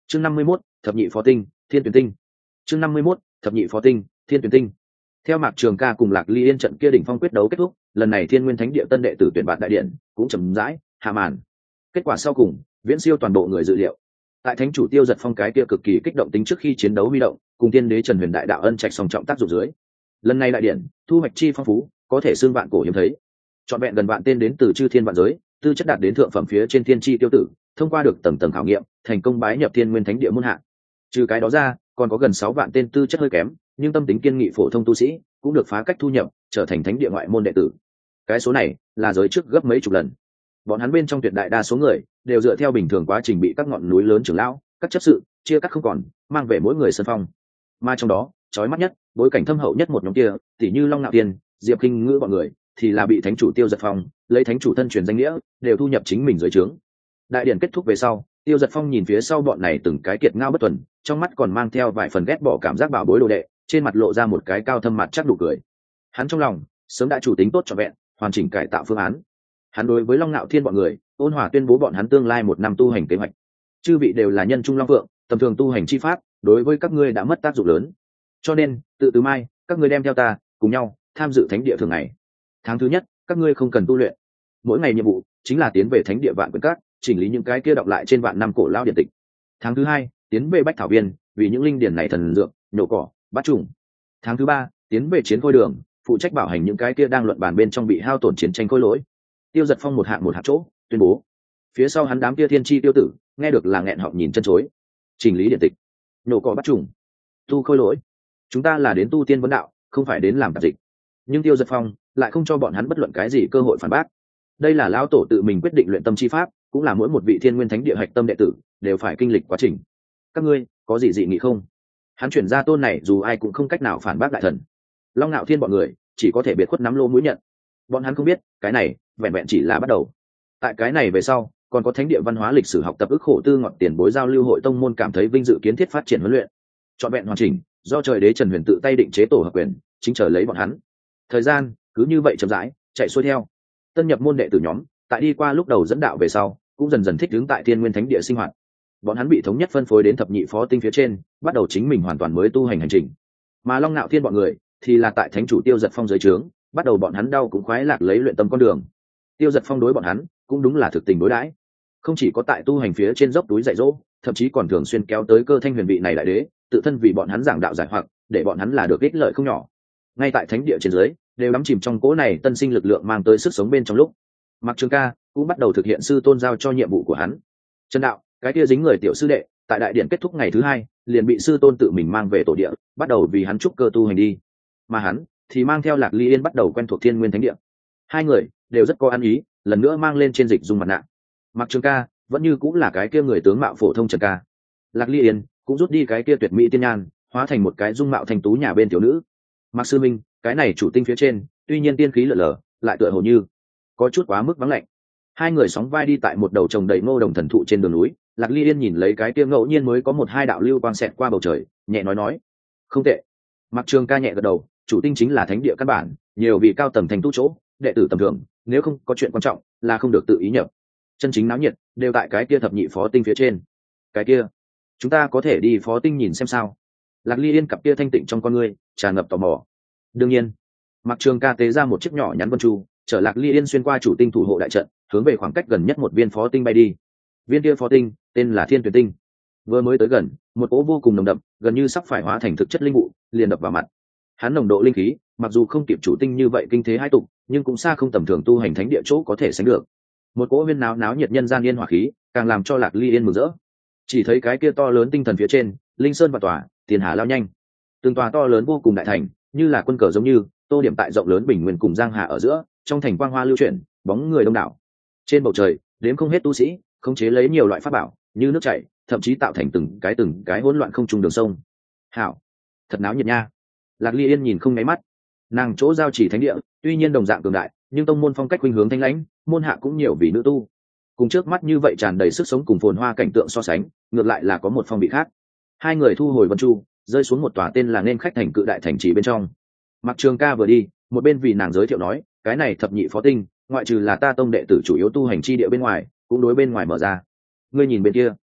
chương 51, thập nhị phó tinh, thiên tuyển tinh. chương 51, thập nhị phó tinh, thiên tuyển tinh. Theo Mạc Trường Ca cùng Lạc Ly Yên trận kia đỉnh phong quyết đấu kết thúc, lần này Thiên Nguyên Thánh Địa tân đệ tử tuyển bạn đại điện cũng chậm rãi hạ màn. Kết quả sau cùng viễn siêu toàn bộ người dự liệu. Tại thánh chủ Tiêu Giật Phong cái kia cực kỳ kích động tính trước khi chiến đấu huy động, cùng tiên đế Trần Huyền đại đạo ân trạch song trọng tác dụng dưới, lần này đại điện thu hoạch chi phong phú, có thể xương vạn cổ hiếm thấy. Chọn vẹn gần vạn tên đến từ chư thiên vạn giới, tư chất đạt đến thượng phẩm phía trên thiên chi tiêu tử, thông qua được tầng tầng khảo nghiệm, thành công bái nhập Thiên Nguyên Thánh Địa môn hạ. Trừ cái đó ra, còn có gần 6 vạn tên tư chất hơi kém, nhưng tâm tính kiên nghị phổ thông tu sĩ, cũng được phá cách thu nhập, trở thành thánh địa ngoại môn đệ tử. Cái số này là giới trước gấp mấy chục lần. Bọn hắn bên trong tuyệt đại đa số người đều dựa theo bình thường quá trình bị các ngọn núi lớn trưởng lão, các chấp sự chia cắt không còn, mang về mỗi người sân phong. Mà trong đó, chói mắt nhất, bối cảnh thâm hậu nhất một nhóm kia, tỷ như Long Nạo Tiên, Diệp Kinh Ngữ bọn người, thì là bị thánh chủ Tiêu Giật Phong lấy thánh chủ thân truyền danh nghĩa, đều thu nhập chính mình dưới trướng. Đại điển kết thúc về sau, Tiêu Giật Phong nhìn phía sau bọn này từng cái kiệt ngao bất tuần, trong mắt còn mang theo vài phần ghét bỏ cảm giác bảo bối đồ đệ, trên mặt lộ ra một cái cao thâm mặt chắc đủ cười. Hắn trong lòng sớm đã chủ tính tốt trọn vẹn, hoàn chỉnh cải tạo phương án. Hắn đối với Long Nạo Thiên bọn người ôn hòa tuyên bố bọn hắn tương lai 1 năm tu hành kế hoạch. Chư vị đều là nhân trung long vượng, tầm thường tu hành chi pháp đối với các ngươi đã mất tác dụng lớn, cho nên từ mai các ngươi đem theo ta cùng nhau tham dự thánh địa thường ngày. Tháng thứ nhất các ngươi không cần tu luyện, mỗi ngày nhiệm vụ chính là tiến về thánh địa Vạn Quyển Các, chỉnh lý những cái kia đọc lại trên vạn năm cổ lao điện tịch. Tháng thứ hai tiến về Bách Thảo Viên, vì những linh điển này thần dược nhổ cỏ bắt trùng. Tháng thứ ba tiến về Chiến Khôi Đường, phụ trách bảo hành những cái kia đang luận bàn bên trong bị hao tổn chiến tranh khối lỗi. Tiêu Giật Phong một hạng chỗ tuyên bố. Phía sau hắn đám kia thiên chi tiêu tử nghe được là nghẹn họng nhìn chân chối. Chỉnh lý điện tịch, nhổ cỏ bắt trùng, tu khôi lỗi, chúng ta là đến tu tiên vấn đạo, không phải đến làm tạp dịch. Nhưng Tiêu Giật Phong lại không cho bọn hắn bất luận cái gì cơ hội phản bác. Đây là lão tổ tự mình quyết định luyện tâm chi pháp, cũng là mỗi một vị Thiên Nguyên Thánh Địa hạch tâm đệ tử đều phải kinh lịch quá trình. Các ngươi có gì dị nghị không? Hắn chuyển ra tôn này dù ai cũng không cách nào phản bác đại thần. Long Nạo Thiên bọn người chỉ có thể biệt khuất nắm lô mũi nhận. Bọn hắn không biết cái này vẹn vẹn chỉ là bắt đầu. Tại cái này về sau còn có thánh địa văn hóa lịch sử học tập ức khổ tư ngọt tiền bối giao lưu hội tông môn cảm thấy vinh dự kiến thiết phát triển huấn luyện trọn vẹn hoàn chỉnh do trời đế Trần Huyền tự tay định chế tổ hợp quyền, chính chờ lấy bọn hắn. Thời gian cứ như vậy chậm rãi chạy xuôi theo. Tân nhập môn đệ tử nhóm tại đi qua lúc đầu dẫn đạo về sau cũng dần dần thích ứng tại Thiên Nguyên Thánh Địa sinh hoạt. Bọn hắn bị thống nhất phân phối đến thập nhị phó tinh phía trên, bắt đầu chính mình hoàn toàn mới tu hành hành trình. Mà Long Nạo Thiên bọn người thì là tại thánh chủ Tiêu Giật Phong dưới trướng, bắt đầu bọn hắn đau cũng khoái lạc lấy luyện tâm con đường. Tiêu Giật Phong đối bọn hắn cũng đúng là thực tình đối đãi, không chỉ có tại tu hành phía trên dốc túi dạy dỗ, thậm chí còn thường xuyên kéo tới Cơ Thanh Huyền vị này đại đế, tự thân vì bọn hắn giảng đạo giải hoặc, để bọn hắn là được ích lợi không nhỏ. Ngay tại thánh địa trên dưới đều đắm chìm trong cỗ này tân sinh lực lượng mang tới sức sống bên trong lúc, Mạc Trường Ca cũng bắt đầu thực hiện sư tôn giao cho nhiệm vụ của hắn. Trần đạo, cái kia dính người tiểu sư đệ, tại đại điện kết thúc ngày thứ hai, liền bị sư tôn tự mình mang về tổ địa, bắt đầu vì hắn trúc cơ tu hành đi. Mà hắn thì mang theo Lạc Ly Yên bắt đầu quen thuộc Thiên Nguyên Thánh Địa. Hai người đều rất có ăn ý, lần nữa mang lên trên dịch dung mặt nạ. Mạc Trường Ca vẫn như cũng là cái kia người tướng mạo phổ thông Trần Ca. Lạc Ly Yên cũng rút đi cái kia tuyệt mỹ tiên nhan, hóa thành một cái dung mạo thanh tú nhà bên tiểu nữ. Mạc sư minh, cái này chủ tinh phía trên tuy nhiên tiên khí lở lở, lại tựa hồ như có chút quá mức vắng lạnh. Hai người sóng vai đi tại một đầu trồng đầy ngô đồng thần thụ trên đường núi. Lạc Ly Yên nhìn lấy cái kia ngẫu nhiên mới có 1-2 đạo lưu quang xẹt qua bầu trời, nhẹ nói không tệ. Mạc Trường Ca nhẹ gật đầu, chủ tinh chính là thánh địa căn bản, nhiều vị cao tầng thành tu chỗ, đệ tử tầm thường nếu không có chuyện quan trọng là không được tự ý nhập. Chân chính náo nhiệt đều tại cái kia thập nhị phó tinh phía trên. Cái kia chúng ta có thể đi phó tinh nhìn xem sao? Lạc Ly Yên cặp kia thanh tịnh trong con ngươi tràn ngập tò mò. Đương nhiên. Mạc Trường Ca tế ra một chiếc nhỏ nhắn vân chu, chở Lạc Ly Yên xuyên qua chủ tinh thủ hộ đại trận, hướng về khoảng cách gần nhất một viên phó tinh bay đi. Viên kia phó tinh tên là Thiên Tuyển Tinh. Vừa mới tới gần, một cỗ vô cùng nồng đậm, gần như sắp phải hóa thành thực chất linh vụ liền đập vào mặt. Hắn nồng độ linh khí mặc dù không kịp chủ tinh như vậy kinh thế hai tục, nhưng cũng xa không tầm thường tu hành thánh địa chỗ có thể sánh được. Một cỗ huyên náo nhiệt nhân gian yên hỏa khí càng làm cho Lạc Ly Yên mừng rỡ. Chỉ thấy cái kia to lớn tinh thần phía trên, linh sơn và tòa tiền hà lao nhanh, từng tòa to lớn vô cùng đại thành, như là quân cờ giống như tô điểm tại rộng lớn bình nguyên cùng giang hà ở giữa, trong thành quang hoa lưu chuyển, bóng người đông đảo. Trên bầu trời đếm không hết tu sĩ khống chế lấy nhiều loại pháp bảo như nước chảy, thậm chí tạo thành từng cái hỗn loạn không trung đường sông. Hảo, thật náo nhiệt nha. Lạc Ly Yên nhìn không nháy mắt. Nàng chỗ giao chỉ thánh địa tuy nhiên đồng dạng cường đại, nhưng tông môn phong cách khuynh hướng thanh lãnh, môn hạ cũng nhiều vì nữ tu. Cùng trước mắt như vậy tràn đầy sức sống cùng phồn hoa cảnh tượng so sánh, ngược lại là có một phong vị khác. Hai người thu hồi vân chu, rơi xuống một tòa tên là Nên Khách thành cự đại thành trì bên trong. Mạc Trường Ca vừa đi, một bên vì nàng giới thiệu nói, cái này thập nhị phó tinh, ngoại trừ là ta tông đệ tử chủ yếu tu hành chi địa bên ngoài, cũng đối bên ngoài mở ra. Ngươi nhìn bên kia.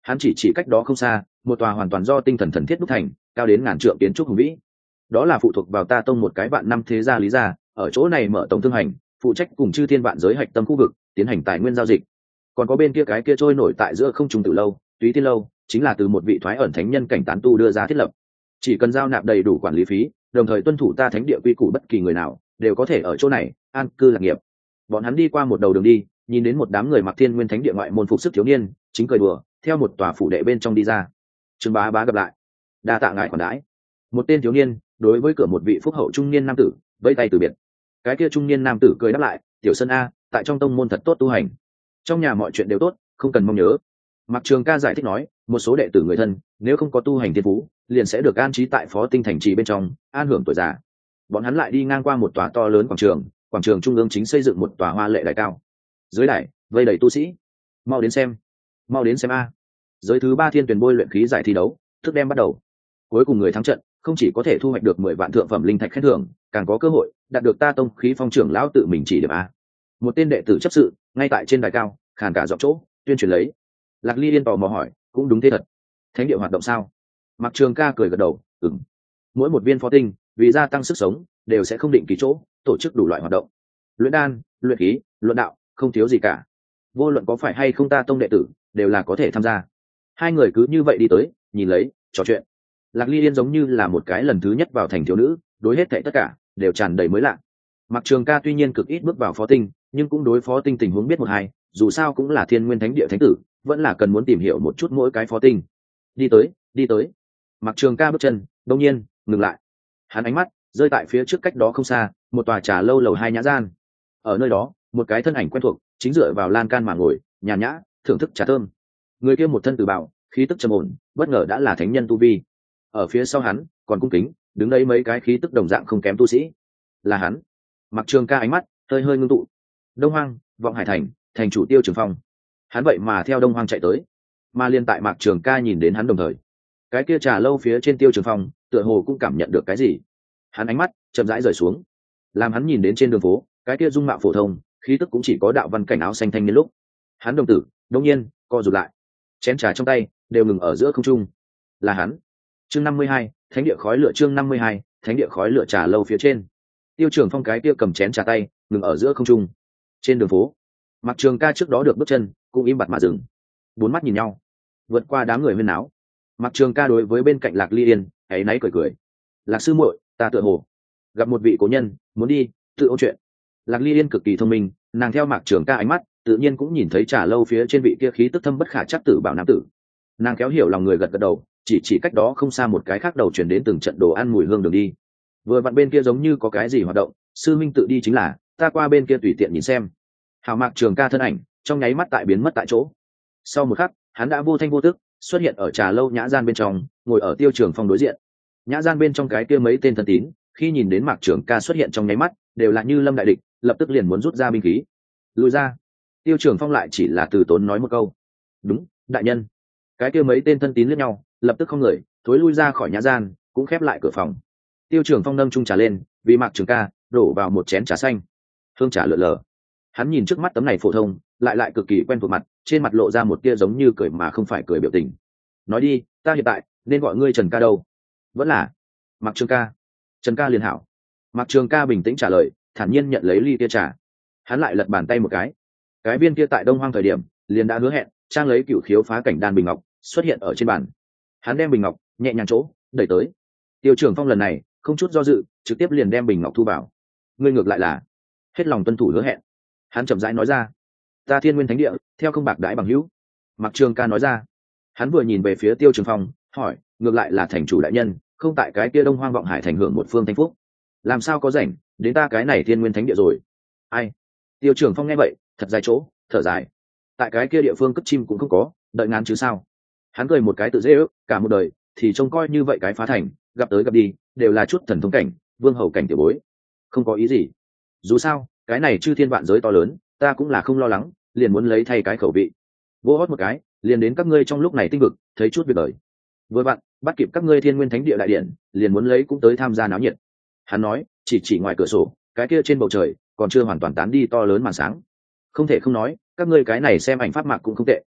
Hắn chỉ cách đó không xa một tòa hoàn toàn do tinh thần thần thiết đúc thành, cao đến ngàn trượng kiến trúc hùng vĩ. Đó là phụ thuộc vào ta tông một cái vạn năm thế gia Lý gia, ở chỗ này mở tổng thương hành, phụ trách cùng chư thiên vạn giới hạch tâm khu vực tiến hành tài nguyên giao dịch. Còn có bên kia cái kia trôi nổi tại giữa không trung Tử lâu, Túy Tiên lâu, chính là từ một vị thoái ẩn thánh nhân cảnh tán tu đưa ra thiết lập. Chỉ cần giao nạp đầy đủ quản lý phí, đồng thời tuân thủ ta thánh địa quy củ, bất kỳ người nào đều có thể ở chỗ này an cư lạc nghiệp. Bọn hắn đi qua một đầu đường đi, nhìn đến một đám người mặc Thiên Nguyên Thánh địa ngoại môn phục sức thiếu niên, chính cười đùa, theo một tòa phủ đệ bên trong đi ra. Trương Bá Bá gặp lại, đa tạ ngài khoản đãi. Một tên thiếu niên đối với cửa một vị phúc hậu trung niên nam tử vẫy tay từ biệt. Cái kia trung niên nam tử cười đáp lại, tiểu Sơn a, tại trong tông môn thật tốt tu hành, trong nhà mọi chuyện đều tốt, không cần mong nhớ. Mạc Trường Ca giải thích nói, một số đệ tử người thân nếu không có tu hành thiên phú, liền sẽ được an trí tại Phó Tinh thành trì bên trong, an hưởng tuổi già. Bọn hắn lại đi ngang qua một tòa to lớn quảng trường trung ương chính xây dựng một tòa hoa lệ đài cao. Dưới đài vây đầy tu sĩ, mau đến xem a. Giới thứ 3 thiên tuyển bôi luyện khí giải thi đấu thức đem bắt đầu. Cuối cùng người thắng trận không chỉ có thể thu hoạch được 10 vạn thượng phẩm linh thạch khen thưởng, càng có cơ hội đạt được ta tông khí phong trưởng lão tự mình chỉ điểm a. Một tên đệ tử chấp sự ngay tại trên đài cao khàn cả giọng chỗ tuyên truyền lấy. Lạc Ly Yên tò mò hỏi, cũng đúng thế thật, thánh địa hoạt động sao? Mạc Trường Ca cười gật đầu, ừm. Mỗi một viên phó tinh vì gia tăng sức sống đều sẽ không định kỳ chỗ tổ chức đủ loại hoạt động, luyện đan, luyện khí, luận đạo, không thiếu gì cả. Vô luận có phải hay không ta tông đệ tử đều là có thể tham gia. Hai người cứ như vậy đi tới, nhìn lấy, trò chuyện. Lạc Ly Yên giống như là một cái lần thứ nhất vào thành thiếu nữ, đối hết thảy tất cả đều tràn đầy mới lạ. Mạc Trường Ca tuy nhiên cực ít bước vào phó tinh, nhưng cũng đối phó tinh tình huống biết một hai, dù sao cũng là Thiên Nguyên Thánh địa thánh tử, vẫn là cần muốn tìm hiểu một chút mỗi cái phó tinh. Đi tới. Mạc Trường Ca bước chân đột nhiên ngừng lại. Hắn ánh mắt rơi tại phía trước cách đó không xa, một tòa trà lâu lầu 2 nhã gian. Ở nơi đó, một cái thân ảnh quen thuộc chính dựa vào lan can mà ngồi, nhàn nhã thưởng thức trà thơm. Người kia một thân từ bào, khí tức trầm ổn, bất ngờ đã là thánh nhân tu vi. Ở phía sau hắn còn cung kính đứng đấy mấy cái khí tức đồng dạng không kém tu sĩ. Là hắn. Mạc Trường Ca ánh mắt hơi ngưng tụ. Đông Hoang, Vọng Hải thành, thành chủ Tiêu Trường Phong. Hắn vậy mà theo Đông Hoang chạy tới, mà liên tại Mạc Trường Ca nhìn đến hắn đồng thời, cái kia trà lâu phía trên Tiêu Trường Phong tựa hồ cũng cảm nhận được cái gì. Hắn ánh mắt chậm rãi rời xuống, làm hắn nhìn đến trên đường phố cái kia dung mạo phổ thông, khí tức cũng chỉ có đạo văn cảnh áo xanh thanh niên lúc, hắn đồng tử đột nhiên co rụt lại, chén trà trong tay đều ngừng ở giữa không trung. Là hắn. Chương 52, thánh địa khói lửa. Chương 52, thánh địa khói lửa. Trà lâu phía trên, Tiêu Trường Phong cái kia cầm chén trà tay ngừng ở giữa không trung. Trên đường phố, Mạc Trường Ca trước đó được bước chân cũng im bặt mà dừng, bốn mắt nhìn nhau, vượt qua đám người huyên náo. Mạc Trường Ca đối với bên cạnh Lạc Ly Yên áy náy cười. Lạc sư muội, ta tựa hồ gặp một vị cố nhân, muốn đi tự ôn chuyện. Lạc Ly Yên cực kỳ thông minh, nàng theo Mạc Trường Ca ánh mắt tự nhiên cũng nhìn thấy trà lâu phía trên vị kia khí tức thâm bất khả trắc tử bảo nam tử. Nàng kéo hiểu lòng người gật đầu, chỉ cách đó không xa một cái khác đầu chuyển đến từng trận đồ ăn mùi hương đường đi. Vừa vặn bên kia giống như có cái gì hoạt động, sư minh tự đi chính là, ta qua bên kia tùy tiện nhìn xem. Hào Mạc Trường Ca thân ảnh trong nháy mắt biến mất tại chỗ. Sau một khắc, hắn đã vô thanh vô tức xuất hiện ở trà lâu nhã gian bên trong, ngồi ở Tiêu Trường Phong đối diện. Nhã gian bên trong cái kia mấy tên thân tín khi nhìn đến Mạc Trường Ca xuất hiện trong nháy mắt, đều là như lâm đại địch, lập tức liền muốn rút ra binh khí lùi ra. Tiêu Trường Phong lại chỉ là từ tốn nói một câu, đúng đại nhân. Cái kia mấy tên thân tín liếc nhau, lập tức không người thối lui ra khỏi nhã gian, cũng khép lại cửa phòng. Tiêu Trường Phong nâng chung trà lên, vì Mạc Trường Ca đổ vào một chén trà xanh, hương trà lượn lờ. Hắn nhìn trước mắt tấm này phổ thông lại cực kỳ quen thuộc mặt, trên mặt lộ ra một tia giống như cười mà không phải cười biểu tình. Nói đi, ta hiện tại nên gọi ngươi Trần Ca đâu? Vẫn là Mạc Trường Ca. Trần Ca liền hảo. Mạc Trường Ca bình tĩnh trả lời, thản nhiên nhận lấy ly tia trà. Hắn lại lật bàn tay một cái viên kia tại Đông Hoang thời điểm liền đã hứa hẹn trang lấy cửu khiếu phá cảnh đan bình ngọc xuất hiện ở trên bàn. Hắn đem bình ngọc nhẹ nhàng chỗ đẩy tới. Tiêu Trường Phong lần này không chút do dự, trực tiếp liền đem bình ngọc thu vào. Ngươi ngược lại là hết lòng tuân thủ hứa hẹn. Hắn chậm rãi nói ra, ta Thiên Nguyên Thánh địa theo không bạc đãi bằng hữu. Mạc Trường Ca nói ra. Hắn vừa nhìn về phía Tiêu Trường Phong, hỏi, ngược lại là thành chủ đại nhân không tại cái kia Đông Hoang Vọng Hải thành hưởng một phương thanh phúc, làm sao có rảnh đến ta cái này Thiên Nguyên Thánh địa rồi? Ai? Tiêu Trường Phong nghe vậy thật dài chỗ thở dài, tại cái kia địa phương cất chim cũng không có, đợi ngán chứ sao. Hắn cười một cái tự dễ ước, cả một đời thì trông coi như vậy cái phá thành, gặp tới gặp đi đều là chút thần thông cảnh, vương hầu cảnh tiểu bối, không có ý gì. Dù sao cái này chư thiên vạn giới to lớn, ta cũng là không lo lắng, liền muốn lấy thay cái khẩu vị. Vô hót một cái liền đến các ngươi trong lúc này tinh vực thấy chút việc đời, vừa vặn bắt kịp các ngươi Thiên Nguyên Thánh địa đại điện, liền muốn lấy cũng tới tham gia náo nhiệt. Hắn nói, chỉ ngoài cửa sổ cái kia trên bầu trời còn chưa hoàn toàn tán đi to lớn màn sáng. Không thể không nói, các ngươi cái này xem ảnh pháp mạc cũng không tệ.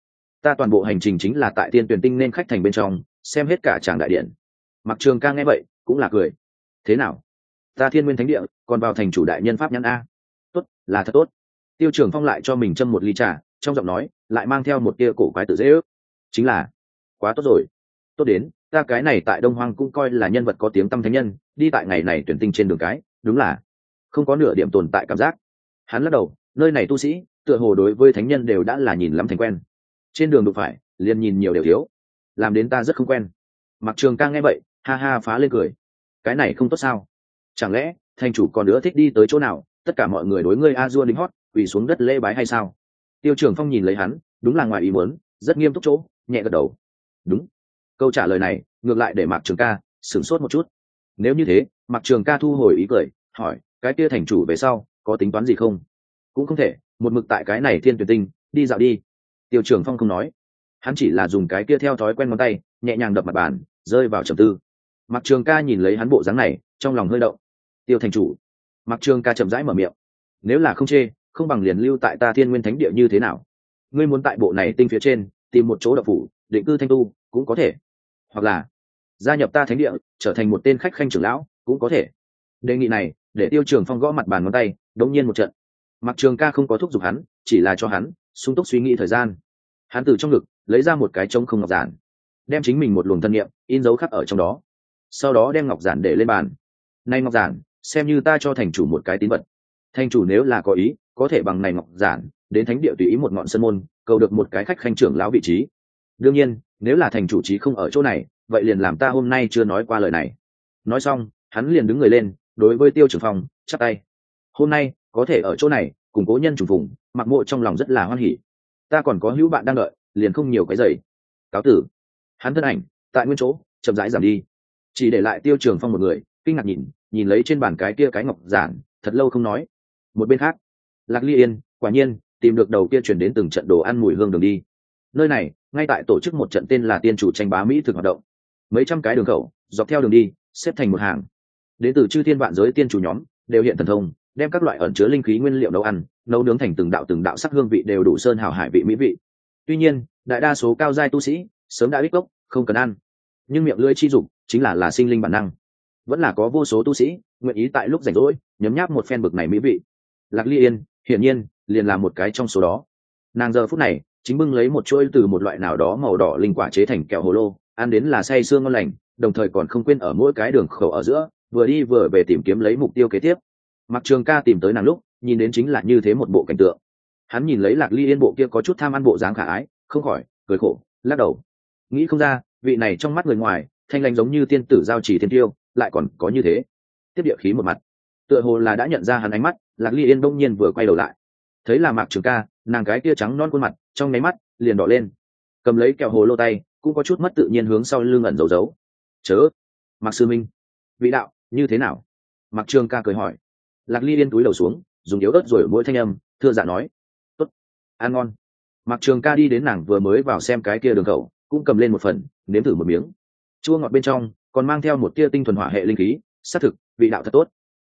ta toàn bộ hành trình chính là tại Thiên Tuyển Tinh nên khách thành bên trong xem hết cả tràng đại điện. Mặc Trường Ca nghe vậy cũng là cười. Thế nào, ta Thiên Nguyên Thánh Địa còn vào thành chủ đại nhân pháp nhãn a? Tốt, là thật tốt. Tiêu Trường Phong lại cho mình châm một ly trà, trong giọng nói lại mang theo một tia cổ quái tự dễ ước. Chính là quá tốt rồi. Tốt đến ta cái này tại Đông Hoang cũng coi là nhân vật có tiếng tăm thánh nhân, đi tại ngày này tuyển tinh trên đường cái, đúng là không có nửa điểm tồn tại cảm giác. Hắn lắc đầu, nơi này tu sĩ tựa hồ đối với thánh nhân đều đã là nhìn lắm thành quen, trên đường đụng phải liền nhìn nhiều đều thiếu, làm đến ta rất không quen. Mặc Trường Ca nghe vậy ha ha phá lên cười. Cái này không tốt sao? Chẳng lẽ thành chủ còn nữa thích đi tới chỗ nào tất cả mọi người đối ngươi a dua lính hót quỳ xuống đất lễ bái hay sao? Tiêu Trường Phong nhìn lấy hắn, đúng là ngoài ý muốn, rất nghiêm túc chỗ, nhẹ gật đầu. Đúng. Câu trả lời này ngược lại để Mạc Trường Ca sửng sốt một chút. Nếu như thế, Mạc Trường Ca thu hồi ý cười, hỏi, cái kia thành chủ về sau có tính toán gì không? Cũng không thể một mực tại cái này Thiên Tuyển Tinh đi dạo đi. Tiêu Trường Phong không nói, hắn chỉ là dùng cái kia theo thói quen ngón tay nhẹ nhàng đập mặt bàn, rơi vào trầm tư. Mạc Trường Ca nhìn lấy hắn bộ dáng này, trong lòng hơi động. Tiêu thành chủ. Mạc Trường Ca chậm rãi mở miệng, nếu là không chê, không bằng liền lưu tại ta Thiên Nguyên Thánh Địa như thế nào? Ngươi muốn tại bộ này tinh phía trên tìm một chỗ đậu phủ định cư thanh tu cũng có thể, hoặc là gia nhập ta thánh địa trở thành một tên khách khanh trưởng lão cũng có thể. Đề nghị này để Tiêu Trường Phong gõ mặt bàn ngón tay, đống nhiên một trận. Mạc Trường Ca không có thúc giục hắn, chỉ là cho hắn sung túc suy nghĩ thời gian. Hắn từ trong ngực lấy ra một cái trống không ngọc giản, đem chính mình một luồng thân niệm in dấu khắc ở trong đó, sau đó đem ngọc giản để lên bàn. Này ngọc giản xem như ta cho thành chủ một cái tín vật, thành chủ nếu là có ý có thể bằng này ngọc giản đến thánh địa tùy ý một ngọn sân môn cầu được một cái khách khanh trưởng lão vị trí. Đương nhiên nếu là thành chủ trí không ở chỗ này, vậy liền làm ta hôm nay chưa nói qua lời này. Nói xong hắn liền đứng người lên, đối với Tiêu Trường Phong chắp tay. Hôm nay có thể ở chỗ này cùng cố nhân trùng phùng, Mặc Mộ trong lòng rất là hoan hỉ. Ta còn có hữu bạn đang đợi, liền không nhiều cái giày. Cáo tử. Hắn thân ảnh tại nguyên chỗ chậm rãi giảm đi, chỉ để lại Tiêu Trường Phong một người kinh ngạc nhìn lấy trên bàn cái kia cái ngọc giản, thật lâu không nói. Một bên khác, Lạc Ly Yên quả nhiên tìm được đầu kia chuyển đến từng trận đồ ăn mùi hương đường đi. Nơi này ngay tại tổ chức một trận tên là Tiên Chủ tranh bá mỹ thực hoạt động. Mấy trăm cái đường khẩu dọc theo đường đi xếp thành một hàng, đến từ chư thiên vạn giới tiên chủ nhóm đều hiện thần thông, đem các loại ẩn chứa linh khí nguyên liệu nấu ăn nấu nướng thành từng đạo sắc hương vị đều đủ sơn hào hải vị mỹ vị. Tuy nhiên đại đa số cao giai tu sĩ sớm đã biết gốc không cần ăn, nhưng miệng lưỡi chi dục chính là sinh linh bản năng, vẫn là có vô số tu sĩ nguyện ý tại lúc rảnh rỗi nhấm nháp một phen bực này mỹ vị. Lạc Ly Yên hiển nhiên liền là một cái trong số đó. Nàng giờ phút này chính bưng lấy một chuỗi từ một loại nào đó màu đỏ linh quả chế thành kẹo hồ lô, ăn đến là say sương ngon lành, đồng thời còn không quên ở mỗi cái đường khẩu ở giữa vừa đi vừa về tìm kiếm lấy mục tiêu kế tiếp. Mặc Trường Ca tìm tới nàng lúc nhìn đến chính là như thế một bộ cảnh tượng. Hắn nhìn lấy Lạc Ly Yên bộ kia có chút tham ăn bộ dáng khả ái, không khỏi cười khổ lắc đầu, nghĩ không ra vị này trong mắt người ngoài thanh lãnh giống như tiên tử giao chỉ thiên tiêu, lại còn có như thế tiếp địa khí một mặt. Tựa hồ là đã nhận ra hắn ánh mắt, Lạc Ly Yên đông nhiên vừa quay đầu lại, thấy là Mạc Trường Ca, nàng cái kia trắng non khuôn mặt trong nháy mắt liền đỏ lên, cầm lấy kẹo hồ lô tay cũng có chút mất tự nhiên hướng sau lưng ẩn giấu. Chớ, Mạc sư minh, vị đạo như thế nào? Mạc Trường Ca cười hỏi. Lạc Ly Yên túi đầu xuống, dùng yếu ớt rồi mỗi thanh âm thưa dạ nói, tốt, ăn ngon. Mạc Trường Ca đi đến nàng vừa mới vào xem cái kia đường khẩu, cũng cầm lên một phần nếm thử một miếng, chua ngọt bên trong còn mang theo một tia tinh thuần hỏa hệ linh khí, xác thực vị đạo thật tốt.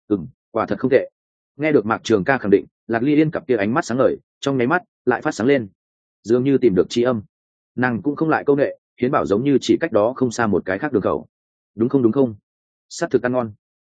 Quả thật không tệ. Nghe được Mạc Trường Ca khẳng định, Lạc Ly Yên cặp kia ánh mắt sáng ngời trong nháy mắt lại phát sáng lên, dường như tìm được tri âm. Nàng cũng không lại câu nệ, hiến bảo giống như chỉ cách đó không xa một cái khác đường khẩu. Đúng không, xác thực ăn ngon.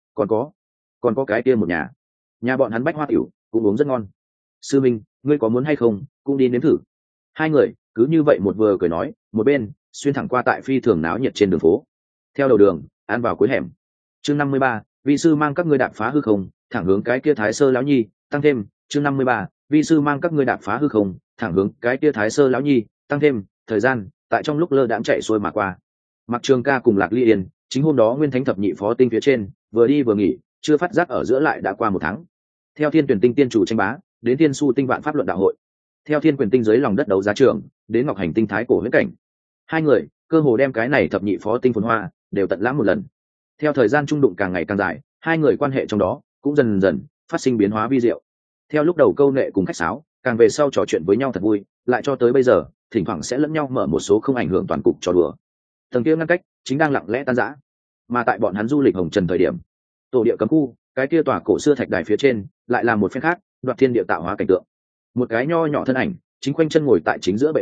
Còn có cái kia một nhà bọn hắn bách hoa tiểu cũng uống rất ngon. Sư minh, ngươi có muốn hay không cũng đi nếm thử. Hai người cứ như vậy một vừa cười nói, một bên xuyên thẳng qua tại phi thường náo nhiệt trên đường phố. Theo đầu đường ăn vào cuối hẻm. Chương 53, vi sư mang các ngươi đạp phá hư không, thẳng hướng cái kia Thái Sơ lão nhi, tăng thêm. Chương 53, vi sư mang các ngươi đạp phá hư không, thẳng hướng cái kia Thái Sơ lão nhi, tăng thêm. Thời gian tại trong lúc lơ đãng chạy xuôi mà qua. Mặc Trường Ca cùng Lạc Ly Yên chính hôm đó Nguyên Thánh thập nhị phó tinh phía trên vừa đi vừa nghỉ, chưa phát giác ở giữa lại đã qua một tháng. Theo Thiên Tuyển Tinh tiên chủ tranh bá đến Thiên Su Tinh vạn pháp luận đạo hội, theo Thiên Quyền Tinh dưới lòng đất đấu giá trường đến Ngọc Hành Tinh thái cổ huyễn cảnh, hai người cơ hồ đem cái này thập nhị phó tinh phồn hoa đều tận lãm một lần. Theo thời gian trung đụng càng ngày càng dài, hai người quan hệ trong đó cũng dần dần phát sinh biến hóa vi diệu. Theo lúc đầu câu nệ cùng khách sáo, càng về sau trò chuyện với nhau thật vui, lại cho tới bây giờ thỉnh thoảng sẽ lẫn nhau mở một số không ảnh hưởng toàn cục trò đùa. Tầng kia ngăn cách chính đang lặng lẽ tan rã. Mà tại bọn hắn du lịch hồng trần thời điểm, tổ địa cấm khu cái kia tòa cổ xưa thạch đài phía trên lại là một phen khác đoạt thiên địa tạo hóa cảnh tượng. Một cái nho nhỏ thân ảnh chính quanh chân ngồi tại chính giữa bệ đá,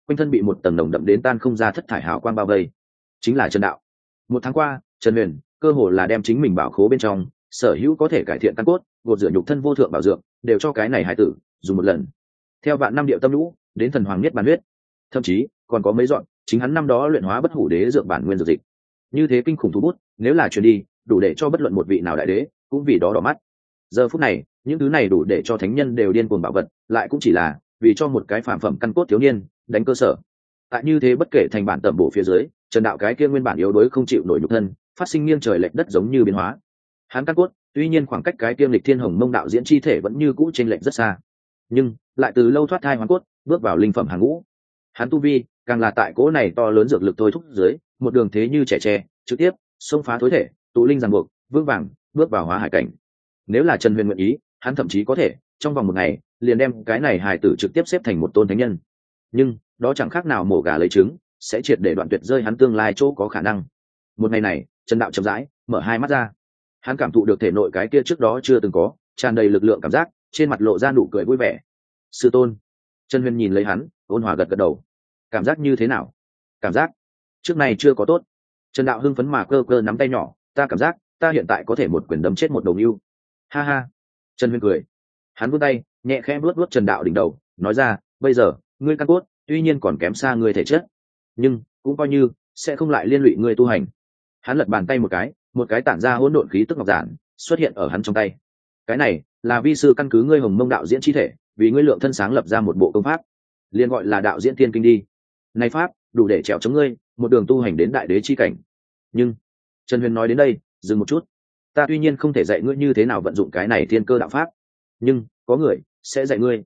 quanh thân bị một tầng nồng đậm đến tan không ra thất thải hào quang bao vây, chính là Trần Đạo. Một tháng qua, Trần Huyền cơ hồ là đem chính mình bảo khố bên trong sở hữu có thể cải thiện căn cốt, gột rửa nhục thân vô thượng bảo dưỡng đều cho cái này hải tử dùng một lần. Theo vạn năm điệu tâm lũ đến thần hoàng niết bàn huyết, thậm chí còn có mấy dọn chính hắn năm đó luyện hóa bất hủ đế dược bản nguyên dược dịch. Như thế kinh khủng thú bút, nếu là truyền đi, đủ để cho bất luận một vị nào đại đế cũng vì đó đỏ mắt. Giờ phút này, những thứ này đủ để cho thánh nhân đều điên cuồng bảo vật, lại cũng chỉ là vì cho một cái phàm phẩm căn cốt thiếu niên đánh cơ sở. Tại như thế bất kể thành bản tẩm bổ phía dưới, Trần Đạo cái kia nguyên bản yếu đuối không chịu nổi nhục thân, phát sinh nghiêng trời lệch đất giống như biến hóa. Hắn căn cốt, tuy nhiên khoảng cách cái tiêm lịch thiên hồng mông đạo diễn chi thể vẫn như cũ chênh lệch rất xa, nhưng lại từ lâu thoát thai hoàn cốt, bước vào linh phẩm hàng ngũ. Hắn tu vi càng là tại cỗ này to lớn dược lực thôi thúc dưới, một đường thế như trẻ tre, trực tiếp xông phá thối thể, tụ linh ràng buộc, vững vàng bước vào hóa hải cảnh. Nếu là Trần Huyền nguyện ý, hắn thậm chí có thể trong vòng một ngày liền đem cái này hài tử trực tiếp xếp thành một tôn thánh nhân. Nhưng đó chẳng khác nào mổ gà lấy trứng, sẽ triệt để đoạn tuyệt rơi hắn tương lai chỗ có khả năng. Một ngày này, Trần Đạo chậm rãi mở hai mắt ra. Hắn cảm thụ được thể nội cái kia trước đó chưa từng có, tràn đầy lực lượng cảm giác, trên mặt lộ ra nụ cười vui vẻ. Sư tôn. Trần Huyền nhìn lấy hắn, ôn hòa gật gật đầu. Cảm giác như thế nào? Cảm giác trước này chưa có tốt. Trần Đạo hưng phấn mà cơ cơ nắm tay nhỏ, ta cảm giác ta hiện tại có thể một quyền đấm chết một đầu nưu. Ha ha. Trần Huyền cười. Hắn vươn tay nhẹ khẽ vuốt vuốt Trần Đạo đỉnh đầu, nói ra, bây giờ ngươi căn cốt tuy nhiên còn kém xa ngươi thể chất, nhưng cũng coi như sẽ không lại liên lụy ngươi tu hành. Hắn lật bàn tay một cái tản ra hỗn độn khí tức ngọc giản xuất hiện ở hắn trong tay. Cái này là vi sư căn cứ ngươi hồng mông đạo diễn chi thể, vì ngươi lượng thân sáng lập ra một bộ công pháp, liền gọi là đạo diễn tiên kinh đi. Này pháp đủ để trèo chống ngươi một đường tu hành đến đại đế chi cảnh. Nhưng Trần Huyền nói đến đây dừng một chút, ta tuy nhiên không thể dạy ngươi như thế nào vận dụng cái này thiên cơ đạo pháp, nhưng có người sẽ dạy ngươi.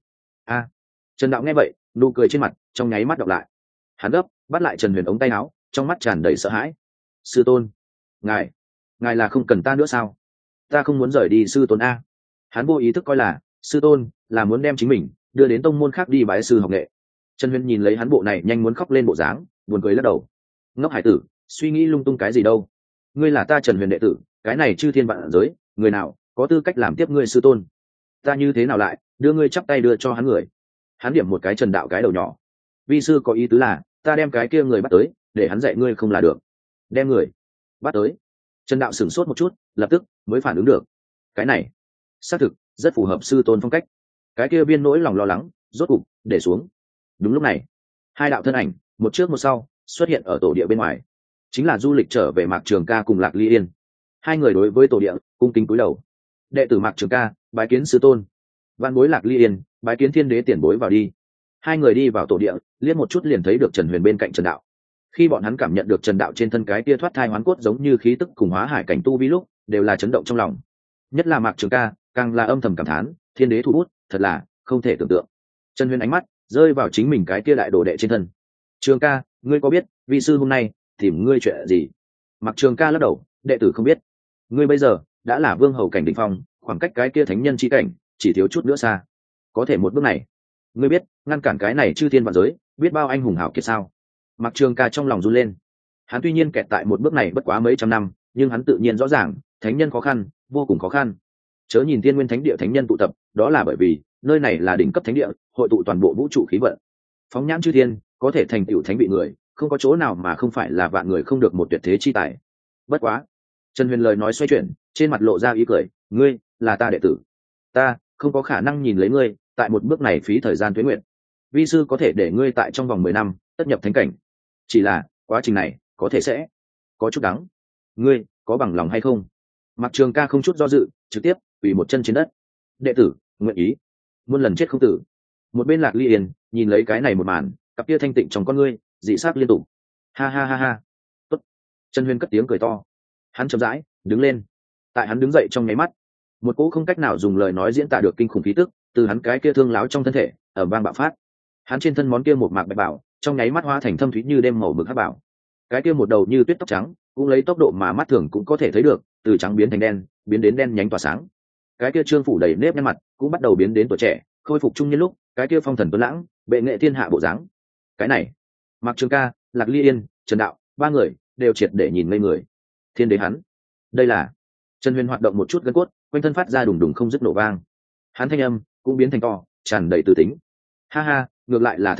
Trần Đạo nghe vậy, nụ cười trên mặt trong nháy mắt đọc lại. Hắn gấp bắt lại Trần Huyền ống tay áo, trong mắt tràn đầy sợ hãi. Sư tôn, ngài là không cần ta nữa sao? Ta không muốn rời đi sư tôn a. Hắn vô ý thức coi là sư tôn là muốn đem chính mình đưa đến tông môn khác đi bái sư học nghệ. Trần Huyền nhìn lấy hắn bộ này nhanh muốn khóc lên bộ dáng, buồn cười lắc đầu. Ngốc hải tử, suy nghĩ lung tung cái gì đâu. Ngươi là ta Trần Huyền đệ tử, cái này chư thiên vạn giới, người nào có tư cách làm tiếp ngươi sư tôn? Ta như thế nào lại đưa ngươi chắp tay đưa cho hắn người? Hắn điểm một cái Trần Đạo cái đầu nhỏ. Vi sư có ý tứ là ta đem cái kia người bắt tới, để hắn dạy ngươi không là được. Đem người bắt tới. Trần Đạo sửng sốt một chút, lập tức mới phản ứng được. Cái này xác thực rất phù hợp sư tôn phong cách. Cái kia biên nỗi lòng lo lắng rốt cục để xuống. Đúng lúc này, hai đạo thân ảnh một trước một sau xuất hiện ở tổ địa bên ngoài, chính là du lịch trở về Mạc Trường Ca cùng Lạc Ly Yên. Hai người đối với tổ địa cung kính cúi đầu. Đệ tử Mạc Trường Ca bái kiến sư tôn. Vạn bối Lạc Ly Yên bái kiến thiên đế tiền bối vào đi. Hai người đi vào tổ địa, liếc một chút liền thấy được Trần Huyền bên cạnh Trần Đạo. Khi bọn hắn cảm nhận được Trần Đạo trên thân cái kia thoát thai hoán cốt giống như khí tức cùng hóa hải cảnh tu vi lúc, đều là chấn động trong lòng. Nhất là Mạc Trường Ca, càng là âm thầm cảm thán, thiên đế thủ bút, thật là không thể tưởng tượng. Trần Huyền ánh mắt rơi vào chính mình cái kia đại đồ đệ trên thân. Trường Ca, ngươi có biết vị sư hôm nay tìm ngươi chuyện gì? Mạc Trường Ca lắc đầu, đệ tử không biết. Ngươi bây giờ đã là vương hầu cảnh đỉnh phong, khoảng cách cái kia thánh nhân chi cảnh chỉ thiếu chút nữa xa. Có thể một bước này, ngươi biết ngăn cản cái này chư thiên vạn giới, biết bao anh hùng hảo kiệt sao? Mạc Trường Ca trong lòng run lên. Hắn tuy nhiên kẹt tại một bước này bất quá mấy trăm năm, nhưng hắn tự nhiên rõ ràng, thánh nhân khó khăn, vô cùng khó khăn. Chớ nhìn Thiên Nguyên Thánh Địa thánh nhân tụ tập, đó là bởi vì nơi này là đỉnh cấp thánh địa, hội tụ toàn bộ vũ trụ khí vận. Phóng nhãn chư thiên, có thể thành tựu thánh vị người, không có chỗ nào mà không phải là vạn người không được một tuyệt thế chi tài. Bất quá, Trần Huyền lời nói xoay chuyển, trên mặt lộ ra ý cười, ngươi là ta đệ tử, ta không có khả năng nhìn lấy ngươi tại một bước này phí thời gian tuế nguyện. Vi sư có thể để ngươi tại trong vòng 10 năm tất nhập thánh cảnh, chỉ là quá trình này có thể sẽ có chút đắng, ngươi có bằng lòng hay không? Mạc Trường Ca không chút do dự, trực tiếp quỳ một chân trên đất. Đệ tử nguyện ý, muôn lần chết không tử. Một bên Lạc Ly Yên nhìn lấy cái này một màn, cặp kia thanh tịnh trong con ngươi dị sắc liên tục. Ha ha ha ha. Tốt. Trần Huyền cất tiếng cười to. Hắn chậm rãi đứng lên. Tại hắn đứng dậy trong nháy mắt, một cỗ không cách nào dùng lời nói diễn tả được kinh khủng khí tức từ hắn cái kia thương láo trong thân thể ở bang bạo phát. Hắn trên thân món kia một mạc bạch bảo trong nháy mắt hóa thành thâm thúy như đêm màu mực hắc bảo. Cái kia một đầu như tuyết tóc trắng cũng lấy tốc độ mà mắt thường cũng có thể thấy được, từ trắng biến thành đen, biến đến đen nhánh tỏa sáng. Cái kia trương phủ đầy nếp nhăn mặt cũng bắt đầu biến đến tuổi trẻ, khôi phục trung niên lúc cái kia phong thần tuấn lãng, bệ nghệ thiên hạ bộ dáng. Cái này, Mạc Trường Ca, Lạc Ly Yên, Trần Đạo, ba người đều triệt để nhìn ngây người. Thiên đế hắn, đây là... Trần Huyền hoạt động một chút gân cốt, quanh thân phát ra đùng đùng không dứt nổ vang. Hắn thanh âm cũng biến thành to, tràn đầy từ tính. Ha ha, ngược lại là thật lâu,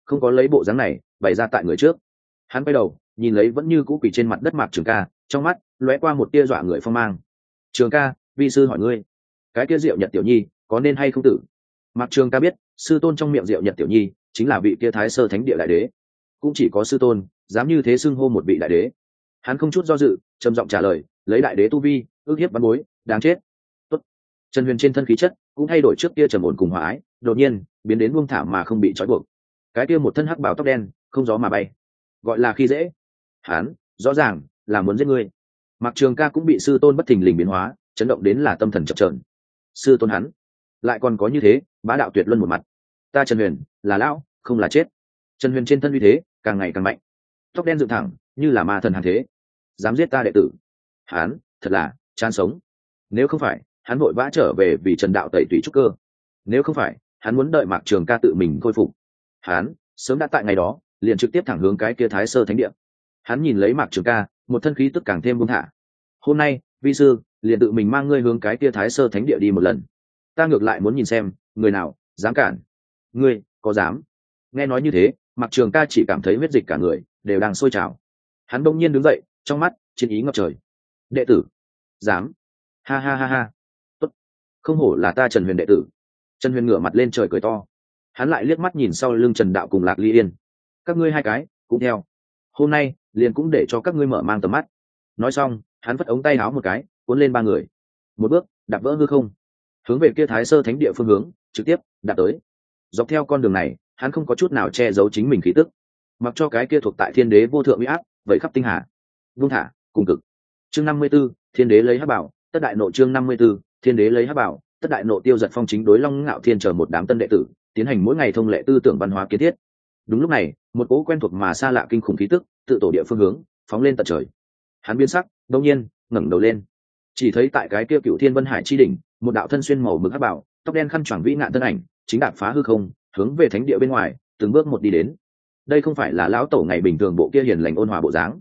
không có lấy bộ dáng này bày ra tại người trước. Hắn quay đầu nhìn lấy vẫn như cũ quỳ trên mặt đất Mạc Trường Ca, trong mắt lóe qua một tia dọa người phong mang. Trường Ca, vi sư hỏi ngươi, cái kia Diệu Nhật tiểu nhi có nên hay không tử? Mạc Trường Ca biết sư tôn trong miệng Diệu Nhật tiểu nhi chính là vị kia Thái Sơ Thánh Địa đại đế, cũng chỉ có sư tôn dám như thế xưng hô một vị đại đế. Hắn không chút do dự trầm giọng trả lời, lấy đại đế tu vi ước hiếp văn bối, đáng chết. Tốt. Trần Huyền trên thân khí chất cũng thay đổi, trước kia trầm ổn cùng hòa ái đột nhiên biến đến buông thả mà không bị trói buộc. Cái kia một thân hắc bào tóc đen không gió mà bay, gọi là khi dễ. Hắn rõ ràng là muốn giết ngươi. Mạc Trường Ca cũng bị sư tôn bất thình lình biến hóa chấn động đến là tâm thần chập chờn. Sư tôn hắn lại còn có như thế bá đạo tuyệt luân một mặt. Ta Trần Huyền là lão không là chết. Trần Huyền trên thân uy thế càng ngày càng mạnh, tóc đen dựng thẳng như là ma thần hàng thế, dám giết ta đệ tử. Hắn thật là chán sống. Nếu không phải hắn vội vã trở về vì Trần đạo tẩy tủy trúc cơ, nếu không phải hắn muốn đợi Mạc Trường Ca tự mình khôi phục, hắn sớm đã tại ngày đó liền trực tiếp thẳng hướng cái kia Thái Sơ Thánh Địa. Hắn nhìn lấy Mạc Trường Ca, một thân khí tức càng thêm buông thả. Hôm nay vi sư liền tự mình mang ngươi hướng cái kia Thái Sơ Thánh Địa đi một lần. Ta ngược lại muốn nhìn xem người nào dám cản. Ngươi có dám? Nghe nói như thế, Mạc Trường Ca chỉ cảm thấy huyết dịch cả người đều đang sôi trào. Hắn bỗng nhiên đứng dậy, trong mắt chiến ý ngập trời. Đệ tử dám? Ha ha ha ha. Tốt, không hổ là ta Trần Huyền đệ tử. Trần Huyền ngửa mặt lên trời cười to. Hắn lại liếc mắt nhìn sau lưng Trần Đạo cùng Lạc Ly Yên. Các ngươi hai cái cũng theo, hôm nay liền cũng để cho các ngươi mở mang tầm mắt. Nói xong hắn vất ống tay áo một cái, cuốn lên ba người, một bước đạp vỡ hư không, hướng về kia Thái Sơ Thánh Địa phương hướng trực tiếp đạp tới. Dọc theo con đường này hắn không có chút nào che giấu chính mình khí tức, mặc cho cái kia thuộc tại thiên đế vô thượng uy áp vậy khắp tinh hà. Vung thả cùng cực. Chương 54, thiên đế lấy hắc bảo tất đại nộ. Chương 54, thiên đế lấy hắc bảo tất đại nộ. Tiêu Giật Phong chính đối Long Ngạo Thiên chờ một đám tân đệ tử tiến hành mỗi ngày thông lệ tư tưởng văn hóa kiến thiết. Đúng lúc này một cỗ quen thuộc mà xa lạ kinh khủng khí tức tự tổ địa phương hướng phóng lên tận trời. Hắn biến sắc, đột nhiên ngẩng đầu lên, chỉ thấy tại cái kia Cửu Thiên Vân Hải chi đỉnh, một đạo thân xuyên màu mực hắc bảo, tóc đen khăn choàng vĩ ngạn thân ảnh chính đạp phá hư không, hướng về thánh địa bên ngoài từng bước một đi đến. Đây không phải là lão tổ ngày bình thường bộ kia hiền lành ôn hòa bộ dáng,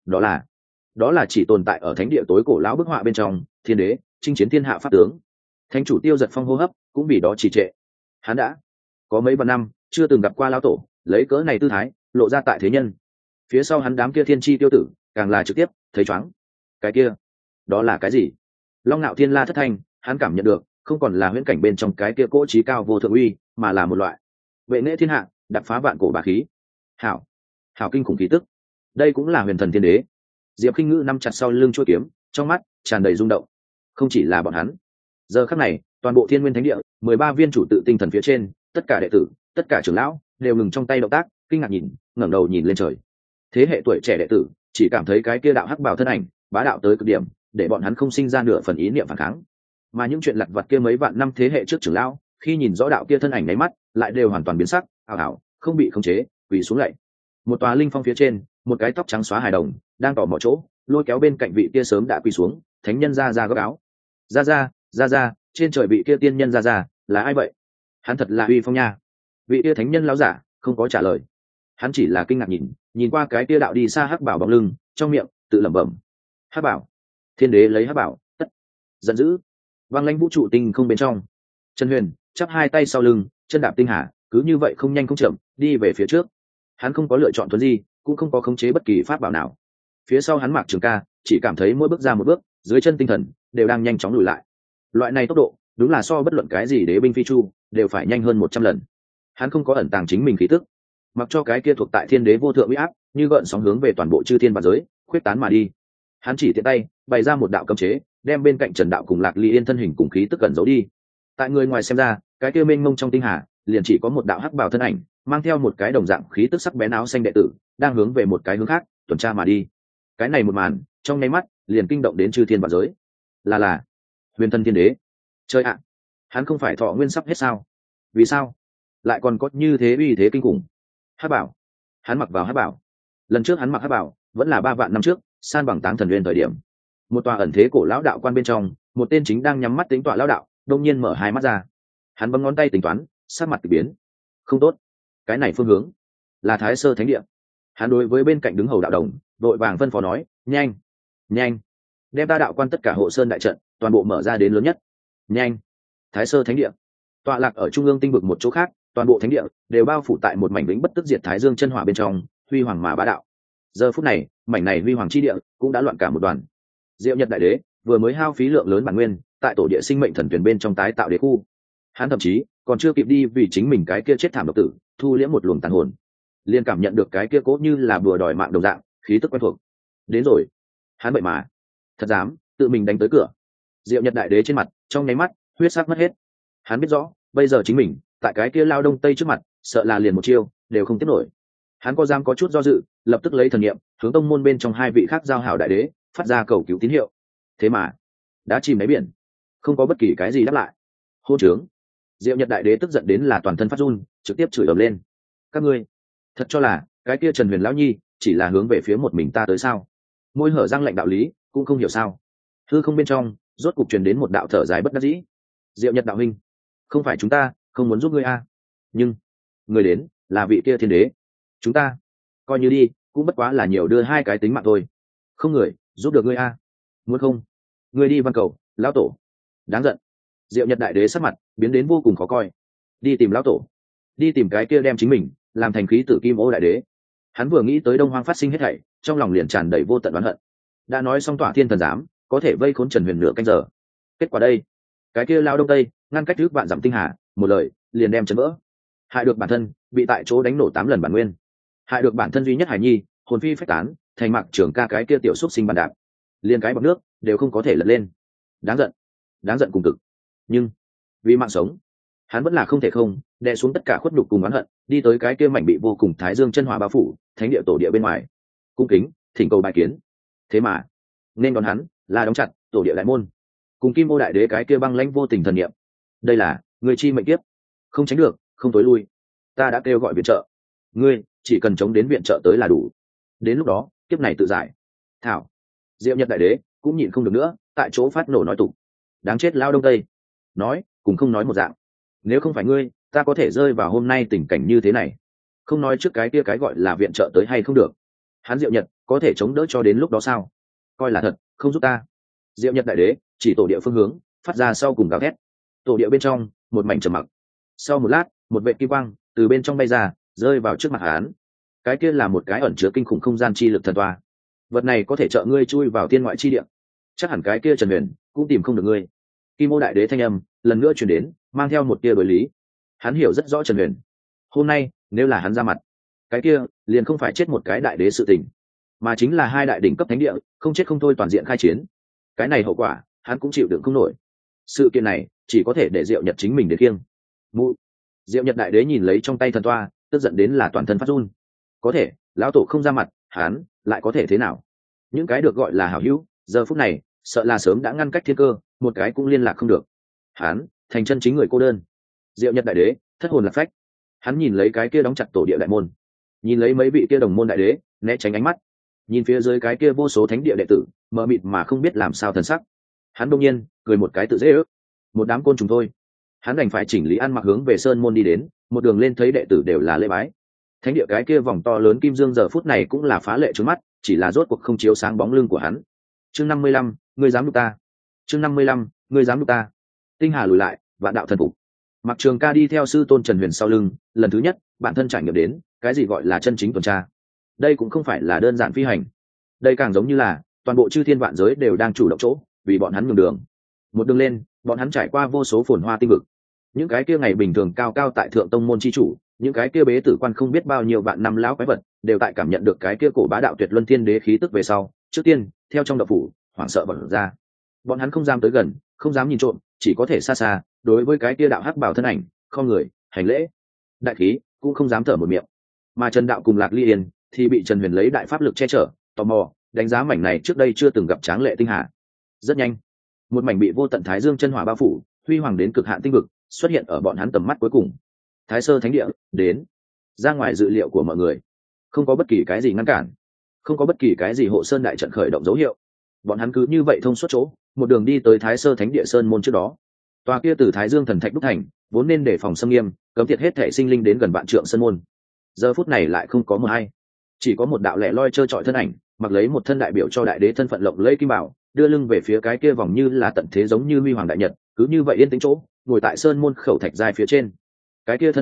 đó là chỉ tồn tại ở thánh địa tối cổ lão bức họa bên trong thiên đế chinh chiến thiên hạ pháp tướng. Thánh chủ Tiêu Giật Phong hô hấp cũng vì đó trì trệ. Hắn đã có mấy vạn năm chưa từng gặp qua lão tổ lấy cỡ này tư thái lộ ra tại thế nhân. Phía sau hắn đám kia thiên chi tiêu tử càng là trực tiếp thấy chóng. Cái kia đó là cái gì? Long Nạo Thiên la thất thanh, hắn cảm nhận được không còn là huyễn cảnh bên trong cái kia cỗ trí cao vô thượng uy, mà là một loại vệ nghệ thiên hạ đập phá vạn cổ bá khí. Hảo kinh khủng khí tức, đây cũng là huyền thần thiên đế. Diệp Khinh Ngữ nắm chặt sau lưng chuôi kiếm, trong mắt tràn đầy rung động. Không chỉ là bọn hắn, giờ khắc này toàn bộ Thiên Nguyên Thánh Địa 13 viên chủ tự tinh thần phía trên, tất cả đệ tử, tất cả trưởng lão đều ngừng trong tay động tác, kinh ngạc nhìn, ngẩng đầu nhìn lên trời. Thế hệ tuổi trẻ đệ tử chỉ cảm thấy cái kia đạo hắc bào thân ảnh bá đạo tới cực điểm, để bọn hắn không sinh ra nửa phần ý niệm phản kháng. Mà những chuyện lặt vặt kia mấy vạn năm thế hệ trước trưởng lão, khi nhìn rõ đạo kia thân ảnh nháy mắt, lại đều hoàn toàn biến sắc, ảo ảo, không bị khống chế, quỳ xuống lạy. Một tòa linh phong phía trên, một cái tóc trắng xóa hài đồng đang tỏ mò chỗ, lôi kéo bên cạnh vị kia sớm đã quỳ xuống thánh nhân ra góc áo. Ra, trên trời vị kia tiên nhân ra là ai vậy? Hắn thật là uy phong nha. Vị kia thánh nhân lão giả không có trả lời, hắn chỉ là kinh ngạc nhìn qua cái kia đạo đi xa hắc bảo bóng lưng, trong miệng tự lẩm bẩm: hắc bảo, thiên đế lấy hắc bảo tất. Giận dữ vang lãnh vũ trụ tinh không bên trong, Trần Huyền chắp hai tay sau lưng, chân đạp tinh hà, cứ như vậy không nhanh không chậm đi về phía trước. Hắn không có lựa chọn thuần di, cũng không có khống chế bất kỳ pháp bảo nào. Phía sau hắn Mạc Trường Ca chỉ cảm thấy mỗi bước ra một bước, dưới chân tinh thần đều đang nhanh chóng lùi lại. Loại này tốc độ đúng là so bất luận cái gì đế binh phi chu đều phải nhanh hơn 100 lần. Hắn không có ẩn tàng chính mình khí tức, mặc cho cái kia thuộc tại thiên đế vô thượng uy áp như gợn sóng hướng về toàn bộ chư thiên và giới khuyết tán mà đi. Hắn chỉ tiện tay bày ra một đạo cấm chế, đem bên cạnh Trần Đạo cùng Lạc Ly Yên thân hình cùng khí tức gần giấu đi. Tại người ngoài xem ra, cái kia mênh mông trong tinh hà liền chỉ có một đạo hắc bào thân ảnh, mang theo một cái đồng dạng khí tức sắc bén áo xanh đệ tử, đang hướng về một cái hướng khác tuần tra mà đi. Cái này một màn trong nháy mắt liền kinh động đến chư thiên và giới. Là huyền thân thiên đế. Chơi ạ, hắn không phải thọ nguyên sắp hết sao? Vì sao lại còn có như thế uy thế kinh khủng? Hắc bảo, hắn mặc vào hắc bảo. Lần trước hắn mặc hắc bảo vẫn là 3 vạn năm trước, san bằng Táng Thần Nguyên thời điểm. Một tòa ẩn thế cổ lão đạo quan bên trong, một tên chính đang nhắm mắt tính tọa lão đạo đông nhiên mở hai mắt ra. Hắn bấm ngón tay tính toán, sắc mặt kỳ biến. Không tốt, cái này phương hướng là Thái Sơ Thánh Địa. Hắn đối với bên cạnh đứng hầu đạo đồng đội vàng phân phó nói: nhanh đem ta đạo quan tất cả hộ sơn đại trận toàn bộ mở ra đến lớn nhất. Nhanh. Thái Sơ Thánh Địa tọa lạc ở trung ương tinh vực một chỗ khác, toàn bộ thánh địa đều bao phủ tại một mảnh vĩnh bất tức diệt thái dương chân hỏa bên trong, huy hoàng mà bá đạo. Giờ phút này mảnh này huy hoàng chi địa cũng đã loạn cả một đoàn. Diệu Nhật Đại Đế vừa mới hao phí lượng lớn bản nguyên tại tổ địa sinh mệnh thần tuyển bên trong tái tạo đế khu, hắn thậm chí còn chưa kịp đi vì chính mình cái kia chết thảm độc tử thu liễm một luồng tàn hồn, liền cảm nhận được cái kia cố như là bùa đòi mạng đồng dạng khí tức quen thuộc. Đến rồi, hắn vậy mà thật dám tự mình đánh tới cửa. Diệu Nhật Đại Đế trên mặt trong nháy mắt huyết sắc mất hết. Hắn biết rõ bây giờ chính mình tại cái kia lao đông tây trước mặt sợ là liền một chiêu đều không tiếp nổi. Hắn có dám có chút do dự, lập tức lấy thần niệm hướng tông môn bên trong hai vị khác giao hảo đại đế phát ra cầu cứu tín hiệu. Thế mà đã chìm đáy biển, không có bất kỳ cái gì đáp lại. Hô trướng! Diệu Nhật Đại Đế tức giận đến là toàn thân phát run, trực tiếp chửi ầm lên. Các ngươi thật cho là cái kia Trần Huyền lão nhi chỉ là hướng về phía một mình ta tới sao? Môi hở răng lạnh đạo lý cũng không hiểu sao? Hư không bên trong rốt cục truyền đến một đạo thở dài bất đắc dĩ. Diệu Nhật đạo huynh, không phải chúng ta không muốn giúp ngươi a, nhưng người đến là vị kia thiên đế, chúng ta coi như đi cũng bất quá là nhiều đưa hai cái tính mạng thôi, không người giúp được ngươi a. Muốn không ngươi đi văn cầu lão tổ. Đáng giận! Diệu Nhật Đại Đế sắc mặt biến đến vô cùng khó coi. Đi tìm lão tổ, đi tìm cái kia đem chính mình làm thành khí tử kim ô đại đế. Hắn vừa nghĩ tới Đông Hoang phát sinh hết thảy, trong lòng liền tràn đầy vô tận oán hận. Đã nói xong tỏa thiên thần giám có thể vây khốn Trần Huyền nửa canh giờ, kết quả đây cái kia lao đông tây ngăn cách trước vạn dặm tinh hà, một lời liền đem chấn vỡ, hại được bản thân bị tại chỗ đánh nổ 8 lần bản nguyên, hại được bản thân duy nhất hải nhi hồn phi phách tán, thành Mạc Trường Ca cái kia tiểu xúc sinh bàn đạp, liền cái bọt nước đều không có thể lật lên. Đáng giận cùng cực. Nhưng vì mạng sống, hắn vẫn là không thể không đè xuống tất cả khuất nhục cùng oán hận, đi tới cái kia mảnh bị vô cùng thái dương chân hỏa bao phủ thánh địa tổ địa bên ngoài, cung kính thỉnh cầu bài kiến. Thế mà nên đón hắn là đóng chặt tổ địa đại môn cùng kim ô đại đế cái kia băng lãnh vô tình thần niệm. Đây là người chi mệnh kiếp, không tránh được không tối lui. Ta đã kêu gọi viện trợ, ngươi chỉ cần chống đến viện trợ tới là đủ, đến lúc đó kiếp này tự giải. Thảo! Diệu Nhật Đại Đế cũng nhịn không được nữa, tại chỗ phát nổ nói tục. Đáng chết lao đông tây, nói cùng không nói một dạng. Nếu không phải ngươi, ta có thể rơi vào hôm nay tình cảnh như thế này. Không nói trước cái kia cái gọi là viện trợ tới hay không được, hắn Diệu Nhật có thể chống đỡ cho đến lúc đó sao? Coi là thật không giúp ta. Diệu Nhật Đại Đế chỉ tổ địa phương hướng phát ra sau cùng gào thét. Tổ địa bên trong một mảnh trầm mặc. Sau một lát, một vệ kim quang từ bên trong bay ra, rơi vào trước mặt hắn. Cái kia là một cái ẩn chứa kinh khủng không gian chi lực thần toa. Vật này có thể trợ ngươi chui vào thiên ngoại chi địa. Chắc hẳn cái kia Trần Huyền cũng tìm không được ngươi. Kim Ô Đại Đế thanh âm lần nữa truyền đến, mang theo một tia đối lý. Hắn hiểu rất rõ Trần Huyền. Hôm nay nếu là hắn ra mặt, cái kia liền không phải chết một cái đại đế sự tình, mà chính là hai đại đỉnh cấp thánh địa không chết không thôi toàn diện khai chiến. Cái này hậu quả hắn cũng chịu đựng không nổi. Sự kiện này chỉ có thể để Diệu Nhật chính mình để kiêng. Mụ! Diệu Nhật Đại Đế nhìn lấy trong tay thần toa, tức giận đến là toàn thân phát run. Có thể lão tổ không ra mặt, hắn lại có thể thế nào? Những cái được gọi là hảo hữu, giờ phút này sợ là sớm đã ngăn cách thiên cơ, một cái cũng liên lạc không được. Hắn thành chân chính người cô đơn. Diệu Nhật Đại Đế thất hồn lạc phách. Hắn nhìn lấy cái kia đóng chặt tổ địa đại môn, nhìn lấy mấy vị kia đồng môn đại đế né tránh ánh mắt, nhìn phía dưới cái kia vô số thánh địa đệ tử mờ mịt mà không biết làm sao thần sắc. Hắn đông nhiên cười một cái tự dễ ước, một đám côn trùng thôi. Hắn đành phải chỉnh lý ăn mặc hướng về sơn môn đi đến, một đường lên thấy đệ tử đều là lễ bái. Thánh địa cái kia vòng to lớn kim dương giờ phút này cũng là phá lệ trước mắt, chỉ là rốt cuộc không chiếu sáng bóng lưng của hắn. Chương 55, ngươi dám đục ta. Chương 55, ngươi dám đục ta. Tinh hà lùi lại, vạn đạo thần phục. Mạc Trường Ca đi theo sư tôn Trần Huyền sau lưng, lần thứ nhất bản thân trải nghiệm đến cái gì gọi là chân chính tuần tra. Đây cũng không phải là đơn giản phi hành, đây càng giống như là toàn bộ chư thiên vạn giới đều đang chủ động chỗ vì bọn hắn nhường đường. Một đường lên, bọn hắn trải qua vô số phồn hoa tinh vực. Những cái kia ngày bình thường cao cao tại thượng tông môn chi chủ, những cái kia bế tử quan không biết bao nhiêu vạn năm lão quái vật, đều tại cảm nhận được cái kia cổ bá đạo tuyệt luân thiên đế khí tức về sau, trước tiên theo trong đạo phủ hoảng sợ bật ra. Bọn hắn không dám tới gần, không dám nhìn trộm, chỉ có thể xa xa đối với cái kia đạo hắc bảo thân ảnh không người hành lễ. Đại khí cũng không dám thở một miệng. Mà Trần Đạo cùng Lạc Ly Yên thì bị Trần Huyền lấy đại pháp lực che chở, tò mò đánh giá mảnh này trước đây chưa từng gặp tráng lệ tinh hà. Rất nhanh, một mảnh bị vô tận thái dương chân hỏa bao phủ, huy hoàng đến cực hạn tinh vực xuất hiện ở bọn hắn tầm mắt cuối cùng. Thái Sơ Thánh Địa đến, ra ngoài dự liệu của mọi người, không có bất kỳ cái gì ngăn cản, không có bất kỳ cái gì hộ sơn đại trận khởi động dấu hiệu. Bọn hắn cứ như vậy thông suốt chỗ, một đường đi tới Thái Sơ Thánh Địa sơn môn trước đó. Tòa kia từ Thái Dương thần thạch đúc thành, vốn nên để phòng xâm nghiêm, cấm tiệt hết thể sinh linh đến gần vạn trượng sơn môn. Giờ phút này lại không có một ai, chỉ có một đạo lẻ loi trơ trọi thân ảnh, mặc lấy một thân đại biểu cho đại đế thân phận lộng lẫy kim bảo, đưa lưng về phía cái kia vòng như là tận thế giống như huy hoàng đại nhật, cứ như vậy yên tĩnh chỗ, ngồi tại sơn môn khẩu thạch giai phía trên. Cái kia thân ảnh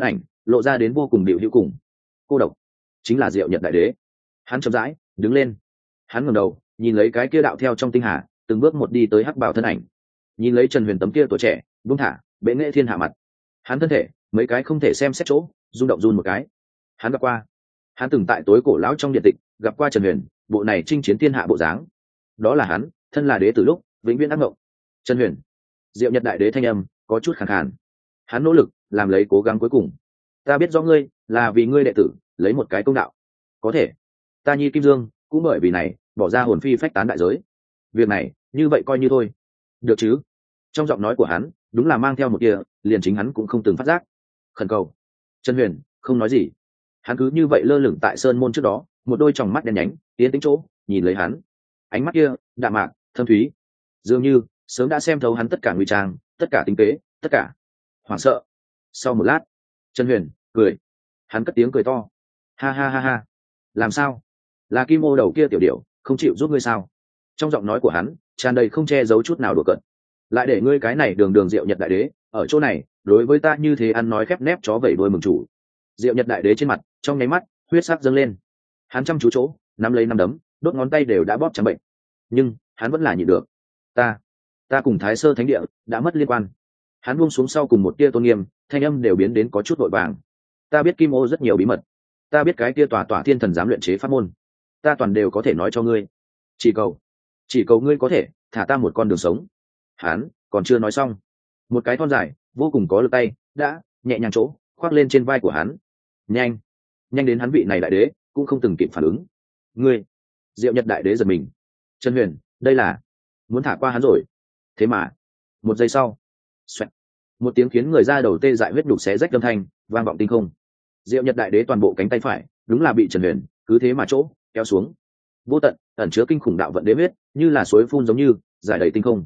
lộ ra đến vô cùng điệu hữu cùng cô độc, chính là Diệu Nhật Đại Đế. Hắn chậm rãi đứng lên, hắn ngẩng đầu nhìn lấy cái kia đạo theo trong tinh hà từng bước một đi tới hắc bảo thân ảnh, nhìn lấy Trần Huyền tấm kia tuổi trẻ buông thả bệ nghệ thiên hạ mặt, hắn thân thể mấy cái không thể xem xét chỗ rung động run một cái. Hắn gặp qua, hắn từng tại tối cổ lão trong điện tịch gặp qua Trần Huyền bộ này chinh chiến thiên hạ bộ dáng, đó là hắn thân là đế từ lúc vĩnh viễn ác mộng. Trần Huyền. Diệu Nhật Đại Đế thanh âm có chút khàn khàn, hắn nỗ lực làm lấy cố gắng cuối cùng. Ta biết rõ ngươi là vì ngươi đệ tử lấy một cái công đạo, có thể ta Nhi Kim Dương cũng bởi vì này bỏ ra hồn phi phách tán đại giới, việc này như vậy coi như thôi được chứ. Trong giọng nói của hắn đúng là mang theo một kia liền chính hắn cũng không từng phát giác khẩn cầu. Trần Huyền không nói gì, hắn cứ như vậy lơ lửng tại sơn môn trước đó, một đôi tròng mắt đen nhánh tiến tính chỗ nhìn lấy hắn, ánh mắt kia đạm mạc thâm thúy, dường như sớm đã xem thấu hắn tất cả nguy trang, tất cả tính kế, tất cả hoảng sợ. Sau một lát, Trần Huyền cười, hắn cất tiếng cười to, ha ha ha ha, làm sao, là Kim Ô đầu kia tiểu điểu không chịu giúp ngươi sao? Trong giọng nói của hắn tràn đầy không che giấu chút nào đùa cợt, lại để ngươi cái này đường đường Diệu Nhật Đại Đế ở chỗ này đối với ta như thế ăn nói khép nép chó vẩy đuôi mừng chủ. Diệu Nhật Đại Đế trên mặt trong nháy mắt huyết sắc dâng lên, hắn chăm chú chỗ nắm lấy nắm đấm, đốt ngón tay đều đã bóp trắng bệnh, nhưng hắn vẫn là nhịn được. Ta cùng Thái Sơ Thánh Địa đã mất liên quan. Hắn buông xuống sau cùng một tia tôn nghiêm, thanh âm đều biến đến có chút vội vàng. Ta biết Kim Ô rất nhiều bí mật, ta biết cái kia tòa thiên thần dám luyện chế pháp môn, ta toàn đều có thể nói cho ngươi. Chỉ cầu ngươi có thể thả ta một con đường sống. Hắn còn chưa nói xong, một cái thon dài vô cùng có lực tay đã nhẹ nhàng chỗ khoác lên trên vai của hắn, nhanh đến hắn vị này đại đế cũng không từng kịp phản ứng. Ngươi. Diệu Nhật Đại Đế giật mình. Trần Huyền, đây là muốn thả qua hắn rồi. Thế mà một giây sau, xoẹt, một tiếng khiến người ra đầu tê dại huyết đục xé rách âm thanh vang vọng tinh không. Diệu Nhật Đại Đế toàn bộ cánh tay phải đúng là bị Trần Huyền cứ thế mà chỗ kéo xuống, vô tận ẩn chứa kinh khủng đạo vận đế huyết như là suối phun giống như giải đầy tinh không.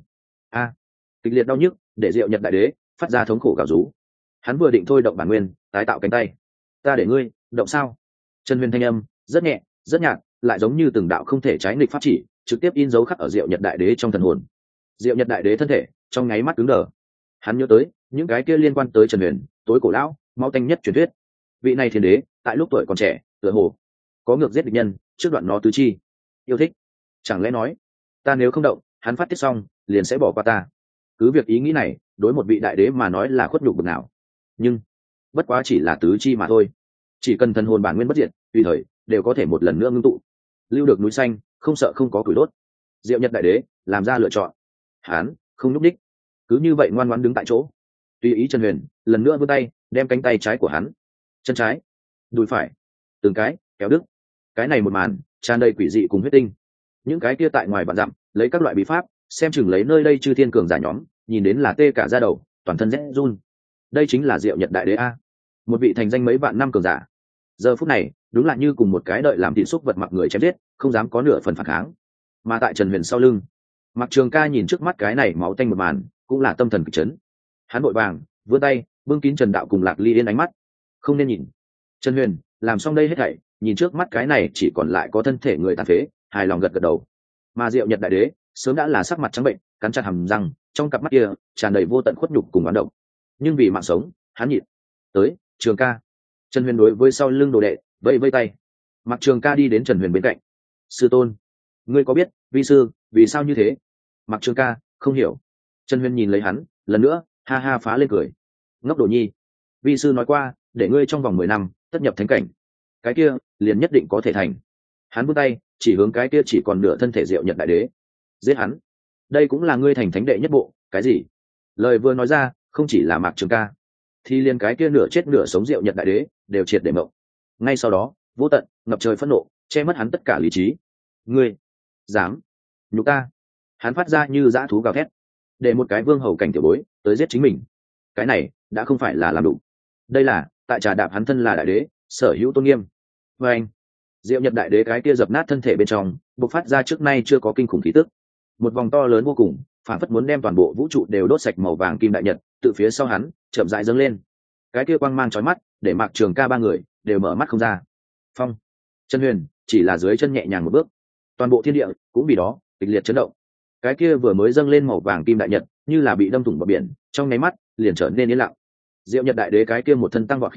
Kịch liệt đau nhức để Diệu Nhật Đại Đế phát ra thống khổ gào rú. Hắn vừa định thôi động bản nguyên tái tạo cánh tay, ta để ngươi động sao? Trần Huyền thanh âm rất nhẹ rất nhạt, lại giống như từng đạo không thể trái nghịch pháp chỉ trực tiếp in dấu khắc ở Diệu Nhật Đại Đế trong thần hồn. Diệu Nhật Đại Đế thân thể trong nháy mắt cứng đờ, hắn nhớ tới những cái kia liên quan tới Trần Huyền tối cổ lão máu tanh nhất truyền thuyết. Vị này thiên đế tại lúc tuổi còn trẻ tựa hồ có ngược giết địch nhân trước đoạn nó tứ chi yêu thích, chẳng lẽ nói ta nếu không động hắn phát tiết xong liền sẽ bỏ qua ta? Cứ việc ý nghĩ này đối một vị đại đế mà nói là khuất nhục bực nào, nhưng bất quá chỉ là tứ chi mà thôi, chỉ cần thần hồn bản nguyên bất diệt tùy thời đều có thể một lần nữa ngưng tụ, lưu được núi xanh không sợ không có củi đốt. Diệu Nhật Đại Đế làm ra lựa chọn, hắn không nhúc đích, cứ như vậy ngoan ngoãn đứng tại chỗ, tùy ý Trần Huyền lần nữa vươn tay đem cánh tay trái của hắn, chân trái, đùi phải từng cái kéo đứt. Cái này một màn tràn đầy quỷ dị cùng huyết tinh. Những cái kia tại ngoài vạn dặm lấy các loại bí pháp xem chừng lấy nơi đây chư thiên cường giả nhóm nhìn đến là tê cả da đầu, toàn thân rét run. Đây chính là Diệu Nhật Đại Đế a, một vị thành danh mấy vạn năm cường giả, giờ phút này đúng là như cùng một cái đợi làm thịt xúc vật mặc người chém giết, không dám có nửa phần phản kháng. Mà tại Trần Huyền sau lưng, Mạc Trường Ca nhìn trước mắt cái này máu tanh một màn cũng là tâm thần kịch chấn. Hắn vội vàng vươn tay bưng kín Trần Đạo cùng Lạc Ly Yên ánh mắt, không nên nhìn. Trần Huyền làm xong đây hết thảy, nhìn trước mắt cái này chỉ còn lại có thân thể người tàn phế, hài lòng gật gật đầu. Mà Diệu Nhật Đại Đế sớm đã là sắc mặt trắng bệnh, cắn chặt hàm răng, trong cặp mắt kia tràn đầy vô tận khuất nhục cùng oán độc. Nhưng vì mạng sống, hắn nhịn. Tới, Trường Ca. Trần Huyền đối với sau lưng đồ đệ vẫy vẫy tay. Mạc Trường Ca đi đến Trần Huyền bên cạnh. Sư tôn, ngươi có biết vi sư vì sao như thế? Mạc Trường Ca không hiểu. Trần Huyền nhìn lấy hắn lần nữa, ha ha phá lên cười. Ngốc đồ nhi, vi sư nói qua để ngươi trong vòng 10 năm tất nhập thánh cảnh, cái kia liền nhất định có thể thành. Hắn vươn tay chỉ hướng cái kia chỉ còn nửa thân thể Diệu Nhật Đại Đế. Giết hắn, đây cũng là ngươi thành thánh đệ nhất bộ. Cái gì? Lời vừa nói ra không chỉ là Mạc Trường Ca, thì liền cái kia nửa chết nửa sống Diệu Nhật Đại Đế đều triệt để mộng. Ngay sau đó vô tận ngập trời phẫn nộ che mất hắn tất cả lý trí. Ngươi dám nhục ta? Hắn phát ra như dã thú gào thét, để một cái vương hầu cảnh tiểu bối tới giết chính mình, cái này đã không phải là làm đủ, đây là tại trà đạp hắn thân là đại đế sở hữu tôn nghiêm. Và anh, Diệu Nhật Đại Đế cái kia dập nát thân thể bên trong bộc phát ra trước nay chưa có kinh khủng khí tức, một vòng to lớn vô cùng, phản phất muốn đem toàn bộ vũ trụ đều đốt sạch màu vàng kim đại nhật từ phía sau hắn chậm rãi dâng lên. Cái kia quang mang chói mắt để Mạc Trường Ca ba người đều mở mắt không ra. Phong, Trần Huyền chỉ là dưới chân nhẹ nhàng một bước, toàn bộ thiên địa cũng vì đó kịch liệt chấn động. Cái kia vừa mới dâng lên màu vàng kim đại nhật như là bị đâm thủng vào biển, trong nháy mắt liền trở nên yên lặng. Diệu Nhật Đại Đế cái kia một thân tăng vọt khí tức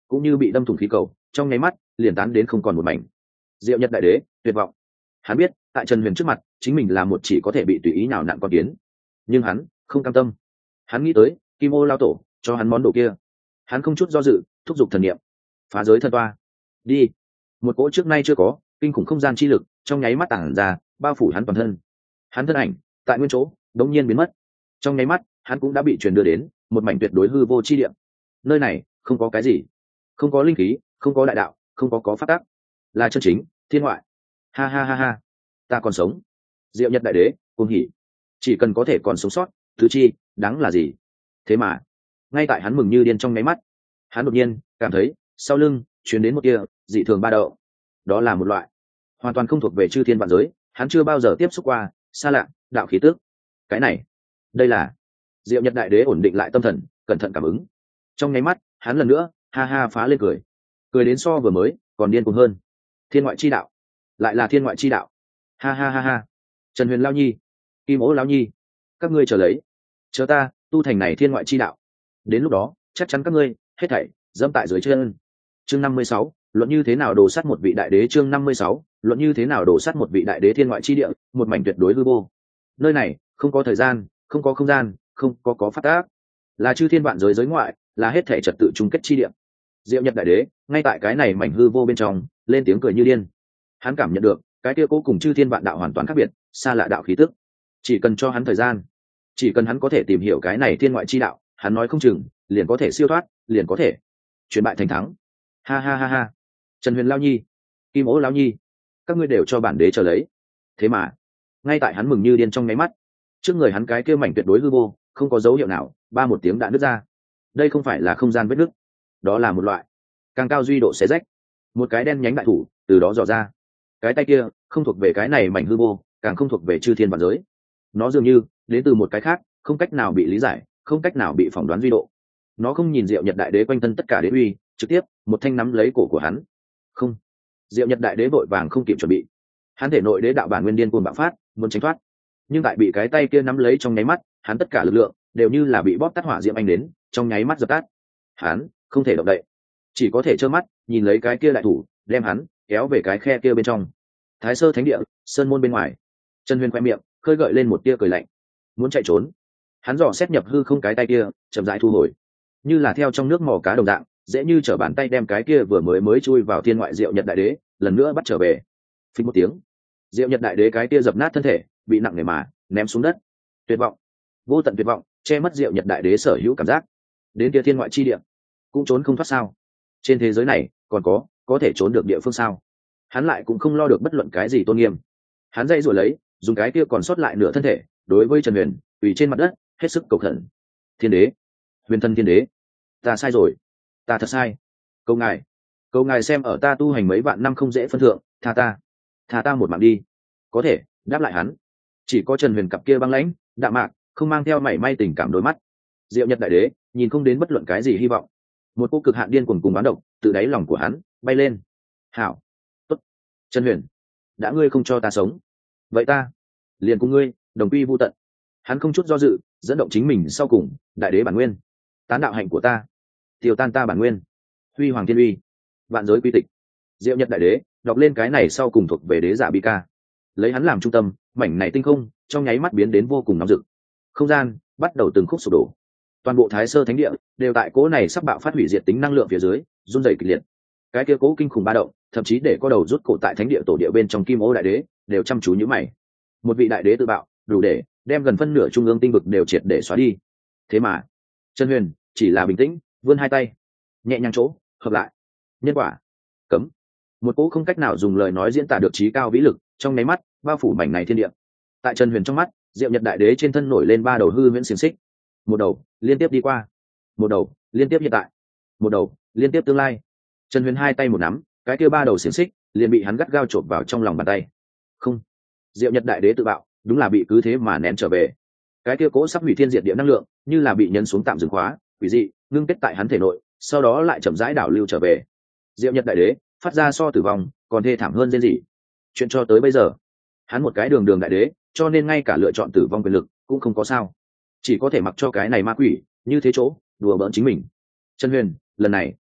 cũng như bị đâm thủng khí cầu, trong nháy mắt liền tán đến không còn một mảnh. Diệu Nhật đại đế tuyệt vọng. Hắn biết tại Trần Huyền trước mặt chính mình là một chỉ có thể bị tùy ý nào nặn con kiến, nhưng hắn không cam tâm. Hắn nghĩ tới Kim Ô lao tổ cho hắn món đồ kia, hắn không chút do dự thúc giục thần niệm phá giới thần toa. Đi. Một cỗ trước nay chưa có kinh khủng không gian chi lực trong nháy mắt tản ra, bao phủ hắn toàn thân. Hắn thân ảnh tại nguyên chỗ đống nhiên biến mất. Trong nháy mắt hắn cũng đã bị truyền đưa đến một mảnh tuyệt đối hư vô chi địa. Nơi này không có cái gì, không có linh khí, không có đại đạo, không có pháp tắc, là chân chính thiên ngoại. Ha ha ha ha, ta còn sống. Diệu Nhật đại đế cuồng hỉ, chỉ cần có thể còn sống sót thứ chi đáng là gì. Thế mà ngay tại hắn mừng như điên trong nháy mắt, hắn đột nhiên cảm thấy sau lưng truyền đến một tia dị thường ba đậu. Đó là một loại hoàn toàn không thuộc về chư thiên vạn giới, hắn chưa bao giờ tiếp xúc qua, xa lạ đạo khí tức. Cái này, đây là... Diệu Nhật đại đế ổn định lại tâm thần, cẩn thận cảm ứng. Trong nháy mắt hắn lần nữa ha ha phá lên cười, cười đến so vừa mới còn điên cuồng hơn. Thiên ngoại chi đạo, lại là thiên ngoại chi đạo. Ha ha ha ha. Trần Huyền lao nhi, Kim Ô lao nhi, các ngươi chờ lấy, chờ ta tu thành này thiên ngoại chi đạo, đến lúc đó chắc chắn các ngươi hết thảy dẫm tại dưới chân. Chương 56, luận như thế nào đổ sát một vị đại đế. Chương 56, luận như thế nào đổ sát một vị đại đế. Thiên ngoại chi địa, một mảnh tuyệt đối hư vô. Nơi này không có thời gian, không có không gian, không có pháp tắc, là chư thiên vạn giới giới ngoại, là hết thảy trật tự chung kết chi địa. Diệu Nhật đại đế ngay tại cái này mảnh hư vô bên trong lên tiếng cười như điên. Hắn cảm nhận được cái kia cố cùng chư thiên vạn đạo hoàn toàn khác biệt, xa lạ đạo khí tức. Chỉ cần cho hắn thời gian, chỉ cần hắn có thể tìm hiểu cái này thiên ngoại chi đạo, hắn nói không chừng liền có thể siêu thoát, liền có thể chuyển bại thành thắng. Ha ha ha ha. Trần Huyền lao nhi, Kim Ô lao nhi, các ngươi đều cho bản đế chờ lấy. Thế mà ngay tại hắn mừng như điên trong nháy mắt, trước người hắn cái kia mảnh tuyệt đối hư vô không có dấu hiệu nào, ba một tiếng đã nứt ra. Đây không phải là không gian vết nứt, đó là một loại càng cao duy độ xé rách. Một cái đen nhánh đại thủ từ đó dò ra. Cái tay kia không thuộc về cái này mảnh hư vô, càng không thuộc về chư thiên vạn giới. Nó dường như đến từ một cái khác, không cách nào bị lý giải, không cách nào bị phỏng đoán duy độ. Nó không nhìn Diệu Nhật đại đế quanh thân tất cả đế uy, trực tiếp một thanh nắm lấy cổ của hắn. Không. Diệu Nhật đại đế vội vàng không kịp chuẩn bị, hắn thể nội đế đạo bản nguyên điên cuồng bạo phát, muốn tránh thoát, nhưng tại bị cái tay kia nắm lấy trong nháy mắt, hắn tất cả lực lượng đều như là bị bóp tắt hỏa diệm anh đến, trong nháy mắt dập tắt. Hắn không thể động đậy, chỉ có thể trơ mắt nhìn lấy cái kia đại thủ đem hắn kéo về cái khe kia bên trong. Thái Sơ Thánh địa, sơn môn bên ngoài, Trần Huyền khoe miệng khơi gợi lên một tia cười lạnh, muốn chạy trốn. Hắn dò xét nhập hư không cái tay kia, chậm rãi thu hồi, như là theo trong nước mò cá đồng dạng, dễ như trở bàn tay đem cái kia vừa mới chui vào thiên ngoại Diệu Nhật đại đế lần nữa bắt trở về. Phình một tiếng, Diệu Nhật đại đế cái kia dập nát thân thể, bị nặng nề mà ném xuống đất. Tuyệt vọng, vô tận tuyệt vọng che mất Diệu Nhật đại đế sở hữu cảm giác. Đến kia thiên ngoại chi địa cũng trốn không thoát sao? Trên thế giới này còn có thể trốn được địa phương sao? Hắn lại cũng không lo được bất luận cái gì tôn nghiêm. Hắn dây rồi lấy, dùng cái kia còn sót lại nửa thân thể đối với Trần Huyền quỳ trên mặt đất, hết sức cầu khẩn. Thiên đế, huyền thân thiên đế, ta sai rồi, ta thật sai. Cầu ngài xem ở ta tu hành mấy vạn năm không dễ phân thượng, tha ta một mạng đi. Có thể đáp lại hắn chỉ có Trần Huyền cặp kia băng lãnh đạm mạc, không mang theo mảy may tình cảm đôi mắt. Diệu Nhật đại đế nhìn không đến bất luận cái gì hy vọng. Một cô cực hạn điên cuồng cùng bán độc từ đáy lòng của hắn bay lên. Hảo, tốt, Trần Huyền, đã ngươi không cho ta sống, vậy ta liền cùng ngươi đồng quy vu tận. Hắn không chút do dự dẫn động chính mình sau cùng đại đế bản nguyên, tán đạo hạnh của ta, tiêu tan ta bản nguyên, huy hoàng thiên uy, vạn giới quy tịch. Diệu Nhật đại đế đọc lên cái này sau cùng thuộc về đế giả bi ca, lấy hắn làm trung tâm, mảnh này tinh không trong nháy mắt biến đến vô cùng nóng rực. Không gian bắt đầu từng khúc sụp đổ, toàn bộ Thái Sơ Thánh địa đều tại cố này sắp bạo phát hủy diệt tính năng lượng phía dưới run rẩy kịch liệt. Cái kia cố kinh khủng ba động, thậm chí để có đầu rút cổ tại thánh địa tổ địa bên trong Kim Ô đại đế đều chăm chú nhíu mày. Một vị đại đế tự bạo đủ để đem gần phân nửa trung ương tinh vực đều triệt để xóa đi. Thế mà Trần Huyền chỉ là bình tĩnh vươn hai tay, nhẹ nhàng chỗ hợp lại. Nhân quả cấm, một cỗ không cách nào dùng lời nói diễn tả được trí cao vĩ lực trong nháy mắt bao phủ mảnh này thiên địa. Tại Trần Huyền trong mắt, Diệu Nhật đại đế trên thân nổi lên ba đầu hư huyễn xiềng xích, một đầu liên tiếp đi qua, một đầu liên tiếp hiện tại, một đầu liên tiếp tương lai. Trần Huyền hai tay một nắm, cái kia ba đầu xiềng xích liền bị hắn gắt gao chộp vào trong lòng bàn tay. Không, Diệu Nhật đại đế tự bạo đúng là bị cứ thế mà nén trở về. Cái kia cố sắp hủy thiên diệt địa năng lượng như là bị nhấn xuống tạm dừng khóa, quỷ dị ngưng kết tại hắn thể nội, sau đó lại chậm rãi đảo lưu trở về. Diệu Nhật đại đế phát ra so tử vong còn thê thảm hơn riêng gì. Chuyện cho tới bây giờ, hắn một cái đường đường đại đế, cho nên ngay cả lựa chọn tử vong quyền lực cũng không có sao, chỉ có thể mặc cho cái này ma quỷ như thế chỗ đùa bỡn chính mình. Trần Huyền lần này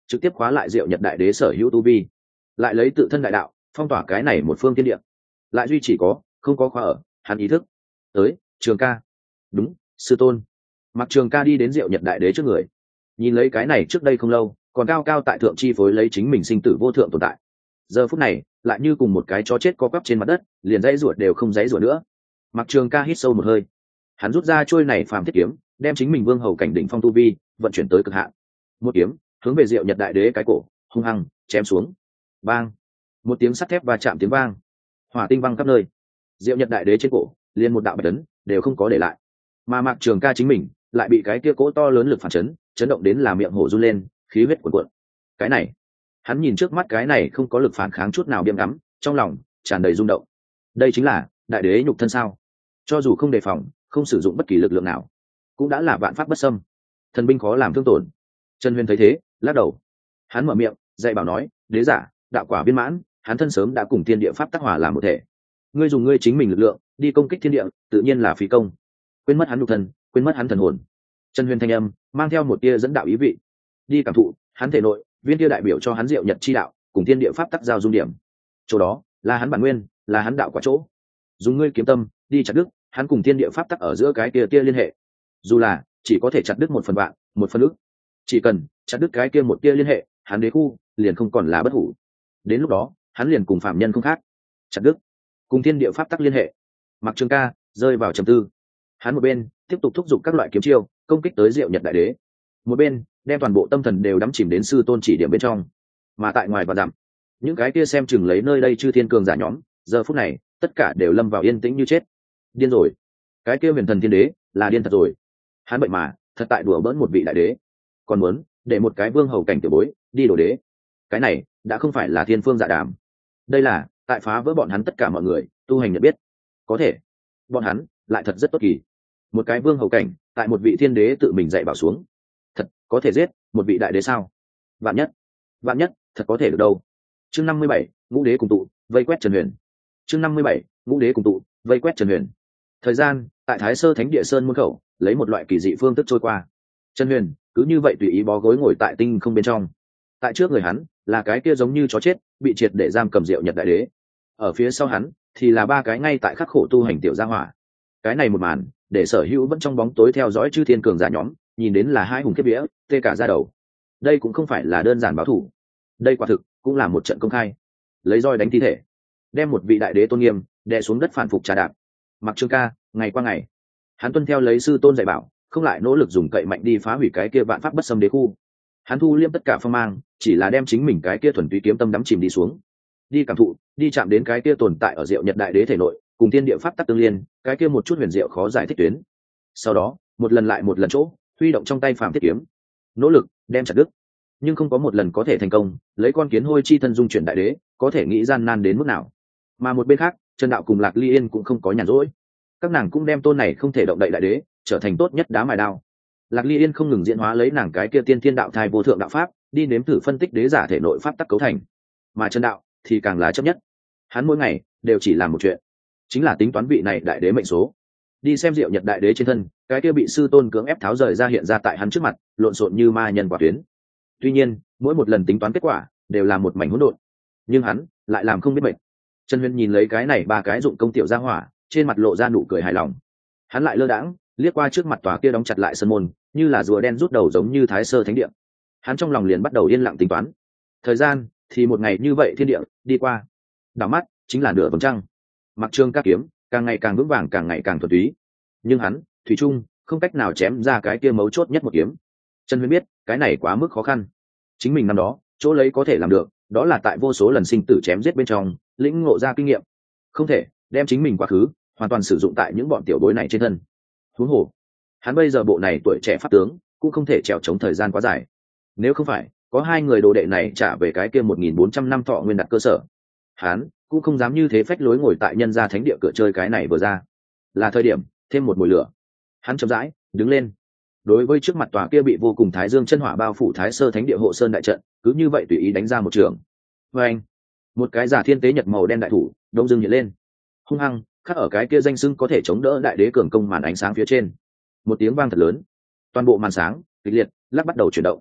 trực tiếp khóa lại Diệu Nhật Đại Đế sở hữu tu vi, lại lấy tự thân đại đạo phong tỏa cái này một phương thiên địa, lại duy chỉ có không có khóa ở hắn ý thức. Tới, Trường ca. Đúng, sư tôn. Mặc Trường ca đi đến Diệu Nhật Đại Đế trước người, nhìn lấy cái này trước đây không lâu còn cao cao tại thượng chi phối lấy chính mình sinh tử vô thượng tồn tại, giờ phút này lại như cùng một cái chó chết co quắp trên mặt đất, liền dãy ruột đều không dãy ruột nữa. Mặc Trường ca hít sâu một hơi, hắn rút ra trôi này phàm thiết kiếm, đem chính mình vương hầu cảnh đỉnh phong tu vi vận chuyển tới cực hạn, một kiếm hướng về Diệu Nhật Đại Đế cái cổ hung hăng chém xuống. Bang, một tiếng sắt thép va chạm tiếng vang, hỏa tinh văng khắp nơi. Diệu Nhật Đại Đế trên cổ liền một đạo bạch tấn đều không có để lại, mà Mạc Trường ca chính mình lại bị cái kia cỗ to lớn lực phản chấn chấn động đến là miệng hổ run lên, khí huyết cuộn cuộn. Cái này, hắn nhìn trước mắt cái này không có lực phản kháng chút nào biếm ngắm, trong lòng tràn đầy rung động. Đây chính là đại đế nhục thân sao? Cho dù không đề phòng, không sử dụng bất kỳ lực lượng nào, cũng đã là vạn pháp bất xâm, thần binh khó làm thương tổn. Trần Huyền thấy thế, lắc đầu. Hắn mở miệng dạy bảo nói, đế giả đạo quả viên mãn, hắn thân sớm đã cùng thiên địa pháp tác hòa làm một thể. Ngươi dùng ngươi chính mình lực lượng đi công kích thiên địa, tự nhiên là phí công. Quên mất hắn nhục thân, quên mất hắn thần hồn. Trần Huyền thanh âm mang theo một tia dẫn đạo ý vị. Đi cảm thụ hắn thể nội viên tia đại biểu cho hắn Diệu Nhật chi đạo cùng thiên địa pháp tắc giao dung điểm. Chỗ đó là hắn bản nguyên, là hắn đạo quả chỗ. Dùng ngươi kiếm tâm đi chặt đứt hắn cùng thiên địa pháp tắc ở giữa cái tia liên hệ. Dù là chỉ có thể chặt đứt 1/vạn, 1/ức, chỉ cần chặt đứt cái kia một tia liên hệ, hắn đế khu liền không còn là bất hủ. Đến lúc đó hắn liền cùng phạm nhân không khác. Chặt đứt cùng thiên địa pháp tắc liên hệ. Mặc Trường ca rơi vào trầm tư. Hắn một bên tiếp tục thúc giục các loại kiếm chiêu công kích tới Diệu Nhật Đại Đế, một bên đem toàn bộ tâm thần đều đắm chìm đến sư tôn chỉ điểm bên trong. Mà tại ngoài và dặm, những cái kia xem chừng lấy nơi đây chư thiên cường giả nhóm, giờ phút này tất cả đều lâm vào yên tĩnh như chết. Điên rồi, cái kia Huyền Thần Thiên Đế là điên thật rồi. Hắn bệnh mà thật tại đùa bỡn một vị đại đế, còn muốn để một cái vương hầu cảnh tiểu bối đi đổ đế. Cái này đã không phải là thiên phương dạ đàm, đây là tại phá vỡ bọn hắn tất cả mọi người tu hành nhận biết. Có thể bọn hắn lại thật rất tốt kỳ, một cái vương hầu cảnh tại một vị thiên đế tự mình dạy bảo xuống, thật có thể giết một vị đại đế sao? Vạn nhất thật có thể được đâu. Chương 57, ngũ đế cùng tụ vây quét Trần Huyền. Chương 57, ngũ đế cùng tụ vây quét Trần Huyền. Thời gian tại Thái Sơ Thánh Địa Sơn môn khẩu lấy một loại kỳ dị phương thức trôi qua. Trần Huyền cứ như vậy tùy ý bó gối ngồi tại tinh không bên trong. Tại trước người hắn là cái kia giống như chó chết bị triệt để giam cầm Diệu Nhật Đại Đế, ở phía sau hắn thì là ba cái ngay tại khắc khổ tu hành tiểu gia hỏa. Cái này một màn để sở hữu vẫn trong bóng tối theo dõi chư thiên cường giả nhóm nhìn đến là hai hùng kiếp vía, tê cả da đầu. Đây cũng không phải là đơn giản báo thủ, đây quả thực cũng là một trận công khai, lấy roi đánh thi thể, đem một vị đại đế tôn nghiêm đè xuống đất phản phục trà đạp. Mặc Trường ca ngày qua ngày, hắn tuân theo lấy sư tôn dạy bảo, không lại nỗ lực dùng cậy mạnh đi phá hủy cái kia vạn pháp bất xâm đế khu. Hắn thu liêm tất cả phong mang, chỉ là đem chính mình cái kia thuần túy kiếm tâm đắm chìm đi xuống, đi cảm thụ, đi chạm đến cái kia tồn tại ở Diệu Nhật Đại Đế thể nội cùng thiên địa pháp tắc tương liên, cái kia một chút huyền diệu khó giải thích tuyến. Sau đó một lần lại một lần chỗ huy động trong tay phàm thiết kiếm, nỗ lực đem chặt đứt, nhưng không có một lần có thể thành công. Lấy con kiến hôi chi thân dung chuyển đại đế, có thể nghĩ gian nan đến mức nào. Mà một bên khác, Trần Đạo cùng Lạc Ly Yên cũng không có nhàn rỗi, các nàng cũng đem tôn này không thể động đậy đại đế trở thành tốt nhất đá mài đao. Lạc Ly Yên không ngừng diễn hóa lấy nàng cái kia tiên thiên đạo thai vô thượng đạo pháp, đi nếm thử phân tích đế giả thể nội pháp tắc cấu thành. Mà Trần Đạo thì càng là chấp nhất, hắn mỗi ngày đều chỉ làm một chuyện, chính là tính toán vị này đại đế mệnh số, đi xem Diệu Nhật Đại Đế trên thân cái kia bị sư tôn cưỡng ép tháo rời ra hiện ra tại hắn trước mặt, lộn xộn như ma nhân quả tuyến. Tuy nhiên mỗi một lần tính toán kết quả đều là một mảnh hỗn độn, nhưng hắn lại làm không biết mệt. Trần Huyền nhìn lấy cái này ba cái dụng công tiểu gia hỏa, trên mặt lộ ra nụ cười hài lòng. Hắn lại lơ đãng liếc qua trước mặt tòa kia đóng chặt lại sân môn, như là rùa đen rút đầu giống như Thái Sơ Thánh Địa. Hắn trong lòng liền bắt đầu yên lặng tính toán. Thời gian thì một ngày như vậy thiên địa đi qua, đảo mắt chính là nửa vầng trăng. Mặc Trường ca kiếm càng ngày càng vững vàng, càng ngày càng thuần túy, nhưng hắn thủy chung không cách nào chém ra cái kia mấu chốt nhất một kiếm. Trần Huyền biết cái này quá mức khó khăn, chính mình năm đó chỗ lấy có thể làm được đó là tại vô số lần sinh tử chém giết bên trong lĩnh ngộ ra kinh nghiệm, không thể đem chính mình quá khứ hoàn toàn sử dụng tại những bọn tiểu bối này trên thân. Huống hồ hắn bây giờ bộ này tuổi trẻ pháp tướng cũng không thể trèo chống thời gian quá dài, nếu không phải có hai người đồ đệ này trả về cái kia 1400 năm thọ nguyên đặt cơ sở, hắn cũng không dám như thế phách lối ngồi tại nhân gia thánh địa cửa chơi. Cái này vừa ra là thời điểm thêm một mùi lửa. Hắn chậm rãi đứng lên, đối với trước mặt tòa kia bị vô cùng thái dương chân hỏa bao phủ Thái Sơ Thánh Địa hộ sơn đại trận, cứ như vậy tùy ý đánh ra một trường. Và anh, một cái giả thiên tế nhật màu đen đại thủ đông dương hiện lên, hung hăng khắc ở cái kia danh xưng có thể chống đỡ đại đế cường công màn ánh sáng phía trên. Một tiếng vang thật lớn, toàn bộ màn sáng kịch liệt lắc bắt đầu chuyển động.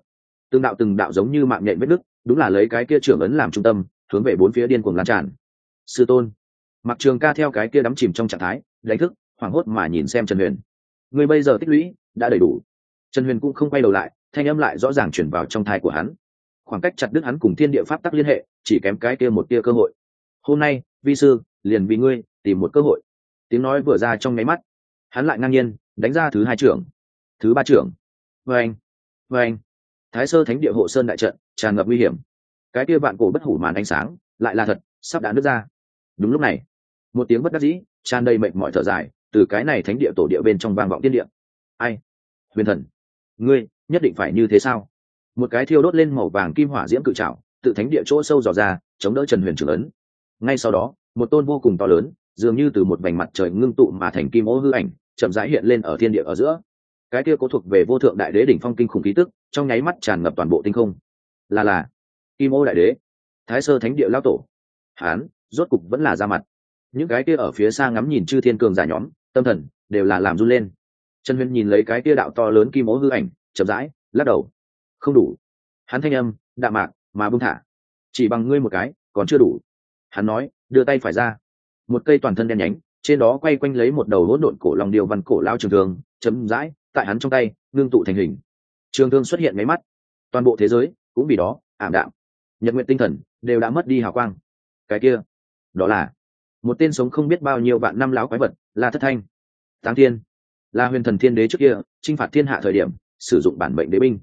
từng đạo giống như mạng nhện vết nứt, đúng là lấy cái kia trưởng ấn làm trung tâm, hướng về bốn phía điên cuồng lan tràn. Sư tôn. Mặc Trường Ca theo cái kia đắm chìm trong trạng thái đánh thức, hoảng hốt mà nhìn xem Trần Huyền. Người bây giờ tích lũy đã đầy đủ. Trần Huyền cũng không quay đầu lại, thanh âm lại rõ ràng chuyển vào trong thai của hắn. Khoảng cách chặt đứt hắn cùng thiên địa pháp tắc liên hệ, chỉ kém cái kia một tia cơ hội. Hôm nay, vi sư liền vì ngươi tìm một cơ hội. Tiếng nói vừa ra trong nháy mắt, hắn lại ngang nhiên đánh ra thứ hai trưởng, thứ ba trưởng. Vâng, vâng. Thái Sơ Thánh Địa hộ sơn đại trận tràn ngập nguy hiểm. Cái kia vạn cổ bất hủ màn ánh sáng lại là thật, sắp đã nứt ra. Đúng lúc này, một tiếng bất đắc dĩ tràn đầy mệt mỏi thở dài từ cái này thánh địa tổ địa bên trong vang vọng tiên địa. Ai? Huyền thần, ngươi nhất định phải như thế sao? Một cái thiêu đốt lên màu vàng kim hỏa diễm cự trảo tự thánh địa chỗ sâu dò ra, chống đỡ Trần Huyền trưởng ấn. Ngay sau đó, một tôn vô cùng to lớn, dường như từ một vành mặt trời ngưng tụ mà thành kim ô hư ảnh, chậm rãi hiện lên ở thiên địa ở giữa. Cái kia cố thuộc về vô thượng đại đế đỉnh phong kinh khủng khí tức, trong nháy mắt tràn ngập toàn bộ tinh không. Là Kim Ô đại đế, Thái Sơ Thánh Địa lão tổ. Hán, rốt cục vẫn là ra mặt. Những cái kia ở phía xa ngắm nhìn chư thiên cường giả nhóm, tâm thần đều là làm run lên. Trần Huyền nhìn lấy cái kia đạo to lớn kim ô hư ảnh, chậm rãi lắc đầu. Không đủ. Hắn thanh âm đạm mạc mà buông thả. Chỉ bằng ngươi một cái, còn chưa đủ. Hắn nói, đưa tay phải ra. Một cây toàn thân đen nhánh, trên đó quay quanh lấy một đầu hỗn độn cổ long điêu văn cổ lao trường thương, chấm rãi tại hắn trong tay ngưng tụ thành hình. Trường thương xuất hiện mấy mắt, toàn bộ thế giới cũng vì đó ảm đạm. Nhật nguyện tinh thần đều đã mất đi hào quang. Cái kia, đó là một tên sống không biết bao nhiêu vạn năm láo quái vật, là Thất Thanh. Táng Thiên là huyền thần thiên đế trước kia chinh phạt thiên hạ thời điểm sử dụng bản mệnh đế binh.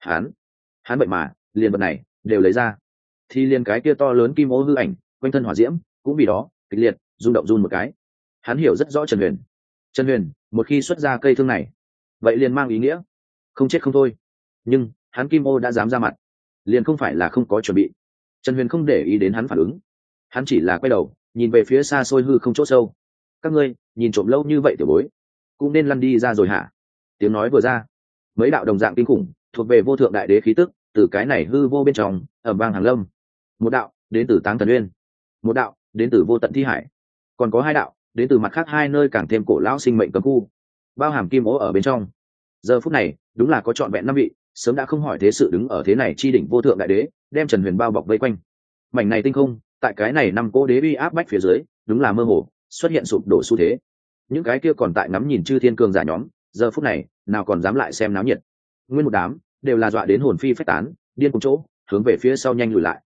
Hắn bệnh mà liền vật này đều lấy ra, thì liền cái kia to lớn kim ô hư ảnh quanh thân hỏa diễm cũng vì đó kịch liệt rung động run một cái. Hắn hiểu rất rõ Trần Huyền một khi xuất ra cây thương này, vậy liền mang ý nghĩa không chết không thôi. Nhưng hắn kim ô đã dám ra mặt, liền không phải là không có chuẩn bị. Trần Huyền không để ý đến hắn phản ứng, hắn chỉ là quay đầu nhìn về phía xa xôi hư không chỗ sâu. Các ngươi nhìn trộm lâu như vậy tiểu bối, cũng nên lăn đi ra rồi hả? Tiếng nói vừa ra, mấy đạo đồng dạng kinh khủng thuộc về vô thượng đại đế khí tức từ cái này hư vô bên trong ẩm vang hàng lâm. Một đạo đến từ Táng Thần Uyên, một đạo đến từ vô tận thi hải, còn có hai đạo đến từ mặt khác hai nơi càng thêm cổ lão sinh mệnh cấm khu, bao hàm kim ố ở bên trong. Giờ phút này đúng là có trọn vẹn năm vị sớm đã không hỏi thế sự đứng ở thế này chi đỉnh vô thượng đại đế, đem Trần Huyền bao bọc vây quanh. Mảnh này tinh không tại cái này năm cỗ đế uy áp bách phía dưới đúng là mơ hồ xuất hiện sụp đổ xu thế. Những cái kia còn tại ngắm nhìn chư thiên cường giả nhóm, giờ phút này nào còn dám lại xem náo nhiệt. Nguyên một đám đều là dọa đến hồn phi phách tán, điên cùng chỗ hướng về phía sau nhanh lùi lại.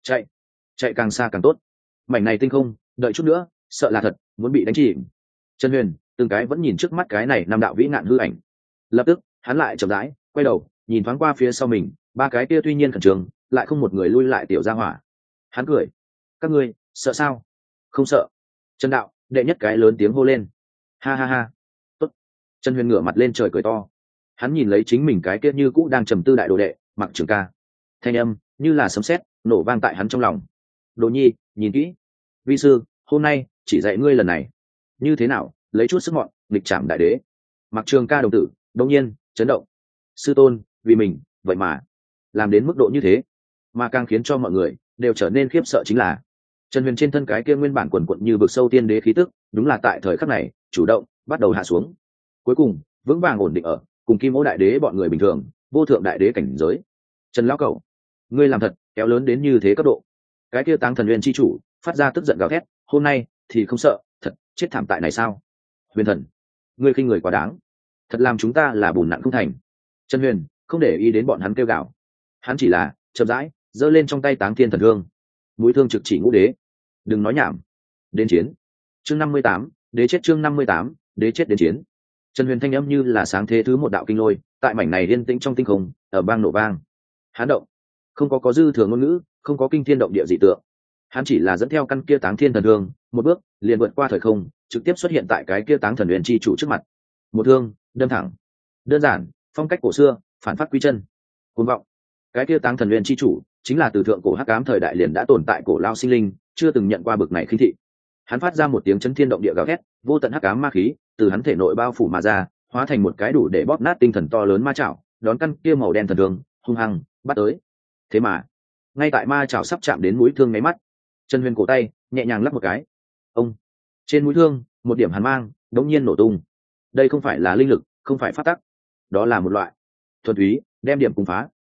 Chạy càng xa càng tốt. Mảnh này tinh không đợi chút nữa sợ là thật muốn bị đánh chìm. Trần Huyền từng cái vẫn nhìn trước mắt cái này năm đạo vĩ ngạn hư ảnh. Lập tức hắn lại chậm rãi quay đầu nhìn thoáng qua phía sau mình, ba cái kia tuy nhiên khẩn trương lại không một người lui lại tiểu gia hỏa. Hắn cười, các ngươi sợ sao? Không sợ. Trần đạo đệ nhất cái lớn tiếng hô lên. Ha ha ha. Tốt. Trần Huyền ngửa mặt lên trời cười to. Hắn nhìn lấy chính mình cái kia như cũ đang trầm tư đại đồ đệ Mặc Trường Ca, thanh âm như là sấm sét nổ vang tại hắn trong lòng. Đồ nhi, nhìn kỹ, vi sư hôm nay chỉ dạy ngươi lần này, như thế nào lấy chút sức mọn nghịch chạm đại đế. Mặc Trường Ca đồng tử đột nhiên chấn động. Sư tôn vì mình vậy mà làm đến mức độ như thế, mà càng khiến cho mọi người đều trở nên khiếp sợ chính là Trần Huyền trên thân cái kia nguyên bản quần quận như vực sâu tiên đế khí tức đúng là tại thời khắc này chủ động bắt đầu hạ xuống, cuối cùng vững vàng ổn định ở cùng Kim Ô đại đế bọn người bình thường vô thượng đại đế cảnh giới. Trần lão cẩu, ngươi làm thật kéo lớn đến như thế cấp độ. Cái kia Táng Thần Uyên chi chủ phát ra tức giận gào thét, hôm nay thì không sợ thật chết thảm tại này sao? Huyền thần, ngươi khinh người quá đáng, thật làm chúng ta là bùn nặn không thành. Trần Huyền không để ý đến bọn hắn kêu gào, hắn chỉ là chậm rãi giơ lên trong tay Táng Thiên Thần Thương, mũi thương trực chỉ Ngũ Đế. Đừng nói nhảm, đến chiến. Chương 58, đế chết. Chương 58, đế chết đến chiến. Trần Huyền thanh âm như là sáng thế thứ một đạo kinh lôi, tại mảnh này yên tĩnh trong tinh không, ở bang nổ vang. Hắn động, không có dư thừa ngôn ngữ, không có kinh thiên động địa dị tượng. Hắn chỉ là dẫn theo căn kia Táng Thiên Thần Thương, một bước liền vượt qua thời không, trực tiếp xuất hiện tại cái kia Táng Thần Uyên chi chủ trước mặt. Một thương đâm thẳng, đơn giản, phong cách cổ xưa, phản phát quy chân. Cuồng vọng. Cái kia Táng Thần Uyên chi chủ chính là từ thượng cổ hắc ám thời đại liền đã tồn tại cổ lao sinh linh, chưa từng nhận qua bực này khinh thị. Hắn phát ra một tiếng chấn thiên động địa gào thét, vô tận hắc ám ma khí từ hắn thể nội bao phủ mà ra, hóa thành một cái đủ để bóp nát tinh thần to lớn ma chảo, đón căn kia màu đen thần thương hung hăng bắt tới. Thế mà ngay tại ma chảo sắp chạm đến mũi thương mấy mắt, Trần Huyền cổ tay nhẹ nhàng lắp một cái, ông, trên mũi thương một điểm hàn mang đống nhiên nổ tung. Đây không phải là linh lực, không phải pháp tắc, đó là một loại thuần túy đem điểm cùng phá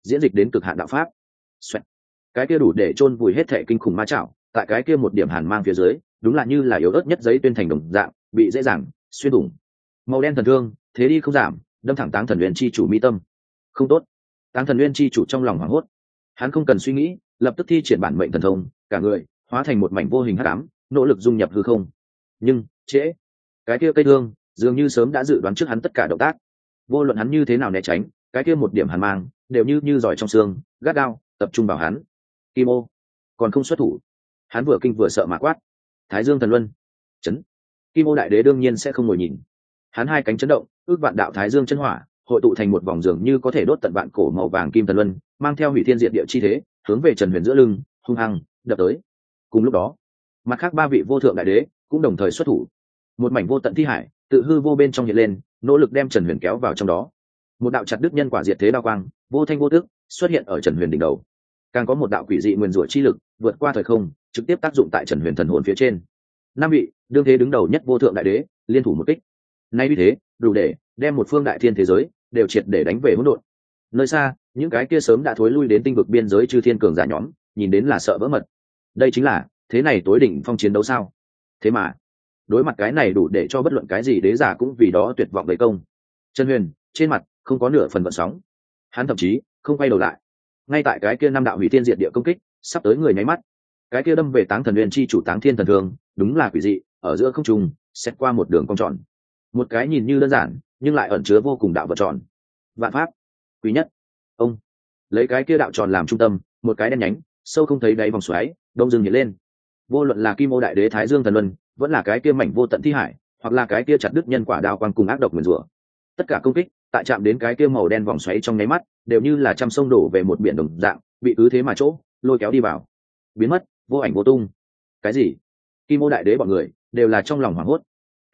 diễn dịch đến cực hạn đạo pháp. Xoẹt. Cái kia đủ để chôn vùi hết thể kinh khủng ma chảo, tại cái kia một điểm hàn mang phía dưới, đúng là như là yếu ớt nhất giấy tuyên thành đồng dạng, bị dễ dàng xuyên thủng. Màu đen thần thương, thế đi không giảm, đâm thẳng Táng Thần Nguyên chi chủ mi tâm. Không tốt. Táng Thần Nguyên chi chủ trong lòng hoảng hốt. Hắn không cần suy nghĩ, lập tức thi triển bản mệnh thần thông, cả người hóa thành một mảnh vô hình hắc ám, nỗ lực dung nhập hư không. Nhưng trễ. Cái kia cây thương dường như sớm đã dự đoán trước hắn tất cả động tác. Vô luận hắn như thế nào né tránh, cái kia một điểm hàn mang đều như giỏi trong xương, gắt gao tập trung vào hắn. Kim ô còn không xuất thủ. Hắn vừa kinh vừa sợ mà quát. Thái Dương thần luân. Chấn. Kim ô đại đế đương nhiên sẽ không ngồi nhìn. Hắn hai cánh chấn động, ước vạn đạo Thái Dương chân hỏa hội tụ thành một vòng dường như có thể đốt tận vạn cổ màu vàng kim thần luân, mang theo hủy thiên diệt địa chi thế, hướng về Trần Huyền giữa lưng hung hăng đập tới. Cùng lúc đó, mặt khác ba vị vô thượng đại đế cũng đồng thời xuất thủ. Một mảnh vô tận thi hải tự hư vô bên trong hiện lên, nỗ lực đem Trần Huyền kéo vào trong đó. Một đạo chặt đứt nhân quả diệt thế đao quang vô thanh vô tức xuất hiện ở Trần Huyền đỉnh đầu. Càng có một đạo quỷ dị nguyên rủa chi lực vượt qua thời không, trực tiếp tác dụng tại Trần Huyền thần hồn phía trên. Năm vị đương thế đứng đầu nhất vô thượng đại đế liên thủ một kích, nay như thế đủ để đem một phương đại thiên thế giới đều triệt để đánh về hỗn độn. Nơi xa, những cái kia sớm đã thối lui đến tinh vực biên giới chư thiên cường giả nhóm nhìn đến là sợ vỡ mật. Đây chính là thế này tối đỉnh phong chiến đấu sao? Thế mà đối mặt cái này đủ để cho bất luận cái gì đế giả cũng vì đó tuyệt vọng vây công. Trần Huyền trên mặt không có nửa phần gợn sóng, hắn thậm chí không quay đầu lại. Ngay tại cái kia năm đạo hủy thiên diệt địa công kích sắp tới người nháy mắt, cái kia đâm về Táng Thần Nguyên chi chủ Táng Thiên thần thương đúng là quỷ dị, ở giữa không trung xét qua một đường cong tròn, một cái nhìn như đơn giản nhưng lại ẩn chứa vô cùng đạo vật tròn. Vạn pháp quý nhất. Ông lấy cái kia đạo tròn làm trung tâm, một cái đen nhánh sâu không thấy đáy vòng xoáy đông dưng nhảy lên. Vô luận là Kim Ô đại đế Thái Dương thần luân, vẫn là cái kia mảnh vô tận thi hải, hoặc là cái kia chặt đứt nhân quả đao quang cùng ác độc nguyền rủa, tất cả công kích tại chạm đến cái kia màu đen vòng xoáy trong nháy mắt đều như là trăm sông đổ về một biển đồng dạng, bị cứ thế mà chỗ lôi kéo đi vào, biến mất vô ảnh vô tung. Cái gì? Kim Ô đại đế bọn người đều là trong lòng hoảng hốt.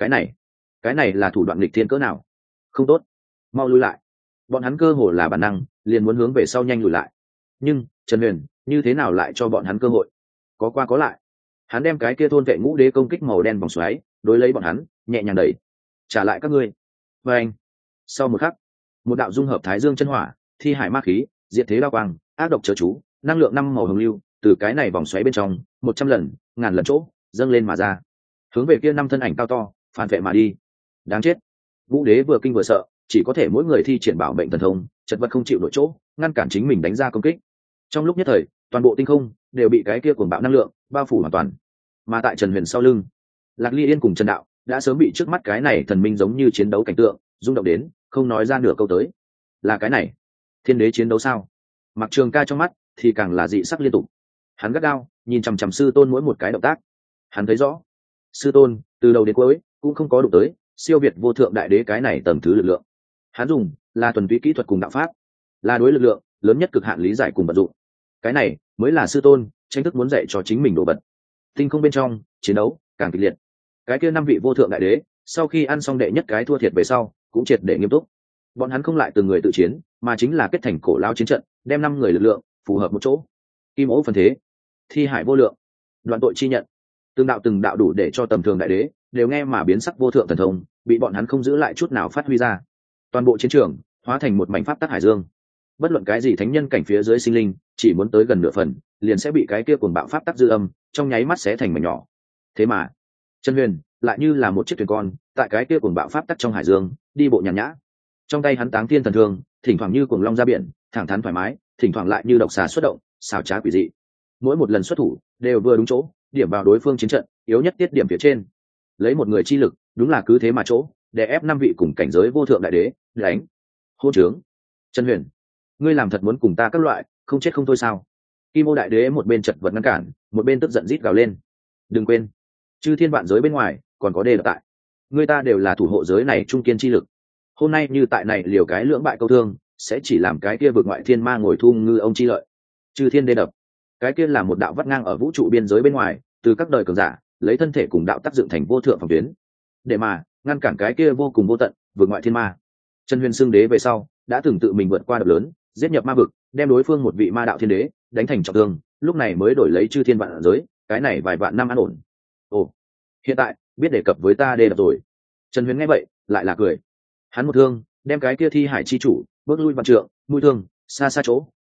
Cái này là thủ đoạn nghịch thiên cỡ nào? Không tốt, mau lui lại. Bọn hắn cơ hồ là bản năng liền muốn hướng về sau nhanh lùi lại, nhưng Trần Huyền như thế nào lại cho bọn hắn cơ hội? Có qua có lại, hắn đem cái kia thôn vệ ngũ đế công kích màu đen vòng xoáy đối lấy bọn hắn nhẹ nhàng đẩy trả lại các ngươi. Và anh sau một khắc, một đạo dung hợp Thái Dương chân hỏa, thi hải ma khí, diệt thế đao quang, ác độc chớ chú, năng lượng năm màu hồng lưu từ cái này vòng xoáy bên trong 100 lần ngàn lần chỗ dâng lên mà ra, hướng về kia năm thân ảnh cao to phản vệ mà đi. Đáng chết. Vũ đế vừa kinh vừa sợ, chỉ có thể mỗi người thi triển bảo mệnh thần thông, chật vật không chịu nổi chỗ ngăn cản chính mình đánh ra công kích. Trong lúc nhất thời, toàn bộ tinh không đều bị cái kia cuồng bạo năng lượng bao phủ hoàn toàn. Mà tại Trần Huyền sau lưng, Lạc Ly Yên cùng Trần Đạo đã sớm bị trước mắt cái này thần minh giống như chiến đấu cảnh tượng rung động đến không nói ra nửa câu tới. Là cái này thiên đế chiến đấu sao? Mặc Trường Ca trong mắt thì càng là dị sắc liên tục. Hắn gắt gao nhìn chằm chằm sư tôn mỗi một cái động tác. Hắn thấy rõ, sư tôn từ đầu đến cuối cũng không có đụng tới siêu việt vô thượng đại đế cái này tầm thứ lực lượng. Hắn dùng là thuần túy kỹ thuật cùng đạo pháp, là đối lực lượng lớn nhất cực hạn lý giải cùng vận dụng. Cái này mới là sư tôn tranh thức muốn dạy cho chính mình đồ vật. Tinh không bên trong chiến đấu càng kịch liệt. Cái kia năm vị vô thượng đại đế sau khi ăn xong đệ nhất cái thua thiệt về sau cũng triệt để nghiêm túc. Bọn hắn không lại từng người tự chiến, mà chính là kết thành cổ lao chiến trận, đem 5 người lực lượng phù hợp một chỗ. Kim ố phân thế, thi hải vô lượng, đoạn tội chi nhận, từng đạo đủ để cho tầm thường đại đế đều nghe mà biến sắc vô thượng thần thông bị bọn hắn không giữ lại chút nào phát huy ra. Toàn bộ chiến trường hóa thành một mảnh pháp tắc hải dương. Bất luận cái gì thánh nhân cảnh phía dưới sinh linh chỉ muốn tới gần nửa phần liền sẽ bị cái kia cuồng bạo pháp tắc dư âm trong nháy mắt xé thành mảnh nhỏ. Thế mà Trần Huyền lại như là một chiếc thuyền con tại cái kia cuồng bạo pháp tắc trong hải dương đi bộ nhàn nhã. Trong tay hắn Táng Thiên thần thương thỉnh thoảng như cuồng long ra biển, thẳng thắn thoải mái, thỉnh thoảng lại như độc xà xuất động, xảo trá quỷ dị. Mỗi một lần xuất thủ đều vừa đúng chỗ, điểm vào đối phương chiến trận yếu nhất tiết điểm phía trên. Lấy một người chi lực, đúng là cứ thế mà chỗ, để ép 5 vị cùng cảnh giới vô thượng đại đế, đánh. Hô trướng. Trần Huyền, ngươi làm thật muốn cùng ta các loại, không chết không thôi sao? Kim Ô đại đế một bên chật vật ngăn cản, một bên tức giận rít gào lên. Đừng quên, chư thiên vạn giới bên ngoài còn có đê lập tại. Ngươi ta đều là thủ hộ giới này trung kiên chi lực. Hôm nay như tại này liều cái lưỡng bại câu thương, sẽ chỉ làm cái kia vực ngoại thiên ma ngồi thu ngư ông chi lợi. Chư thiên đê đập, cái kia là một đạo vắt ngang ở vũ trụ biên giới bên ngoài, từ các đời cường giả lấy thân thể cùng đạo tác dựng thành vô thượng phòng tuyến, để mà ngăn cản cái kia vô cùng vô tận vực ngoại thiên ma. Trần Huyền xưng đế về sau đã từng tự mình vượt qua đập lớn, giết nhập ma vực, đem đối phương một vị ma đạo thiên đế đánh thành trọng thương, lúc này mới đổi lấy chư thiên vạn giới cái này vài vạn năm an ổn. Ồ, hiện tại biết đề cập với ta đê đập rồi. Trần Huyền nghe vậy lại là cười. Hắn một thương đem cái kia thi hải chi chủ bước lui vạn trượng, mũi thương xa xa chỗ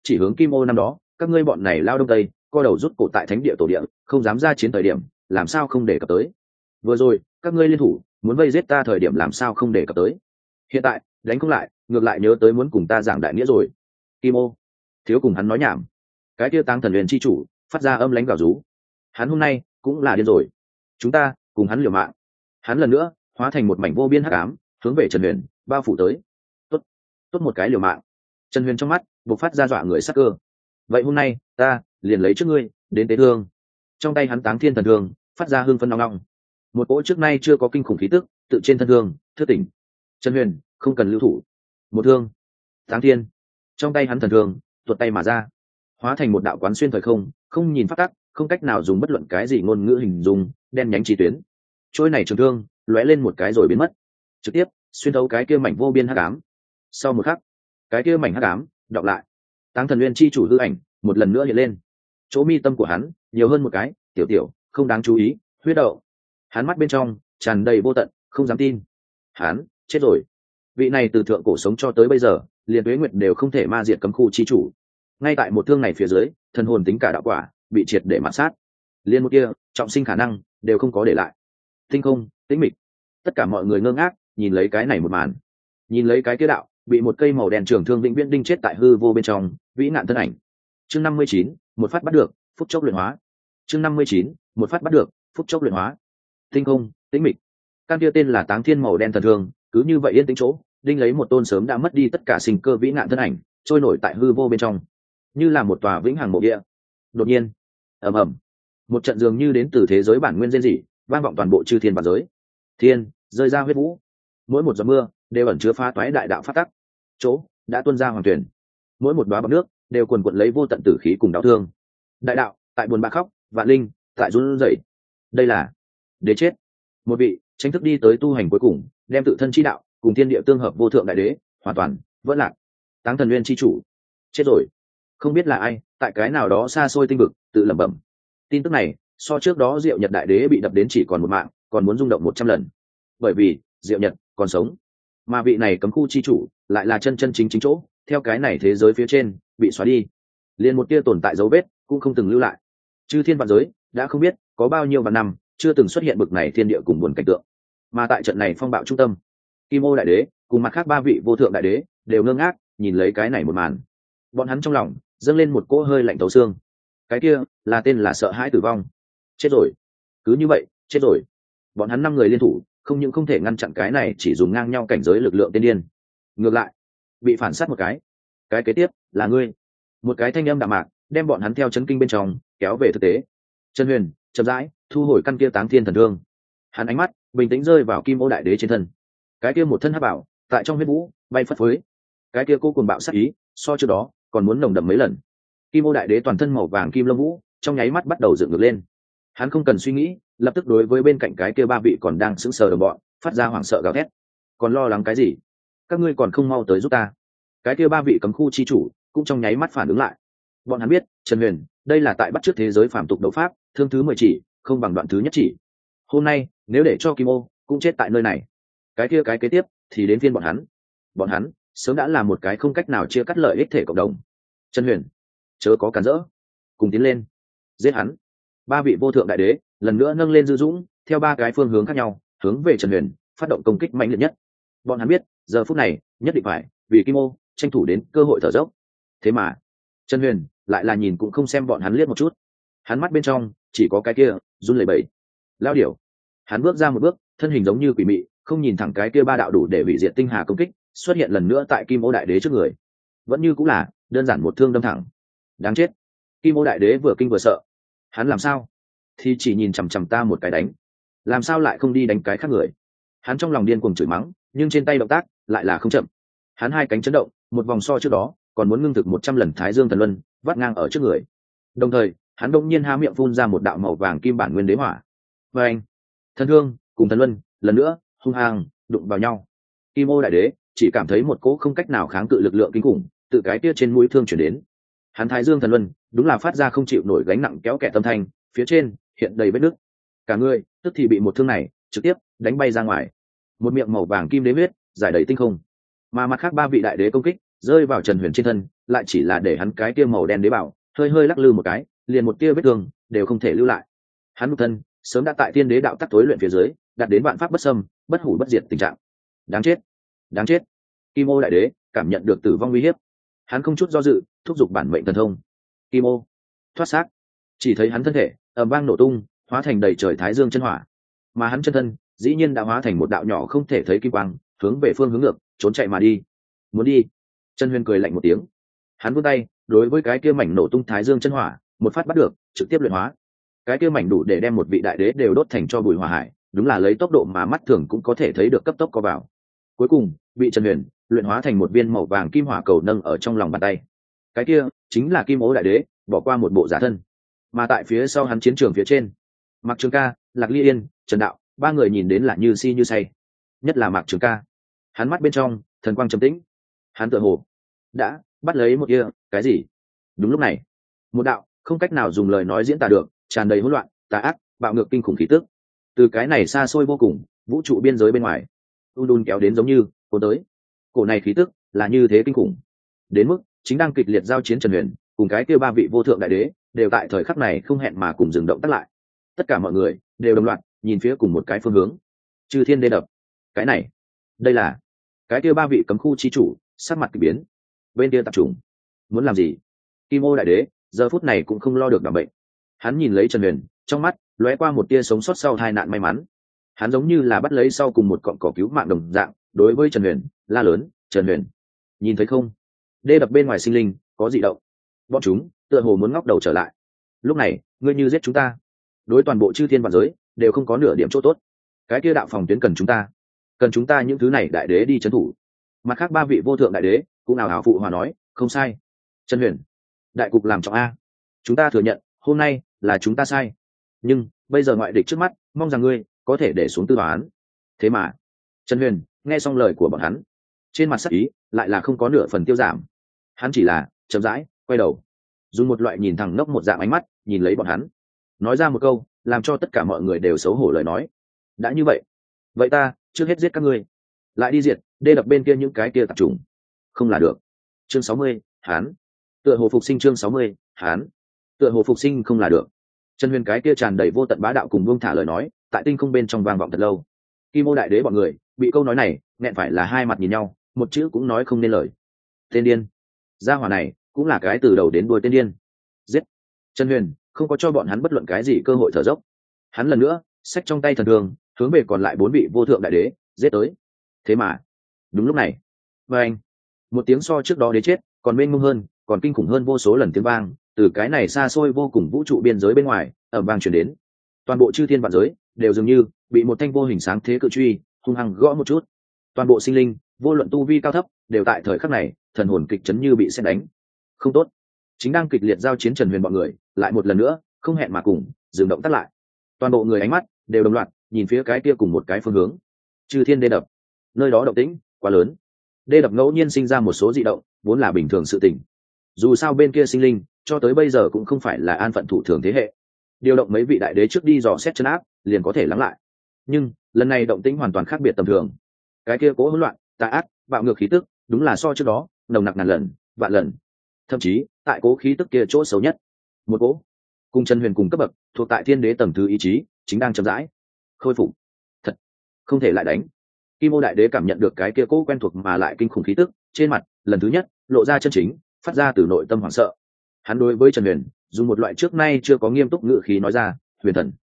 chỉ hướng Kim Ô năm đó, các ngươi bọn này lao đông tây, co đầu rút cổ tại thánh địa tổ địa, không dám ra chiến thời điểm, làm sao không để cập tới. Vừa rồi, các ngươi liên thủ, muốn vây giết ta thời điểm làm sao không để cập tới. Hiện tại, đánh không lại, ngược lại nhớ tới muốn cùng ta giảng đại nghĩa rồi. Kim Ô, thiếu cùng hắn nói nhảm. Cái kia Táng Thần Huyền chi chủ, phát ra âm lãnh gào rú. Hắn hôm nay cũng là điên rồi. Chúng ta cùng hắn liều mạng. Hắn lần nữa hóa thành một mảnh vô biên hắc ám, hướng về Trần Huyền bao phủ tới. Tốt một cái liều mạng. Trần Huyền trong mắt bộc phát ra dọa người sắc cơ. Vậy hôm nay ta liền lấy trước ngươi đến tế thương. Trong tay hắn Táng Thiên Thần Thương phát ra hương phân nong nong, một cỗ trước nay chưa có kinh khủng khí tức tự trên thân thương thức tỉnh. Trần Huyền không cần lưu thủ, một thương Táng Thiên trong tay hắn thần thương tuột tay mà ra, hóa thành một đạo quán xuyên thời không, không nhìn phát tắc, không cách nào dùng bất luận cái gì ngôn ngữ hình dung, đen nhánh chi tuyến. Trôi này trường thương lóe lên một cái rồi biến mất, trực tiếp xuyên thấu cái kia mảnh vô biên hắc ám. Sau một khắc, cái kia mảnh hắc ám đọc lại, Táng Thần Nguyên chi chủ hư ảnh một lần nữa hiện lên. Chỗ mi tâm của hắn nhiều hơn một cái tiểu tiểu không đáng chú ý huyết đậu. Hắn mắt bên trong tràn đầy vô tận, không dám tin. Hắn chết rồi. Vị này từ thượng cổ sống cho tới bây giờ, liền tuế nguyệt đều không thể ma diệt cấm khu chi chủ. Ngay tại một thương này phía dưới, thần hồn tính cả đạo quả bị triệt để mạt sát. Liên một kia, trọng sinh khả năng đều không có để lại. Tinh không, tĩnh mịch. Tất cả mọi người ngơ ngác, nhìn lấy cái này một màn. Nhìn lấy cái kia đạo, bị một cây màu đen trường thương vĩnh viễn đinh chết tại hư vô bên trong, vĩ nạn thân ảnh. Chương 59, một phát bắt được, phút chốc luyện hóa. Chương 59, một phát bắt được, phút chốc luyện hóa. Tinh không, tĩnh mịch. Căn kia tên là Táng Thiên màu đen thần thương, cứ như vậy yên tĩnh chỗ, đinh lấy một tôn sớm đã mất đi tất cả sinh cơ vĩ nạn thân ảnh, trôi nổi tại hư vô bên trong, như là một tòa vĩnh hằng mộ địa. Đột nhiên, ầm ầm, một trận dường như đến từ thế giới bản nguyên diên dị, vang vọng toàn bộ chư thiên và giới. Thiên rơi ra huyết vũ, mỗi một giọt mưa đều ẩn chứa phá toái đại đạo phát tắc. Chỗ đã tuôn ra hoàng tuyển, mỗi một đóa bọt nước đều quần quật lấy vô tận tử khí cùng đau thương. Đại đạo tại buồn bã khóc, vạn linh tại run rẩy. Đây là đế chết, một vị tranh thức đi tới tu hành cuối cùng, đem tự thân chi đạo cùng thiên địa tương hợp vô thượng đại đế hoàn toàn vỡ lạc. Táng Thần Nguyên chi chủ chết rồi. Không biết là ai tại cái nào đó xa xôi tinh vực tự lẩm bẩm. Tin tức này so trước đó Diệu Nhật đại đế bị đập đến chỉ còn một mạng còn muốn rung động 100 lần, bởi vì Diệu Nhật còn sống, mà vị này cấm khu chi chủ lại là chân chân chính chính chỗ theo cái này thế giới phía trên bị xóa đi, liền một tia tồn tại dấu vết cũng không từng lưu lại. Chư thiên vạn giới đã không biết có bao nhiêu vạn năm chưa từng xuất hiện bực này thiên địa cùng buồn cảnh tượng, mà tại trận này phong bạo trung tâm, Kim Ô đại đế cùng mặt khác ba vị vô thượng đại đế đều ngơ ngác nhìn lấy cái này một màn. Bọn hắn trong lòng dâng lên một cỗ hơi lạnh thấu xương. Cái kia là tên là sợ hãi tử vong. Chết rồi, cứ như vậy chết rồi. Bọn hắn 5 người liên thủ không những không thể ngăn chặn cái này chỉ dùng ngang nhau cảnh giới lực lượng tiên điên, ngược lại bị phản sát một cái. Cái kế tiếp là ngươi. Một cái thanh âm đạm mạc đem bọn hắn theo chấn kinh bên trong kéo về thực tế. Trần Huyền chậm rãi thu hồi căn kia Táng Thiên thần thương. Hắn ánh mắt bình tĩnh rơi vào Kim Ô đại đế trên thân. Cái kia một thân hắc bảo tại trong huyết vũ bay phất phới. Cái kia cô cuồng bạo sát ý so trước đó còn muốn nồng đậm mấy lần. Kim Ô đại đế toàn thân màu vàng kim lông vũ trong nháy mắt bắt đầu dựng ngược lên. Hắn không cần suy nghĩ, lập tức đối với bên cạnh cái kia ba vị còn đang sững sờ đồng bọn phát ra hoảng sợ gào thét. Còn lo lắng cái gì? Các ngươi còn không mau tới giúp ta. Cái kia ba vị cấm khu chi chủ cũng trong nháy mắt phản ứng lại. Bọn hắn biết Trần Huyền đây là tại bắt chước thế giới phàm tục đấu pháp, thương thứ 10 chỉ không bằng đoạn thứ nhất chỉ. Hôm nay nếu để cho Kim Ô cũng chết tại nơi này, cái kia cái kế tiếp thì đến phiên bọn hắn. Bọn hắn sớm đã là một cái không cách nào chia cắt lợi ích thể cộng đồng. Trần Huyền chớ có cản rỡ, cùng tiến lên giết hắn. Ba vị vô thượng đại đế lần nữa nâng lên dư dũng, theo 3 cái phương hướng khác nhau hướng về Trần Huyền phát động công kích mạnh liệt nhất. Bọn hắn biết giờ phút này nhất định phải vì Kim Ô tranh thủ đến cơ hội thở dốc. Thế mà Trần Huyền lại là nhìn cũng không xem bọn hắn liếc một chút. Hắn mắt bên trong chỉ có cái kia run lẩy bẩy lao điểu. Hắn bước ra một bước, thân hình giống như quỷ mị, không nhìn thẳng cái kia 3 đạo đủ để hủy diệt tinh hà công kích xuất hiện lần nữa tại Kim Ô đại đế trước người. Vẫn như cũng là đơn giản một thương đâm thẳng. Đáng chết. Kim Ô đại đế vừa kinh vừa sợ. Hắn làm sao thì chỉ nhìn chằm chằm ta một cái đánh, làm sao lại không đi đánh cái khác người. Hắn trong lòng điên cuồng chửi mắng, nhưng trên tay động tác lại là không chậm. Hắn 2 cánh chấn động, một vòng so trước đó còn muốn ngưng thực 100 lần Thái Dương thần luân vắt ngang ở trước người. Đồng thời hắn đông nhiên há miệng phun ra một đạo màu vàng kim bản nguyên đế hỏa. Và anh thần thương cùng thần luân lần nữa hung hăng đụng vào nhau. Kim Ô đại đế chỉ cảm thấy một cỗ không cách nào kháng cự lực lượng kinh khủng từ cái kia trên mũi thương chuyển đến. Hắn Thái Dương thần luân đúng là phát ra không chịu nổi gánh nặng kéo kẹt tâm thanh, phía trên hiện đầy vết nứt. Cả người tức thì bị một thương này trực tiếp đánh bay ra ngoài. Một miệng màu vàng kim đế huyết giải đầy tinh không. Mà mặt khác 3 vị đại đế công kích rơi vào Trần Huyền trên thân, lại chỉ là để hắn cái tia màu đen đế bảo hơi hơi lắc lư một cái, liền một tia vết thương đều không thể lưu lại. Hắn nhục thân sớm đã tại tiên đế đạo tắc tối luyện phía dưới, đạt đến vạn pháp bất xâm, bất hủ bất diệt tình trạng. Đáng chết, đáng chết! Kim Ô đại đế cảm nhận được tử vong uy hiếp, hắn không chút do dự thúc giục bản mệnh thần thông. Kim Ô thoát xác, chỉ thấy hắn thân thể ầm vang nổ tung, hóa thành đầy trời thái dương chân hỏa, mà hắn chân thân dĩ nhiên đã hóa thành một đạo nhỏ không thể thấy kim quang, hướng về phương hướng ngược trốn chạy mà đi. Muốn đi? Trần Huyền cười lạnh một tiếng, hắn vươn tay đối với cái kia mảnh nổ tung thái dương chân hỏa một phát bắt được, trực tiếp luyện hóa. Cái kia mảnh đủ để đem một vị đại đế đều đốt thành cho bụi hỏa hải, đúng là lấy tốc độ mà mắt thường cũng có thể thấy được cấp tốc co vào. Cuối cùng bị Trần Huyền luyện hóa thành một viên màu vàng kim hỏa cầu nâng ở trong lòng bàn tay. Cái kia chính là Kim Ô đại đế bỏ qua một bộ giả thân. Mà tại phía sau hắn chiến trường phía trên, Mạc Trường Ca, Lạc Ly Yên, Trần Đạo ba người nhìn đến là như si như say. Nhất là Mạc Trường Ca, hắn mắt bên trong thần quang trầm tĩnh, hắn tựa hồ đã bắt lấy một kia cái gì. Đúng lúc này, một đạo không cách nào dùng lời nói diễn tả được, tràn đầy hỗn loạn, tà ác, bạo ngược kinh khủng khí tức từ cái này xa xôi vô cùng vũ trụ biên giới bên ngoài đun kéo đến, giống như cô tới. Cổ này khí tức là như thế kinh khủng đến mức chính đang kịch liệt giao chiến Trần Huyền cùng cái kia ba vị vô thượng đại đế đều tại thời khắc này không hẹn mà cùng dừng động tắt lại. Tất cả mọi người đều đồng loạt nhìn phía cùng một cái phương hướng. Chư Thiên Đê Đập. Cái này, đây là cái kia ba vị cấm khu chi chủ sắc mặt kỳ biến. Bên kia tập trung muốn làm gì? Kim Ô đại đế giờ phút này cũng không lo được đảm bệnh. Hắn nhìn lấy Trần Huyền, trong mắt lóe qua một tia sống sót sau tai nạn may mắn. Hắn giống như là bắt lấy sau cùng một cọng cỏ cứu mạng đồng dạng, đối với Trần Huyền la lớn: Trần Huyền, nhìn thấy không? Đê đập bên ngoài sinh linh có dị động, bọn chúng tựa hồ muốn ngóc đầu trở lại. Lúc này ngươi như giết chúng ta, đối toàn bộ chư thiên vạn giới đều không có nửa điểm chỗ tốt. Cái kia đạo phòng tuyến cần chúng ta những thứ này đại đế đi trấn thủ. Mặt khác ba vị vô thượng đại đế cũng nào hào phụ hòa nói: không sai, Trần Huyền, đại cục làm trọng a, chúng ta thừa nhận hôm nay là chúng ta sai, nhưng bây giờ ngoại địch trước mắt, mong rằng ngươi có thể để xuống tư toán. Thế mà Trần Huyền nghe xong lời của bọn hắn, trên mặt sắc ý lại là không có nửa phần tiêu giảm. Hắn chỉ là chậm rãi quay đầu, dùng một loại nhìn thẳng ngốc một dạng ánh mắt nhìn lấy bọn hắn, nói ra một câu làm cho tất cả mọi người đều xấu hổ lời nói: đã như vậy, vậy ta trước hết giết các ngươi, lại đi diệt đê đập bên kia những cái kia tạp trùng, không là được. Chương 60, hán tựa hồ phục sinh. Chương 60, hán tựa hồ phục sinh, không là được. Trần Huyền cái kia tràn đầy vô tận bá đạo cùng buông thả lời nói tại tinh không bên trong vang vọng thật lâu. Kim Ô đại đế bọn người bị câu nói này nghẹn phải là hai mặt nhìn nhau, một chữ cũng nói không nên lời. Tên điên, gia hỏa này cũng là cái từ đầu đến đuôi tên điên. Giết! Trần Huyền không có cho bọn hắn bất luận cái gì cơ hội thở dốc. Hắn lần nữa xách trong tay thần thương hướng về còn lại bốn vị vô thượng đại đế giết tới. Thế mà đúng lúc này, anh một tiếng so trước đó đế chết còn mênh mông hơn, còn kinh khủng hơn vô số lần tiếng vang từ cái này xa xôi vô cùng vũ trụ biên giới bên ngoài ầm vang truyền đến. Toàn bộ chư thiên vạn giới đều dường như bị một thanh vô hình sáng thế cự truy hung hăng gõ một chút. Toàn bộ sinh linh vô luận tu vi cao thấp đều tại thời khắc này thần hồn kịch chấn như bị sét đánh. Không tốt, chính đang kịch liệt giao chiến Trần Huyền bọn người lại một lần nữa không hẹn mà cùng dừng động tắt lại. Toàn bộ người ánh mắt đều đồng loạt nhìn phía cái kia cùng một cái phương hướng. Chư Thiên Đê Đập. Nơi đó động tĩnh quá lớn, đê đập ngẫu nhiên sinh ra một số dị động vốn là bình thường sự tình. Dù sao bên kia sinh linh cho tới bây giờ cũng không phải là an phận thủ thường thế hệ, điều động mấy vị đại đế trước đi dò xét chân áp liền có thể lắng lại. Nhưng lần này động tĩnh hoàn toàn khác biệt tầm thường. Cái kia cố hỗn loạn, tà ác, bạo ngược khí tức đúng là so trước đó nồng nặc ngàn lần vạn lần. Thậm chí tại cố khí tức kia chỗ xấu nhất, một cố cùng Trần Huyền cùng cấp bậc thuộc tại thiên đế tầng thứ ý chí chính đang chậm rãi khôi phục. Thật không thể lại đánh. Kim Ô đại đế cảm nhận được cái kia cố quen thuộc mà lại kinh khủng khí tức, trên mặt lần thứ nhất lộ ra chân chính phát ra từ nội tâm hoảng sợ. Hắn đối với Trần Huyền dùng một loại trước nay chưa có nghiêm túc ngữ khí nói ra: Huyền thần,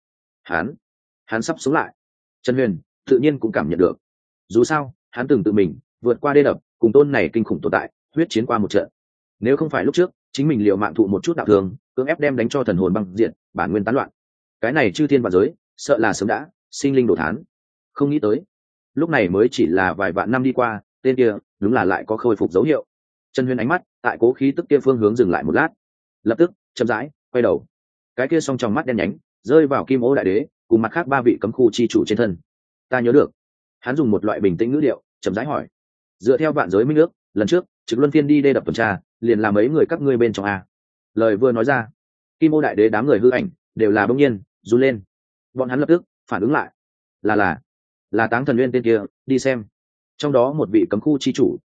hắn sắp sống lại. Trần Huyền tự nhiên cũng cảm nhận được, dù sao hắn từng tự mình vượt qua đê đập cùng tôn này kinh khủng tồn tại huyết chiến qua một trận. Nếu không phải lúc trước chính mình liều mạng thụ một chút đạo thương, cưỡng ép đem đánh cho thần hồn băng diện, bản nguyên tán loạn, cái này chư thiên vạn giới sợ là sớm đã sinh linh đổ thán. Không nghĩ tới lúc này mới chỉ là vài vạn năm đi qua, tên kia đúng là lại có khôi phục dấu hiệu. Trần Huyền ánh mắt tại cố khí tức kia phương hướng dừng lại một lát, lập tức chậm rãi quay đầu, cái kia song trong mắt đen nhánh rơi vào Kim Ô đại đế cùng mặt khác ba vị cấm khu chi chủ trên thân. Ta nhớ được. Hắn dùng một loại bình tĩnh ngữ điệu chậm rãi hỏi: dựa theo vạn giới minh ước, lần trước Trực Luân Phiên đi đê đập tuần tra, liền làm mấy người các ngươi bên trong a? Lời vừa nói ra, Kim Ô đại đế đám người hư ảnh đều là bỗng nhiên run lên. Bọn hắn lập tức phản ứng lại, là Táng Thần Nguyên tên kia, đi xem. Trong đó một vị cấm khu chi chủ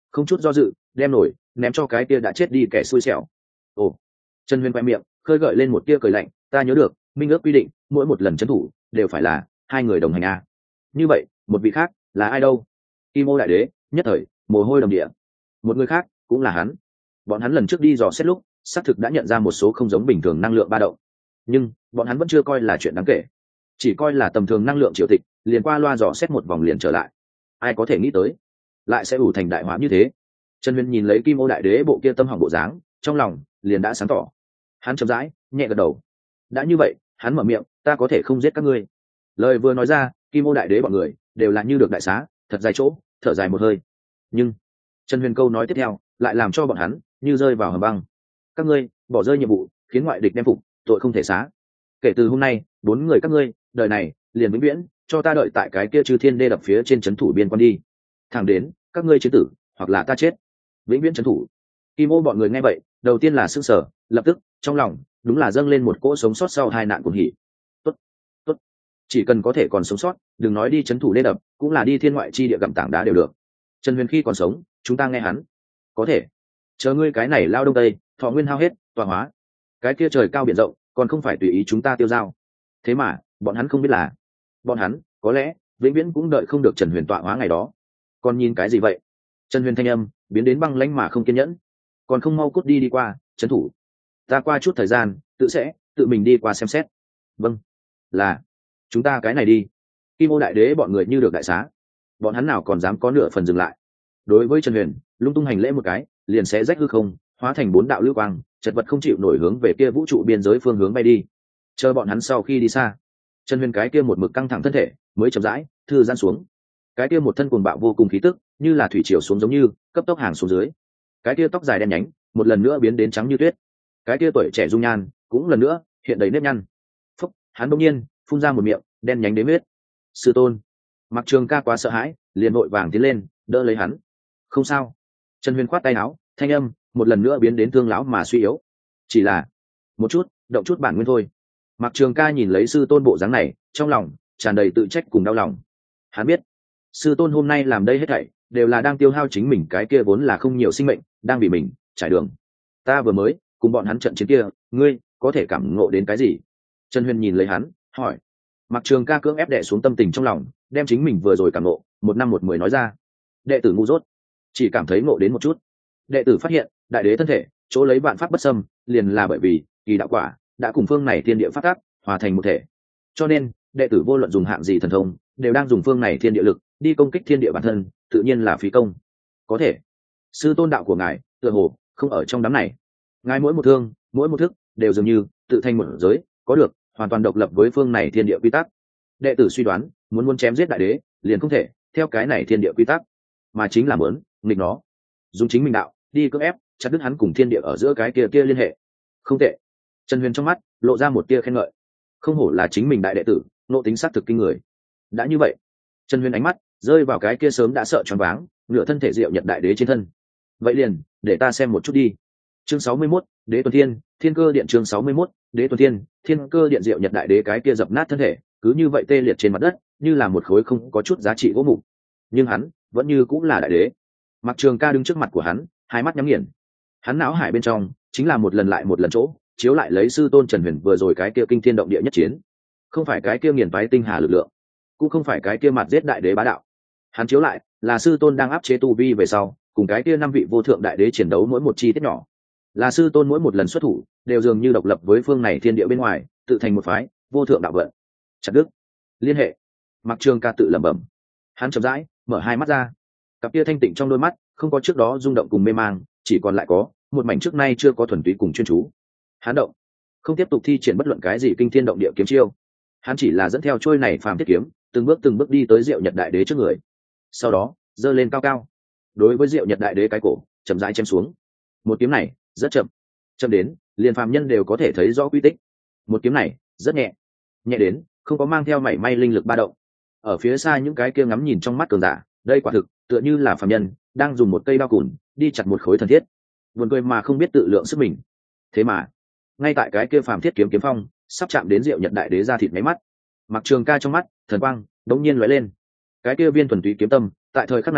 không chút do dự đem nổi ném cho cái kia đã chết đi kẻ xui xẻo. Ồ. Trần Huyền quay miệng khơi gợi lên một tia cười lạnh, ta nhớ được minh ước quy định mỗi một lần trấn thủ đều phải là hai người đồng hành à. Như vậy một vị khác là ai đâu? Kim Ô đại đế nhất thời mồ hôi đầm địa. Một người khác cũng là hắn. Bọn hắn lần trước đi dò xét lúc xác thực đã nhận ra một số không giống bình thường năng lượng ba động, nhưng bọn hắn vẫn chưa coi là chuyện đáng kể, chỉ coi là tầm thường năng lượng triều tịch, liền qua loa dò xét một vòng liền trở lại. Ai có thể nghĩ tới lại sẽ ủ thành đại họa như thế. Trần Huyền nhìn lấy Kim Ô đại đế bộ kia tâm hỏng bộ dáng, trong lòng liền đã sáng tỏ. Hắn chậm rãi nhẹ gật đầu. Đã như vậy, hắn mở miệng, ta có thể không giết các ngươi. Lời vừa nói ra, Kim Ô đại đế bọn người đều là như được đại xá, thật dài chỗ thở dài một hơi. Nhưng Trần Huyền câu nói tiếp theo lại làm cho bọn hắn như rơi vào hầm băng. Các ngươi bỏ rơi nhiệm vụ, khiến ngoại địch đem phục, tội không thể xá. Kể từ hôm nay, 4 người các ngươi đời này liền vĩnh viễn cho ta đợi tại cái kia Chư Thiên Đê đập phía trên trấn thủ biên quan đi, thẳng đến các ngươi chiến tử hoặc là ta chết. Vĩnh viễn trấn thủ. Kim Ô bọn người nghe vậy đầu tiên là sững sờ, lập tức trong lòng đúng là dâng lên một cỗ sống sót sau hai nạn cuồng hỉ. Tốt, tốt, chỉ cần có thể còn sống sót, đừng nói đi trấn thủ đê đập, cũng là đi thiên ngoại chi địa gặm tảng đá đều được. Trần Huyền khi còn sống, chúng ta nghe hắn. Có thể chờ ngươi cái này lao đông tây, thọ nguyên hao hết, tọa hóa, cái kia trời cao biển rộng còn không phải tùy ý chúng ta tiêu dao. Thế mà bọn hắn không biết là bọn hắn có lẽ vĩnh viễn cũng đợi không được Trần Huyền tọa hóa ngày đó. Còn nhìn cái gì vậy? Trần Huyền thanh âm biến đến băng lãnh mà không kiên nhẫn. Còn không mau cút đi qua trấn thủ. Ta qua chút thời gian tự mình đi qua xem xét. Vâng, là chúng ta cái này đi. Kim Ô đại đế bọn người như được đại xá, bọn hắn nào còn dám có nửa phần dừng lại. Đối với Trần Huyền lung tung hành lễ một cái, liền sẽ rách hư không, hóa thành 4 đạo lưu quang, chật vật không chịu nổi hướng về kia vũ trụ biên giới phương hướng bay đi. Chờ bọn hắn sau khi đi xa, Trần Huyền cái kia một mực căng thẳng thân thể mới chậm rãi thư giãn xuống. Cái kia một thân cuồng bạo vô cùng khí tức, như là thủy triều xuống giống như cấp tốc hàng xuống dưới. Cái kia tóc dài đen nhánh một lần nữa biến đến trắng như tuyết. Cái kia tuổi trẻ dung nhan cũng lần nữa hiện đầy nếp nhăn. Phúc, hắn bỗng nhiên phun ra một miệng đen nhánh đến huyết. Sư tôn. Mặc Trường Ca quá sợ hãi, liền vội vàng tiến lên đỡ lấy hắn. Không sao. Trần Huyền khoát tay áo, thanh âm một lần nữa biến đến thương lão mà suy yếu. Chỉ là một chút động chút bản nguyên thôi. Mặc Trường Ca nhìn lấy sư tôn bộ dáng này, trong lòng tràn đầy tự trách cùng đau lòng. Hắn biết sư tôn hôm nay làm đây hết thảy đều là đang tiêu hao chính mình cái kia vốn là không nhiều sinh mệnh, đang bị mình trải đường. Ta vừa mới cùng bọn hắn trận chiến kia, ngươi có thể cảm ngộ đến cái gì? Trần Huyền nhìn lấy hắn hỏi. Mặc Trường Ca cưỡng ép đè xuống tâm tình trong lòng, đem chính mình vừa rồi cảm ngộ 1 năm 1 10 nói ra. Đệ tử ngu dốt, chỉ cảm thấy ngộ đến một chút. Đệ tử phát hiện đại đế thân thể chỗ lấy vạn pháp bất xâm, liền là bởi vì kỳ đạo quả đã cùng phương này thiên địa pháp tắc hòa thành một thể, cho nên đệ tử vô luận dùng hạng gì thần thông đều đang dùng phương này thiên địa lực đi công kích thiên địa bản thân, tự nhiên là phí công. Có thể sư tôn đạo của ngài tựa hồ không ở trong đám này. Ngài mỗi một thương mỗi một thức đều dường như tự thành một giới, có được hoàn toàn độc lập với phương này thiên địa quy tắc. Đệ tử suy đoán muốn chém giết đại đế liền không thể theo cái này thiên địa quy tắc, mà chính là muốn nghịch nó, dùng chính mình đạo đi cưỡng ép chặt đứt hắn cùng thiên địa ở giữa cái kia liên hệ. Không tệ. Trần Huyền trong mắt lộ ra một tia khen ngợi. Không hổ là chính mình đại đệ tử, nộ tính xác thực kinh người. Đã như vậy, Trần Huyền ánh mắt rơi vào cái kia sớm đã sợ choáng váng nửa thân thể Diệu Nhật đại đế trên thân. Vậy liền để ta xem một chút đi. Chương 61, Đế Tuần Thiên, Thiên Cơ Điện. Chương 61, Đế Tuần Thiên, Thiên Cơ Điện. Diệu Nhật đại đế cái kia dập nát thân thể, cứ như vậy tê liệt trên mặt đất, như là một khối không có chút giá trị gỗ mục. Nhưng hắn vẫn như cũng là đại đế. Mặc Trường Ca đứng trước mặt của hắn, hai mắt nhắm nghiền. Hắn não hải bên trong chính là một lần lại một lần chỗ chiếu lại lấy sư tôn Trần Huyền vừa rồi cái kia kinh thiên động địa nhất chiến. Không phải cái kia nghiền phái tinh hà lực lượng, cũng không phải cái kia mặt giết đại đế bá đạo. Hắn chiếu lại là sư tôn đang áp chế tu vi về sau, cùng cái kia 5 vị vô thượng đại đế chiến đấu mỗi một chi tiết nhỏ. Là sư tôn mỗi một lần xuất thủ đều dường như độc lập với phương này thiên địa bên ngoài, tự thành một phái vô thượng đạo vận. Chặt đứt liên hệ. Mặc Trường Ca tự lẩm bẩm. Hắn chậm rãi mở hai mắt ra, cặp kia thanh tịnh trong đôi mắt không có trước đó rung động cùng mê mang, chỉ còn lại có một mảnh trước nay chưa có thuần túy cùng chuyên chú. Hắn động, không tiếp tục thi triển bất luận cái gì kinh thiên động địa kiếm chiêu. Hắn chỉ là dẫn theo trôi này phàm thiết kiếm, từng bước đi tới Diệu Nhật đại đế trước người. Sau đó giơ lên cao cao, đối với Diệu Nhật đại đế cái cổ chậm rãi chém xuống. Một kiếm này rất chậm, chậm đến liền phàm nhân đều có thể thấy rõ quy tích. Một kiếm này rất nhẹ, nhẹ đến không có mang theo mảy may linh lực ba động. Ở phía xa những cái kia ngắm nhìn trong mắt cường giả, đây quả thực tựa như là phàm nhân đang dùng một cây đao cùn đi chặt một khối thần thiết. Buồn cười mà không biết tự lượng sức mình. Thế mà ngay tại cái kia phàm thiết kiếm phong sắp chạm đến Diệu Nhật đại đế ra thịt mấy mắt, Mặc Trường Ca trong mắt thần quang đống nhiên lóe lên. Cái kia viên thuần túy kiếm tâm tại thời khắc này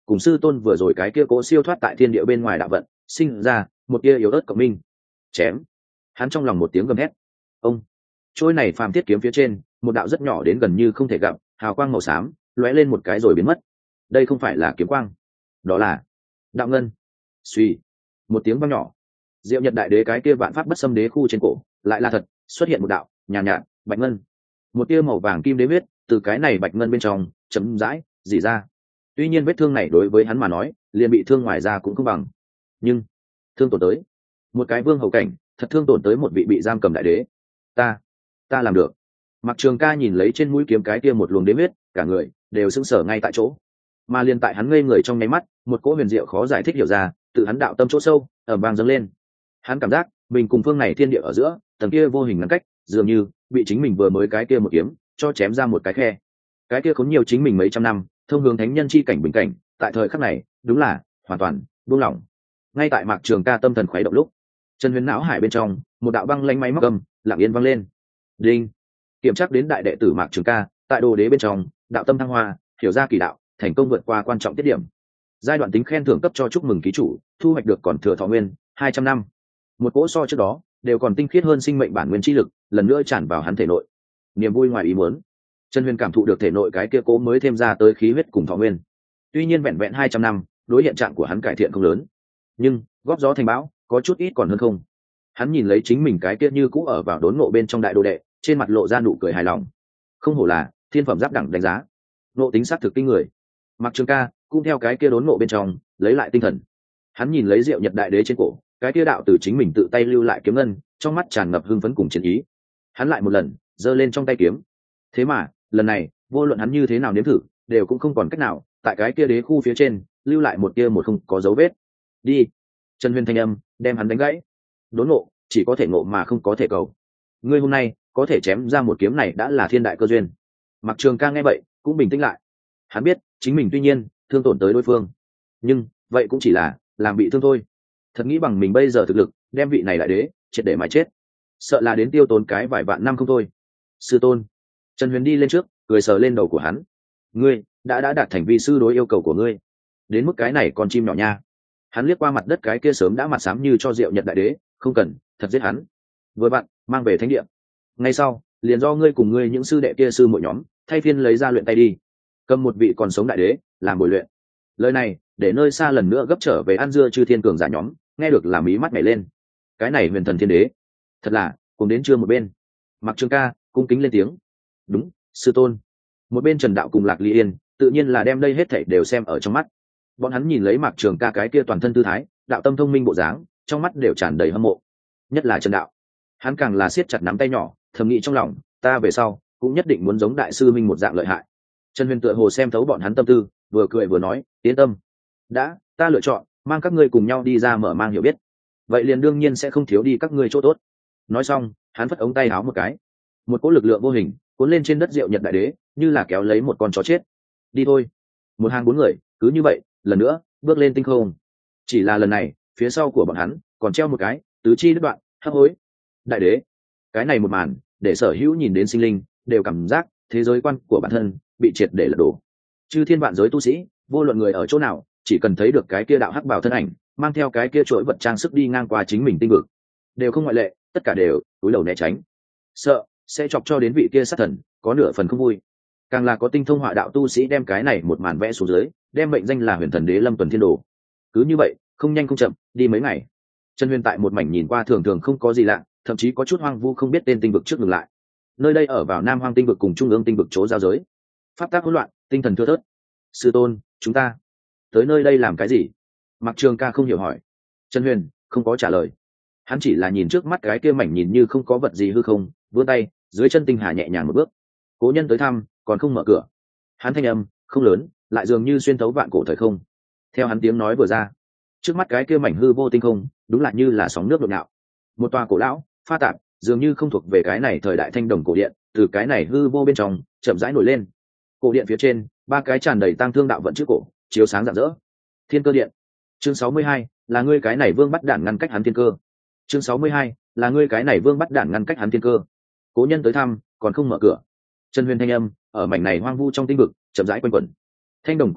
cùng sư tôn vừa rồi cái kia cố siêu thoát tại thiên địa bên ngoài đạo vận sinh ra một tia yếu ớt cộng minh. Chém. Hắn trong lòng một tiếng gầm hét. Ông. Trôi này phàm thiết kiếm phía trên một đạo rất nhỏ đến gần như không thể gặp hào quang màu xám lóe lên một cái rồi biến mất. Đây không phải là kiếm quang, đó là đạo ngân. Suy. Một tiếng vang nhỏ, Diệu Nhật Đại Đế cái kia vạn pháp bất xâm đế khu trên cổ lại là thật xuất hiện một đạo nhàn nhạt bạch ngân, một tia màu vàng kim đế huyết từ cái này bạch ngân bên trong chấm dãi dỉ ra. Tuy nhiên vết thương này đối với hắn mà nói liền bị thương ngoài ra cũng không bằng, nhưng thương tổn tới một cái vương hầu cảnh, thật thương tổn tới một vị bị giam cầm đại đế. Ta làm được. Mặc Trường Ca nhìn lấy trên mũi kiếm cái kia một luồng đế huyết, cả người đều sững sờ ngay tại chỗ. Mà liền tại hắn ngây người trong nháy mắt, một cỗ huyền diệu khó giải thích hiểu ra, tự hắn đạo tâm chỗ sâu ở vang dâng lên. Hắn cảm giác mình cùng phương này thiên địa ở giữa tầng kia vô hình ngăn cách dường như bị chính mình vừa mới cái kia một kiếm cho chém ra một cái khe. Cái kia khốn nhiều chính mình mấy trăm năm thông hướng thánh nhân chi cảnh bình cảnh, tại thời khắc này đúng là hoàn toàn buông lỏng. Ngay tại Mạc Trường Ca tâm thần khuấy động lúc, Trần Huyền não hải bên trong một đạo băng lanh máy móc âm lặng yên vang lên. Đinh. Kiểm tra đến đại đệ tử Mạc Trường Ca tại đồ đế bên trong đạo tâm thăng hoa, hiểu ra kỳ đạo, thành công vượt qua quan trọng tiết điểm. Giai đoạn tính khen thưởng cấp cho chúc mừng ký chủ, thu hoạch được còn thừa thọ nguyên 200 năm. Một cỗ so trước đó đều còn tinh khiết hơn sinh mệnh bản nguyên chi lực lần nữa tràn vào hắn thể nội. Niềm vui ngoài ý muốn, Trần Huyền cảm thụ được thể nội cái kia cố mới thêm ra tới khí huyết cùng thọ nguyên. Tuy nhiên vẹn vẹn 200 năm, đối hiện trạng của hắn cải thiện không lớn, nhưng góp gió thành bão, có chút ít còn hơn không. Hắn nhìn lấy chính mình cái kia như cũ ở vào đốn ngộ bên trong đại đồ đệ, trên mặt lộ ra nụ cười hài lòng. Không hổ là thiên phẩm giáp đẳng đánh giá, nộ tính sát thực kinh người. Mặc Trường Ca cũng theo cái kia đốn ngộ bên trong lấy lại tinh thần. Hắn nhìn lấy Diệu Nhật Đại Đế trên cổ cái kia đạo từ chính mình tự tay lưu lại kiếm ngân, trong mắt tràn ngập hưng phấn cùng chiến ý. Hắn lại một lần giơ lên trong tay kiếm. Thế mà lần này vô luận hắn như thế nào nếm thử đều cũng không còn cách nào tại cái kia đế khu phía trên lưu lại một tia một không có dấu vết. Đi. Trần Huyền thanh âm đem hắn đánh gãy. Đốn ngộ chỉ có thể ngộ mà không có thể cầu. Ngươi hôm nay có thể chém ra một kiếm này đã là thiên đại cơ duyên. Mặc Trường Ca nghe vậy cũng bình tĩnh lại. Hắn biết chính mình tuy nhiên thương tổn tới đối phương, nhưng vậy cũng chỉ là làm bị thương thôi. Thật nghĩ bằng mình bây giờ thực lực đem vị này đại đế triệt để mà chết, sợ là đến tiêu tốn cái vài vạn năm không thôi. Sư tôn. Trần Huyền đi lên trước cười sờ lên đầu của hắn. Ngươi đã đạt thành vi sư đối yêu cầu của ngươi, đến mức cái này con chim nhỏ nha. Hắn liếc qua mặt đất cái kia sớm đã mặt xám như cho Diệu Nhật Đại Đế, không cần thật giết hắn, vừa bạn mang về thánh địa. Ngay sau liền do ngươi cùng ngươi những sư đệ kia sư mỗi nhóm thay phiên lấy ra luyện tay đi, cầm một vị còn sống đại đế làm bồi luyện. Lời này để nơi xa lần nữa gấp trở về ăn dưa chư thiên cường giả nhóm nghe được làm ý mắt nhảy lên. Cái này huyền thần thiên đế thật là cùng đến chưa một bên. Mặc Trường Ca cung kính lên tiếng. Đúng sư tôn. Một bên Trần Đạo cùng Lạc Ly Yên tự nhiên là đem đây hết thảy đều xem ở trong mắt. Bọn hắn nhìn lấy Mạc Trường Ca cái kia toàn thân tư thái đạo tâm thông minh bộ dáng, trong mắt đều tràn đầy hâm mộ. Nhất là Trần Đạo, hắn càng là siết chặt nắm tay nhỏ, thầm nghĩ trong lòng, ta về sau cũng nhất định muốn giống đại sư minh một dạng lợi hại. Trần Huyền tựa hồ xem thấu bọn hắn tâm tư, vừa cười vừa nói, yên tâm, đã ta lựa chọn mang các ngươi cùng nhau đi ra mở mang hiểu biết, vậy liền đương nhiên sẽ không thiếu đi các ngươi chỗ tốt. Nói xong hắn phất ống tay áo một cái, một cỗ lực lượng vô hình cuốn lên trên đất Diệu Nhật Đại Đế, như là kéo lấy một con chó chết. Đi thôi. Một hàng bốn người cứ như vậy lần nữa bước lên tinh không. Chỉ là lần này phía sau của bọn hắn còn treo một cái tứ chi đứt đoạn hấp hối đại đế. Cái này một màn để sở hữu nhìn đến sinh linh đều cảm giác thế giới quan của bản thân bị triệt để lật đổ. Chư thiên vạn giới tu sĩ vô luận người ở chỗ nào, chỉ cần thấy được cái kia đạo hắc bào thân ảnh mang theo cái kia chuỗi vật trang sức đi ngang qua chính mình tinh vực, đều không ngoại lệ, tất cả đều cúi đầu né tránh, sợ sẽ chọc cho đến vị kia sát thần có nửa phần không vui. Càng là có tinh thông họa đạo tu sĩ đem cái này một màn vẽ xuống dưới, đem mệnh danh là huyền thần đế lâm tuần thiên đồ. Cứ như vậy không nhanh không chậm đi mấy ngày, Trần Huyền tại một mảnh nhìn qua thường thường không có gì lạ, thậm chí có chút hoang vu không biết tên tinh vực trước ngừng lại. Nơi đây ở vào Nam Hoang tinh vực cùng Trung ương tinh vực chỗ giao giới, pháp tác hỗn loạn, tinh thần thưa thớt. Sư tôn, chúng ta tới nơi đây làm cái gì? Mạc Trường Ca không hiểu hỏi. Trần Huyền không có trả lời, hắn chỉ là nhìn trước mắt cái kia mảnh nhìn như không có vật gì hư không, vươn tay dưới chân tinh hà nhẹ nhàng một bước. Cố nhân tới thăm còn không mở cửa. Hắn thanh âm không lớn, lại dường như xuyên thấu vạn cổ thời không. Theo hắn tiếng nói vừa ra, trước mắt cái kia mảnh hư vô tinh không đúng là như là sóng nước nhộn nhạo. Một tòa cổ lão pha tạp dường như không thuộc về cái này thời đại thanh đồng cổ điện, từ cái này hư vô bên trong chậm rãi nổi lên. Cổ điện phía trên ba cái tràn đầy tang thương đạo vận chữ cổ chiếu sáng rạng rỡ. Thiên Cơ Điện. Chương 62, là ngươi cái này vương bắt đản ngăn cách hắn thiên cơ. Chương 62, là ngươi cái này vương bắt đản ngăn cách hắn thiên cơ. Cố nhân tới thăm còn không mở cửa. Trần Huyền thanh âm ở mảnh này hoang vu trong tinh vực chậm rãi quanh quẩn. Thanh đồng cổ điện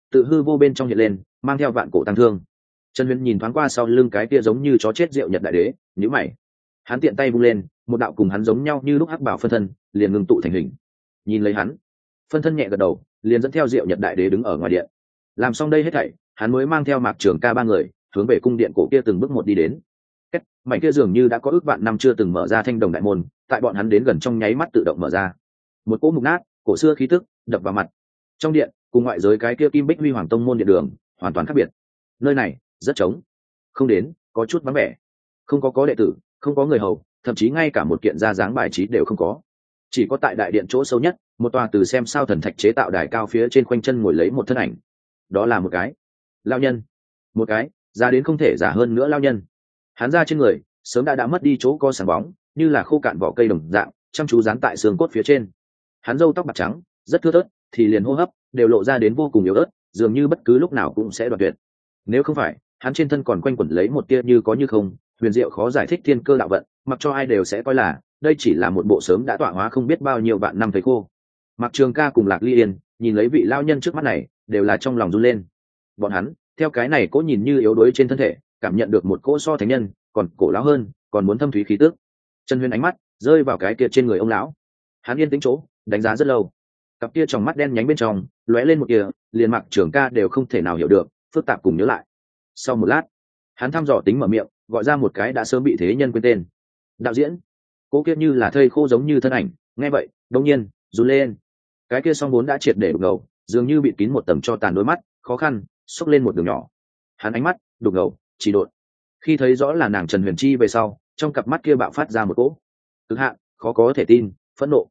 tự hư vô bên trong hiện lên, mang theo vạn cổ tăng thương. Trần Huyền nhìn thoáng qua sau lưng cái kia giống như chó chết Diệu Nhật đại đế, nhíu mày. Hắn tiện tay vung lên, một đạo cùng hắn giống nhau như lúc hắc bảo phân thân, liền ngưng tụ thành hình. Nhìn lấy hắn, phân thân nhẹ gật đầu, liền dẫn theo Diệu Nhật đại đế đứng ở ngoài điện. Làm xong đây hết thảy, hắn mới mang theo Mạc Trường Ca ba người, hướng về cung điện cổ kia từng bước một đi đến. Cách mảnh kia dường như đã có ước vạn năm chưa từng mở ra thanh đồng đại môn, tại bọn hắn đến gần trong nháy mắt tự động mở ra. Một cỗ mục nát, cổ xưa khí tức đập vào mặt. Trong điện, cùng ngoại giới cái kia Kim Bích Huy Hoàng Tông môn điện đường, hoàn toàn khác biệt. Nơi này rất trống, không đến, có chút vắng vẻ, không có đệ tử, không có người hầu, thậm chí ngay cả một kiện ra dáng bài trí đều không có. Chỉ có tại đại điện chỗ sâu nhất, một tòa từ xem sao thần thạch chế tạo đài cao phía trên khoanh chân ngồi lấy một thân ảnh. Đó là một cái lao nhân, một cái già đến không thể già hơn nữa lao nhân. Hắn ra trên người sớm đã mất đi chỗ co sáng bóng, như là khô cạn vỏ cây đồng dạng, chăm chú dán tại xương cốt phía trên. Hắn râu tóc bạc trắng, rất thưa thớt, thì liền hô hấp đều lộ ra đến vô cùng yếu ớt, dường như bất cứ lúc nào cũng sẽ đoạn tuyệt. Nếu không phải hắn trên thân còn quanh quẩn lấy một tia như có như không huyền diệu khó giải thích thiên cơ đạo vận, mặc cho ai đều sẽ coi là đây chỉ là một bộ sớm đã tọa hóa không biết bao nhiêu vạn năm thầy khô. Mạc Trường Ca cùng Lạc Ly Yên nhìn lấy vị lao nhân trước mắt này, đều là trong lòng run lên. Bọn hắn theo cái này cỗ nhìn như yếu đuối trên thân thể, cảm nhận được một cỗ so thánh nhân còn cổ lão hơn, còn muốn thâm thúy khí tức. Trần Huyền ánh mắt rơi vào cái kia trên người ông lão. Hắn yên tĩnh chỗ đánh giá rất lâu, cặp kia trong mắt đen nhánh bên trong lóe lên một kia liền Mạc Trường Ca đều không thể nào hiểu được, phức tạp cùng nhớ lại. Sau một lát, hắn thăm dò tính mở miệng, gọi ra một cái đã sớm bị thế nhân quên tên. Đạo diễn. Cố kia như là thây khô giống như thân ảnh, nghe vậy đột nhiên run lên. Cái kia song vốn đã triệt để đục ngầu, dường như bị kín một tầng cho tàn đôi mắt, khó khăn xốc lên một đường nhỏ. Hắn ánh mắt đục ngầu chỉ đột, khi thấy rõ là nàng Trần Huyền Chi về sau, trong cặp mắt kia bạo phát ra một cỗ cực hạn khó có thể tin phẫn nộ.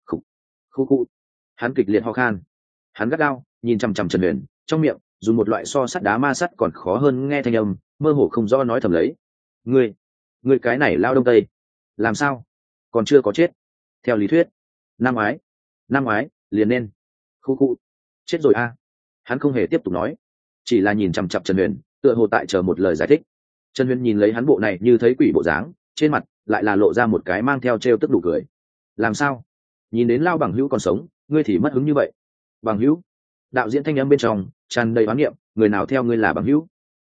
Khu khu. Hắn kịch liệt ho khan. Hắn gắt gao nhìn chằm chằm Trần Huyền, trong miệng dùng một loại so sắt đá ma sắt còn khó hơn nghe thanh âm, mơ hồ không rõ nói thầm lấy. Ngươi cái này lao đông tây, làm sao còn chưa có chết? Theo lý thuyết năm ngoái liền nên khu khu chết rồi a. Hắn không hề tiếp tục nói, chỉ là nhìn chằm chằm Trần Huyền, tựa hồ tại chờ một lời giải thích. Trần Huyền nhìn lấy hắn bộ này như thấy quỷ bộ dáng, trên mặt lại là lộ ra một cái mang theo trêu tức đủ cười. Làm sao? Nhìn đến lao bằng hữu còn sống, ngươi thì mất hứng như vậy? Bằng hữu? Đạo diễn thanh âm bên trong tràn đầy oán niệm, người nào theo ngươi là bằng hữu?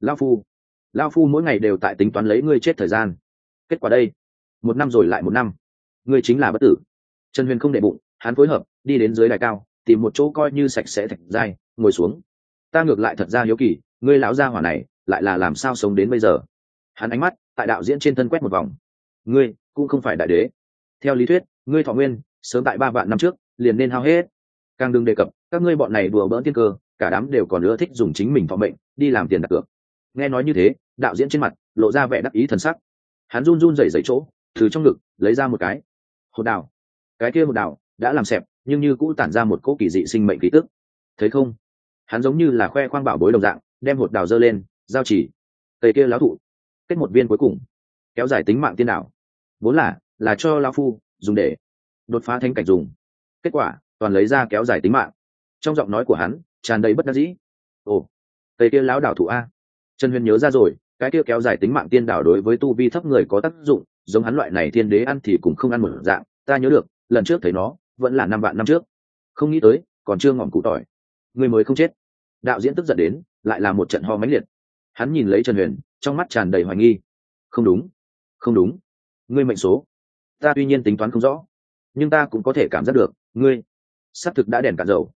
Lao phu mỗi ngày đều tại tính toán lấy ngươi chết thời gian. Kết quả đây, một năm rồi lại một năm, ngươi chính là bất tử. Trần Huyền không để bụng, hắn phối hợp đi đến dưới đài cao, tìm một chỗ coi như sạch sẽ thạch dai, ngồi xuống. Ta ngược lại thật ra hiếu kỳ, ngươi lão gia hỏa này lại là làm sao sống đến bây giờ? Hắn ánh mắt tại đạo diễn trên thân quét một vòng. Ngươi cũng không phải đại đế, theo lý thuyết ngươi thọ nguyên sớm tại 3 vạn năm trước liền nên hao hết. Càng đừng đề cập các ngươi bọn này đùa bỡn tiên cơ, cả đám đều còn ưa thích dùng chính mình thọ mệnh đi làm tiền đặt cược. Nghe nói như thế, đạo diễn trên mặt lộ ra vẻ đắc ý thần sắc. Hắn run run rẩy rẩy chỗ, từ trong ngực lấy ra một cái hột đào. Cái kia hột đào đã làm xẹp, nhưng như cũ tản ra một cỗ kỳ dị sinh mệnh khí tức. Thấy không? Hắn giống như là khoe khoang bảo bối đồng dạng, đem hột đào giơ lên, giao chỉ. Cây kia lão thụ kết một viên cuối cùng, kéo dài tính mạng tiên đảo, vốn là cho lão phu dùng để đột phá thánh cảnh dùng. Kết quả toàn lấy ra kéo dài tính mạng. Trong giọng nói của hắn tràn đầy bất đắc dĩ. Ồ, cây kia lão đảo thụ a. Trần Huyền nhớ ra rồi, cái kia kéo dài tính mạng tiên đảo đối với tu vi thấp người có tác dụng, giống hắn loại này thiên đế ăn thì cũng không ăn một dạng. Ta nhớ được lần trước thấy nó vẫn là 5 vạn năm trước, không nghĩ tới còn chưa ngọn củ tỏi, người mới không chết. Đạo diễn tức giận đến lại là một trận ho mãnh liệt. Hắn nhìn lấy Trần Huyền, trong mắt tràn đầy hoài nghi. Không đúng, ngươi mệnh số ta tuy nhiên tính toán không rõ, nhưng ta cũng có thể cảm giác được ngươi xác thực đã đèn cạn dầu.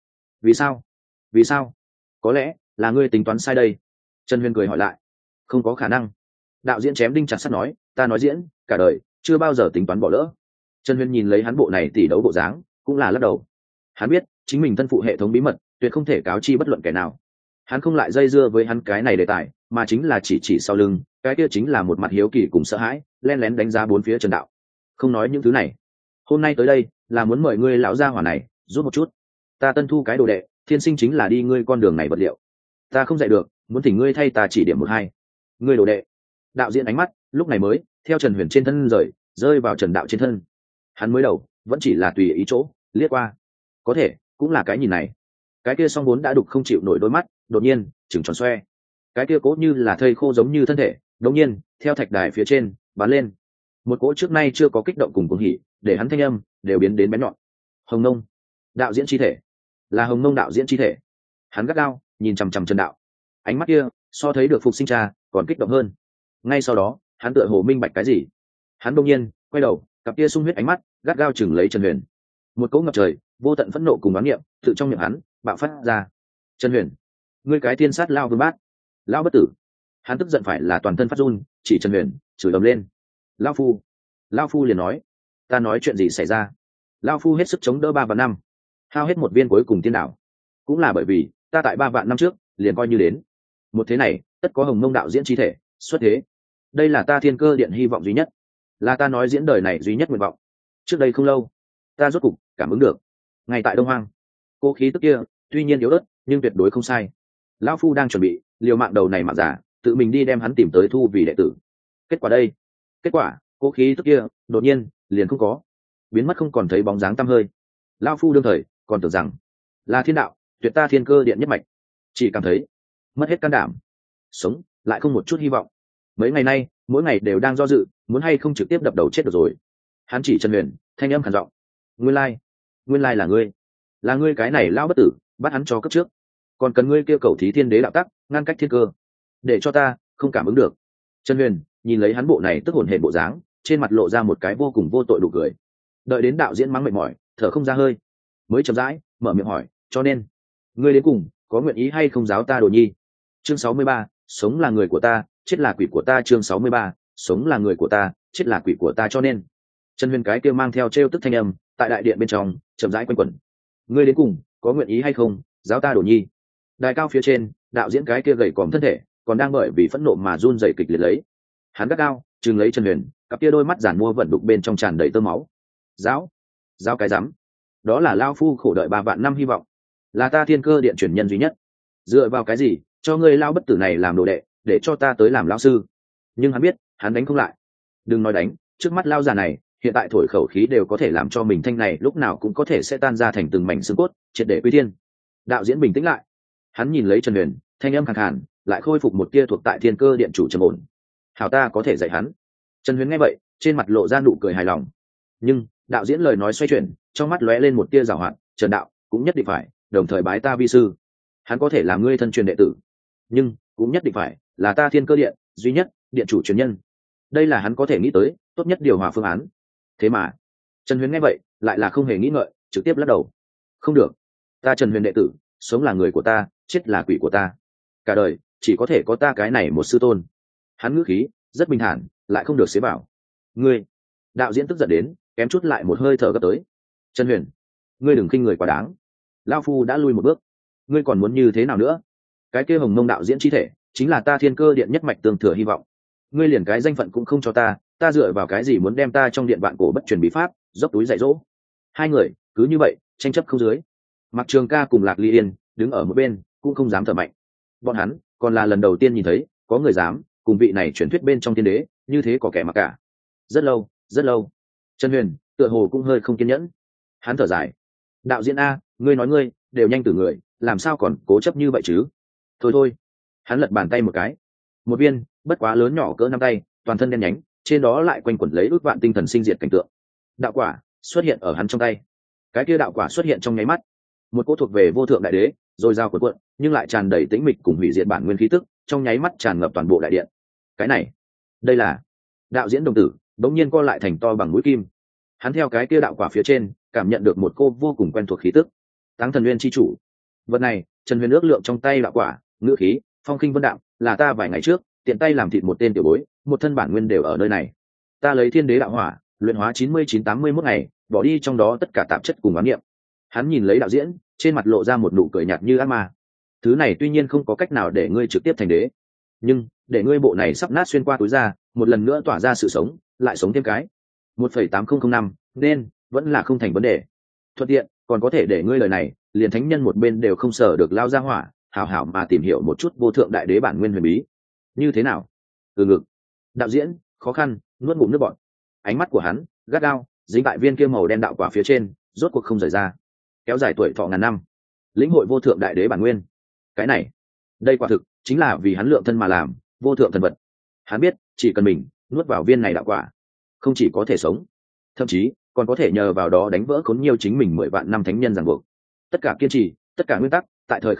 Vì sao? Có lẽ là ngươi tính toán sai đây. Trần Huyền cười hỏi lại. Không có khả năng. Đạo diễn chém đinh chặt sắt nói, ta nói diễn cả đời chưa bao giờ tính toán bỏ lỡ. Trần Huyền nhìn lấy hắn bộ này tỉ đấu bộ dáng, cũng là lắc đầu. Hắn biết chính mình thân phụ hệ thống bí mật tuyệt không thể cáo chi bất luận kẻ nào. Hắn không lại dây dưa với hắn cái này đề tài, mà chính là chỉ sau lưng, cái kia chính là một mặt hiếu kỳ cùng sợ hãi, len lén đánh giá bốn phía Trần Đạo. Không nói những thứ này, hôm nay tới đây là muốn mời ngươi lão gia hỏa này giúp một chút. Ta tân thu cái đồ đệ, thiên sinh chính là đi ngươi con đường này vật liệu. Ta không dạy được, muốn thỉnh ngươi thay ta chỉ điểm một hai. Ngươi đồ đệ. Đạo diễn ánh mắt lúc này mới theo Trần Huyền trên thân rơi vào Trần Đạo trên thân. Hắn mới đầu vẫn chỉ là tùy ý chỗ liếc qua, có thể cũng là cái nhìn này. Cái kia song vốn đã đục không chịu nổi đôi mắt, đột nhiên trừng tròn xoe. Cái kia cố như là thây khô giống như thân thể, đột nhiên theo thạch đài phía trên bắn lên. Một cỗ trước nay chưa có kích động cùng cuồng hỉ, để hắn thanh âm đều biến đến bén nhọn. Hồng Nông, đạo diễn chi thể, là Hồng Nông đạo diễn chi thể. Hắn gắt gao nhìn chằm chằm Trần Đạo. Ánh mắt kia so thấy được phục sinh cha còn kích động hơn. Ngay sau đó hắn tựa hồ minh bạch cái gì. Hắn đột nhiên quay đầu, cặp kia sung huyết ánh mắt gắt gao chừng lấy Trần Huyền. Một cỗ ngập trời vô tận phẫn nộ cùng oán niệm tự trong miệng hắn bạo phát ra. Trần Huyền, ngươi cái tiên sát lao vương bát, lao bất tử. Hắn tức giận phải là toàn thân phát run, chỉ Trần Huyền chửi ầm lên. Lao phu liền nói, ta nói chuyện gì xảy ra? Lao phu hết sức chống đỡ 3 vạn năm, hao hết một viên cuối cùng tiên đạo, cũng là bởi vì ta tại 3 vạn năm trước liền coi như đến một thế này tất có Hồng Mông đạo diễn chi thể xuất thế. Đây là ta Thiên Cơ Điện hy vọng duy nhất, là ta nói diễn đời này duy nhất nguyện vọng. Trước đây không lâu ta rốt cục cảm ứng được, ngay tại Đông Hoang, cô khí tức kia tuy nhiên yếu ớt nhưng tuyệt đối không sai. Lão phu đang chuẩn bị liều mạng đầu này mà giả, tự mình đi đem hắn tìm tới thu vì đệ tử. Kết quả cô khí tức kia đột nhiên liền không có, biến mất không còn thấy bóng dáng tăm hơi. Lão phu đương thời còn tưởng rằng là thiên đạo tuyệt ta Thiên Cơ Điện nhất mạch, chỉ cảm thấy mất hết can đảm, sống lại không một chút hy vọng. Mấy ngày nay mỗi ngày đều đang do dự muốn hay không trực tiếp đập đầu chết được rồi. Hắn chỉ Trần Huyền, thanh âm khàn giọng, nguyên lai là ngươi cái này lão bất tử bắt hắn cho cấp trước, còn cần ngươi kêu cầu thí thiên đế đạo tắc ngăn cách thiên cơ, để cho ta không cảm ứng được. Trần Huyền nhìn lấy hắn bộ này tức hồn hển bộ dáng, trên mặt lộ ra một cái vô cùng vô tội đủ cười. Đợi đến đạo diễn mắng mệt mỏi thở không ra hơi, mới chậm rãi mở miệng hỏi, cho nên ngươi đến cùng có nguyện ý hay không giáo ta Đồ Nhi? Chương 63, sống là người của ta, chết là quỷ của ta. Chương 63, sống là người của ta, chết là quỷ của ta. Cho nên Trần Huyền cái kia mang theo trêu tức thanh âm tại đại điện bên trong chậm rãi quanh quẩn. Ngươi đến cùng có nguyện ý hay không giáo ta Đồ Nhi? Đài cao phía trên, đạo diễn cái kia gầy còm thân thể còn đang bởi vì phẫn nộ mà run rẩy kịch liệt lấy. Hắn gắt gao chừng lấy Trần Huyền, cặp kia đôi mắt giản mua vận đục bên trong tràn đầy tơ máu. Giáo cái rắm, đó là lao phu khổ đợi 3 vạn năm hy vọng, là ta Thiên Cơ Điện truyền nhân duy nhất. Dựa vào cái gì cho ngươi lao bất tử này làm đồ đệ, để cho ta tới làm lao sư? Nhưng hắn biết hắn đánh không lại. Đừng nói đánh, trước mắt lao già này hiện tại thổi khẩu khí đều có thể làm cho mình thanh này lúc nào cũng có thể sẽ tan ra thành từng mảnh xương cốt, triệt để quy thiên. Đạo diễn bình tĩnh lại, hắn nhìn lấy Trần Huyền, thanh âm khàn khàn lại khôi phục một tia thuộc tại Thiên Cơ Điện chủ trầm ổn. Hảo, ta có thể dạy hắn. Trần Huyền nghe vậy trên mặt lộ ra nụ cười hài lòng. Nhưng đạo diễn lời nói xoay chuyển, trong mắt lóe lên một tia giảo hoạt. Trần đạo cũng nhất định phải đồng thời bái ta vi sư. Hắn có thể là ngươi thân truyền đệ tử, nhưng cũng nhất định phải là ta Thiên Cơ Điện duy nhất điện chủ truyền nhân. Đây là hắn có thể nghĩ tới tốt nhất điều hòa phương án. Thế mà Trần Huyền nghe vậy lại là không hề nghĩ ngợi, trực tiếp lắc đầu. Không được, ta Trần Huyền đệ tử, sống là người của ta, chết là quỷ của ta. Cả đời chỉ có thể có ta cái này một sư tôn. Hắn ngữ khí rất bình thản, lại không được xế bảo. Ngươi, đạo diễn tức giận đến kém chút lại một hơi thở gấp tới. Trần Huyền, ngươi đừng khinh người quá đáng. Lão phu đã lui một bước, ngươi còn muốn như thế nào nữa? Cái kia Hồng Mông đạo diễn chi thể chính là ta Thiên Cơ Điện nhất mạch tương thừa hy vọng. Ngươi liền cái danh phận cũng không cho ta, ta dựa vào cái gì muốn đem ta trong điện vạn cổ bất truyền bí pháp dốc túi dạy dỗ? Hai người cứ như vậy tranh chấp không dưới. Mạc Trường Ca cùng Lạc Ly Yên đứng ở một bên cũng không dám thở mạnh. Bọn hắn còn là lần đầu tiên nhìn thấy có người dám cùng vị này truyền thuyết bên trong tiên đế như thế có kẻ mặc cả. Rất lâu Trần Huyền tựa hồ cũng hơi không kiên nhẫn. Hắn thở dài, đạo diễn a, ngươi nói ngươi đều nhanh tử người, làm sao còn cố chấp như vậy chứ? Thôi, hắn lật bàn tay một cái, một viên bất quá lớn nhỏ cỡ 5 tay, toàn thân đen nhánh, trên đó lại quanh quẩn lấy ước vạn tinh thần sinh diệt cảnh tượng. Đạo quả xuất hiện ở hắn trong tay. Cái kia đạo quả xuất hiện trong nháy mắt, một cỗ thuộc về vô thượng đại đế rồi giao cuộn, nhưng lại tràn đầy tĩnh mịch cùng hủy diệt bản nguyên khí tức, trong nháy mắt tràn ngập toàn bộ đại điện. Cái này, đây là đạo diễn đồng tử bỗng nhiên co lại thành to bằng mũi kim. Hắn theo cái kia đạo quả phía trên cảm nhận được một cô vô cùng quen thuộc khí tức. Táng Thần Nguyên chi chủ. Vật này Trần Huyền ước lượng trong tay đạo quả, ngữ khí phong khinh vân đạm, là ta vài ngày trước tiện tay làm thịt một tên tiểu bối, một thân bản nguyên đều ở nơi này. Ta lấy thiên đế đạo hỏa luyện hóa 99-81 ngày, bỏ đi trong đó tất cả tạp chất cùng oán niệm. Hắn nhìn lấy đạo diễn, trên mặt lộ ra một nụ cười nhạt như ác ma. Thứ này tuy nhiên không có cách nào để ngươi trực tiếp thành đế, nhưng để ngươi bộ này sắp nát xuyên qua túi ra, một lần nữa tỏa ra sự sống, lại sống thêm cái 1,8005, nên vẫn là không thành vấn đề. Thuận tiện còn có thể để ngươi lời này liền thánh nhân một bên đều không sở được lao ra hỏa, hảo hảo mà tìm hiểu một chút vô thượng đại đế bản nguyên huyền bí. Như thế nào? Từ ngực. Đạo diễn khó khăn nuốt ngụm nước bọt. Ánh mắt của hắn gắt gao dính tại viên kia màu đen đạo quả phía trên, rốt cuộc không rời ra. Kéo dài tuổi thọ ngàn năm, lĩnh hội vô thượng đại đế bản nguyên. Cái này, đây quả thực chính là vì hắn lượng thân mà làm vô thượng thần vật. Hắn biết chỉ cần mình nuốt vào viên này đạo quả, không chỉ có thể sống, thậm chí còn có thể nhờ vào đó đánh vỡ khốn nhiều chính mình 10 vạn năm thánh nhân ràng buộc. Tất cả kiên trì, tất cả nguyên tắc tại thời khắc này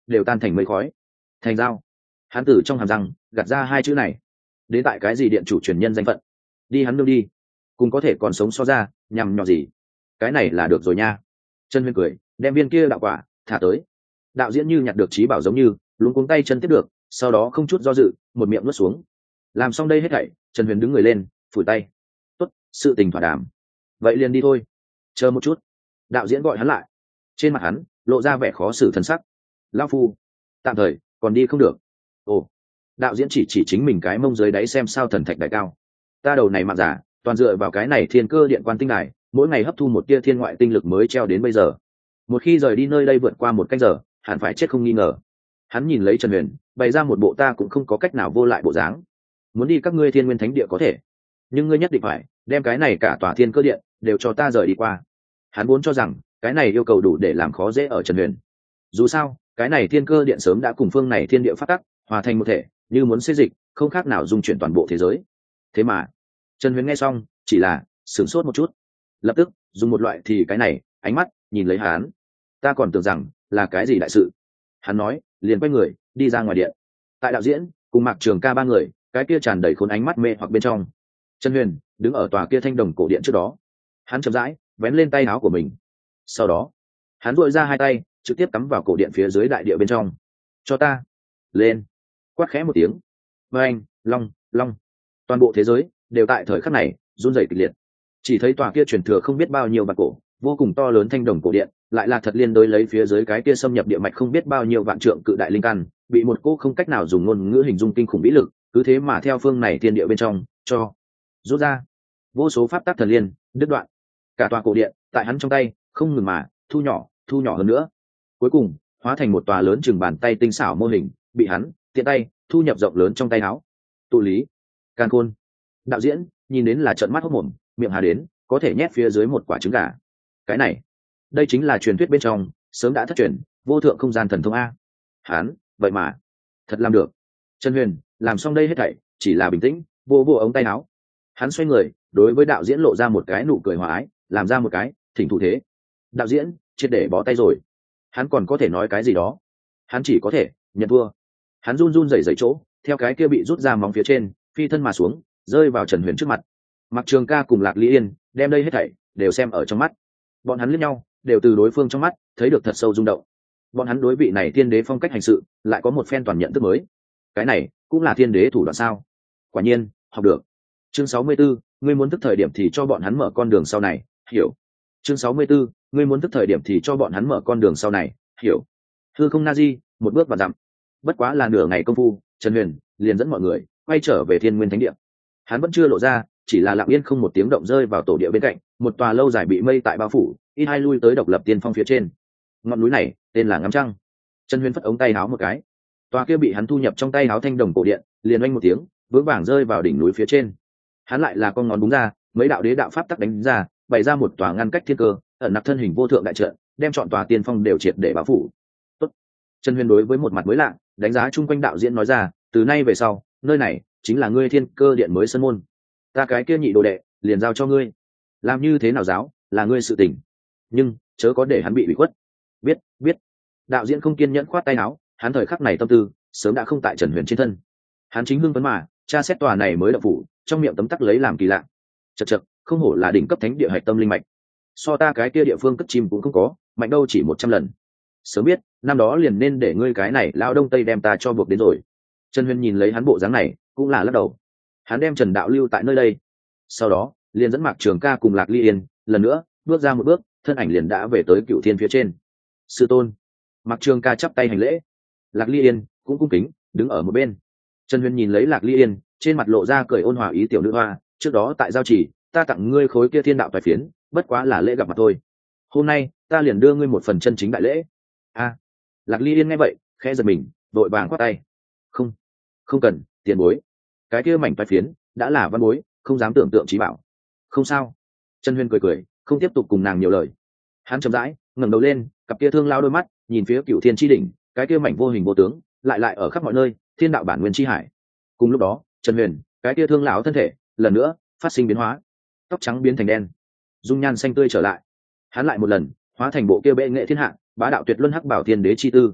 đều tan thành mây khói. Thành giao. Hắn từ trong hàm răng gạt ra hai chữ này. Đến tại cái gì điện chủ truyền nhân danh phận, đi hắn nương đi, cùng có thể còn sống so ra nhằm nhọ gì, cái này là được rồi nha. Trần Huyền cười, đem viên kia đạo quả thả tới. Đạo diễn như nhặt được trí bảo giống như luống cuống tay chân tiếp được, sau đó không chút do dự một miệng nuốt xuống. Làm xong đây hết thảy, Trần Huyền đứng người lên phủi tay. Tốt, sự tình thỏa đàm, vậy liền đi thôi. Chờ một chút. Đạo diễn gọi hắn lại. Trên mặt hắn lộ ra vẻ khó xử thân sắc. Lão phu tạm thời còn đi không được. Ồ. Đạo diễn chỉ chính mình cái mông dưới đáy xem sao thần thạch đại cao. Ta đầu này mạng giả toàn dựa vào cái này thiên cơ điện quan tinh này, mỗi ngày hấp thu một tia thiên ngoại tinh lực mới treo đến bây giờ. Một khi rời đi nơi đây vượt qua một canh giờ, hẳn phải chết không nghi ngờ. Hắn nhìn lấy Trần Huyền, bày ra một bộ ta cũng không có cách nào vô lại bộ dáng. Muốn đi các ngươi thiên nguyên thánh địa có thể, nhưng ngươi nhất định phải đem cái này cả tòa thiên cơ điện đều cho ta rời đi qua. Hắn vốn cho rằng cái này yêu cầu đủ để làm khó dễ ở Trần Huyền. Dù sao cái này thiên cơ điện sớm đã cùng phương này thiên địa phát tắc hòa thành một thể, như muốn xây dịch không khác nào dung chuyển toàn bộ thế giới. Thế mà Trần Huyền nghe xong chỉ là sửng sốt một chút, lập tức dùng một loại thì cái này ánh mắt nhìn lấy hắn. Ta còn tưởng rằng là cái gì đại sự. Hắn nói liền quay người đi ra ngoài điện. Tại đạo diễn cùng Mạc Trường Ca ba người, cái kia tràn đầy khốn ánh mắt mê hoặc bên trong, Trần Huyền đứng ở tòa kia thanh đồng cổ điện trước đó. Hắn chậm rãi vén lên tay áo của mình, sau đó hắn duỗi ra hai tay trực tiếp cắm vào cổ điện phía dưới đại địa bên trong. Cho ta lên. Quát khẽ một tiếng, và anh long long, toàn bộ thế giới đều tại thời khắc này run rẩy kịch liệt. Chỉ thấy tòa kia truyền thừa không biết bao nhiêu vạn cổ, vô cùng to lớn thanh đồng cổ điện, lại là thật liên đối lấy phía dưới cái kia xâm nhập địa mạch không biết bao nhiêu vạn trượng cự đại linh căn, bị một cô không cách nào dùng ngôn ngữ hình dung kinh khủng vĩ lực, cứ thế mà theo phương này thiên địa bên trong cho rút ra. Vô số pháp tắc thần liên đứt đoạn, cả tòa cổ điện tại hắn trong tay không ngừng mà thu nhỏ hơn nữa, cuối cùng hóa thành một tòa lớn chừng bàn tay tinh xảo mô hình, bị hắn tiện tay thu nhập rộng lớn trong tay áo. Tụ lý, càn khôn. Đạo diễn nhìn đến là trợn mắt hốt mồm, miệng hà đến có thể nhét phía dưới một quả trứng gà. Cái này, đây chính là truyền thuyết bên trong sớm đã thất truyền vô thượng không gian thần thông a. Hắn vậy mà thật làm được. Trần Huyền làm xong đây hết thảy chỉ là bình tĩnh vô ống tay áo. Hắn xoay người đối với đạo diễn lộ ra một cái nụ cười hòa ái, làm ra một cái thỉnh thủ thế. Đạo diễn triệt để bó tay rồi. Hắn còn có thể nói cái gì đó, hắn chỉ có thể nhận thua. Hắn run run rẩy rẩy chỗ, theo cái kia bị rút ra móng phía trên phi thân mà xuống, rơi vào Trần Huyền trước mặt. Mạc Trường Ca cùng Lạc Ly Yên đem đây hết thảy đều xem ở trong mắt. Bọn hắn liếc nhau, đều từ đối phương trong mắt thấy được thật sâu rung động. Bọn hắn đối vị này thiên đế phong cách hành sự lại có một phen toàn nhận thức mới. Cái này cũng là thiên đế thủ đoạn sao? Quả nhiên học được. Chương 64, ngươi muốn thức thời điểm thì cho bọn hắn mở con đường sau này, hiểu. Chương 64, ngươi muốn thức thời điểm thì cho bọn hắn mở con đường sau này, hiểu. Hư không Nazi, một bước và dặm. Bất quá là nửa ngày công phu, Trần Huyền liền dẫn mọi người quay trở về Thiên Nguyên Thánh Địa. Hắn vẫn chưa lộ ra, chỉ là lặng yên không một tiếng động rơi vào tổ địa bên cạnh, một tòa lâu dài bị mây tại bao phủ, ít hai lui tới độc lập tiên phong phía trên. Ngọn núi này tên là Ngắm Trăng. Trần Huyền phất ống tay áo một cái, tòa kia bị hắn thu nhập trong tay áo thanh đồng cổ điện liền oanh một tiếng vững vàng rơi vào đỉnh núi phía trên. Hắn lại là con ngón đúng ra, mấy đạo đế đạo pháp tắc đánh ra, bày ra một tòa ngăn cách thiên cơ, ẩn nặc thân hình vô thượng đại trận, đem chọn tòa tiên phong đều triệt để bao phủ. Tốt. Trần Huyền đối với một mặt mới lạ đánh giá chung quanh đạo diễn nói ra, từ nay về sau, nơi này chính là ngươi thiên cơ điện mới sân môn. Ta cái kia nhị đồ đệ liền giao cho ngươi, làm như thế nào giáo là ngươi sự tình, nhưng chớ có để hắn bị ủy khuất. Biết. Đạo diễn không kiên nhẫn khoát tay áo, hắn thời khắc này tâm tư sớm đã không tại Trần Huyền trên thân. Hắn chính hưng phấn mà tra xét tòa này mới đậu phủ, trong miệng tấm tắc lấy làm kỳ lạ. Chật, không hổ là đỉnh cấp thánh địa hạch tâm linh mạch, so ta cái kia địa phương cất chim cũng không có mạnh đâu chỉ 100 lần. Sớm biết năm đó liền nên để ngươi cái này lao đông tây đem ta cho buộc đến rồi. Trần Huyền nhìn lấy hắn bộ dáng này cũng là lắc đầu. Hắn đem Trần Đạo lưu tại nơi đây, sau đó liền dẫn Mạc Trường Ca cùng Lạc Ly Yên lần nữa bước ra một bước, thân ảnh liền đã về tới Cửu Thiên phía trên. Sư tôn. Mạc Trường Ca chắp tay hành lễ, Lạc Ly Yên cũng cung kính đứng ở một bên. Trần Huyền nhìn lấy Lạc Ly Yên, trên mặt lộ ra cười ôn hòa ý tiểu nữ hoa, trước đó tại giao chỉ ta tặng ngươi khối kia thiên đạo toái phiến, bất quá là lễ gặp mặt thôi. Hôm nay ta liền đưa ngươi một phần chân chính đại lễ. Lạc Ly Yên nghe vậy khẽ giật mình, vội vàng quát tay. Không cần, tiền bối. Cái kia mảnh toái phiến đã là văn bối, không dám tưởng tượng trí bảo. Không sao. Trần Huyền cười, không tiếp tục cùng nàng nhiều lời. Hắn chậm rãi ngẩng đầu lên, cặp kia thương lao đôi mắt nhìn phía Cửu Thiên chi đỉnh, cái kia mảnh vô hình vô tướng lại ở khắp mọi nơi, thiên đạo bản nguyên chi hải. Cùng lúc đó, Trần Huyền, cái kia thương lão thân thể lần nữa phát sinh biến hóa, tóc trắng biến thành đen, dung nhan xanh tươi trở lại. Hắn lại một lần hóa thành bộ kia bệ nghệ thiên hạ, bá đạo tuyệt luân hắc bảo thiên đế chi tư.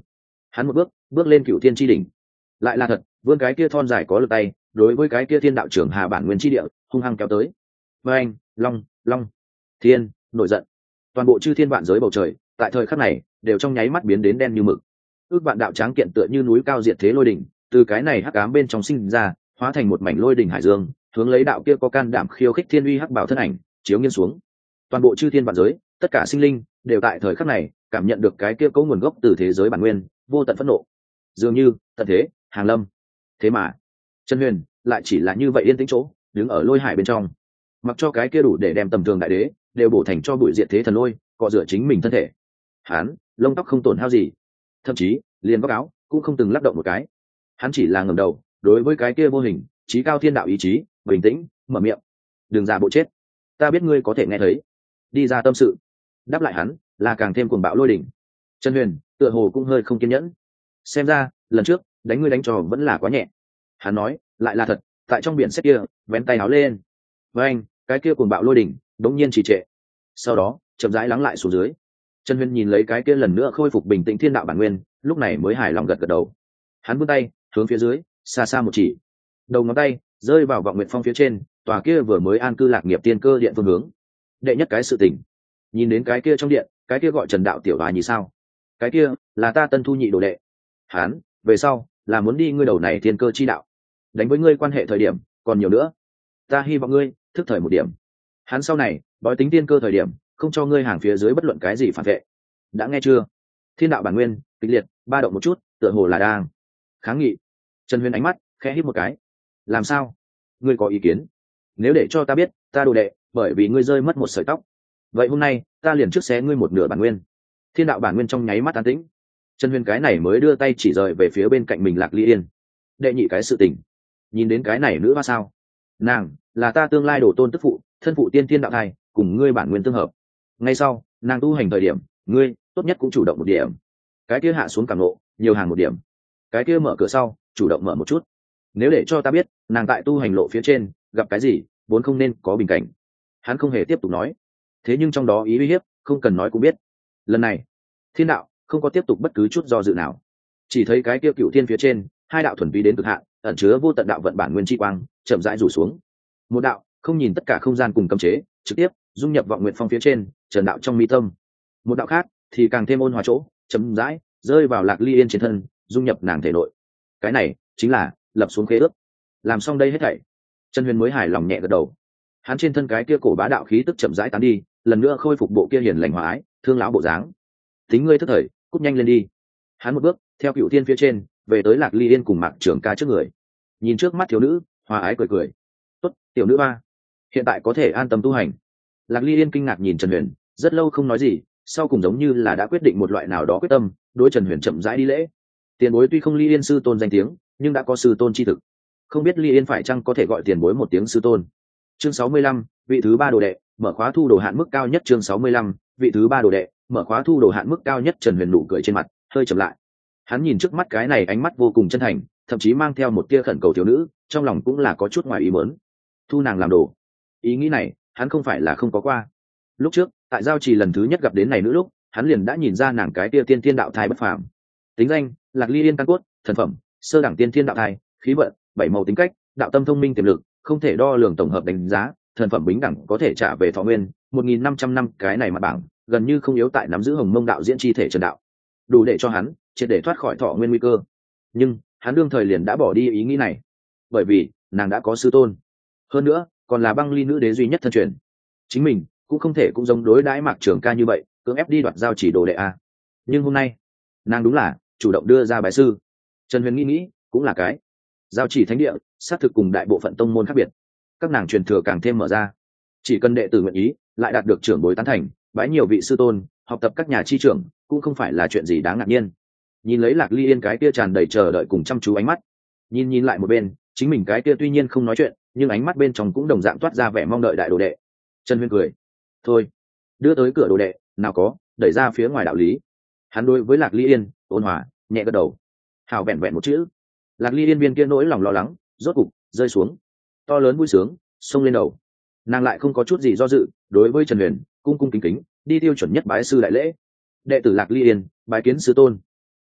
Hắn một bước bước lên cựu thiên tri đỉnh, lại là thật vươn cái kia thon dài có lực tay đối với cái kia thiên đạo trưởng hà bản nguyên tri địa hung hăng kéo tới. Với anh long long thiên nổi giận, toàn bộ chư thiên vạn giới bầu trời tại thời khắc này đều trong nháy mắt biến đến đen như mực. Ước vạn đạo tráng kiện tựa như núi cao diệt thế lôi đỉnh từ cái này hắc ám bên trong sinh ra, hóa thành một mảnh lôi đỉnh hải dương, hướng lấy đạo kia có can đảm khiêu khích thiên uy hắc bảo thân ảnh chiếu nghiêng xuống. Toàn bộ chư thiên vạn giới tất cả sinh linh đều tại thời khắc này cảm nhận được cái kia có nguồn gốc từ thế giới bản nguyên vô tận phẫn nộ, dường như tận thế hàng lâm. Thế mà Trần Huyền lại chỉ là như vậy yên tĩnh chỗ đứng ở lôi hải bên trong, mặc cho cái kia đủ để đem tầm thường đại đế đều bổ thành cho bụi diệt thế thần lôi cọ rửa chính mình thân thể. Hắn lông tóc không tổn hao gì, thậm chí liền góc áo cũng không từng lắc động một cái. Hắn chỉ là ngẩng đầu đối với cái kia vô hình trí cao thiên đạo ý chí bình tĩnh mở miệng: đừng giả bộ chết, ta biết ngươi có thể nghe thấy, đi ra tâm sự. Đáp lại hắn là càng thêm cuồng bạo lôi đỉnh. Trần Huyền tựa hồ cũng hơi không kiên nhẫn, xem ra lần trước đánh ngươi đánh trò vẫn là quá nhẹ. Hắn nói lại là thật, tại trong biển xét kia vén tay áo lên, với anh cái kia cuồng bạo lôi đỉnh đống nhiên trì trệ, sau đó chậm rãi lắng lại xuống dưới. Trần Huyền nhìn lấy cái kia lần nữa khôi phục bình tĩnh thiên đạo bản nguyên, lúc này mới hài lòng gật gật đầu. Hắn vươn tay hướng phía dưới xa xa một chỉ, đầu ngón tay rơi vào vọng nguyện phong phía trên tòa kia vừa mới an cư lạc nghiệp tiên cơ điện phương hướng. Đệ nhất cái sự tình, nhìn đến cái kia trong điện, cái kia gọi Trần đạo tiểu hòa nhì sao, cái kia là ta tân thu nhị đồ đệ. Hắn về sau là muốn đi ngươi đầu này thiên cơ chi đạo, đánh với ngươi quan hệ thời điểm còn nhiều nữa, ta hy vọng ngươi thức thời một điểm. Hắn sau này bói tính tiên cơ thời điểm không cho ngươi hàng phía dưới bất luận cái gì phản vệ, đã nghe chưa? Thiên đạo bản nguyên kịch liệt ba động một chút, tựa hồ là đang kháng nghị. Trần Huyền ánh mắt khẽ hít một cái. Làm sao, ngươi có ý kiến? Nếu để cho ta biết ta đồ đệ bởi vì ngươi rơi mất một sợi tóc, vậy hôm nay ta liền trước xé ngươi một nửa bản nguyên. Thiên đạo bản nguyên trong nháy mắt an tĩnh. Trần Huyền cái này mới đưa tay chỉ rời về phía bên cạnh mình Lạc Ly Yên. Đệ nhị cái sự tình, nhìn đến cái này nữa mà sao? Nàng là ta tương lai đồ tôn tức phụ, thân phụ tiên thiên đạo thai, cùng ngươi bản nguyên tương hợp. Ngay sau nàng tu hành thời điểm, ngươi tốt nhất cũng chủ động một điểm. Cái kia hạ xuống cảm nộ nhiều hàng một điểm, cái kia mở cửa sau chủ động mở một chút. Nếu để cho ta biết nàng tại tu hành lộ phía trên gặp cái gì vốn không nên có bình cảnh. Hắn không hề tiếp tục nói, thế nhưng trong đó ý uy hiếp không cần nói cũng biết. Lần này thiên đạo không có tiếp tục bất cứ chút do dự nào, chỉ thấy cái kia cựu thiên phía trên hai đạo thuần túy đến cực hạn ẩn chứa vô tận đạo vận bản nguyên chi quang chậm rãi rủ xuống. Một đạo không nhìn tất cả không gian cùng cấm chế, trực tiếp dung nhập vọng nguyện phong phía trên Trần đạo trong mi tâm. Một đạo khác thì càng thêm ôn hòa chỗ, chậm rãi rơi vào Lạc Ly Yên trên thân, dung nhập nàng thể nội. Cái này chính là lập xuống khế ước. Làm xong đây hết thảy, Trần Huyền mới hài lòng nhẹ gật đầu. Hắn trên thân cái kia cổ bá đạo khí tức chậm rãi tán đi, lần nữa khôi phục bộ kia hiền lành hòa ái thương lão bộ dáng. Tính ngươi thất thời, cút nhanh lên đi. Hắn một bước theo cựu thiên phía trên về tới Lạc Ly Yên cùng Mạc Trường Ca trước người, nhìn trước mắt thiếu nữ hòa ái cười cười: tốt, tiểu nữ ba, hiện tại có thể an tâm tu hành. Lạc Ly Yên kinh ngạc nhìn Trần Huyền, rất lâu không nói gì, sau cùng giống như là đã quyết định một loại nào đó quyết tâm, đối Trần Huyền chậm rãi đi lễ. Tiền bối tuy không Ly Yên sư tôn danh tiếng, nhưng đã có sư tôn chi thực, không biết Ly Yên phải chăng có thể gọi tiền bối một tiếng sư tôn. Chương 65, vị thứ ba đồ đệ, mở khóa thu đồ hạn mức cao nhất. Chương 65, vị thứ ba đồ đệ, mở khóa thu đồ hạn mức cao nhất. Trần Huyền nụ cười trên mặt hơi chậm lại. Hắn nhìn trước mắt cái này ánh mắt vô cùng chân thành, thậm chí mang theo một tia khẩn cầu thiếu nữ, trong lòng cũng là có chút ngoài ý muốn. Thu nàng làm đồ, ý nghĩ này hắn không phải là không có qua. Lúc trước tại giao trì lần thứ nhất gặp đến này nữ lúc, hắn liền đã nhìn ra nàng cái tia tiên thiên đạo thai bất phàm. Tính danh Lạc Ly Yên căn cốt, thần phẩm sơ đẳng tiên thiên đạo thai, khí vận bảy màu, tính cách đạo tâm, thông minh tiềm lực không thể đo lường, tổng hợp đánh giá thần phẩm bính đẳng có thể trả về thọ nguyên 1.500 năm. Cái này mặt bảng gần như không yếu tại nắm giữ hồng mông đạo diễn chi thể Trần đạo, đủ để cho hắn triệt để thoát khỏi thọ nguyên nguy cơ. Nhưng hắn đương thời liền đã bỏ đi ý nghĩ này, bởi vì nàng đã có sư tôn, hơn nữa còn là băng ly nữ đế duy nhất thân truyền. Chính mình cũng không thể cũng giống đối đãi Mạc Trường Ca như vậy cưỡng ép đi đoạt giao chỉ đồ đệ a. Nhưng hôm nay nàng đúng là chủ động đưa ra bái sư. Trần Huyền nghĩ cũng là cái giao chỉ thánh địa xác thực cùng đại bộ phận tông môn khác biệt, các nàng truyền thừa càng thêm mở ra, chỉ cần đệ tử nguyện ý lại đạt được trưởng bối tán thành, bái nhiều vị sư tôn, học tập các nhà chi trưởng cũng không phải là chuyện gì đáng ngạc nhiên. Nhìn lấy Lạc Ly Yên cái kia tràn đầy chờ đợi cùng chăm chú ánh mắt, nhìn lại một bên chính mình cái kia tuy nhiên không nói chuyện nhưng ánh mắt bên trong cũng đồng dạng toát ra vẻ mong đợi đại đồ đệ, Trần Huyền cười: thôi, đưa tới cửa đồ đệ nào có đẩy ra phía ngoài đạo lý. Hắn đối với Lạc Ly Yên ôn hòa nhẹ gật đầu. Hào vẹn vẹn một chữ, Lạc Ly Yên viên kia nỗi lòng lo lắng rốt cục rơi xuống, to lớn vui sướng xông lên đầu. Nàng lại không có chút gì do dự, đối với Trần Huyền cung cung kính kính đi tiêu chuẩn nhất bái sư đại lễ. Đệ tử Lạc Ly Yên bái kiến sư tôn.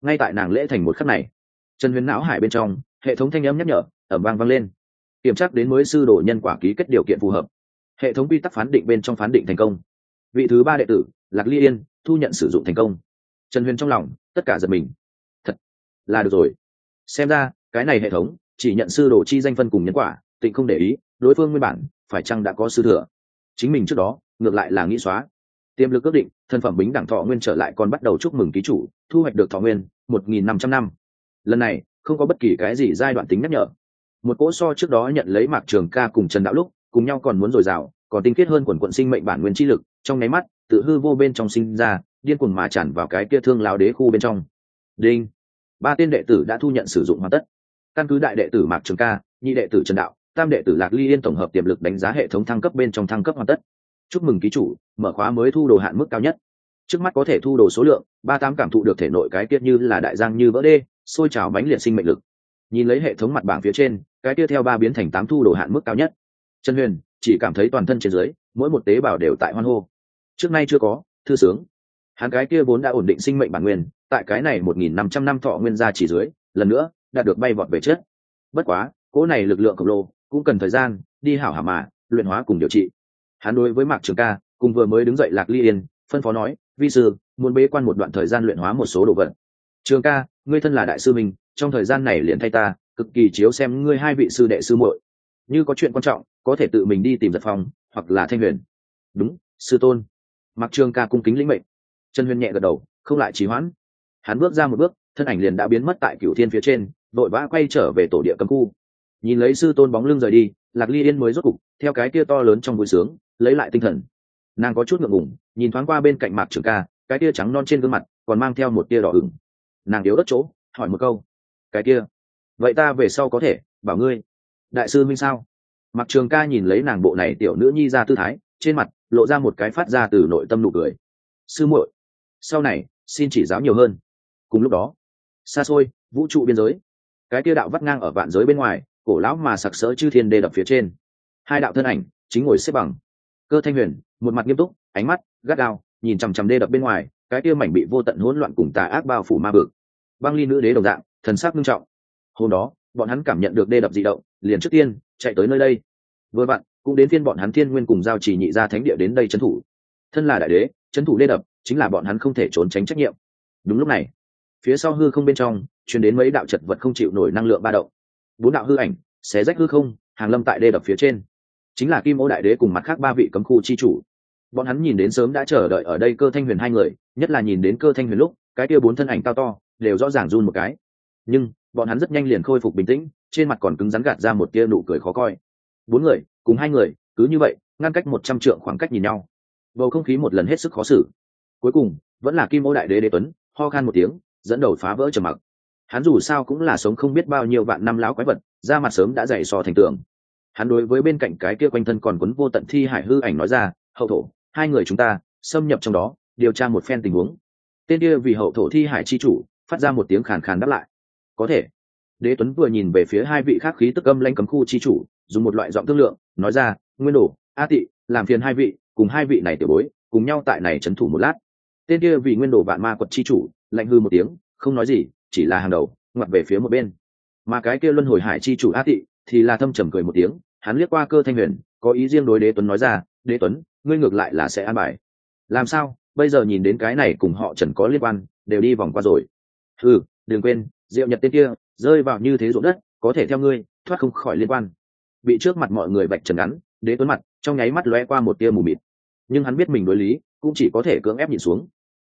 ngay tại nàng lễ thành một khắc này, Trần Huyền não hải bên trong hệ thống thanh âm nhắc nhở ầm vang vang lên. Kiểm tra đến mới sư đồ nhân quả ký kết điều kiện phù hợp, hệ thống quy tắc phán định bên trong phán định thành công, vị thứ 3 đệ tử Lạc Ly Yên thu nhận sử dụng thành công. Trần Huyền trong lòng tất cả giật mình, thật là được rồi, xem ra cái này hệ thống chỉ nhận sư đồ chi danh phân cùng nhân quả, tịnh không để ý đối phương nguyên bản phải chăng đã có sư thừa. Chính mình trước đó ngược lại là nghĩ xóa tiềm lực ước định thân phẩm bính đẳng thọ nguyên trở lại, còn bắt đầu chúc mừng ký chủ thu hoạch được thọ nguyên 1.500 năm. Lần này không có bất kỳ cái gì giai đoạn tính nhắc nhở, một cỗ so trước đó nhận lấy Mạc Trường Ca cùng Trần Đạo lúc cùng nhau còn muốn dồi dào, còn tinh khiết hơn quần quận sinh mệnh bản nguyên chi lực, trong nháy mắt tự hư vô bên trong sinh ra, điên cuồng mà tràn vào cái kia Thương Lão Đế khu bên trong. Đinh, 3 tên đệ tử đã thu nhận sử dụng hoàn tất. Căn cứ đại đệ tử Mạc Trường Ca, nhị đệ tử Trần Đạo, tam đệ tử Lạc Ly Yên tổng hợp tiềm lực đánh giá hệ thống thăng cấp bên trong thăng cấp hoàn tất. Chúc mừng ký chủ mở khóa mới thu đồ hạn mức cao nhất. Trước mắt có thể thu đồ số lượng 38, cảm thụ được thể nội cái kia như là đại giang như vỡ đê, sôi trào mãnh liệt sinh mệnh lực. Nhìn lấy hệ thống mặt bảng phía trên, cái kia theo 3 biến thành 8 thu đồ hạn mức cao nhất. Trần Huyền chỉ cảm thấy toàn thân trên dưới mỗi một tế bào đều tại hoan hô, trước nay chưa có thư sướng. Hắn cái kia vốn đã ổn định sinh mệnh bản nguyên, tại cái này 1.500 năm thọ nguyên gia chỉ dưới, lần nữa đạt được bay vọt về chất. Bất quá cỗ này lực lượng khổng lồ cũng cần thời gian đi hảo hảo mà luyện hóa cùng điều trị. Hắn đối với Mạc Trường Ca cùng vừa mới đứng dậy Lạc Ly Yên phân phó nói, vi sư muốn bế quan một đoạn thời gian luyện hóa một số đồ vật. Trường Ca, ngươi thân là đại sư mình, trong thời gian này liền thay ta cực kỳ chiếu xem ngươi 2 vị sư đệ sư muội, như có chuyện quan trọng có thể tự mình đi tìm Giật Phong hoặc là Thanh Huyền. Đúng, sư tôn. Mạc Trường Ca cung kính lĩnh mệnh. Trần Huyền nhẹ gật đầu, không lại trì hoãn. Hắn bước ra một bước, thân ảnh liền đã biến mất tại Cửu Thiên phía trên, vội vã quay trở về tổ địa cấm khu. Nhìn lấy sư tôn bóng lưng rời đi, Lạc Ly Yên mới rốt cục theo cái kia to lớn trong vui sướng lấy lại tinh thần. Nàng có chút ngượng ngùng nhìn thoáng qua bên cạnh Mạc Trường Ca, cái kia trắng non trên gương mặt còn mang theo một tia đỏ ửng. Nàng yếu đất chỗ hỏi một câu, cái kia vậy ta về sau có thể bảo ngươi đại sư minh sao? Mạc Trường Ca nhìn lấy nàng bộ này tiểu nữ nhi ra tư thái, trên mặt lộ ra một cái phát ra từ nội tâm nụ cười. Sư muội, sau này xin chỉ giáo nhiều hơn. Cùng lúc đó, xa xôi vũ trụ biên giới, cái kia đạo vắt ngang ở vạn giới bên ngoài, cổ lão mà sặc sỡ chư thiên đê đập phía trên, 2 đạo thân ảnh chính ngồi xếp bằng. Cơ Thanh Huyền một mặt nghiêm túc, ánh mắt gắt gao nhìn chằm chằm đê đập bên ngoài, cái kia mảnh bị vô tận hỗn loạn cùng tà ác bao phủ ma vực. Băng Ly nữ đế đồng dạng thần sắc nghiêm trọng. Hôm đó bọn hắn cảm nhận được đê đập dị động, liền trước tiên chạy tới nơi đây. Vừa vặn cũng đến phiên bọn hắn Thiên Nguyên cùng giao chỉ nhị gia thánh địa đến đây trấn thủ. Thân là đại đế, trấn thủ đê đập chính là bọn hắn không thể trốn tránh trách nhiệm. Đúng lúc này, phía sau hư không bên trong truyền đến mấy đạo chật vật không chịu nổi năng lượng ba động. 4 đạo hư ảnh xé rách hư không, hàng lâm tại đê đập phía trên, chính là Kim Ô đại đế cùng mặt khác 3 vị cấm khu chi chủ. Bọn hắn nhìn đến sớm đã chờ đợi ở đây Cơ Thanh Huyền 2 người, nhất là nhìn đến Cơ Thanh Huyền lúc, cái kia 4 thân ảnh cao to đều rõ ràng run một cái. Nhưng bọn hắn rất nhanh liền khôi phục bình tĩnh, trên mặt còn cứng rắn gạt ra một tia nụ cười khó coi. 4 người cùng 2 người cứ như vậy ngăn cách 100 trượng khoảng cách nhìn nhau, bầu không khí một lần hết sức khó xử. Cuối cùng vẫn là Kim Ô đại đế Đế Tuấn ho khan một tiếng, dẫn đầu phá vỡ trầm mặc. Hắn dù sao cũng là sống không biết bao nhiêu vạn năm láo quái vật, da mặt sớm đã dày sò thành tường. Hắn đối với bên cạnh cái kia quanh thân còn quấn vô tận thi hải hư ảnh nói ra, hậu thổ, 2 người chúng ta xâm nhập trong đó điều tra một phen tình huống. Tên kia vì hậu thổ thi hải chi chủ phát ra một tiếng khàn khàn đáp lại, có thể. Đế Tuấn vừa nhìn về phía 2 vị khác khí tức âm lãnh cấm khu chi chủ, dùng một loại giọng thương lượng nói ra, Nguyên Đồ, A Tị, làm phiền 2 vị cùng 2 vị này tiểu bối cùng nhau tại này trấn thủ một lát. Tên kia vì Nguyên Đồ vạn ma quật chi chủ lạnh hư một tiếng, không nói gì, chỉ là hàng đầu ngoặt về phía một bên. Mà cái kia luân hồi hải chi chủ A Tị thì là thâm trầm cười một tiếng, hắn liếc qua Cơ Thanh Huyền, có ý riêng đối Đế Tuấn nói ra, Đế Tuấn, ngươi ngược lại là sẽ an bài. Làm sao bây giờ nhìn đến cái này cùng họ Trần có liên quan đều đi vòng qua rồi. Đừng quên Diệu Nhật tên kia rơi vào như thế ruộng đất, có thể theo ngươi thoát không khỏi liên quan. Bị trước mặt mọi người vạch trần ngắn, Đế Tuấn mặt trong nháy mắt lóe qua một tia mù mịt, nhưng hắn biết mình đối lý cũng chỉ có thể cưỡng ép nhìn xuống.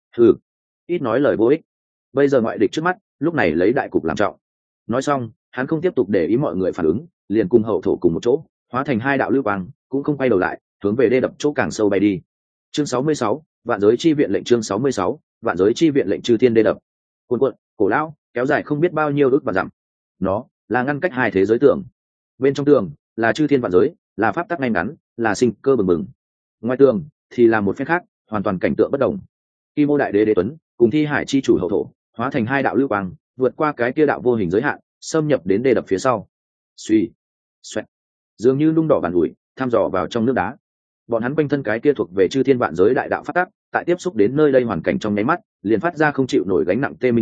Ít nói lời vô ích, bây giờ ngoại địch trước mắt, lúc này lấy đại cục làm trọng. Nói xong hắn không tiếp tục để ý mọi người phản ứng, liền cùng hậu thổ cùng một chỗ hóa thành 2 đạo lưu quang, cũng không quay đầu lại hướng về đê đập chỗ càng sâu bay đi. Chương 66, vạn giới chi viện lệnh. Chương 66, vạn giới chi viện lệnh. Chư thiên đê đập cuồn cuộn cổ lão kéo dài không biết bao nhiêu ước và dặm, nó là ngăn cách 2 thế giới tường. Bên trong tường là chư thiên vạn giới, là pháp tắc ngay ngắn, là sinh cơ bừng bừng. Ngoài tường thì là một phép khác, hoàn toàn cảnh tượng bất đồng. Kim Ô đại đế Đế Tuấn cùng thi hải chi chủ hậu thổ hóa thành 2 đạo lưu quang, vượt qua cái kia đạo vô hình giới hạn, xâm nhập đến đê đập phía sau. Suy, xoẹt, dường như nung đỏ bàn ủi thăm dò vào trong nước đá. Bọn hắn quanh thân cái kia thuộc về chư thiên vạn giới đại đạo phát tác, tại tiếp xúc đến nơi đây hoàn cảnh trong nháy mắt, liền phát ra không chịu nổi gánh nặng tê minh thanh,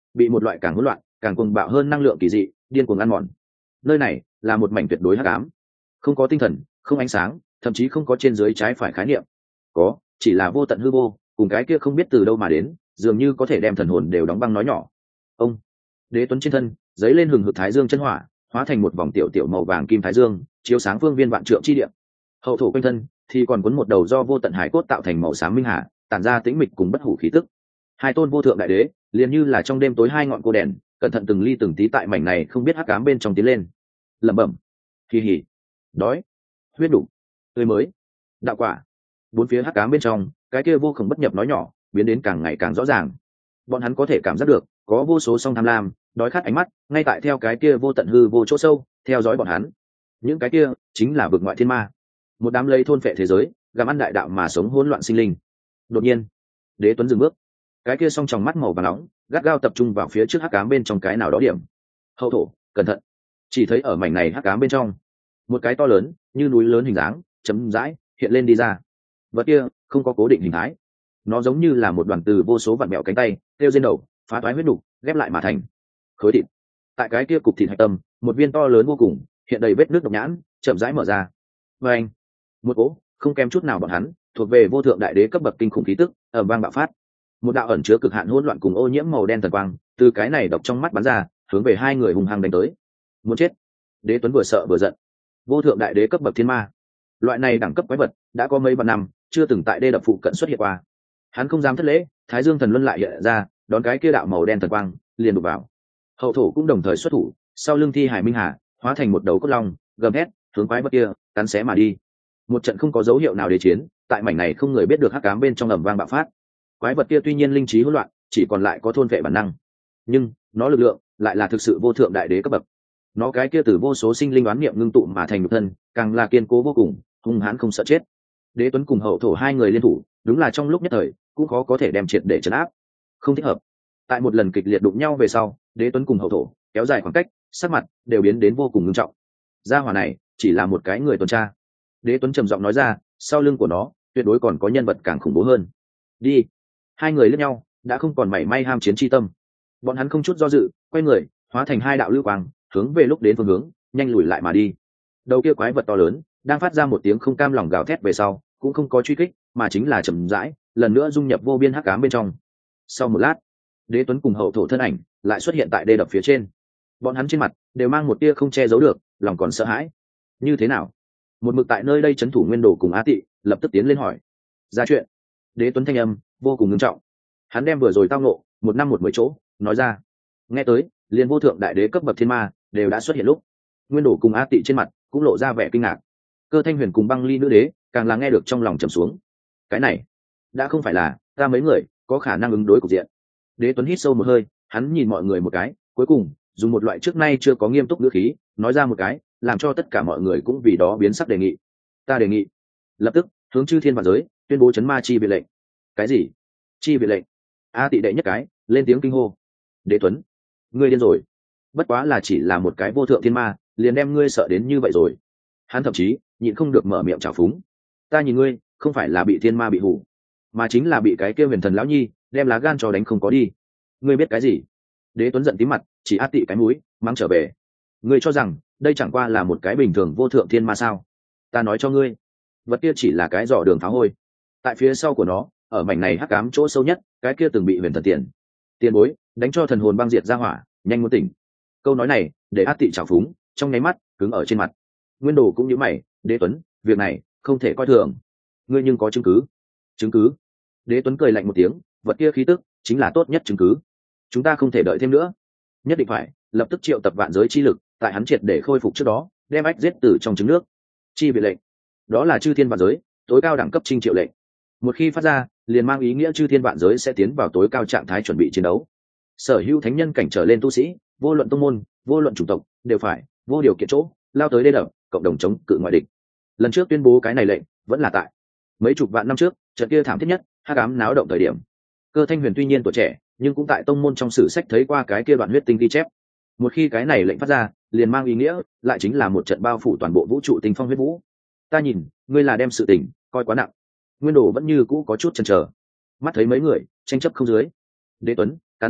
bị một loại càng hỗn loạn càng cuồng bạo hơn năng lượng kỳ dị điên cuồng ăn mòn. Nơi này là một mảnh tuyệt đối hắc ám, không có tinh thần, không ánh sáng, thậm chí không có trên dưới trái phải khái niệm, có chỉ là vô tận hư vô cùng cái kia không biết từ đâu mà đến dường như có thể đem thần hồn đều đóng băng nói nhỏ. Ông Đế Tuấn trên thân giấy lên hừng hực thái dương chân hỏa, hóa thành một vòng tiểu tiểu màu vàng kim thái dương, chiếu sáng phương viên vạn trượng chi địa. Hậu thổ quanh thân thì còn cuốn một đầu do vô tận hải cốt tạo thành màu xám minh hà, tản ra tĩnh mịch cùng bất hủ khí tức. Hai tôn vô thượng đại đế liền như là trong đêm tối hai ngọn cô đèn, cẩn thận từng ly từng tí tại mảnh này không biết hắc ám bên trong tiến lên. Lẩm bẩm, kỳ hỉ, đói, huyết đủ, tươi mới, đạo quả. Bốn phía hắc ám bên trong, cái kia vô cùng bất nhập nói nhỏ biến đến càng ngày càng rõ ràng. Bọn hắn có thể cảm giác được có vô số song tham lam đói khát ánh mắt ngay tại theo cái kia vô tận hư vô chỗ sâu theo dõi bọn hắn. Những cái kia chính là vực ngoại thiên ma, một đám lấy thôn phệ thế giới gặm ăn đại đạo mà sống hỗn loạn sinh linh. Đột nhiên Đế Tuấn dừng bước, cái kia song tròng mắt màu vàng nóng gắt gao tập trung vào phía trước hắc ám bên trong cái nào đó điểm. Hậu thổ, cẩn thận. Chỉ thấy ở mảnh này hắc ám bên trong, một cái to lớn như núi lớn hình dáng chấm dãi hiện lên đi ra. Vật kia không có cố định hình thái, nó giống như là một đoàn từ vô số vặn mẹo cánh tay kêu trên đầu phá toái huyết đục ghép lại mà thành khối thịt. Tại cái kia cục thịt hạch tâm, một viên to lớn vô cùng hiện đầy vết nước độc nhãn chậm rãi mở ra. Và anh, một cỗ không kém chút nào bọn hắn thuộc về vô thượng đại đế cấp bậc kinh khủng khí tức ầm vang bạo phát. Một đạo ẩn chứa cực hạn hỗn loạn cùng ô nhiễm màu đen thần quang từ cái này độc trong mắt bắn ra, hướng về hai người hung hăng đánh tới. Muốn chết. Đế Tuấn vừa sợ vừa giận. Vô thượng đại đế cấp bậc thiên ma, loại này đẳng cấp quái vật đã có mấy vạn năm chưa từng tại đê đập phụ cận xuất hiện qua. Hắn không dám thất lễ, thái dương thần luân lại hiện ra, đón cái kia đạo màu đen thần quang liền đục vào. Hậu thổ cũng đồng thời xuất thủ, sau lưng thi hải minh hà hóa thành một đầu cốt long gầm thét hướng quái vật kia cắn xé mà đi. Một trận không có dấu hiệu nào đế chiến tại mảnh này không người biết được hắc ám bên trong ầm vang bạo phát. Quái vật kia tuy nhiên linh trí hỗn loạn, chỉ còn lại có thôn vệ bản năng, nhưng nó lực lượng lại là thực sự vô thượng đại đế cấp bậc. Nó cái kia từ vô số sinh linh đoán niệm ngưng tụ mà thành nhục thân càng là kiên cố vô cùng, hung hãn không sợ chết. Đế Tuấn cùng hậu thổ hai người liên thủ đúng là trong lúc nhất thời cũng khó có thể đem triệt để trấn áp. Không thích hợp. Tại một lần kịch liệt đụng nhau về sau, Đế Tuấn cùng hậu thổ kéo dài khoảng cách, sắc mặt đều biến đến vô cùng nghiêm trọng. Gia hỏa này chỉ là một cái người tuần tra. Đế Tuấn trầm giọng nói ra, sau lưng của nó tuyệt đối còn có nhân vật càng khủng bố hơn. Đi. Hai người liếc nhau, đã không còn mảy may ham chiến chi tâm. Bọn hắn không chút do dự quay người, hóa thành hai đạo lưu quang hướng về lúc đến phương hướng nhanh lùi lại mà đi. Đầu kia quái vật to lớn đang phát ra một tiếng không cam lòng gào thét về sau, cũng không có truy kích mà chính là chậm rãi lần nữa dung nhập vô biên hắc ám bên trong. Sau một lát, Đế Tuấn cùng hậu thổ thân ảnh lại xuất hiện tại đê đập phía trên. Bọn hắn trên mặt đều mang một tia không che giấu được lòng còn sợ hãi. Như thế nào? Một mực tại nơi đây trấn thủ Nguyên Đồ cùng Á Tị lập tức tiến lên hỏi ra chuyện. Đế Tuấn thanh âm vô cùng nghiêm trọng, hắn đem vừa rồi tao ngộ một năm một mười chỗ nói ra. Nghe tới liền vô thượng đại đế cấp bậc thiên ma đều đã xuất hiện lúc, Nguyên Đồ cùng Á Tị trên mặt cũng lộ ra vẻ kinh ngạc. Cơ Thanh Huyền cùng Băng Ly nữ đế càng là nghe được trong lòng trầm xuống. Cái này đã không phải là ta mấy người có khả năng ứng đối cục diện. Đế Tuấn hít sâu một hơi, hắn nhìn mọi người một cái, cuối cùng dùng một loại trước nay chưa có nghiêm túc ngữ khí nói ra một cái làm cho tất cả mọi người cũng vì đó biến sắc đề nghị. Ta đề nghị lập tức hướng chư thiên vạn giới tuyên bố chấn ma chi viện lệnh. Cái gì? Chi viện lệnh? A Tị đệ nhất cái lên tiếng kinh hô. Đế Tuấn, ngươi điên rồi. Bất quá là chỉ là một cái vô thượng thiên ma liền đem ngươi sợ đến như vậy rồi. Hắn thậm chí nhịn không được mở miệng trào phúng. Ta nhìn ngươi không phải là bị thiên ma bị hủ, mà chính là bị cái kia huyền thần lão nhi đem lá gan cho đánh không có đi. Ngươi biết cái gì? Đế Tuấn giận tím mặt, chỉ A Tị cái mũi mang trở về. Ngươi cho rằng đây chẳng qua là một cái bình thường vô thượng thiên ma sao? Ta nói cho ngươi, vật kia chỉ là cái giỏ đường pháo hôi. Tại phía sau của nó, ở mảnh này hắc ám chỗ sâu nhất, cái kia từng bị huyền thần tiền bối đánh cho thần hồn băng diệt ra hỏa, nhanh muốn tỉnh. Câu nói này để A Tị trào phúng trong nháy mắt cứng ở trên mặt. Nguyên Đồ cũng như mày. Đế Tuấn, việc này không thể coi thường. Ngươi nhưng có chứng cứ? Chứng cứ? Đế Tuấn cười lạnh một tiếng, vật kia khí tức chính là tốt nhất chứng cứ. Chúng ta không thể đợi thêm nữa, nhất định phải lập tức triệu tập vạn giới chi lực, tại hắn triệt để khôi phục trước đó đem ách giết từ trong trứng nước. Chi viện lệnh, đó là chư thiên vạn giới tối cao đẳng cấp trinh triệu lệnh. Một khi phát ra liền mang ý nghĩa chư thiên vạn giới sẽ tiến vào tối cao trạng thái chuẩn bị chiến đấu. Sở hữu thánh nhân cảnh trở lên tu sĩ, vô luận tông môn, vô luận chủng tộc, đều phải vô điều kiện chỗ lao tới đê đập cộng đồng chống cự ngoại địch. Lần trước tuyên bố cái này lệnh vẫn là tại mấy chục vạn năm trước, trận kia thảm thiết nhất hắc ám náo động thời điểm. Cơ Thanh Huyền tuy nhiên tuổi trẻ, nhưng cũng tại tông môn trong sử sách thấy qua cái kia đoạn huyết tinh ghi chép. Một khi cái này lệnh phát ra liền mang ý nghĩa lại chính là một trận bao phủ toàn bộ vũ trụ tinh phong huyết vũ. Ta nhìn ngươi là đem sự tình coi quá nặng. Nguyên Đồ vẫn như cũ có chút chần chờ, mắt thấy mấy người tranh chấp không dưới. Đế Tuấn cắn răng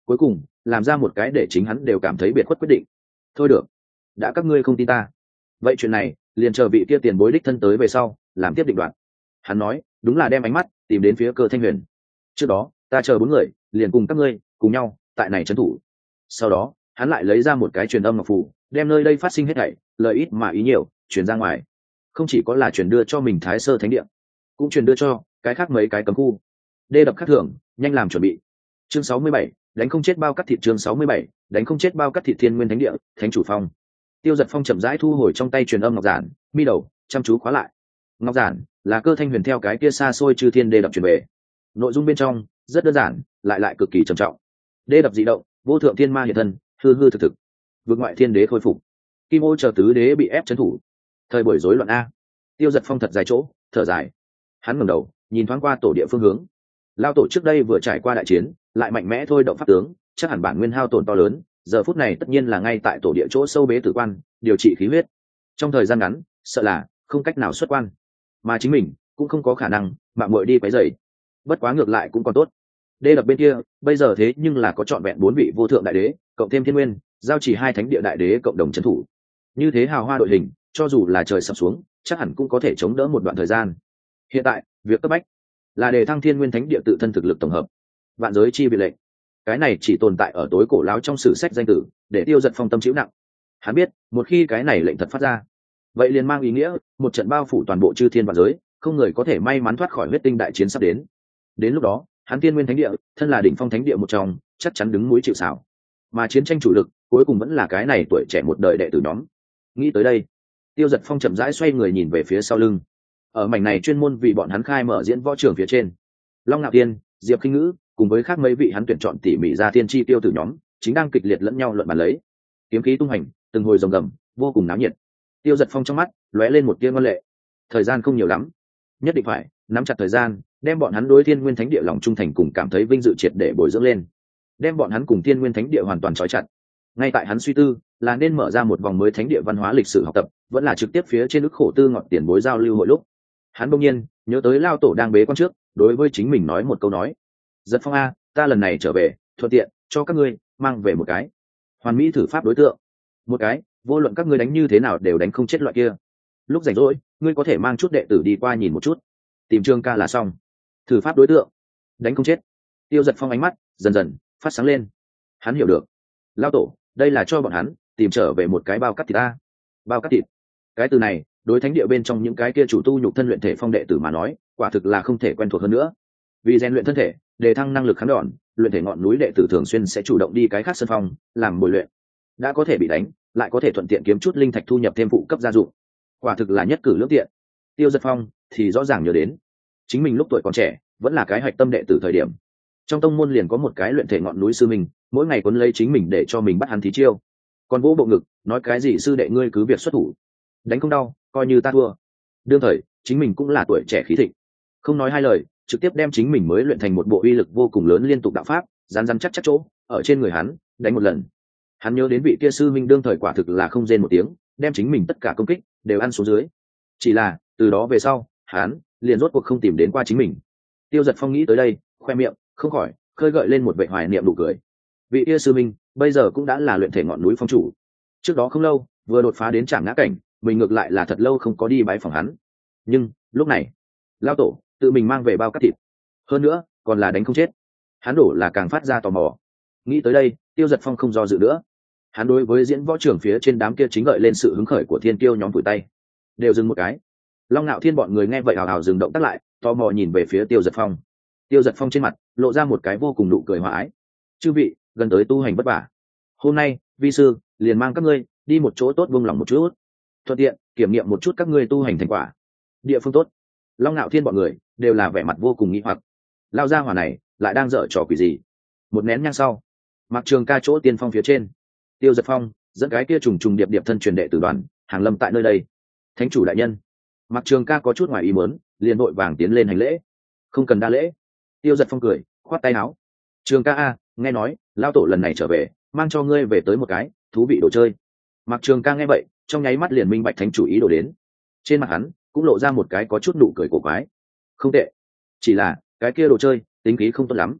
cuối cùng làm ra một cái để chính hắn đều cảm thấy biệt khuất quyết định. Thôi được, đã các ngươi không tin ta, vậy chuyện này liền chờ vị kia tiền bối đích thân tới về sau làm tiếp định đoạn. Hắn nói đúng là đem ánh mắt tìm đến phía Cơ Thanh Huyền. Trước đó ta chờ 4 người liền cùng các ngươi cùng nhau tại này trấn thủ. Sau đó hắn lại lấy ra một cái truyền âm ngọc phù, đem nơi đây phát sinh hết thảy lời ít mà ý nhiều truyền ra ngoài. Không chỉ có là truyền đưa cho mình Thái Sơ Thánh Địa, cũng truyền đưa cho cái khác mấy cái cấm khu. Đê đập khắc thưởng, nhanh làm chuẩn bị. Chương 67, đánh không chết bao cắt thịt. Chương 67, đánh không chết bao cắt thịt. Thiên Nguyên Thánh Địa, Thánh Chủ Phong. Tiêu Giật Phong chậm rãi thu hồi trong tay truyền âm ngọc giản, mi đầu chăm chú khóa lại. Ngọc giản là Cơ Thanh Huyền theo cái kia xa xôi chư thiên đê đập truyền về. Nội dung bên trong rất đơn giản, lại cực kỳ trầm trọng. Đê đập dị động, vô thượng thiên ma hiện thân, hư hư thực thực. Vượt ngoại thiên đế khôi phục. Kim Ô chờ tứ đế bị ép trấn thủ. Thời buổi rối loạn a. Tiêu Giật Phong thật dài chỗ, thở dài. Hắn ngẩng đầu, nhìn thoáng qua tổ địa phương hướng. Lao tổ trước đây vừa trải qua đại chiến, lại mạnh mẽ thôi động pháp tướng, chắc hẳn bản nguyên hao tổn to lớn, giờ phút này tất nhiên là ngay tại tổ địa chỗ sâu bế tử quan, điều trị khí huyết. Trong thời gian ngắn, sợ là không cách nào xuất quan, mà chính mình cũng không có khả năng mạo muội đi quấy rầy. Bất quá ngược lại cũng còn tốt. Đê đập bên kia, bây giờ thế nhưng là có trọn vẹn 4 vị vô thượng đại đế, cộng thêm Thiên Nguyên, giao chỉ 2 thánh địa đại đế cộng đồng trấn thủ. Như thế hào hoa đội hình, cho dù là trời sập xuống, chắc hẳn cũng có thể chống đỡ một đoạn thời gian. Hiện tại, việc cấp bách là đề thăng Thiên Nguyên Thánh Địa tự thân thực lực tổng hợp. Vạn giới chi biệt lệnh, cái này chỉ tồn tại ở tối cổ lão trong sử sách danh tử, để Tiêu Giật Phong tâm chịu nặng. Hắn biết, một khi cái này lệnh thật phát ra, vậy liền mang ý nghĩa một trận bao phủ toàn bộ chư thiên vạn giới, không người có thể may mắn thoát khỏi huyết tinh đại chiến sắp đến. Đến lúc đó, hắn Thiên Nguyên Thánh Địa, thân là đỉnh phong thánh địa một trong, chắc chắn đứng mũi chịu sào. Mà chiến tranh chủ lực, cuối cùng vẫn là cái này tuổi trẻ một đời đệ tử nhóm. Nghĩ tới đây, Tiêu Giật Phong chậm rãi xoay người nhìn về phía sau lưng. Ở mảnh này chuyên môn vì bọn hắn khai mở diễn võ trường phía trên, Long Nạo Tiên, Diệp Khinh Ngữ cùng với khác mấy vị hắn tuyển chọn tỉ mỉ ra thiên chi tiêu tử nhóm, chính đang kịch liệt lẫn nhau luận bàn lấy. Kiếm khí tung hành, từng hồi rồng gầm, vô cùng náo nhiệt. Tiêu Giật Phong trong mắt lóe lên một tia ngoan lệ. Thời gian không nhiều lắm, nhất định phải nắm chặt thời gian, đem bọn hắn đối Thiên Nguyên Thánh Địa lòng trung thành cùng cảm thấy vinh dự triệt để bồi dưỡng lên, đem bọn hắn cùng Thiên Nguyên Thánh Địa hoàn toàn trói chặt. Ngay tại hắn suy tư là nên mở ra một vòng mới thánh địa văn hóa lịch sử học tập, vẫn là trực tiếp phía trên ức khổ tư ngọn tiền bối giao lưu hội lúc, hắn bỗng nhiên nhớ tới Lao tổ đang bế quan trước đối với chính mình nói một câu nói: Giật Phong a, ta lần này trở về thuận tiện cho các ngươi mang về một cái hoàn mỹ thử pháp đối tượng, một cái vô luận các ngươi đánh như thế nào đều đánh không chết loại kia. Lúc rảnh rỗi ngươi có thể mang chút đệ tử đi qua nhìn một chút, tìm Trương ca là xong. Thử pháp đối tượng đánh không chết. Tiêu Giật Phong ánh mắt dần dần phát sáng lên. Hắn hiểu được, Lao tổ đây là cho bọn hắn tìm trở về một cái bao cắt thịt ta. Bao cắt thịt, cái từ này đối thánh địa bên trong những cái kia chủ tu nhục thân luyện thể phong đệ tử mà nói, quả thực là không thể quen thuộc hơn nữa. Vì rèn luyện thân thể, đề thăng năng lực kháng đòn, luyện thể ngọn núi đệ tử thường xuyên sẽ chủ động đi cái khác sân phong làm bồi luyện. Đã có thể bị đánh, lại có thể thuận tiện kiếm chút linh thạch thu nhập thêm phụ cấp gia dụng, quả thực là nhất cử lưỡng tiện. Tiêu Giật Phong thì rõ ràng nhớ đến, chính mình lúc tuổi còn trẻ, vẫn là cái hạch tâm đệ tử thời điểm, trong tông môn liền có một cái luyện thể ngọn núi sư mình, mỗi ngày quấn lấy chính mình để cho mình bắt hắn thí chiêu, còn vỗ bộ ngực nói cái gì sư đệ ngươi cứ việc xuất thủ, đánh không đau coi như ta thua. Đương thời chính mình cũng là tuổi trẻ khí thịnh, không nói hai lời, trực tiếp đem chính mình mới luyện thành một bộ uy lực vô cùng lớn liên tục đạo pháp, rán rán chắc chắc chỗ ở trên người hắn đánh một lần. Hắn nhớ đến vị kia sư minh đương thời quả thực là không rên một tiếng, đem chính mình tất cả công kích đều ăn xuống dưới. Chỉ là từ đó về sau, hắn liền rốt cuộc không tìm đến qua chính mình. Tiêu Giật Phong nghĩ tới đây, khoe miệng không khỏi khơi gợi lên một vẻ hoài niệm nụ cười. Vị kia sư minh bây giờ cũng đã là luyện thể ngọn núi phong chủ, trước đó không lâu vừa đột phá đến trảm ngã cảnh, mình ngược lại là thật lâu không có đi bái phòng hắn. Nhưng lúc này Lao tổ tự mình mang về bao cắt thịt, hơn nữa còn là đánh không chết, hắn đổ là càng phát ra tò mò. Nghĩ tới đây, Tiêu Giật Phong không do dự nữa, hắn đối với diễn võ trưởng phía trên đám kia chính gợi lên sự hứng khởi của thiên kiêu nhóm vùi tay đều dừng một cái. Long Nạo Thiên bọn người nghe vậy hào hào dừng động tác lại, tò mò nhìn về phía Tiêu Giật Phong. Tiêu Giật Phong trên mặt lộ ra một cái vô cùng nụ cười hòa ái: chư vị gần tới tu hành vất vả, hôm nay vi sư liền mang các ngươi đi một chỗ tốt, vung lòng một chút, thuận tiện kiểm nghiệm một chút các ngươi tu hành thành quả. Địa phương tốt. Long Nạo Thiên bọn người đều là vẻ mặt vô cùng nghi hoặc, lao ra hỏa này lại đang dở trò quỷ gì. Một nén nhang sau, Mạc Trường Ca chỗ tiên phong phía trên, Tiêu Giật Phong dẫn cái kia trùng trùng điệp điệp thân truyền đệ tử đoàn hàng lâm tại nơi đây. Thánh chủ đại nhân. Mạc Trường Ca có chút ngoài ý muốn, liền vội vàng tiến lên hành lễ. Không cần đa lễ. Tiêu Giật Phong cười khoát tay áo: Trường Ca a, nghe nói lao tổ lần này trở về mang cho ngươi về tới một cái thú vị đồ chơi. Mạc Trường Ca nghe vậy trong nháy mắt liền minh bạch thánh chủ ý đồ đến, trên mặt hắn cũng lộ ra một cái có chút nụ cười cổ quái. Không tệ, chỉ là cái kia đồ chơi tính khí không tốt lắm.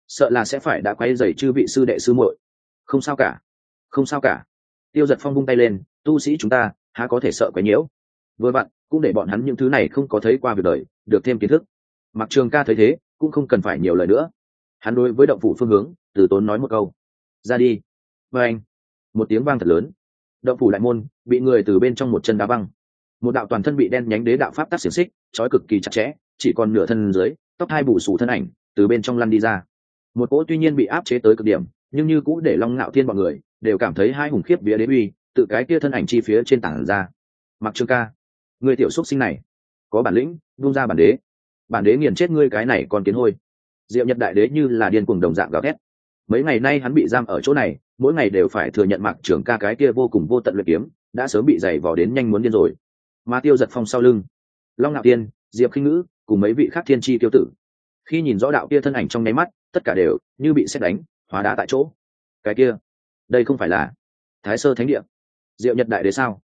sợ là sẽ phải đã quay dày chư vị sư đệ sư muội. Không sao cả, không sao cả. Tiêu Giật Phong vung tay lên, tu sĩ chúng ta há có thể sợ quấy nhiễu. Vừa vặn cũng để bọn hắn những thứ này không có thấy qua việc đời được thêm kiến thức. Mặc Trường Ca thấy thế cũng không cần phải nhiều lời nữa, hắn đối với động phủ phương hướng từ tốn nói một câu, ra đi. Và anh, một tiếng vang thật lớn, động phủ đại môn bị người từ bên trong một chân đá văng. Một đạo toàn thân bị đen nhánh đế đạo pháp tắc xiềng xích trói cực kỳ chặt chẽ, chỉ còn nửa thân dưới, tóc hai bù xù thân ảnh từ bên trong lăn đi ra. Một cỗ tuy nhiên bị áp chế tới cực điểm, nhưng như cũ để Long Nạo Thiên bọn người đều cảm thấy hai hùng khiếp vía đế uy tự cái kia thân ảnh chi phía trên tảng ra. Mặc Trường Ca, người tiểu xúc sinh này có bản lĩnh, buông ra bản đế nghiền chết ngươi cái này còn kiến hôi. Diệu Nhật Đại Đế như là điên cuồng đồng dạng gào thét. Mấy ngày nay hắn bị giam ở chỗ này, mỗi ngày đều phải thừa nhận Mạc Trường Ca cái kia vô cùng vô tận luyện kiếm đã sớm bị dày vò đến nhanh muốn điên rồi. Mà Tiêu Giật Phong sau lưng, Long Nạo Tiên, Diệp Khinh Ngữ cùng mấy vị khác thiên chi tiêu tử, khi nhìn rõ đạo kia thân ảnh trong nháy mắt, tất cả đều như bị sét đánh, hóa đá tại chỗ. Cái kia, đây không phải là Thái Sơ Thánh Địa, Diệu Nhật Đại Đế sao?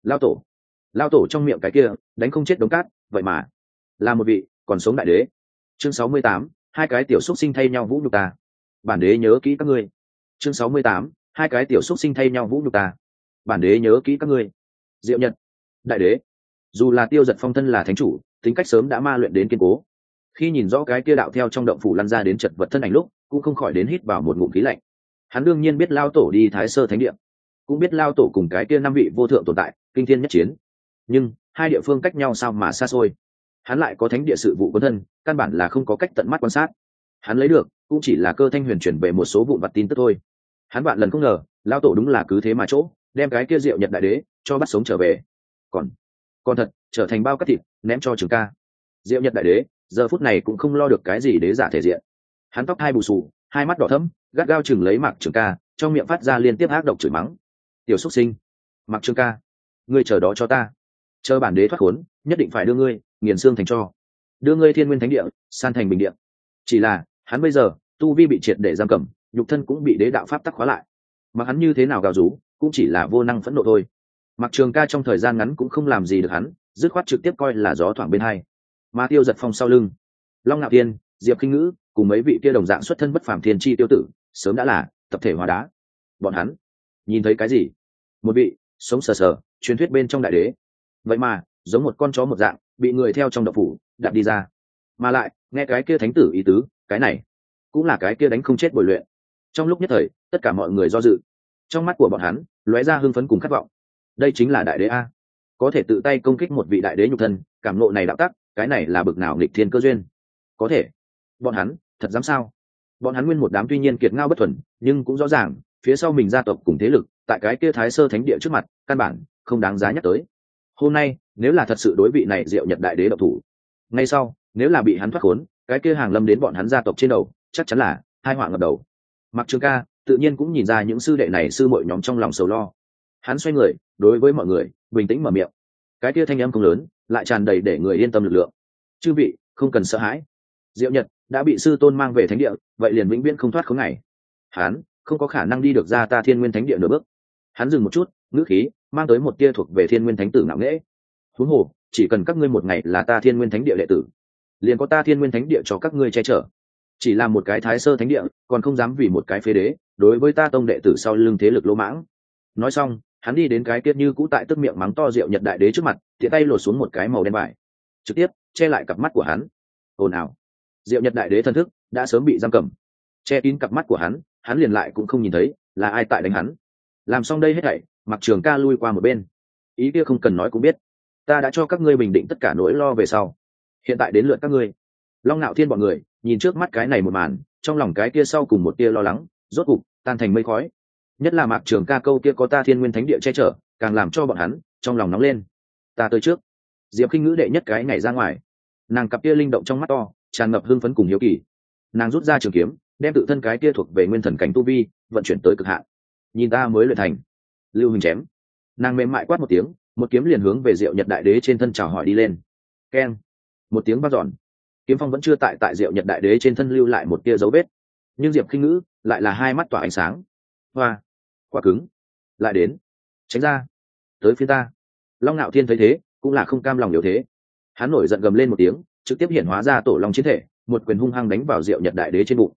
Lao tổ trong miệng cái kia đánh không chết đống cát, vậy mà là một vị còn sống đại đế. Chương 68, hai cái tiểu xúc sinh thay nhau vũ nhục ta. Bản đế nhớ kỹ các ngươi. Chương 68, hai cái tiểu xúc sinh thay nhau vũ nhục ta. Bản đế nhớ kỹ các ngươi. Diệu Nhật Đại Đế, dù là Tiêu Giật Phong thân là thánh chủ, tính cách sớm đã ma luyện đến kiên cố. Khi nhìn rõ cái kia đạo theo trong động phủ lăn ra đến chật vật thân ảnh lúc, cũng không khỏi đến hít vào một ngụm khí lạnh. Hắn đương nhiên biết Lao tổ đi Thái Sơ Thánh Địa, cũng biết Lao tổ cùng cái kia năm vị vô thượng tồn tại kinh thiên nhất chiến, nhưng hai địa phương cách nhau sao mà xa xôi. Hắn lại có thánh địa sự vụ quân thân, căn bản là không có cách tận mắt quan sát. Hắn lấy được cũng chỉ là cơ thanh huyền chuyển về một số vụn vặt tin tức thôi. Hắn vạn lần không ngờ Lao tổ đúng là cứ thế mà chỗ đem cái kia Diệu Nhật Đại Đế cho bắt sống trở về, còn thật trở thành bao cắt thịt ném cho Trường Ca. Diệu Nhật Đại Đế giờ phút này cũng không lo được cái gì đế giả thể diện. Hắn tóc hai bù xù, hai mắt đỏ thẫm, gắt gao chừng lấy Mạc Trường Ca, trong miệng phát ra liên tiếp ác độc chửi mắng. Tiểu xuất sinh, Mạc Trường Ca, ngươi chờ đó cho ta, chờ bản đế thoát khốn, nhất định phải đưa ngươi nghiền xương thành tro, đưa ngươi Thiên Nguyên Thánh Địa san thành bình địa. Chỉ là hắn bây giờ tu vi bị triệt để giam cầm, nhục thân cũng bị đế đạo pháp tắc khóa lại, mà hắn như thế nào gào rú cũng chỉ là vô năng phẫn nộ thôi. Mạc Trường Ca trong thời gian ngắn cũng không làm gì được hắn, dứt khoát trực tiếp coi là gió thoảng bên hai. Mà Tiêu Giật Phong sau lưng, Long Nạo Tiên, Diệp Khinh Ngữ cùng mấy vị kia đồng dạng xuất thân bất phàm thiên chi tiêu tử sớm đã là tập thể hóa đá. Bọn hắn nhìn thấy cái gì? Một vị sống sờ sờ truyền thuyết bên trong đại đế, vậy mà giống một con chó một dạng bị người theo trong động phủ đạp đi ra, mà lại nghe cái kia thánh tử ý tứ, cái này cũng là cái kia đánh không chết bồi luyện. Trong lúc nhất thời tất cả mọi người do dự, trong mắt của bọn hắn lóe ra hưng phấn cùng khát vọng. Đây chính là đại đế a, có thể tự tay công kích một vị đại đế nhục thân, cảm ngộ này đạo tắc, cái này là bực nào nghịch thiên cơ duyên. Có thể bọn hắn thật dám sao? Bọn hắn nguyên một đám tuy nhiên kiệt ngao bất thuần, nhưng cũng rõ ràng phía sau mình gia tộc cùng thế lực tại cái kia Thái Sơ Thánh Địa trước mặt căn bản không đáng giá nhắc tới. Hôm nay nếu là thật sự đối vị này Diệu Nhật Đại Đế độc thủ, ngay sau nếu là bị hắn thoát khốn, cái kia hàng lâm đến bọn hắn gia tộc trên đầu chắc chắn là tai họa ngập đầu. Mặc Trường Ca tự nhiên cũng nhìn ra những sư đệ này sư muội nhóm trong lòng sầu lo. Hắn xoay người đối với mọi người bình tĩnh mở miệng, cái kia thanh âm không lớn lại tràn đầy để người yên tâm lực lượng. Chư vị không cần sợ hãi, Diệu Nhật đã bị sư tôn mang về thánh địa, vậy liền vĩnh viễn không thoát khốn này. Hắn không có khả năng đi được ra ta Thiên Nguyên Thánh Địa nửa bước. Hắn dừng một chút, ngữ khí mang tới một tia thuộc về Thiên Nguyên Thánh tử ngạo nghễ. Huống hồ chỉ cần các ngươi một ngày là ta Thiên Nguyên Thánh Địa đệ tử, liền có ta Thiên Nguyên Thánh Địa cho các ngươi che chở. Chỉ là một cái Thái Sơ Thánh Địa còn không dám vì một cái phế đế đối với ta tông đệ tử sau lưng thế lực lỗ mãng. Nói xong hắn đi đến cái tiết như cũ tại tức miệng mắng to Diệu Nhật Đại Đế trước mặt, tiện tay lột xuống một cái màu đen vải, trực tiếp che lại cặp mắt của hắn. Ồn ào. Diệu Nhật Đại Đế thân thức đã sớm bị giam cầm, che kín cặp mắt của hắn liền lại cũng không nhìn thấy là ai tại đánh hắn. Làm xong đây hết thảy, Mặc Trường Ca lui qua một bên. Ý kia không cần nói cũng biết, ta đã cho các ngươi bình định tất cả nỗi lo về sau, hiện tại đến lượt các ngươi. Long Nạo Thiên bọn người nhìn trước mắt cái này một màn, trong lòng cái kia sau cùng một tia lo lắng rốt cục tan thành mây khói. Nhất là Mạc Trường Ca câu kia có ta Thiên Nguyên Thánh Địa che chở, càng làm cho bọn hắn trong lòng nóng lên. Ta tới trước. Diệp Khinh Ngữ đệ nhất cái nhảy ra ngoài, nàng cặp kia linh động trong mắt to tràn ngập hưng phấn cùng hiếu kỳ. Nàng rút ra trường kiếm, đem tự thân cái kia thuộc về nguyên thần cảnh tu vi vận chuyển tới cực hạn. Nhìn ta mới luyện thành, lưu hình chém. Nàng mềm mại quát một tiếng, một kiếm liền hướng về Diệu Nhật Đại Đế trên thân chào hỏi đi lên. Keng, một tiếng vang dọn, kiếm phong vẫn chưa tại Diệu Nhật Đại Đế trên thân lưu lại một tia dấu vết, nhưng Diệp Khinh Ngữ lại là hai mắt tỏa ánh sáng. Hoa, quá cứng, lại đến, tránh ra, tới phía ta. Long Nạo Thiên thấy thế cũng là không cam lòng yếu thế, hắn nổi giận gầm lên một tiếng, trực tiếp hiện hóa ra Tổ Long chiến thể, một quyền hung hăng đánh vào Diệu Nhật Đại Đế trên bụng.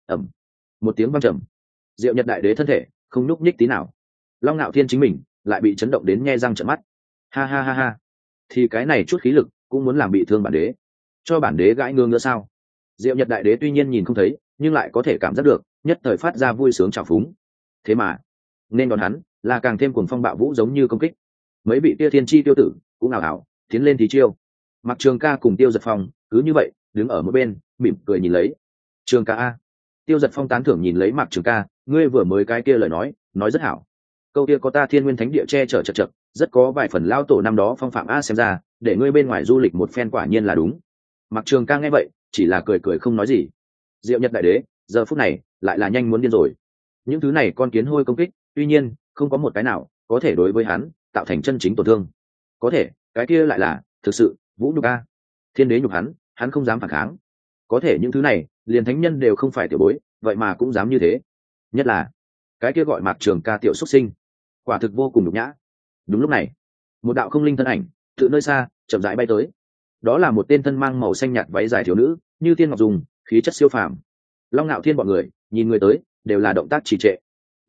ẩm, một tiếng vang trầm, diệu nhật đại đế thân thể không nhúc nhích tí nào. Long Nạo Thiên chính mình lại bị chấn động đến nhe răng trợn mắt. Ha ha ha ha, thì cái này chút khí lực cũng muốn làm bị thương bản đế, cho bản đế gãi ngương nữa sao? Diệu nhật đại đế tuy nhiên nhìn không thấy nhưng lại có thể cảm giác được, nhất thời phát ra vui sướng trào phúng. Thế mà nên đón hắn là càng thêm cuồng phong bạo vũ giống như công kích. Mấy vị tia thiên chi tiêu tử cũng ảo ảo tiến lên thì chiêu. Mặc Trường Ca cùng Tiêu Giật Phong cứ như vậy đứng ở một bên mỉm cười nhìn lấy. Trường Ca a. Tiêu Giật Phong tán thưởng nhìn lấy Mặc Trường Ca, ngươi vừa mới cái kia lời nói rất hảo. Câu kia có ta Thiên Nguyên Thánh Địa che chở chật chật, rất có vài phần lao tổ năm đó phong phạm a, xem ra để ngươi bên ngoài du lịch một phen quả nhiên là đúng. Mặc Trường Ca nghe vậy chỉ là cười cười không nói gì. Diệu Nhật đại đế giờ phút này lại là nhanh muốn điên rồi. Những thứ này con kiến hôi công kích tuy nhiên không có một cái nào có thể đối với hắn tạo thành chân chính tổn thương, có thể cái kia lại là thực sự vũ nhục a. Thiên đế nhục hắn không dám phản kháng. Có thể những thứ này liền thánh nhân đều không phải tiểu bối, vậy mà cũng dám như thế. Nhất là cái kia gọi Mạc Trường Ca tiểu xuất sinh, quả thực vô cùng nhục nhã. Đúng lúc này một đạo không linh thân ảnh tự nơi xa chậm rãi bay tới. Đó là một tên thân mang màu xanh nhạt váy dài thiếu nữ, như tiên ngọc dùng, khí chất siêu phàm. Long Nạo Thiên bọn người nhìn người tới đều là động tác trì trệ.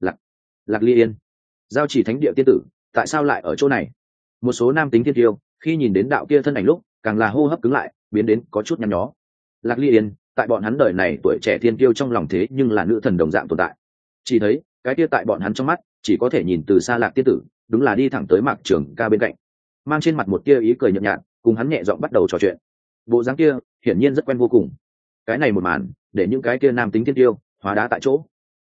Lạc Ly Yên, giao chỉ thánh địa tiên tử, tại sao lại ở chỗ này? Một số nam tính thiên tiêu khi nhìn đến đạo kia thân ảnh lúc càng là hô hấp cứng lại, biến đến có chút nhăn nhó. Lạc Ly Yên tại bọn hắn đời này tuổi trẻ thiên tiêu trong lòng thế nhưng là nữ thần đồng dạng tồn tại. Chỉ thấy cái kia tại bọn hắn trong mắt chỉ có thể nhìn từ xa Lạc tiên tử, đúng là đi thẳng tới Mạc Trường Ca bên cạnh, mang trên mặt một tia ý cười nhợt nhạt, cùng hắn nhẹ giọng bắt đầu trò chuyện. Bộ dáng kia hiển nhiên rất quen vô cùng. Cái này một màn để những cái kia nam tính thiên tiêu hóa đá tại chỗ.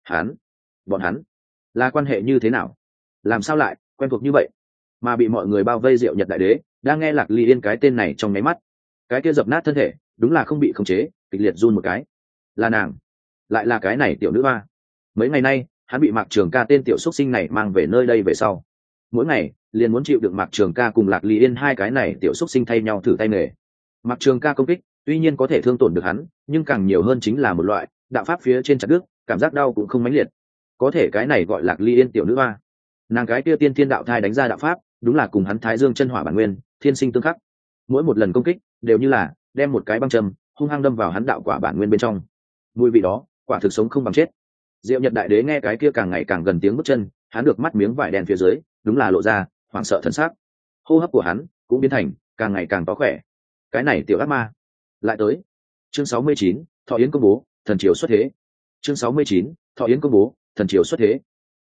Bọn hắn là quan hệ như thế nào? Làm sao lại quen thuộc như vậy? Mà bị mọi người bao vây Diệu Nhật đại đế đang nghe Lạc Ly Yên cái tên này trong nháy mắt, cái kia dập nát thân thể đúng là không bị khống chế, kịch liệt run một cái. Là nàng, lại là cái này tiểu nữ hoa. Mấy ngày nay hắn bị Mạc Trường Ca tên tiểu xuất sinh này mang về nơi đây về sau, mỗi ngày liền muốn chịu đựng Mạc Trường Ca cùng Lạc Ly Yên hai cái này tiểu xuất sinh thay nhau thử tay nghề. Mạc Trường Ca công kích tuy nhiên có thể thương tổn được hắn, nhưng càng nhiều hơn chính là một loại đạo pháp phía trên chặt đứt, cảm giác đau cũng không mãnh liệt. Có thể cái này gọi Lạc Ly Yên tiểu nữ hoa, nàng cái kia tiên thiên đạo thai đánh ra đạo pháp đúng là cùng hắn Thái Dương chân hỏa bản nguyên thiên sinh tương khắc. Mỗi một lần công kích đều như là đem một cái băng châm hung hăng đâm vào hắn đạo quả bản nguyên bên trong. Mùi vị đó quả thực sống không bằng chết. Diệu Nhật đại đế nghe cái kia càng ngày càng gần tiếng bước chân, hắn được mắt miếng vải đen phía dưới đúng là lộ ra hoảng sợ thân xác. Hô hấp của hắn cũng biến thành càng ngày càng to khỏe. Cái này tiểu ác ma lại tới. Chương 69, Thọ Yến công bố, thần triều xuất thế. Chương 69, Thọ Yến công bố, thần triều xuất thế.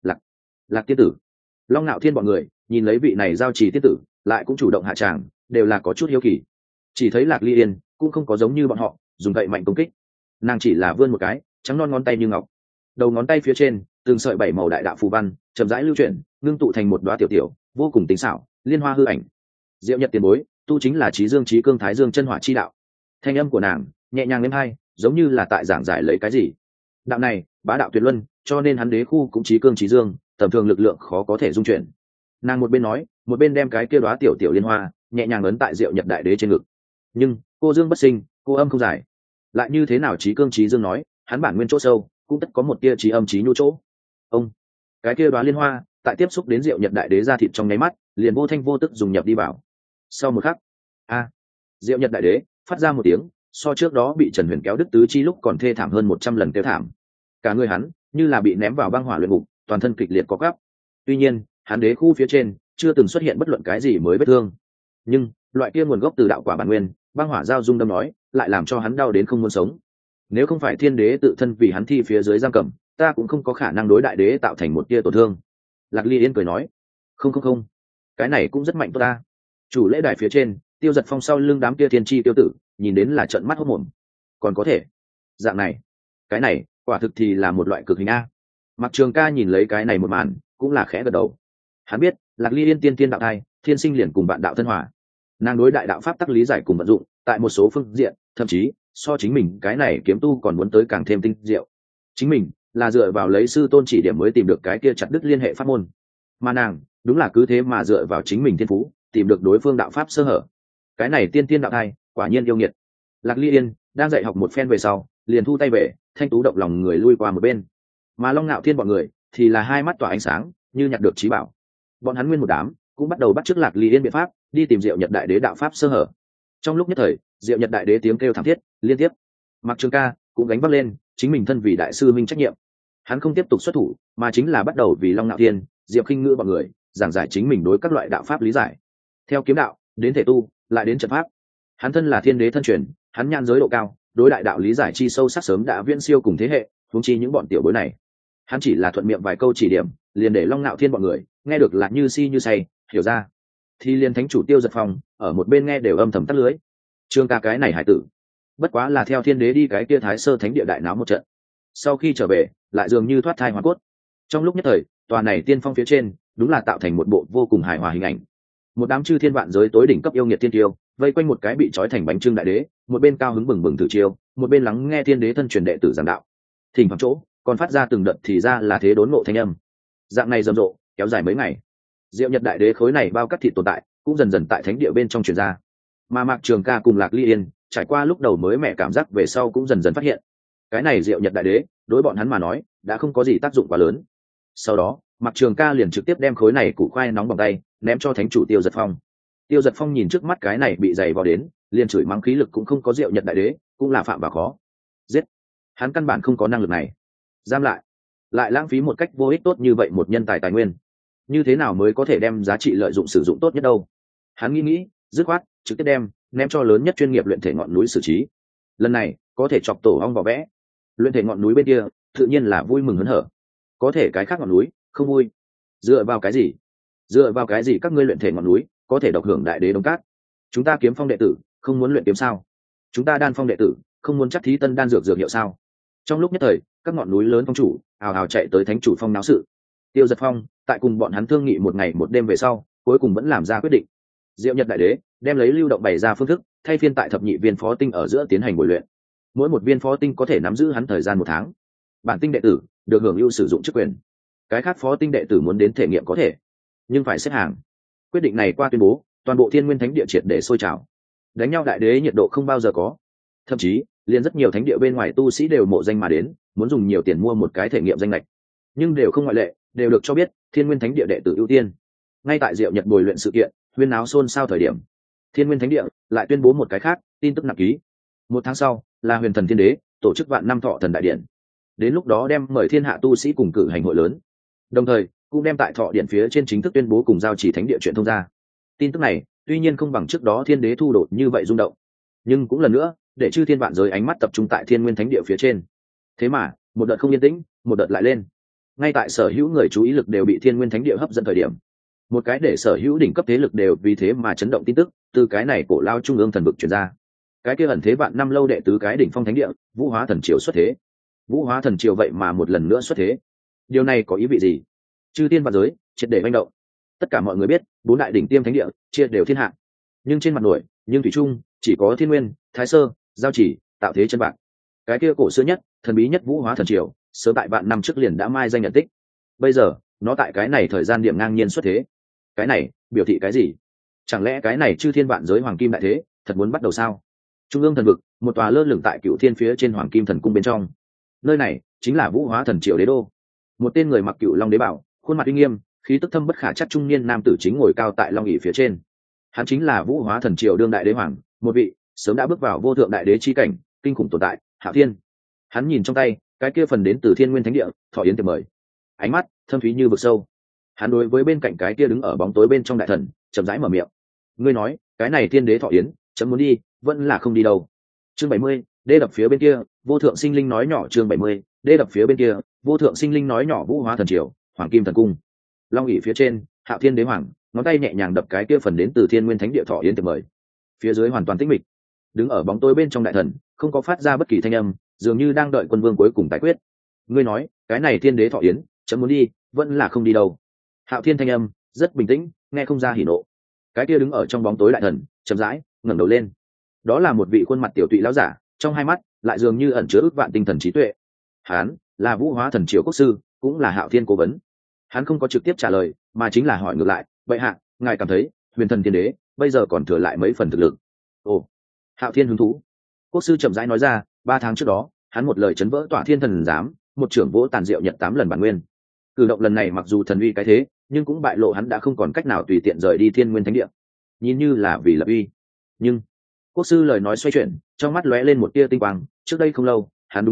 Lạc tiên tử. Long Nạo Thiên bọn người nhìn lấy vị này giao trì tiên tử lại cũng chủ động hạ tràng, đều là có chút hiếu kỳ. Chỉ thấy Lạc Ly Yên cũng không có giống như bọn họ dùng gậy mạnh công kích, nàng chỉ là vươn một cái trắng non ngón tay như ngọc, đầu ngón tay phía trên từng sợi bảy màu đại đạo phù văn chậm rãi lưu chuyển, ngưng tụ thành một đóa tiểu tiểu vô cùng tinh xảo liên hoa hư ảnh. Diệu Nhật tiền bối tu chính là trí dương trí cương Thái Dương chân hỏa chi đạo. Thanh âm của nàng nhẹ nhàng êm hai, giống như là tại giảng giải lấy cái gì. Đạo này bá đạo tuyệt luân, cho nên hắn đế khu cũng trí cương trí dương, tầm thường lực lượng khó có thể dung chuyển. Nàng một bên nói một bên đem cái kia đóa tiểu tiểu liên hoa nhẹ nhàng ấn tại Diệu Nhật đại đế trên ngực. Nhưng cô dương bất sinh, cô âm không giải, lại như thế nào trí cương trí dương nói, hắn bản nguyên chỗ sâu cũng tất có một tia trí âm trí nhu chỗ. Ông cái kia đóa liên hoa tại tiếp xúc đến Diệu Nhật đại đế da thịt trong nháy mắt liền vô thanh vô tức dùng nhập đi vào. Sau một khắc, Diệu Nhật đại đế phát ra một tiếng so trước đó bị Trần Huyền kéo đứt tứ chi lúc còn thê thảm hơn 100 lần kêu thảm. Cả người hắn như là bị ném vào băng hỏa luyện ngục, toàn thân kịch liệt co quắp. Tuy nhiên hắn đế khu phía trên chưa từng xuất hiện bất luận cái gì mới vết thương, nhưng loại kia nguồn gốc từ đạo quả bản nguyên băng hỏa giao dung đâm nói lại làm cho hắn đau đến không muốn sống. Nếu không phải thiên đế tự thân vì hắn thi phía dưới giam cầm, ta cũng không có khả năng đối đại đế tạo thành một tia tổn thương. Lạc Ly Yên cười nói, không, cái này cũng rất mạnh tốt ta. Chủ lễ đài phía trên Tiêu Giật Phong sau lưng đám kia thiên chi tiêu tử nhìn đến là trợn mắt hốt mồm. Còn có thể dạng này, cái này quả thực thì là một loại cực hình a. Mặc Trường Ca nhìn lấy cái này một màn cũng là khẽ gật đầu. Hắn biết Lạc Ly Yên tiên tiên đạo thai thiên sinh liền cùng bạn đạo thân hòa, nàng đối đại đạo pháp tắc lý giải cùng vận dụng tại một số phương diện thậm chí so chính mình cái này kiếm tu còn muốn tới càng thêm tinh diệu. Chính mình là dựa vào lấy sư tôn chỉ điểm mới tìm được cái kia chặt đứt liên hệ pháp môn, mà nàng đúng là cứ thế mà dựa vào chính mình thiên phú tìm được đối phương đạo pháp sơ hở. Cái này tiên tiên đạo thai quả nhiên yêu nghiệt. Lạc Ly Yên đang dạy học một phen về sau liền thu tay về, thanh tú động lòng người lui qua một bên. Mà Long Nạo Thiên bọn người thì là hai mắt tỏa ánh sáng như nhặt được trí bảo. Bọn hắn nguyên một đám cũng bắt đầu bắt chước Lạc Ly Yên biện pháp đi tìm Diệu Nhật đại đế đạo pháp sơ hở. Trong lúc nhất thời Diệu Nhật đại đế tiếng kêu thảm thiết liên tiếp. Mặc Trường Ca cũng gánh vác lên chính mình thân vì đại sư minh trách nhiệm. Hắn không tiếp tục xuất thủ, mà chính là bắt đầu vì Long Nạo Thiên, Diệp Khinh Ngữ bọn người giảng giải chính mình đối các loại đạo pháp lý giải. Theo kiếm đạo đến thể tu, lại đến trận pháp, hắn thân là thiên đế thân truyền, hắn nhan giới độ cao, đối đại đạo lý giải chi sâu sắc sớm đã viễn siêu cùng thế hệ, huống chi những bọn tiểu bối này. Hắn chỉ là thuận miệng vài câu chỉ điểm, liền để Long Nạo Thiên bọn người nghe được là như si như say, hiểu ra. Thì liền thánh chủ Tiêu Giật Phong ở một bên nghe đều âm thầm tắt lưới. Trương ca cái này hải tử, bất quá là theo thiên đế đi cái kia Thái Sơ Thánh địa đại náo một trận, sau khi trở về lại dường như thoát thai hóa cốt. Trong lúc nhất thời, tòa này tiên phong phía trên đúng là tạo thành một bộ vô cùng hài hòa hình ảnh. Một đám chư thiên vạn giới tối đỉnh cấp yêu nghiệt thiên tiêu vây quanh một cái bị trói thành bánh trưng đại đế, một bên cao hứng bừng bừng thử chiêu, một bên lắng nghe thiên đế thân truyền đệ tử giảng đạo. Thỉnh thoảng chỗ còn phát ra từng đợt thì ra là thế đốn ngộ thanh âm. Dạng này rầm rộ kéo dài mấy ngày, Diệu Nhật đại đế khối này bao cắt thịt tồn tại cũng dần dần tại thánh địa bên trong truyền ra. Mà Mạc Trường Ca cùng Lạc Ly Yên trải qua lúc đầu mới mẻ cảm giác về sau cũng dần dần phát hiện, cái này Diệu Nhật đại đế đối bọn hắn mà nói đã không có gì tác dụng quá lớn. Sau đó Mạc Trường Ca liền trực tiếp đem khối này củ khoai nóng bằng tay ném cho thánh chủ Tiêu Giật Phong. Tiêu Giật Phong nhìn trước mắt cái này bị dày vào đến, liền chửi mắng khí lực cũng không có Diệu Nhật đại đế, cũng là phạm vào khó giết. Hắn căn bản không có năng lực này, giam lại lãng phí một cách vô ích tốt như vậy một nhân tài tài nguyên, như thế nào mới có thể đem giá trị lợi dụng sử dụng tốt nhất đâu. Hắn nghĩ dứt khoát trực tiếp đem ném cho lớn nhất chuyên nghiệp luyện thể ngọn núi xử trí. Lần này có thể chọc tổ ong vỏ vẽ. Luyện thể ngọn núi bên kia tự nhiên là vui mừng hớn hở, có thể cái khác ngọn núi không vui. Dựa vào cái gì các ngươi luyện thể ngọn núi có thể độc hưởng đại đế Đông Cát? Chúng ta kiếm phong đệ tử không muốn luyện kiếm sao? Chúng ta đan phong đệ tử không muốn chắc thí tân đan dược hiệu sao? Trong lúc nhất thời, các ngọn núi lớn phong chủ ào ào chạy tới thánh chủ phong náo sự. Tiêu Giật Phong tại cùng bọn hắn thương nghị một ngày một đêm về sau, cuối cùng vẫn làm ra quyết định. Diệu Nhật đại đế đem lấy lưu động bày ra phương thức, thay phiên tại thập nhị viên phó tinh ở giữa tiến hành bồi luyện. Mỗi một viên phó tinh có thể nắm giữ hắn thời gian 1 tháng. Bản tinh đệ tử được hưởng ưu sử dụng chức quyền. Cái khác phó tinh đệ tử muốn đến thể nghiệm có thể, nhưng phải xếp hàng. Quyết định này qua tuyên bố, toàn bộ Thiên Nguyên Thánh địa triệt để sôi trào. Đánh nhau đại đế nhiệt độ không bao giờ có. Thậm chí, liền rất nhiều thánh địa bên ngoài tu sĩ đều mộ danh mà đến, muốn dùng nhiều tiền mua một cái thể nghiệm danh lệch. Nhưng đều không ngoại lệ, đều được cho biết Thiên Nguyên Thánh địa đệ tử ưu tiên. Ngay tại Diệu Nhật bồi luyện sự kiện huyên náo xôn xao thời điểm, Thiên Nguyên Thánh địa lại tuyên bố một cái khác tin tức nặng ký. 1 tháng sau là Huyền Thần Thiên Đế tổ chức vạn năm thọ thần đại điện, đến lúc đó đem mời thiên hạ tu sĩ cùng cử hành hội lớn, đồng thời cũng đem tại thọ điện phía trên chính thức tuyên bố cùng giao chỉ thánh địa chuyện thông ra. Tin tức này tuy nhiên không bằng trước đó Thiên Đế thu đột như vậy rung động, nhưng cũng lần nữa để chư thiên vạn giới ánh mắt tập trung tại Thiên Nguyên Thánh địa phía trên. Thế mà một đợt không yên tĩnh, một đợt lại lên. Ngay tại sở hữu người chú ý lực đều bị Thiên Nguyên Thánh địa hấp dẫn thời điểm, một cái để sở hữu đỉnh cấp thế lực đều vì thế mà chấn động tin tức từ cái này cổ lao trung ương thần vực truyền ra. Cái kia ẩn thế vạn năm lâu đệ tứ cái đỉnh phong thánh địa Vũ Hóa Thần Triều xuất thế. Vũ Hóa Thần Triều vậy mà một lần nữa xuất thế, điều này có ý vị gì? Chư thiên vạn giới triệt để manh động. Tất cả mọi người biết 4 đại đỉnh tiêm thánh địa chia đều thiên hạ, nhưng trên mặt nổi nhưng thủy chung chỉ có Thiên Nguyên, Thái Sơ, Giao Chỉ, Tạo Thế chân bạc. Cái kia cổ xưa nhất thần bí nhất Vũ Hóa Thần Triều sớm tại vạn năm trước liền đã mai danh nhận tích. Bây giờ nó tại cái này thời gian điểm ngang nhiên xuất thế, cái này biểu thị cái gì? Chẳng lẽ cái này chư thiên vạn giới hoàng kim đại thế thật muốn bắt đầu sao? Trung ương thần vực, một tòa lơ lửng tại Cửu Thiên phía trên hoàng kim thần cung bên trong. Nơi này chính là Vũ Hóa Thần Triều đế đô. Một tên người mặc Cửu Long đế bảo, khuôn mặt uy nghiêm, khí tức thâm bất khả trắc trung niên nam tử chính ngồi cao tại long ỷ phía trên. Hắn chính là Vũ Hóa Thần Triều đương đại đế hoàng, một vị sớm đã bước vào vô thượng đại đế chi cảnh, kinh khủng tồn tại, Hạo Thiên. Hắn nhìn trong tay cái kia phần đến từ Thiên Nguyên Thánh địa thọ yến tiệc mời, ánh mắt thâm thúy như vực sâu. Hắn đối với bên cạnh cái kia đứng ở bóng tối bên trong đại thần chậm rãi mở miệng: ngươi nói cái này thiên đế thọ yến chấm muốn đi vẫn là không đi đâu? Chương 70, đê đập phía bên kia vô thượng sinh linh nói nhỏ. Chương 70, đê đập phía bên kia vô thượng sinh linh nói nhỏ. Vũ Hóa Thần Triều hoàng kim thần cung, long ỷ phía trên Hạo Thiên đế hoàng ngón tay nhẹ nhàng đập cái kia phần đến từ Thiên Nguyên Thánh địa thọ yến tiệc mời. Phía dưới hoàn toàn tĩnh mịch, đứng ở bóng tối bên trong đại thần không có phát ra bất kỳ thanh âm, dường như đang đợi quân vương cuối cùng tái quyết. ngươi nói cái này thiên đế thọ yến chấm muốn đi vẫn là không đi đâu? Hạo Thiên thanh âm rất bình tĩnh, nghe không ra hỉ nộ. Cái kia đứng ở trong bóng tối đại thần chậm rãi ngẩng đầu lên. Đó là một vị khuôn mặt tiểu tụy lão giả, trong hai mắt lại dường như ẩn chứa ước vạn tinh thần trí tuệ. Hắn là Vũ Hóa Thần Triều quốc sư, cũng là Hạo Thiên cố vấn. Hắn không có trực tiếp trả lời, mà chính là hỏi ngược lại: vậy hạ, ngài cảm thấy Huyền Thần Thiên Đế bây giờ còn thừa lại mấy phần thực lực? Ồ. Hạo Thiên hứng thú. Quốc sư chậm rãi nói ra: 3 tháng trước đó, hắn một lời chấn vỡ Tỏa Thiên Thần giám, một trưởng vỗ tàn Diệu Nhật 8 lần bản nguyên. Cử động lần này mặc dù thần uy cái thế, nhưng cũng bại lộ hắn đã không còn cách nào tùy tiện rời đi Thiên Nguyên Thánh địa, nhìn như là vì lập uy. Nhưng quốc sư lời nói xoay chuyển, trong mắt lóe lên một tia tinh quang. Trước đây không lâu, hắn đúng là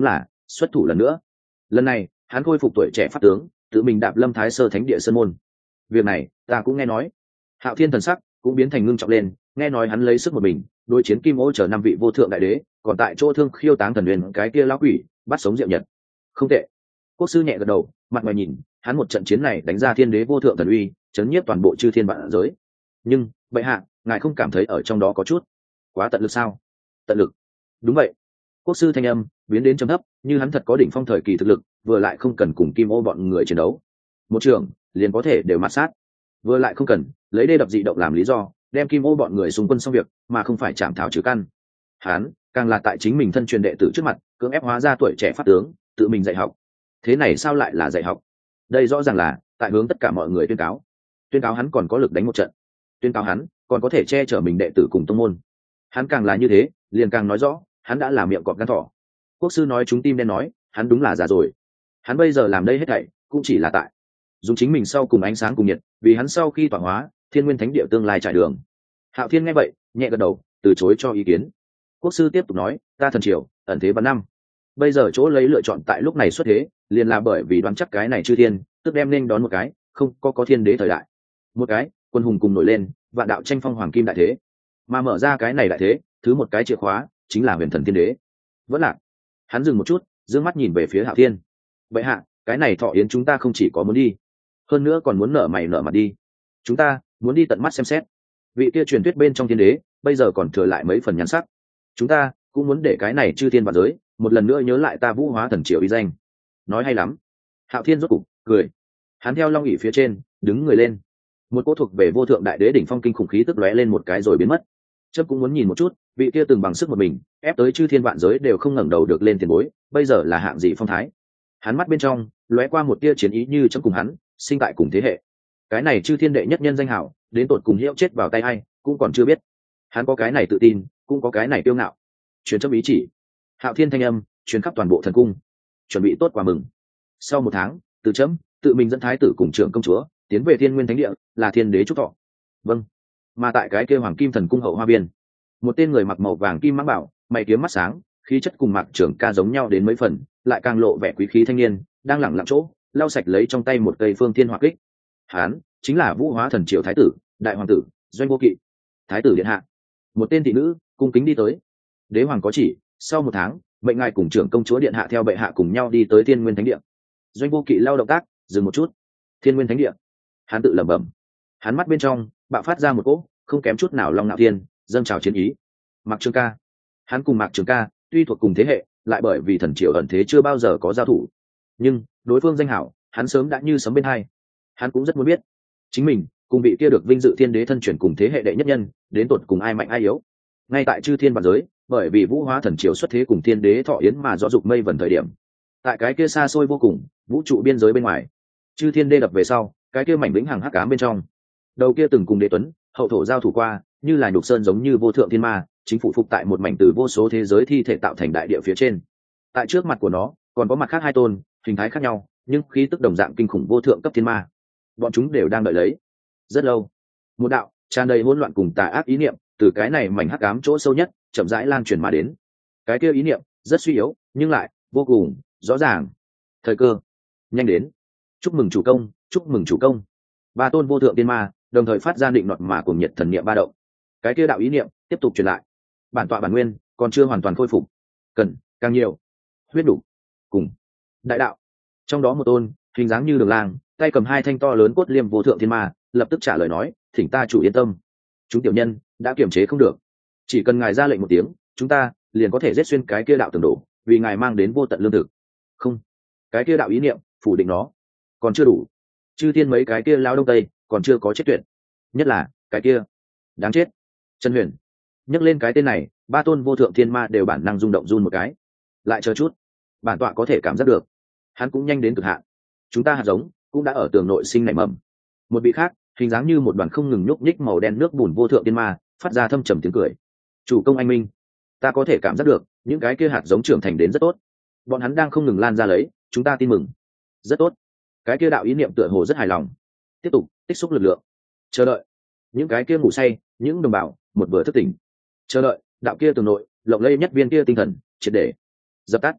xuất thủ lần nữa. Lần này hắn khôi phục tuổi trẻ pháp tướng, tự mình đạp Lâm Thái Sơ thánh địa sơn môn. Việc này ta cũng nghe nói. Hạo Thiên thần sắc cũng biến thành ngưng trọng lên, nghe nói hắn lấy sức một mình đối chiến Kim Ô chờ 5 vị vô thượng đại đế, còn tại chỗ thương khiêu táng thần huyền cái kia lão quỷ, bắt sống Diệu Nhật. Không tệ. Quốc sư nhẹ gật đầu, mặt ngoài nhìn hắn một trận chiến này đánh ra thiên đế vô thượng thần uy, chấn nhiếp toàn bộ chư thiên vạn giới. Nhưng bệ hạ, ngài không cảm thấy ở trong đó có chút quá tận lực sao? Tận lực? Đúng vậy. Quốc sư thanh âm biến đến trầm thấp, như hắn thật có đỉnh phong thời kỳ thực lực, vừa lại không cần cùng Kim Ô bọn người chiến đấu, một trường liền có thể đều mặt sát, vừa lại không cần lấy đê đập dị động làm lý do đem Kim Ô bọn người xung quân xong việc, mà không phải chạm thảo trừ căn. Hắn càng là tại chính mình thân truyền đệ tử trước mặt cưỡng ép hóa ra tuổi trẻ pháp tướng, tự mình dạy học. Thế này sao lại là dạy học? Đây rõ ràng là tại hướng tất cả mọi người tuyên cáo hắn còn có lực đánh một trận, tuyên cáo hắn còn có thể che chở mình đệ tử cùng tông môn. Hắn càng là như thế, liền càng nói rõ hắn đã làm miệng cọp gan thỏ. Quốc sư nói chúng tim đen nói, hắn đúng là già rồi. Hắn bây giờ làm đây hết thảy cũng chỉ là tại dùng chính mình sau cùng ánh sáng cùng nhiệt, vì hắn sau khi tọa hóa thiên nguyên thánh địa tương lai trải đường. Hạo Thiên nghe vậy nhẹ gật đầu, từ chối cho ý kiến. Quốc sư tiếp tục nói, ta thần triều ẩn thế vạn năm, bây giờ chỗ lấy lựa chọn tại lúc này xuất thế, liền là bởi vì đoán chắc cái này chư thiên tức đem nên đón một cái không có thiên đế thời đại, một cái quân hùng cùng nổi lên, vạn đạo tranh phong hoàng kim đại thế. Mà mở ra cái này đại thế, thứ một cái chìa khóa chính là huyền thần thiên đế. Vẫn lạc. Hắn dừng một chút, dương mắt nhìn về phía Hạo Thiên. Vậy hạ, cái này thọ yến chúng ta không chỉ có muốn đi, hơn nữa còn muốn nở mày nở mặt đi. Chúng ta muốn đi tận mắt xem xét vị kia truyền thuyết bên trong thiên đế bây giờ còn thừa lại mấy phần nhắn sắc. Chúng ta cũng muốn để cái này chư thiên vạn giới một lần nữa nhớ lại ta Vũ Hóa thần triều uy danh. Nói hay lắm. Hạo Thiên rốt cục cười. Hắn theo long ỷ phía trên đứng người lên, một cỗ thuộc về vô thượng đại đế đỉnh phong kinh khủng khí tức lóe lên một cái rồi biến mất. Chấp cũng muốn nhìn một chút vị kia từng bằng sức một mình ép tới chư thiên vạn giới đều không ngẩng đầu được lên tiền bối, bây giờ là hạng gì phong thái. Hắn mắt bên trong lóe qua một tia chiến ý, như trong cùng hắn sinh tại cùng thế hệ. Cái này chư thiên đệ nhất nhân danh hảo đến tột cùng hiệu chết vào tay ai cũng còn chưa biết. Hắn có cái này tự tin, cũng có cái này kiêu ngạo. Truyền chấp ý chỉ. Hạo Thiên thanh âm truyền khắp toàn bộ thần cung, chuẩn bị tốt quà mừng. Sau 1 tháng, Từ Chấm tự mình dẫn thái tử cùng trưởng công chúa tiến về Thiên Nguyên Thánh Địa, là thiên đế chúc thọ. Vâng. Mà tại cái kia Hoàng Kim Thần Cung hậu hoa viên, một tên người mặc màu vàng kim mãng bảo, mày kiếm mắt sáng, khí chất cùng Mạc Trưởng Ca giống nhau đến mấy phần, lại càng lộ vẻ quý khí thanh niên, đang lẳng lặng chỗ lau sạch lấy trong tay một cây phương thiên hỏa kích. Hán chính là Vũ Hóa thần triều thái tử, đại hoàng tử Doanh Vô Kỵ. Thái tử điện hạ. Một tên thị nữ cung kính đi tới. Đế hoàng có chỉ, sau 1 tháng mệnh ngài cùng trưởng công chúa điện hạ theo bệ hạ cùng nhau đi tới Thiên Nguyên Thánh Địa. Doanh Vô Kỵ lau động tác, dừng một chút. Thiên Nguyên Thánh Địa. Hắn tự lẩm bẩm. Hắn mắt bên trong bạo phát ra một cỗ không kém chút nào long ngạo thiên dâng trào chiến ý. Mạc Trường Ca. Hắn cùng Mạc Trường Ca tuy thuộc cùng thế hệ, lại bởi vì thần triều ẩn thế chưa bao giờ có giao thủ, nhưng đối phương danh hảo hắn sớm đã như sấm bên hai. Hắn cũng rất muốn biết chính mình cùng vị kia được vinh dự thiên đế thân truyền cùng thế hệ đệ nhất nhân đến tột cùng ai mạnh ai yếu. Ngay tại chư thiên vạn giới bởi vì Vũ Hóa thần triều xuất thế cùng thiên đế thọ yến mà rõ dục mây vần thời điểm, tại cái kia xa xôi vô cùng vũ trụ biên giới bên ngoài, chư thiên đê đập về sau, cái kia mảnh vĩnh hằng hắc ám bên trong, đầu kia từng cùng đế tuấn hậu thổ giao thủ qua, như là nhục sơn giống như vô thượng thiên ma, chính phủ phục tại một mảnh từ vô số thế giới thi thể tạo thành đại địa phía trên. Tại trước mặt của nó còn có mặt khác 2 tôn hình thái khác nhau nhưng khí tức đồng dạng kinh khủng vô thượng cấp thiên ma. Bọn chúng đều đang đợi lấy rất lâu. Một đạo tràn đầy hỗn loạn cùng tà ác ý niệm từ cái này mảnh hắc ám chỗ sâu nhất chậm rãi lan truyền mà đến. Cái kia ý niệm rất suy yếu nhưng lại vô cùng rõ ràng. Thời cơ nhanh đến. Chúc mừng chủ công, chúc mừng chủ công. 3 tôn vô thượng tiên ma đồng thời phát ra định nọt mà cùng nhiệt thần niệm ba động. Cái kia đạo ý niệm tiếp tục truyền lại. Bản tọa bản nguyên còn chưa hoàn toàn khôi phục, cần càng nhiều huyết đủ cùng đại đạo. Trong đó một tôn hình dáng như đường lang, tay cầm 2 thanh to lớn cốt liêm vô thượng thiên ma lập tức trả lời nói, thỉnh ta chủ yên tâm, chúng tiểu nhân đã kiềm chế không được, chỉ cần ngài ra lệnh một tiếng, chúng ta liền có thể giết xuyên cái kia đạo tường đổ, vì ngài mang đến vô tận lương thực. Không, cái kia đạo ý niệm phủ định nó, còn chưa đủ. Chư thiên mấy cái kia lao đông tây còn chưa có chết tuyệt, nhất là cái kia đáng chết Trần Huyền. Nhắc lên cái tên này, 3 tôn vô thượng thiên ma đều bản năng rung động run một cái. Lại chờ chút, bản tọa có thể cảm giác được hắn cũng nhanh đến cực hạn. Chúng ta hạt giống cũng đã ở tường nội sinh nảy mầm. Một vị khác hình dáng như một đoàn không ngừng nhúc nhích màu đen nước bùn vô thượng thiên ma phát ra thâm trầm tiếng cười. Chủ công anh minh, ta có thể cảm giác được những cái kia hạt giống trưởng thành đến rất tốt, bọn hắn đang không ngừng lan ra lấy, chúng ta tin mừng. Rất tốt. Cái kia đạo ý niệm tựa hồ rất hài lòng, tiếp tục tích xúc lực lượng, chờ đợi những cái kia ngủ say những đồng bào một vừa thức tỉnh, chờ đợi đạo kia từ nội lộng lây nhất viên kia tinh thần triệt để dập tắt.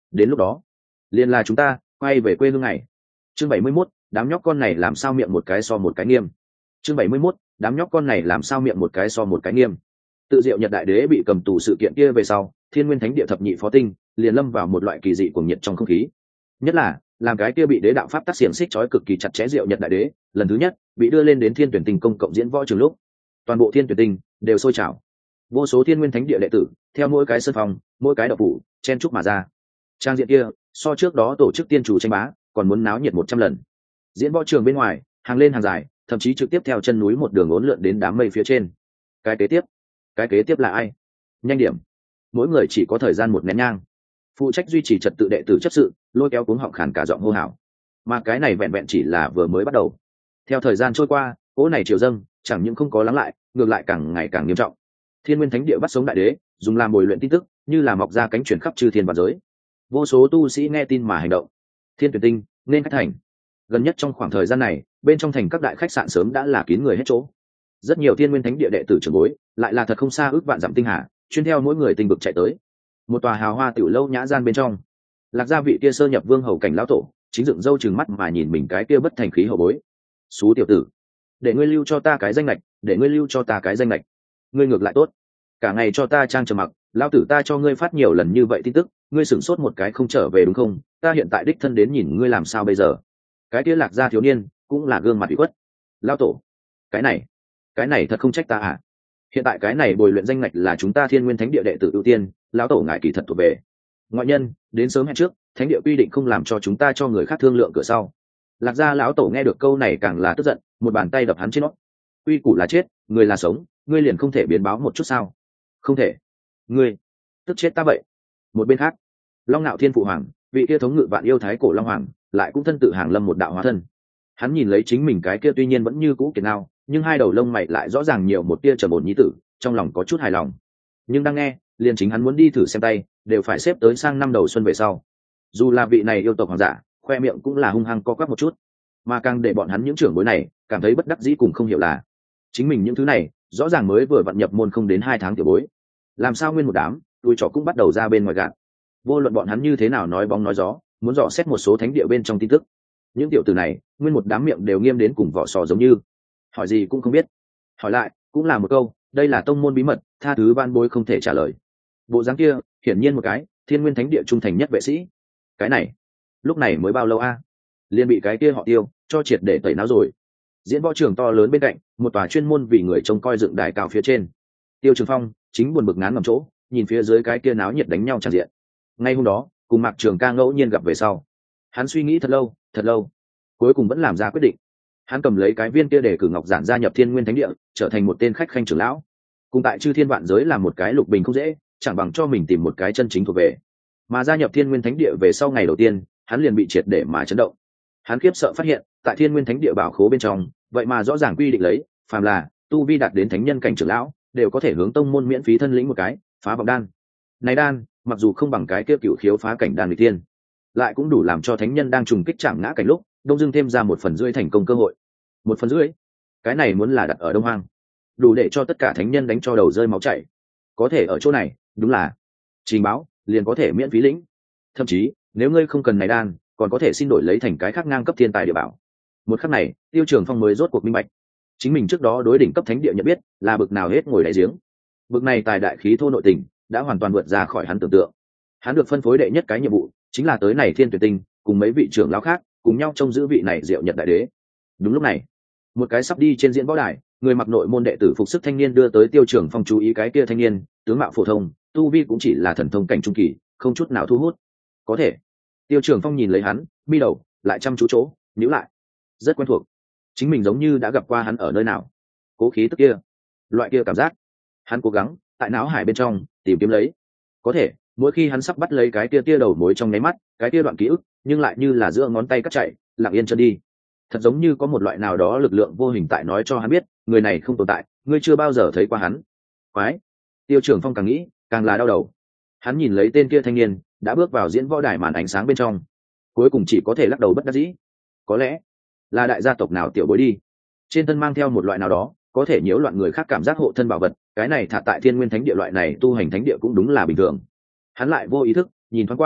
đến lúc đó liền là chúng ta quay về quê hương này. Chương 71, đám nhóc con này làm sao miệng một cái so một cái nghiêm. Chương 71, đám nhóc con này làm sao miệng một cái so một cái nghiêm. Tự Diệu Nhật Đại Đế bị cầm tù sự kiện kia về sau, Thiên Nguyên Thánh Địa thập nhị phó tinh liền lâm vào một loại kỳ dị cuồng nhiệt trong không khí. Nhất là làm cái kia bị đế đạo pháp tác xiềng xích trói cực kỳ chặt chẽ Diệu Nhật Đại Đế lần thứ nhất bị đưa lên đến Thiên Tuyển Tinh công cộng diễn võ trường lúc, toàn bộ Thiên Tuyển Tinh đều sôi trào. Vô số Thiên Nguyên Thánh Địa đệ tử theo mỗi cái sân phòng, mỗi cái đạo phủ chen chúc mà ra. Trang diện kia so trước đó tổ chức tiên chủ tranh bá còn muốn náo nhiệt 100 lần. Diễn võ trường bên ngoài hàng lên hàng dài, thậm chí trực tiếp theo chân núi một đường uốn lượn đến đám mây phía trên. Cái kế tiếp là ai? Nhanh điểm, mỗi người chỉ có thời gian một nén nhang. Phụ trách duy trì trật tự đệ tử chấp sự lôi kéo cuống họng khàn cả giọng hô hào. Mà cái này vẹn vẹn chỉ là vừa mới bắt đầu. Theo thời gian trôi qua, cỗ này triều dâng chẳng những không có lắng lại, ngược lại càng ngày càng nghiêm trọng. Thiên Nguyên Thánh Địa bắt sống đại đế, dùng làm bồi luyện tin tức, như là mọc ra cánh chuyển khắp chư thiên vạn giới. Vô số tu sĩ nghe tin mà hành động. Thiên Tuyển Tinh nên khách thành. Gần nhất trong khoảng thời gian này, bên trong thành các đại khách sạn sớm đã là kín người hết chỗ. Rất nhiều Thiên Nguyên Thánh Địa đệ tử trưởng bối, lại là thật không xa ước vạn dặm tinh hà, chuyên theo mỗi người tinh vực chạy tới. Một tòa hào hoa tiểu lâu nhã gian bên trong, Lạc gia vị kia sơ nhập vương hầu cảnh lão tổ, chính dựng râu trừng mắt mà nhìn mình cái kia bất thành khí hậu bối. Xú tiểu tử, để ngươi lưu cho ta cái danh lệch, để ngươi lưu cho ta cái danh lệch. Ngươi ngược lại tốt, cả ngày cho ta trang trầm mặc, lão tử ta cho ngươi phát nhiều lần như vậy tin tức, ngươi sửng sốt một cái không trở về đúng không? Ta hiện tại đích thân đến nhìn ngươi làm sao bây giờ. Cái kia Lạc gia thiếu niên cũng là gương mặt ủy khuất. Lão tổ, cái này thật không trách ta à? Hiện tại cái này bồi luyện danh ngạch là chúng ta Thiên Nguyên Thánh Địa đệ tử ưu tiên, lão tổ ngài kỳ thật thuộc về. Ngoại nhân đến sớm hẹn trước, thánh địa quy định không làm cho chúng ta cho người khác thương lượng cửa sau. Lạc gia lão tổ nghe được câu này càng là tức giận, một bàn tay đập hắn trên nó. Quy củ là chết, người là sống, ngươi liền không thể biến báo một chút sao? Không thể. Ngươi tức chết ta vậy. Một bên khác, Long Nạo Thiên phụ hoàng, vị kia thống ngự vạn yêu thái cổ long hoàng, lại cũng thân tự hàng lâm một đạo hóa thân. Hắn nhìn lấy chính mình cái kia tuy nhiên vẫn như cũ kiệt nào, nhưng hai đầu lông mày lại rõ ràng nhiều một tia trầm ổn nhí tử, trong lòng có chút hài lòng. Nhưng đang nghe, liền chính hắn muốn đi thử xem tay, đều phải xếp tới sang năm đầu xuân về sau. Dù là vị này yêu tộc hoàng giả, khoe miệng cũng là hung hăng co quắp một chút, mà càng để bọn hắn những trưởng bối này cảm thấy bất đắc dĩ cùng không hiểu là chính mình những thứ này rõ ràng mới vừa vận nhập môn không đến 2 tháng tiểu bối, làm sao nguyên một đám đuôi trò cũng bắt đầu ra bên ngoài gạt. Vô luận bọn hắn như thế nào nói bóng nói gió, muốn dò xét một số thánh địa bên trong tin tức, những tiểu tử này nguyên một đám miệng đều nghiêm đến cùng vỏ sò giống như hỏi gì cũng không biết, hỏi lại cũng là một câu đây là tông môn bí mật, tha thứ ban bối không thể trả lời. Bộ dáng kia hiển nhiên một cái Thiên Nguyên Thánh Địa trung thành nhất vệ sĩ. Cái này lúc này mới bao lâu a, liền bị cái kia họ Tiêu cho triệt để tẩy não rồi. Diễn võ trường to lớn bên cạnh, một tòa chuyên môn vì người trông coi dựng đài cao phía trên, Tiêu Trường Phong chính buồn bực ngán ngẩm chỗ, nhìn phía dưới cái kia náo nhiệt đánh nhau tràn diện. Ngay hôm đó cùng Mạc Trường Ca ngẫu nhiên gặp về sau, hắn suy nghĩ thật lâu, cuối cùng vẫn làm ra quyết định. Hắn cầm lấy cái viên kia để cử ngọc giản gia nhập Thiên Nguyên Thánh Địa, trở thành một tên khách khanh trưởng lão. Cùng tại chư thiên vạn giới làm một cái lục bình không dễ, chẳng bằng cho mình tìm một cái chân chính thuộc về. Mà gia nhập Thiên Nguyên Thánh Địa về sau ngày đầu tiên, hắn liền bị triệt để mà chấn động. Hắn khiếp sợ phát hiện, tại Thiên Nguyên Thánh Địa bảo khố bên trong, vậy mà rõ ràng quy định lấy, phàm là tu vi đạt đến thánh nhân cảnh trưởng lão, đều có thể hướng tông môn miễn phí thân lĩnh một cái phá vọng đan. Này đan, mặc dù không bằng cái kia cửu khiếu phá cảnh đan người tiên, lại cũng đủ làm cho thánh nhân đang trùng kích chạm ngã cảnh lúc, đông dưng thêm ra 1/10 thành công cơ hội. 1/10, cái này muốn là đặt ở Đông Hoang, đủ để cho tất cả thánh nhân đánh cho đầu rơi máu chảy. Có thể ở chỗ này, đúng là trình báo liền có thể miễn phí lĩnh. Thậm chí nếu ngươi không cần này đan, còn có thể xin đổi lấy thành cái khác ngang cấp thiên tài địa bảo. Một khắc này, Tiêu Trường Phong mới rốt cuộc minh bạch, chính mình trước đó đối đỉnh cấp thánh địa nhận biết là bực nào hết ngồi đáy giếng. Bực này tài đại khí thô nội tình đã hoàn toàn vượt ra khỏi hắn tưởng tượng. Hắn được phân phối đệ nhất cái nhiệm vụ chính là tới này Thiên Tuyển Tinh cùng mấy vị trưởng lão khác cùng nhau trông giữ vị này Diệu Nhật Đại Đế. Đúng lúc này, một cái sắp đi trên diễn võ đài, người mặc nội môn đệ tử phục sức thanh niên đưa tới Tiêu Trường Phong chú ý. Cái kia thanh niên tướng mạo phổ thông, tu vi cũng chỉ là thần thông cảnh trung kỳ, không chút nào thu hút. Có thể Tiêu Trường Phong nhìn lấy hắn, mi đầu lại chăm chú chỗ nhíu lại, rất quen thuộc, chính mình giống như đã gặp qua hắn ở nơi nào. Cố khí tức kia, loại kia cảm giác, hắn cố gắng tại não hải bên trong tìm kiếm lấy. Có thể mỗi khi hắn sắp bắt lấy cái tia tia đầu mối trong nháy mắt, cái tia đoạn ký ức nhưng lại như là giữa ngón tay cắt chạy, lặng yên chân đi. Thật giống như có một loại nào đó lực lượng vô hình tại nói cho hắn biết, người này không tồn tại, ngươi chưa bao giờ thấy qua hắn. Quái. Tiêu Trường Phong càng nghĩ càng là đau đầu. Hắn nhìn lấy tên kia thanh niên đã bước vào diễn võ đài màn ánh sáng bên trong, cuối cùng chỉ có thể lắc đầu bất đắc dĩ. Có lẽ là đại gia tộc nào tiểu bối đi, trên thân mang theo một loại nào đó có thể nhiễu loạn người khác cảm giác hộ thân bảo vật. Cái này thả tại Thiên Nguyên Thánh Địa loại này tu hành thánh địa cũng đúng là bình thường. Hắn lại vô ý thức nhìn thoáng qua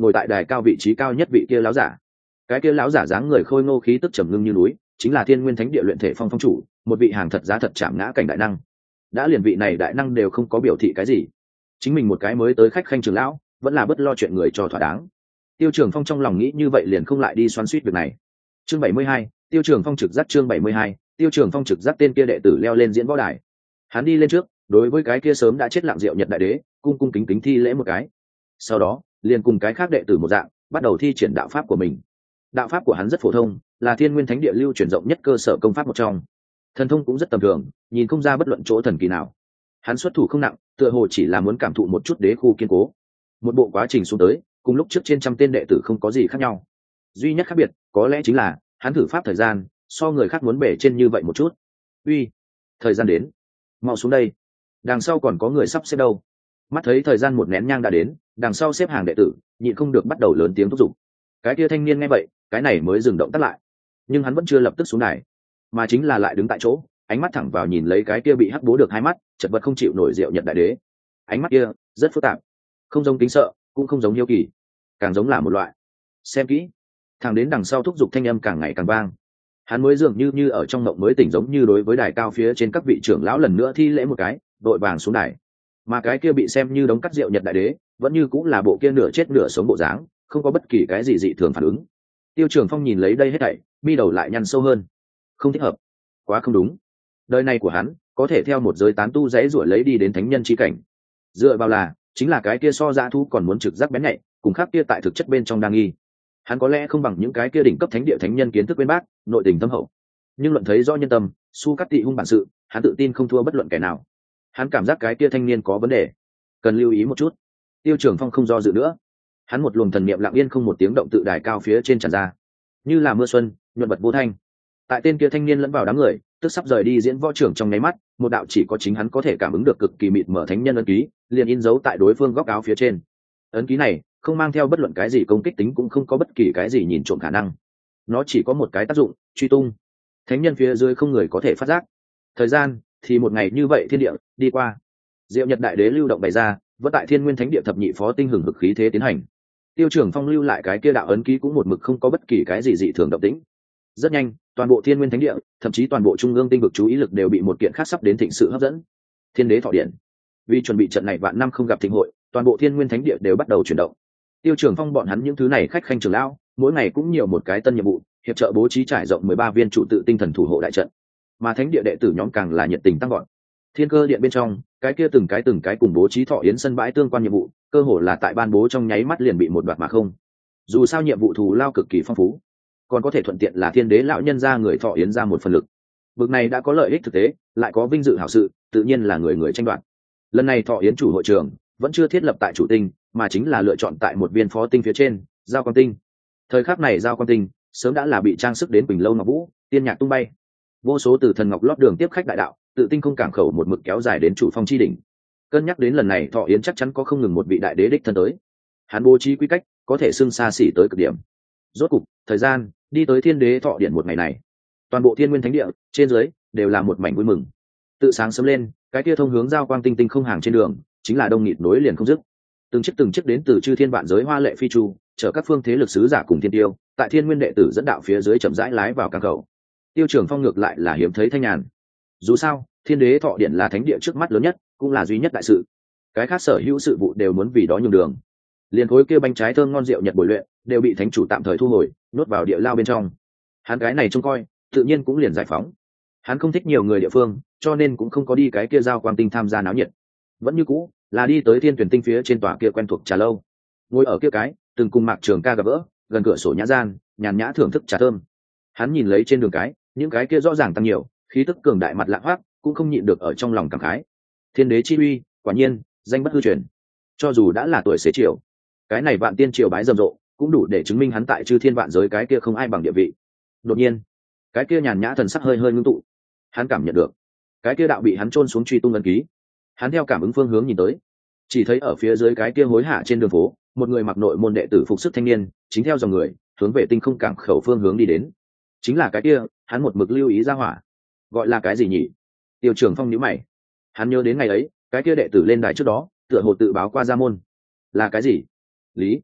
ngồi tại đài cao vị trí cao nhất vị kia láo giả. Cái kia láo giả dáng người khôi ngô khí tức trầm ngưng như núi, chính là Thiên Nguyên Thánh Địa luyện thể phong phong chủ, một vị hàng thật giá thật chạm ngã cảnh đại năng. Đã liền vị này đại năng đều không có biểu thị cái gì, chính mình một cái mới tới khách khanh trưởng lão vẫn là bất lo chuyện người cho thỏa đáng. Tiêu Trường Phong trong lòng nghĩ như vậy liền không lại đi xoắn xuýt việc này. Chương 72, Tiêu Trường Phong trực giác. Chương 72, Tiêu Trường Phong trực giác. Tên kia đệ tử leo lên diễn võ đài. Hắn đi lên trước, đối với cái kia sớm đã chết lặng Diệu Nhật đại đế, cung cung kính kính thi lễ một cái. Sau đó, liền cùng cái khác đệ tử một dạng, bắt đầu thi triển đạo pháp của mình. Đạo pháp của hắn rất phổ thông, là Thiên Nguyên Thánh Địa lưu truyền rộng nhất cơ sở công pháp một trong. Thần thông cũng rất tầm thường, nhìn không ra bất luận chỗ thần kỳ nào. Hắn xuất thủ không nặng, tựa hồ chỉ là muốn cảm thụ một chút đế khu kiên cố. Một bộ quá trình xuống tới, cùng lúc trước trên trăm tên đệ tử không có gì khác nhau. Duy nhất khác biệt, có lẽ chính là hắn thử pháp thời gian so người khác muốn bể trên như vậy một chút. Uy, thời gian đến, mau xuống đây, đằng sau còn có người sắp xếp đâu. Mắt thấy thời gian một nén nhang đã đến, đằng sau xếp hàng đệ tử nhịn không được bắt đầu lớn tiếng thúc giục. Cái kia thanh niên nghe vậy, cái này mới dừng động tắt lại, nhưng hắn vẫn chưa lập tức xuống đài, mà chính là lại đứng tại chỗ, ánh mắt thẳng vào nhìn lấy cái kia bị hắc bố được hai mắt chật vật không chịu nổi Diệu Nhật đại đế. Ánh mắt kia rất phức tạp, không giống kính sợ, cũng không giống hiếu kỳ, càng giống là một loại xem kỹ. Thằng đến đằng sau thúc giục thanh âm càng ngày càng vang, hắn mới dường như ở trong mộng mới tỉnh, giống như đối với đài cao phía trên các vị trưởng lão lần nữa thi lễ một cái, đội vàng xuống đài. Mà cái kia bị xem như đống cắt Diệu Nhật đại đế vẫn như cũng là bộ kia nửa chết nửa sống bộ dáng, không có bất kỳ cái gì dị thường phản ứng. Tiêu Trường Phong nhìn lấy đây hết thảy, mi đầu lại nhăn sâu hơn. Không thích hợp, quá không đúng. Đời này của hắn có thể theo một giới tán tu dãy ruổi lấy đi đến thánh nhân chi cảnh, dựa vào là chính là cái kia so dã thu còn muốn trực giác bén nhạy, cùng khác kia tại thực chất bên trong đang nghi. Hắn có lẽ không bằng những cái kia đỉnh cấp thánh địa thánh nhân kiến thức bên bác, nội tình thâm hậu, nhưng luận thấy do nhân tâm, su cắt tị hung bản sự, hắn tự tin không thua bất luận kẻ nào. Hắn cảm giác cái kia thanh niên có vấn đề, cần lưu ý một chút. Tiêu Trường Phong không do dự nữa, hắn một luồng thần niệm lặng yên không một tiếng động tự đài cao phía trên tràn ra, như là mưa xuân nhuận bật vô thanh. Tại tên kia thanh niên lẫn vào đám người, tức sắp rời đi diễn võ trưởng trong nháy mắt, một đạo chỉ có chính hắn có thể cảm ứng được cực kỳ mịt mở thánh nhân ấn ký liền in dấu tại đối phương góc áo phía trên. Ấn ký này không mang theo bất luận cái gì công kích tính, cũng không có bất kỳ cái gì nhìn trộm khả năng, nó chỉ có một cái tác dụng truy tung. Thánh nhân phía dưới không người có thể phát giác. Thời gian thì một ngày như vậy thiên địa đi qua, Diệu Nhật đại đế lưu động bày ra, vẫn tại Thiên Nguyên Thánh Địa thập nhị phó tinh hừng hực khí thế tiến hành. Tiêu Trường Phong lưu lại cái kia đạo ấn ký cũng một mực không có bất kỳ cái gì dị thường động tĩnh. Rất nhanh, toàn bộ Thiên Nguyên Thánh Địa, thậm chí toàn bộ trung ương tinh vực chú ý lực đều bị một kiện khác sắp đến thịnh sự hấp dẫn. Thiên Đế Thọ Điện. Vì chuẩn bị trận này vạn năm không gặp thịnh hội, toàn bộ Thiên Nguyên Thánh Địa đều bắt đầu chuyển động. Tiêu Trường Phong bọn hắn những thứ này khách khanh trưởng lão, mỗi ngày cũng nhiều một cái tân nhiệm vụ, hiệp trợ bố trí trải rộng 13 viên trụ tự tinh thần thủ hộ đại trận. Mà Thánh Địa đệ tử nhóm càng là nhiệt tình tăng gọn. Thiên Cơ Điện bên trong, cái kia từng cái cùng bố trí Thọ Yến sân bãi tương quan nhiệm vụ, cơ hồ là tại ban bố trong nháy mắt liền bị một đoạt mà không. Dù sao nhiệm vụ thù lao cực kỳ phong phú, còn có thể thuận tiện là Thiên Đế lão nhân ra người Thọ Yến ra một phần lực. Bực này đã có lợi ích thực tế, lại có vinh dự hảo sự, tự nhiên là người người tranh đoạt. Lần này Thọ Yến chủ hội trường vẫn chưa thiết lập tại chủ tinh, mà chính là lựa chọn tại một viên phó tinh phía trên, Giao Quang Tinh. Thời khắc này Giao Quang Tinh sớm đã là bị trang sức đến Quỳnh Lâu Ngọc Vũ, tiên nhạc tung bay. Vô số từ thần ngọc lót đường tiếp khách đại đạo, tự tinh không cảng khẩu một mực kéo dài đến chủ phong chi đỉnh. Cân nhắc đến lần này Thọ Yến chắc chắn có không ngừng một vị đại đế đích thân tới, hắn bố trí quy cách có thể xưng xa xỉ tới cực điểm. Rốt cục, thời gian đi tới Thiên Đế Thọ Điện một ngày này, toàn bộ Thiên Nguyên Thánh Địa trên dưới đều là một mảnh vui mừng. Tự sáng sớm lên, cái kia thông hướng Giao Quang Tinh tinh không hàng trên đường, chính là đông nghịt nối liền không dứt. Từng chiếc đến từ chư thiên vạn giới hoa lệ phi chu, chở các phương thế lực sứ giả cùng thiên tiêu, tại Thiên Nguyên đệ tử dẫn đạo phía dưới chậm rãi lái vào cảng khẩu. Tiêu Trường Phong ngược lại là hiếm thấy thanh nhàn. Dù sao, Thiên Đế Thọ Điện là thánh địa trước mắt lớn nhất, cũng là duy nhất đại sự. Cái khác sở hữu sự vụ đều muốn vì đó nhường đường. Liên khối kia bánh trái thơm ngon rượu Nhật bồi luyện, đều bị thánh chủ tạm thời thu hồi, nuốt vào địa lao bên trong. Hắn cái này trông coi, tự nhiên cũng liền giải phóng. Hắn không thích nhiều người địa phương, cho nên cũng không có đi cái kia Giao Quang Tinh tham gia náo nhiệt. Vẫn như cũ là đi tới Thiên Tuyển Tinh phía trên tòa kia quen thuộc trà lâu, ngồi ở kia cái từng cùng Mạc Trường Ca gặp gỡ, gần cửa sổ nhã gian, nhàn nhã thưởng thức trà thơm. Hắn nhìn lấy trên đường cái, những cái kia rõ ràng tăng nhiều, khí tức cường đại mặt lạ hoắc, cũng không nhịn được ở trong lòng cảm khái. Thiên đế chi uy, quả nhiên danh bất hư truyền. Cho dù đã là tuổi xế chiều, cái này vạn tiên triều bái rầm rộ, cũng đủ để chứng minh hắn tại chư thiên vạn giới cái kia không ai bằng địa vị. Đột nhiên, cái kia nhàn nhã thần sắc hơi hơi ngưng tụ. Hắn cảm nhận được, cái kia đạo bị hắn chôn xuống truy tung ấn ký. Hắn theo cảm ứng phương hướng nhìn tới, chỉ thấy ở phía dưới cái kia hối hả trên đường phố, một người mặc nội môn đệ tử phục sức thanh niên, chính theo dòng người, hướng về tinh không cảng khẩu phương hướng đi đến. Chính là cái kia, hắn một mực lưu ý ra hỏa. Gọi là cái gì nhỉ? Tiêu Trường Phong nhíu mày. Hắn nhớ đến ngày ấy, cái kia đệ tử lên đài trước đó, tựa hồ tự báo qua ra môn. Là cái gì? Lý.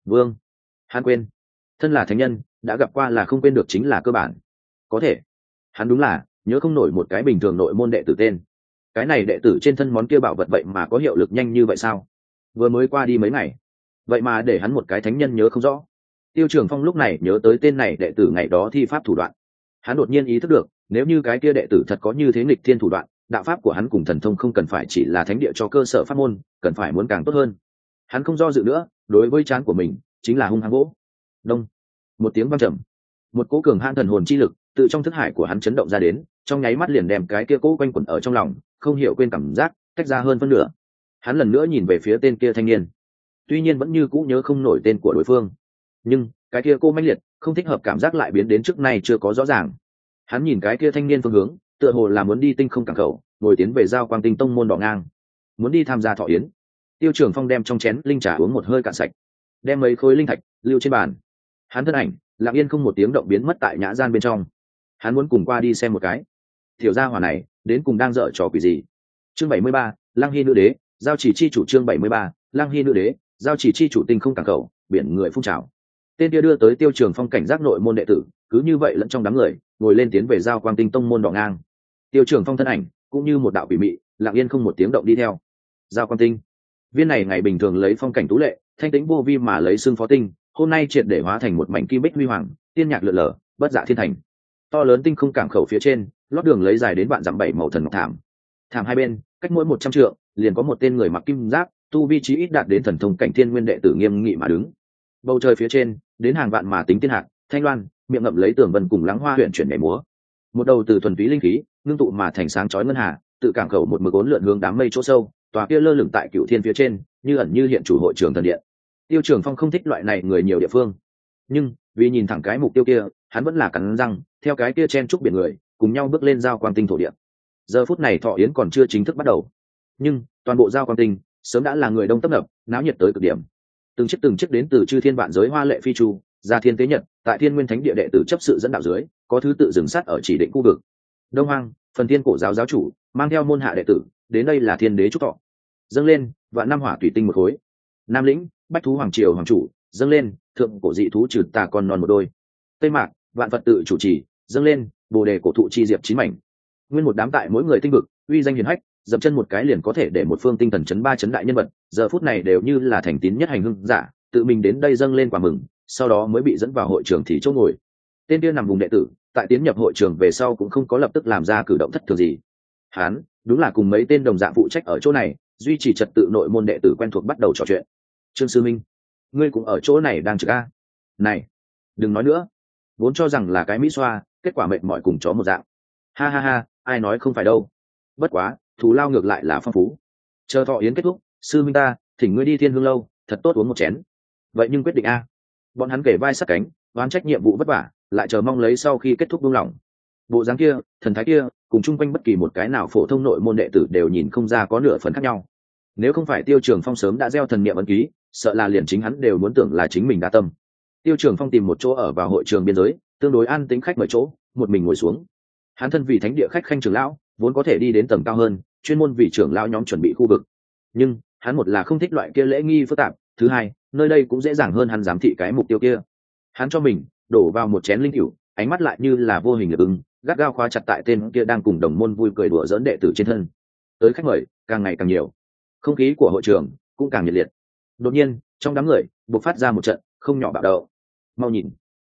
vương. Hắn quên, thân là thánh nhân đã gặp qua là không quên được chính là cơ bản. Có thể hắn đúng là nhớ không nổi một cái bình thường nội môn đệ tử tên. Cái này đệ tử trên thân món kia bảo vật vậy mà có hiệu lực nhanh như vậy sao? Vừa mới qua đi mấy ngày vậy mà để hắn một cái thánh nhân nhớ không rõ. Tiêu Trường Phong lúc này nhớ tới tên này đệ tử ngày đó thi pháp thủ đoạn, hắn đột nhiên ý thức được nếu như cái kia đệ tử thật có như thế nghịch thiên thủ đoạn, đạo pháp của hắn cùng thần thông không cần phải chỉ là thánh địa cho cơ sở pháp môn, cần phải muốn càng tốt hơn. Hắn không do dự nữa, đối với trán của mình chính là hung hăng vỗ. Đông, một tiếng vang trầm, một cỗ cường hãn thần hồn chi lực tự trong thức hải của hắn chấn động ra đến, trong nháy mắt liền đem cái kia cỗ quanh quẩn ở trong lòng, không hiểu quên cảm giác tách ra hơn phân nửa. Hắn lần nữa nhìn về phía tên kia thanh niên, tuy nhiên vẫn như cũ nhớ không nổi tên của đối phương, nhưng cái kia cô mãnh liệt không thích hợp cảm giác lại biến đến trước nay chưa có rõ ràng. Hắn nhìn cái kia thanh niên phương hướng, tựa hồ là muốn đi tinh không cảng khẩu, ngồi tiến về giao quang tinh tông môn đỏ ngang, muốn đi tham gia thọ yến. Tiêu Trường Phong đem trong chén linh trà uống một hơi cạn sạch, đem mấy khối linh thạch lưu trên bàn. Hắn thân ảnh lặng yên không một tiếng động biến mất tại nhã gian bên trong. Hắn muốn cùng qua đi xem một cái, tiểu gia hỏa này đến cùng đang dở trò quỷ gì. Chương 73, Lăng Hy nữ đế, giao chỉ chi chủ. Chương 73, Lăng Hy nữ đế, giao chỉ chi chủ. Tinh không cảng khẩu, biển người phun trào. Tên kia đưa tới Tiêu Trường Phong cảnh giác nội môn đệ tử, cứ như vậy lẫn trong đám người, ngồi lên tiến về giao quang tinh tông môn đỏ ngang. Tiêu Trường Phong thân ảnh cũng như một đạo quỷ mị, lặng yên không một tiếng động đi theo. Giao quang tinh, viên này ngày bình thường lấy phong cảnh tú lệ, thanh tĩnh vô vi mà lấy xương phó tinh, hôm nay triệt để hóa thành một mảnh kim bích huy hoàng, tiên nhạc lượn lờ, bất dạ thiên thành. To lớn tinh không cảng khẩu phía trên, lót đường lấy dài đến vạn dặm bảy màu thần ngọc thảm. Thảm hai bên, cách mỗi 100 trượng, liền có một tên người mặc kim giáp, tu vi chí ít đạt đến thần thông cảnh thiên nguyên đệ tử nghiêm nghị mà đứng. Bầu trời phía trên, đến hàng vạn mà tính tiên hạc, thanh loan, miệng ngậm lấy tường vân cùng lắng hoa huyền chuyển nhảy múa. Một đầu từ thuần túy linh khí ngưng tụ mà thành sáng chói ngân hà, tự cảng khẩu một mực ốn lượn hướng đám mây chỗ sâu, tòa kia lơ lửng tại cựu thiên phía trên, như ẩn như hiện chủ hội trường thần điện. Tiêu Trường Phong không thích loại này người nhiều địa phương, nhưng vì nhìn thẳng cái mục tiêu kia, hắn vẫn là cắn răng theo cái kia chen trúc biển người cùng nhau bước lên giao quang tinh thổ địa. Giờ phút này thọ yến còn chưa chính thức bắt đầu, nhưng toàn bộ giao quang tinh sớm đã là người đông tấp nập, náo nhiệt tới cực điểm. Từng chiếc đến từ chư thiên vạn giới hoa lệ phi chu, ra thiên tế nhật, tại thiên nguyên thánh địa đệ tử chấp sự dẫn đạo dưới, có thứ tự dừng sát ở chỉ định khu vực. Đông Hoang, phần thiên cổ giáo giáo chủ mang theo môn hạ đệ tử đến đây là thiên đế chúc thọ, dâng lên vạn năm hỏa thủy tinh một khối. Nam lĩnh, bách thú hoàng triều hoàng chủ dâng lên thượng cổ dị thú trừ tà con non một đôi. Tây mạc, vạn phật tự chủ trì dâng lên bồ đề cổ thụ chi diệp 9 mảnh. Nguyên một đám tại mỗi người tinh vực uy danh hiển hách, dậm chân một cái liền có thể để một phương tinh thần chấn ba chấn đại nhân vật, giờ phút này đều như là thành tín nhất hành hương giả, tự mình đến đây dâng lên quà mừng, sau đó mới bị dẫn vào hội trường thì chỗ ngồi. Tên kia nằm vùng đệ tử tại tiến nhập hội trường về sau cũng không có lập tức làm ra cử động thất thường gì. Hắn đúng là cùng mấy tên đồng dạng phụ trách ở chỗ này duy trì trật tự nội môn đệ tử quen thuộc bắt đầu trò chuyện. Trương sư minh, ngươi cũng ở chỗ này đang trực a? Này, đừng nói nữa, vốn cho rằng là cái mỹ xoa, kết quả mệt mỏi cùng chó một dạng. Ha ha ha, ai nói không phải đâu. Bất quá thù lao ngược lại là phong phú. Chờ thọ yến kết thúc, sư minh ta thỉnh ngươi đi thiên hương lâu thật tốt uống một chén. Vậy nhưng quyết định a? Bọn hắn kể vai sát cánh, oán trách nhiệm vụ vất vả, lại chờ mong lấy sau khi kết thúc buông lỏng. Bộ dáng kia, thần thái kia, cùng chung quanh bất kỳ một cái nào phổ thông nội môn đệ tử đều nhìn không ra có nửa phần khác nhau. Nếu không phải Tiêu Trường Phong sớm đã gieo thần niệm ấn ký, sợ là liền chính hắn đều muốn tưởng là chính mình đa tâm. Tiêu Trường Phong tìm một chỗ ở vào hội trường biên giới, tương đối an tĩnh khách mời chỗ, một mình ngồi xuống. Hắn thân vì thánh địa khách khanh trưởng lão, vốn có thể đi đến tầng cao hơn, chuyên môn vì trưởng lão nhóm chuẩn bị khu vực. Nhưng hắn một là không thích loại kia lễ nghi phức tạp, thứ hai, nơi đây cũng dễ dàng hơn hắn giám thị cái mục tiêu kia. Hắn cho mình đổ vào một chén linh cửu, ánh mắt lại như là vô hình lực ứng, gắt gao khóa chặt tại tên kia đang cùng đồng môn vui cười đùa giỡn đệ tử trên thân. Tới khách mời càng ngày càng nhiều, không khí của hội trường cũng càng nhiệt liệt. Đột nhiên trong đám người bộc phát ra một trận không nhỏ bạo động. Mau nhìn,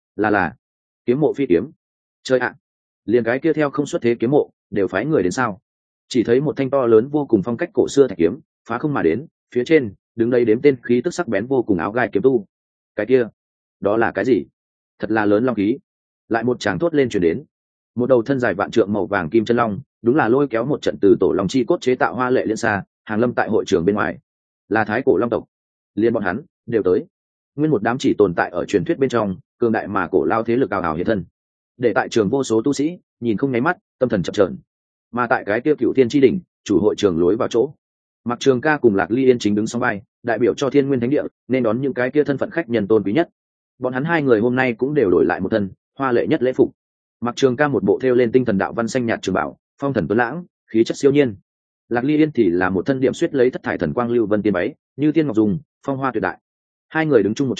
là kiếm mộ phi kiếm. Chơi ạ, liền cái kia theo không xuất thế kiếm mộ đều phái người đến sao? Chỉ thấy một thanh to lớn vô cùng phong cách cổ xưa thạch kiếm phá không mà đến, phía trên đứng đây đếm tên khí tức sắc bén vô cùng áo gai kiếm tu. Cái kia đó là cái gì? Thật là lớn long khí. Lại một tràng thốt lên truyền đến. Một đầu thân dài vạn trượng màu vàng kim chân long đúng là lôi kéo một trận từ tổ long chi cốt chế tạo hoa lệ liên xa hàng lâm tại hội trường bên ngoài. Là thái cổ long tộc, liên bọn hắn đều tới. Nguyên một đám chỉ tồn tại ở truyền thuyết bên trong cường đại mà cổ lao thế lực ào ào hiện thân, để tại trường vô số tu sĩ nhìn không nháy mắt, tâm thần chập chờn. Mà tại cái kia cựu thiên tri đỉnh chủ hội trường lối vào chỗ, Mặc Trường Ca cùng Lạc Ly Yên chính đứng song vai, đại biểu cho Thiên Nguyên Thánh Địa, nên đón những cái kia thân phận khách nhân tôn quý nhất. Bọn hắn hai người hôm nay cũng đều đổi lại một thân hoa lệ nhất lễ phục. Mặc Trường Ca một bộ thêu lên tinh thần đạo văn xanh nhạt trường bảo, phong thần tuấn lãng, khí chất siêu nhiên. Lạc Ly Yên thì là một thân điểm suýt lấy thất thải thần quang lưu vân tiên váy, như tiên ngọc dùng, phong hoa tuyệt đại. Hai người đứng chung một chỗ,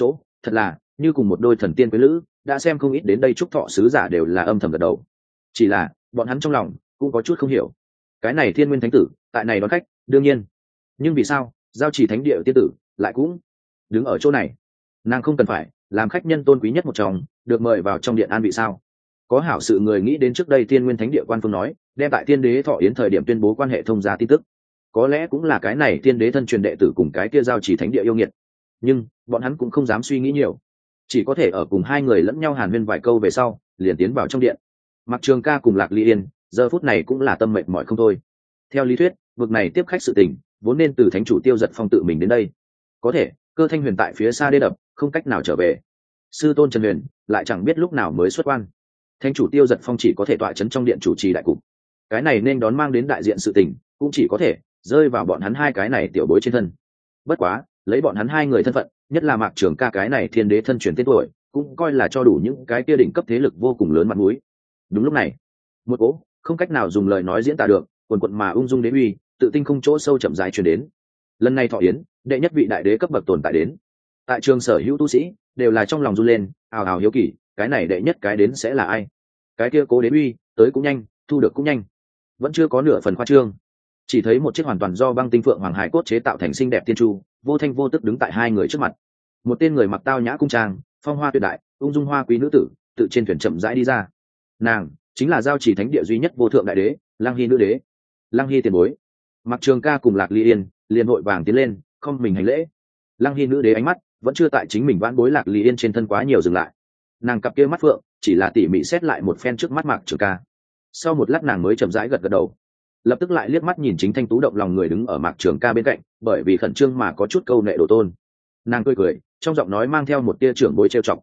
thật là như cùng một đôi thần tiên quý lữ, đã xem không ít đến đây chúc thọ sứ giả đều là âm thầm gật đầu. Chỉ là bọn hắn trong lòng cũng có chút không hiểu, cái này thiên nguyên thánh tử tại này đón khách đương nhiên, nhưng vì sao giao chỉ thánh địa tiên tử lại cũng đứng ở chỗ này? Nàng không cần phải làm khách nhân tôn quý nhất một trong, được mời vào trong điện an vị sao? Có hảo sự người nghĩ đến trước đây thiên nguyên thánh địa quan phương nói đem tại tiên đế thọ yến thời điểm tuyên bố quan hệ thông gia tin tức, có lẽ cũng là cái này tiên đế thân truyền đệ tử cùng cái kia giao chỉ thánh địa yêu nghiệt, nhưng bọn hắn cũng không dám suy nghĩ nhiều, chỉ có thể ở cùng hai người lẫn nhau hàn huyên vài câu về sau liền tiến vào trong điện. Mặc Trường Ca cùng Lạc Ly Yên giờ phút này cũng là tâm mệt mỏi không thôi. Theo lý thuyết vực này tiếp khách sự tình vốn nên từ thánh chủ Tiêu Giật Phong tự mình đến đây, có thể Cơ Thanh Huyền tại phía xa đê đập không cách nào trở về, sư tôn Trần Huyền lại chẳng biết lúc nào mới xuất quan, thánh chủ Tiêu Giật Phong chỉ có thể tọa chấn trong điện chủ trì đại cục, cái này nên đón mang đến đại diện sự tình cũng chỉ có thể rơi vào bọn hắn hai cái này tiểu bối trên thân. Bất quá lấy bọn hắn hai người thân phận, nhất là Mạc Trường Ca cái này thiên đế thân truyền tên tuổi, cũng coi là cho đủ những cái kia đỉnh cấp thế lực vô cùng lớn mặt mũi. Đúng lúc này một cỗ không cách nào dùng lời nói diễn tả được quần quận mà ung dung đế uy tự tinh không chỗ sâu chậm rãi truyền đến. Lần này thọ yến đệ nhất vị đại đế cấp bậc tồn tại đến, tại trường sở hữu tu sĩ đều là trong lòng run lên, ào ào hiếu kỳ cái này đệ nhất cái đến sẽ là ai. Cái kia cố đế uy tới cũng nhanh, thu được cũng nhanh, vẫn chưa có nửa phần khoa trương. Chỉ thấy một chiếc hoàn toàn do băng tinh phượng hoàng hải cốt chế tạo thành xinh đẹp tiên chu vô thanh vô tức đứng tại hai người trước mặt. Một tên người mặc tao nhã cung trang, phong hoa tuyệt đại, ung dung hoa quý nữ tử tự trên thuyền chậm rãi đi ra. Nàng chính là giao chỉ thánh địa duy nhất vô thượng đại đế Lăng Hy nữ đế. Lăng Hy tiền bối. Mặc Trường Ca cùng Lạc Ly Yên liền vội vàng tiến lên không mình hành lễ. Lăng Hy nữ đế ánh mắt vẫn chưa tại chính mình vãn bối Lạc Ly Yên trên thân quá nhiều dừng lại, nàng cặp kia mắt phượng chỉ là tỉ mỉ xét lại một phen trước mắt Mạc Trường Ca, sau một lát nàng mới chậm rãi gật gật đầu, lập tức lại liếc mắt nhìn chính thanh tú động lòng người đứng ở Mạc Trường Ca bên cạnh, bởi vì khẩn trương mà có chút câu nệ đồ tôn. Nàng cười cười trong giọng nói mang theo một tia trưởng bối trêu chọc.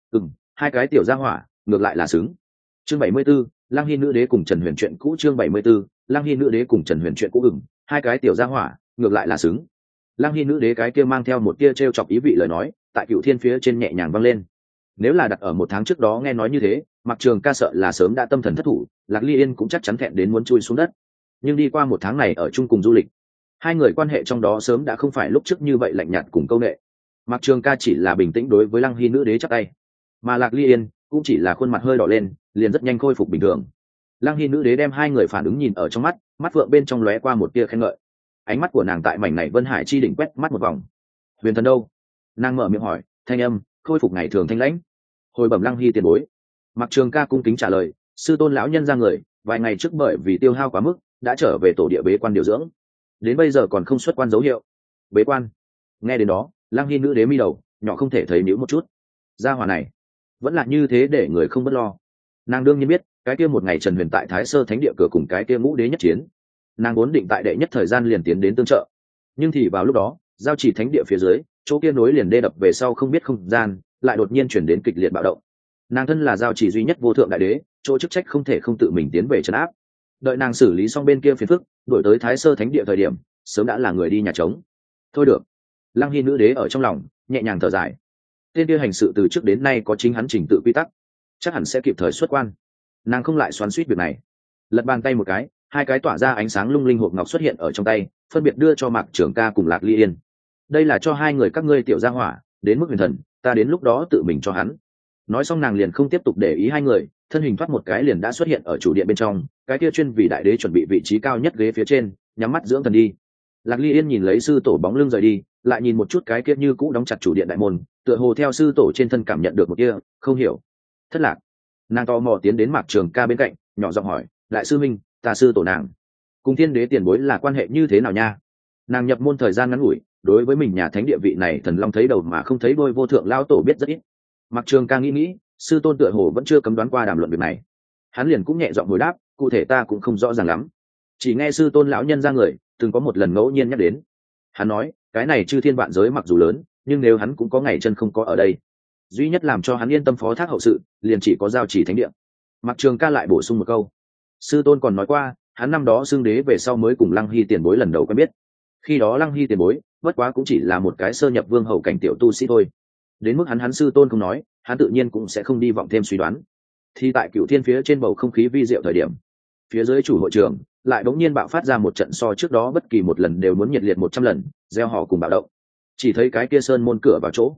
Hai cái tiểu gia hỏa ngược lại là xứng. Chương 74, Lăng Hy nữ đế cùng Trần Huyền chuyện cũ. Chương 74, Lăng Hy nữ đế cùng Trần Huyền chuyện cũ. Hai cái tiểu gia hỏa ngược lại là xứng. Lăng Hy nữ đế cái kia mang theo một tia trêu chọc ý vị lời nói tại Cửu Thiên phía trên nhẹ nhàng vang lên. Nếu là đặt ở một tháng trước đó nghe nói như thế, Mạc Trường Ca sợ là sớm đã tâm thần thất thủ, Lạc Ly Yên cũng chắc chắn thẹn đến muốn chui xuống đất. Nhưng đi qua một tháng này ở chung cùng du lịch, hai người quan hệ trong đó sớm đã không phải lúc trước như vậy lạnh nhạt cùng câu nệ. Mạc Trường Ca chỉ là bình tĩnh đối với Lăng Hy nữ đế chắp tay, mà Lạc Ly Yên cũng chỉ là khuôn mặt hơi đỏ lên, liền rất nhanh khôi phục bình thường. Lăng Hy nữ đế đem hai người phản ứng nhìn ở trong mắt, mắt vượng bên trong lóe qua một tia khen ngợi. Ánh mắt của nàng tại mảnh này Vân Hải chi đỉnh quét mắt một vòng. Huyền thần đâu? Nàng mở miệng hỏi, thanh âm khôi phục ngày thường thanh lãnh. Hồi bẩm Lăng Hy tiền bối. Mạc Trường Ca cung kính trả lời, sư tôn lão nhân ra người vài ngày trước bởi vì tiêu hao quá mức đã trở về tổ địa bế quan điều dưỡng, đến bây giờ còn không xuất quan dấu hiệu. Bế quan? Nghe đến đó Lăng Hy nữ đế mi đầu nhỏ không thể thấy nhíu một chút. Gia hỏa này vẫn là như thế để người không bất lo. Nàng đương nhiên biết cái kia một ngày Trần Huyền tại Thái Sơ Thánh địa cửa cùng cái kia ngũ đế nhất chiến, nàng vốn định tại đệ nhất thời gian liền tiến đến tương trợ, nhưng thì vào lúc đó giao chỉ thánh địa phía dưới chỗ kia nối liền đê đập về sau không biết không gian lại đột nhiên chuyển đến kịch liệt bạo động. Nàng thân là giao chỉ duy nhất vô thượng đại đế, chỗ chức trách không thể không tự mình tiến về trấn áp. Đợi nàng xử lý xong bên kia phiền phức, đổi tới Thái Sơ Thánh địa thời điểm sớm đã là người đi nhà trống. Thôi được. Lăng Hy nữ đế ở trong lòng nhẹ nhàng thở dài. Tên kia hành sự từ trước đến nay có chính hắn trình tự quy tắc, chắc hẳn sẽ kịp thời xuất quan. Nàng không lại xoắn xuýt việc này, lật bàn tay một cái, hai cái tỏa ra ánh sáng lung linh hộp ngọc xuất hiện ở trong tay, phân biệt đưa cho Mạc Trường Ca cùng Lạc Ly Yên. Đây là cho hai người các ngươi tiểu gia hỏa, đến mức huyền thần ta đến lúc đó tự mình cho hắn. Nói xong nàng liền không tiếp tục để ý hai người, thân hình thoát một cái liền đã xuất hiện ở chủ điện bên trong, cái kia chuyên vì đại đế chuẩn bị vị trí cao nhất ghế phía trên, nhắm mắt dưỡng thần đi. Lạc Ly Yên nhìn lấy sư tổ bóng lưng rời đi, lại nhìn một chút cái kia như cũ đóng chặt chủ điện đại môn, tựa hồ theo sư tổ trên thân cảm nhận được một kia không hiểu thất lạc. Nàng tò mò tiến đến Mạc Trường Ca bên cạnh, nhỏ giọng hỏi, đại sư minh, ta sư tổ nàng cùng thiên đế tiền bối là quan hệ như thế nào nha? Nàng nhập môn thời gian ngắn ngủi, đối với mình nhà thánh địa vị này thần long thấy đầu mà không thấy đuôi vô thượng lao tổ biết rất ít. Mạc Trường Ca nghĩ sư tôn tựa hồ vẫn chưa cấm đoán qua đàm luận việc này, hắn liền cũng nhẹ giọng hồi đáp, cụ thể ta cũng không rõ ràng lắm, chỉ nghe sư tôn lão nhân ra người từng có một lần ngẫu nhiên nhắc đến. Hắn nói cái này chư thiên vạn giới mặc dù lớn, nhưng nếu hắn cũng có ngày chân không có ở đây, duy nhất làm cho hắn yên tâm phó thác hậu sự liền chỉ có giao chỉ thánh địa. Mạc Trường Ca lại bổ sung một câu, sư tôn còn nói qua hắn năm đó xưng đế về sau mới cùng Lăng Hy tiền bối lần đầu quen biết, khi đó Lăng Hy tiền bối bất quá cũng chỉ là một cái sơ nhập vương hầu cảnh tiểu tu sĩ thôi. Đến mức hắn sư tôn không nói, hắn tự nhiên cũng sẽ không đi vọng thêm suy đoán. Thì tại Cửu Thiên phía trên bầu không khí vi diệu thời điểm, phía dưới chủ hội trường lại bỗng nhiên bạo phát ra một trận so trước đó bất kỳ một lần đều muốn nhiệt liệt 100 lần gieo họ cùng bạo động. Chỉ thấy cái kia sơn môn cửa vào chỗ,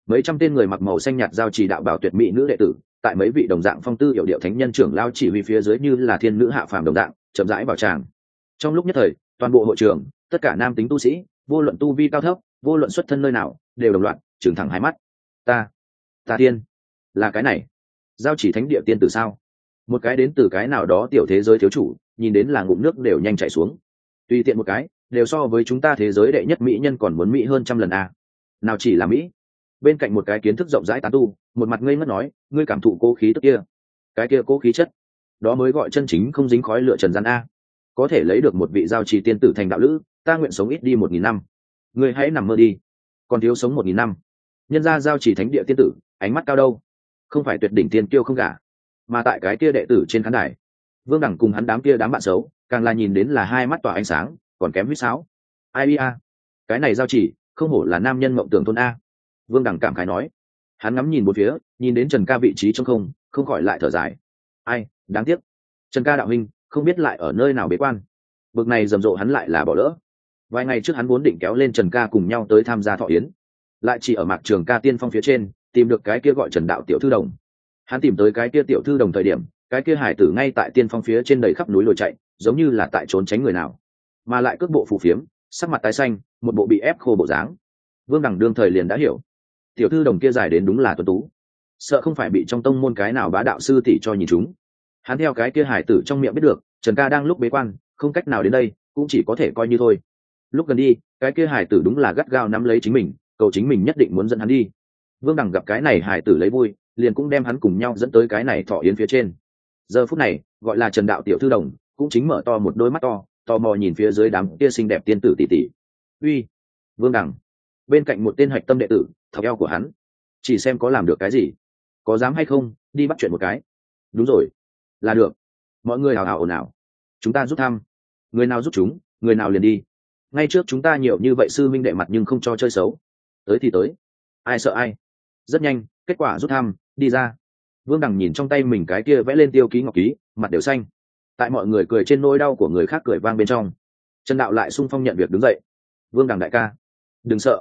mấy trăm tên người mặc màu xanh nhạt giao trì đạo bảo tuyệt mỹ nữ đệ tử tại mấy vị đồng dạng phong tư hiểu điệu thánh nhân trưởng lao chỉ huy phía dưới như là thiên nữ hạ phàm đồng dạng chậm rãi vào tràng. Trong lúc nhất thời, toàn bộ hội trường, tất cả nam tính tu sĩ, vô luận tu vi cao thấp, vô luận xuất thân nơi nào, đều đồng loạt trừng thẳng hai mắt. Ta tiên, là cái này giao chỉ thánh địa tiên tử sao? Một cái đến từ cái nào đó tiểu thế giới thiếu chủ, nhìn đến là ngụm nước đều nhanh chảy xuống. Tùy tiện một cái, đều so với chúng ta thế giới đệ nhất mỹ nhân còn muốn mỹ hơn trăm lần a. Nào chỉ là mỹ. Bên cạnh một cái kiến thức rộng rãi tán tu, một mặt ngây ngất nói, ngươi cảm thụ cố khí tức kia, cái kia cố khí chất, đó mới gọi chân chính không dính khói lửa trần gian a. Có thể lấy được một vị giao trì tiên tử thành đạo lữ, ta nguyện sống ít đi 1000 năm. Ngươi hãy nằm mơ đi, còn thiếu sống 1000 năm. Nhân gia giao trì thánh địa tiên tử, ánh mắt cao đâu, không phải tuyệt đỉnh tiên kiêu không gả, mà tại cái kia đệ tử trên khán đài, Vương Đẳng cùng hắn đám kia đám bạn xấu, càng là nhìn đến là hai mắt tỏa ánh sáng, còn kém huýt sáo. Ai a, cái này giao chỉ, không hổ là nam nhân mộng tưởng thôn a. Vương Đẳng cảm khái nói. Hắn ngắm nhìn bốn phía, nhìn đến Trần Ca vị trí trong không khỏi lại thở dài. Ai, đáng tiếc. Trần Ca đạo huynh, không biết lại ở nơi nào bế quan. Bực này rầm rộ hắn lại là bỏ lỡ. Vài ngày trước hắn vốn định kéo lên Trần Ca cùng nhau tới tham gia thọ yến, lại chỉ ở Mạc Trường Ca tiên phong phía trên tìm được cái kia gọi Trần đạo tiểu thư đồng. Hắn tìm tới cái kia tiểu thư đồng thời điểm, cái kia hải tử ngay tại tiên phong phía trên đầy khắp núi lồi chạy, giống như là tại trốn tránh người nào, mà lại cước bộ phù phiếm, sắc mặt tái xanh, một bộ bị ép khô bộ dáng. Vương Đẳng đương thời liền đã hiểu, tiểu thư đồng kia dài đến đúng là tuấn tú, sợ không phải bị trong tông môn cái nào bá đạo sư tỷ cho nhìn chúng. Hắn theo cái kia hải tử trong miệng biết được, Trần Ca đang lúc bế quan, không cách nào đến đây, cũng chỉ có thể coi như thôi. Lúc gần đi, cái kia hải tử đúng là gắt gao nắm lấy chính mình, cầu chính mình nhất định muốn dẫn hắn đi. Vương Đẳng gặp cái này hải tử lấy vui, liền cũng đem hắn cùng nhau dẫn tới cái này thọ yến phía trên. Giờ phút này, gọi là Trần đạo tiểu thư đồng, cũng chính mở to một đôi mắt to, tò mò nhìn phía dưới đám kia xinh đẹp tiên tử tỷ tỷ. Uy, Vương Đẳng. Bên cạnh một tên hạch tâm đệ tử, thọc eo của hắn, chỉ xem có làm được cái gì, có dám hay không đi bắt chuyện một cái. Đúng rồi, là được. Mọi người hào hào ồn ào. Chúng ta giúp thăm, người nào giúp chúng, người nào liền đi. Ngay trước chúng ta nhiều như vậy sư minh đệ mặt nhưng không cho chơi xấu. Tới thì tới, ai sợ ai. Rất nhanh, kết quả rút thăm đi ra. Vương Đẳng nhìn trong tay mình cái kia vẽ lên tiêu ký ngọc ký, mặt đều xanh. Tại mọi người cười trên nỗi đau của người khác cười vang bên trong, Trần đạo lại sung phong nhận việc đứng dậy. Vương Đẳng đại ca, đừng sợ,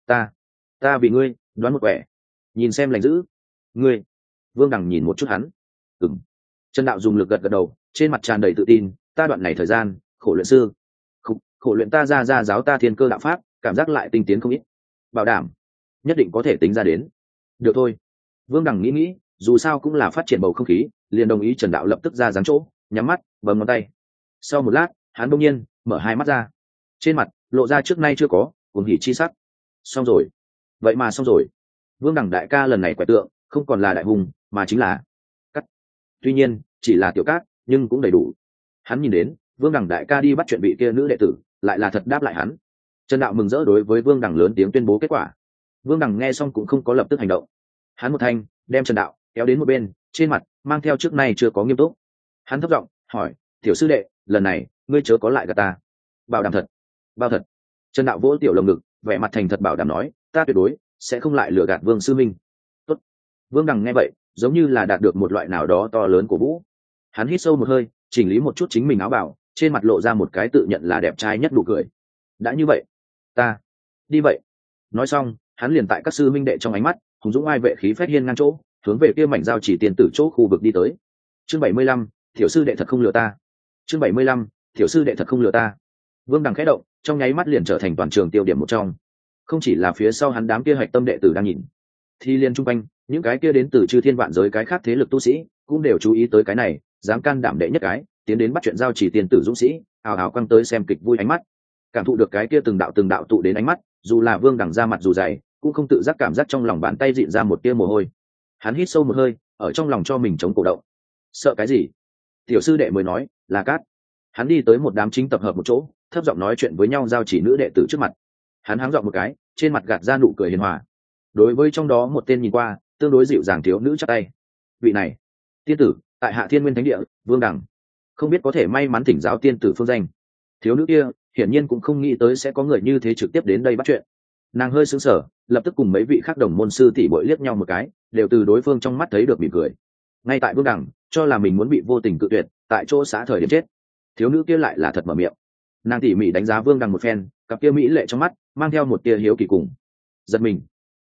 ta vì ngươi đoán một quẻ, nhìn xem lành dữ. Ngươi. Vương Đẳng nhìn một chút hắn. Ừm. Trần đạo dùng lực gật gật đầu, trên mặt tràn đầy tự tin. Ta đoạn này thời gian khổ luyện sư, khổ luyện ta ra giáo ta thiên cơ đạo pháp, cảm giác lại tinh tiến không ít, bảo đảm nhất định có thể tính ra đến. Được thôi. Vương Đẳng nghĩ, dù sao cũng là phát triển bầu không khí, liền đồng ý. Trần đạo lập tức ra dáng chỗ, nhắm mắt bấm ngón tay. Sau một lát, hắn bỗng nhiên mở hai mắt ra, trên mặt lộ ra trước nay chưa có cuồng hỉ chi sắc. Xong rồi, vậy mà xong rồi. Vương Đẳng đại ca lần này quẻ tượng không còn là đại hùng, mà chính là cắt. Tuy nhiên chỉ là tiểu cát, nhưng cũng đầy đủ. Hắn nhìn đến Vương Đẳng đại ca đi bắt chuyện vị kia nữ đệ tử, lại là thật đáp lại hắn. Trần đạo mừng rỡ đối với Vương Đẳng lớn tiếng tuyên bố kết quả. Vương Đẳng nghe xong cũng không có lập tức hành động. Hắn một thanh đem Trần đạo kéo đến một bên, trên mặt mang theo trước nay chưa có nghiêm túc. Hắn thấp giọng hỏi, tiểu sư đệ, lần này ngươi chớ có lại gạt ta. Bảo đảm thật. Bao thật. Trần đạo vỗ tiểu lồng ngực, vẻ mặt thành thật bảo đảm nói, ta tuyệt đối sẽ không lại lừa gạt Vương sư minh. Tốt. Vương Đằng nghe vậy, giống như là đạt được một loại nào đó to lớn của vũ. Hắn hít sâu một hơi, chỉnh lý một chút chính mình áo bào, trên mặt lộ ra một cái tự nhận là đẹp trai nhất nụ cười. Đã như vậy, ta đi vậy. Nói xong, hắn liền tại các sư minh đệ trong ánh mắt, hùng dũng ai vệ khí phách hiên ngang chỗ, hướng về kia mảnh giao chỉ tiền tử chỗ khu vực đi tới. Chương 75, tiểu sư đệ thật không lừa ta. Chương 75, tiểu sư đệ thật không lừa ta. Vương Đằng khẽ động, trong nháy mắt liền trở thành toàn trường tiêu điểm một trong. Không chỉ là phía sau hắn đám kia hạch tâm đệ tử đang nhìn, thì liên trung quanh những cái kia đến từ chư thiên vạn giới cái khác thế lực tu sĩ cũng đều chú ý tới cái này, dám can đảm đệ nhất cái tiến đến bắt chuyện giao chỉ tiền tử dũng sĩ, ào ào quăng tới xem kịch vui ánh mắt. Cảm thụ được cái kia từng đạo tụ đến ánh mắt, dù là Vương Đằng ra mặt dù dày, cũng không tự giác cảm giác trong lòng bàn tay dịn ra một tia mồ hôi. Hắn hít sâu một hơi, ở trong lòng cho mình chống cổ động. Sợ cái gì? Tiểu sư đệ mới nói là cát. Hắn đi tới một đám chính tập hợp một chỗ, thấp giọng nói chuyện với nhau giao chỉ nữ đệ tử trước mặt. Hắn háng giọng một cái, trên mặt gạt ra nụ cười hiền hòa. Đối với trong đó một tên nhìn qua tương đối dịu dàng thiếu nữ chắp tay. Vị này, tiên tử tại Hạ Thiên Nguyên Thánh Địa, Vương Đằng, không biết có thể may mắn thỉnh giáo tiên tử phương danh. Thiếu nữ kia hiển nhiên cũng không nghĩ tới sẽ có người như thế trực tiếp đến đây bắt chuyện. Nàng hơi sững sờ, lập tức cùng mấy vị khác đồng môn sư tỷ bội liếc nhau một cái, đều từ đối phương trong mắt thấy được mỉm cười. Ngay tại Vương Đằng cho là mình muốn bị vô tình cự tuyệt, tại chỗ xã thời điểm chết, thiếu nữ kia lại là thật mở miệng. Nàng tỉ mỉ đánh giá Vương Đằng một phen, cặp kia mỹ lệ trong mắt mang theo một tia hiếu kỳ cùng giật mình.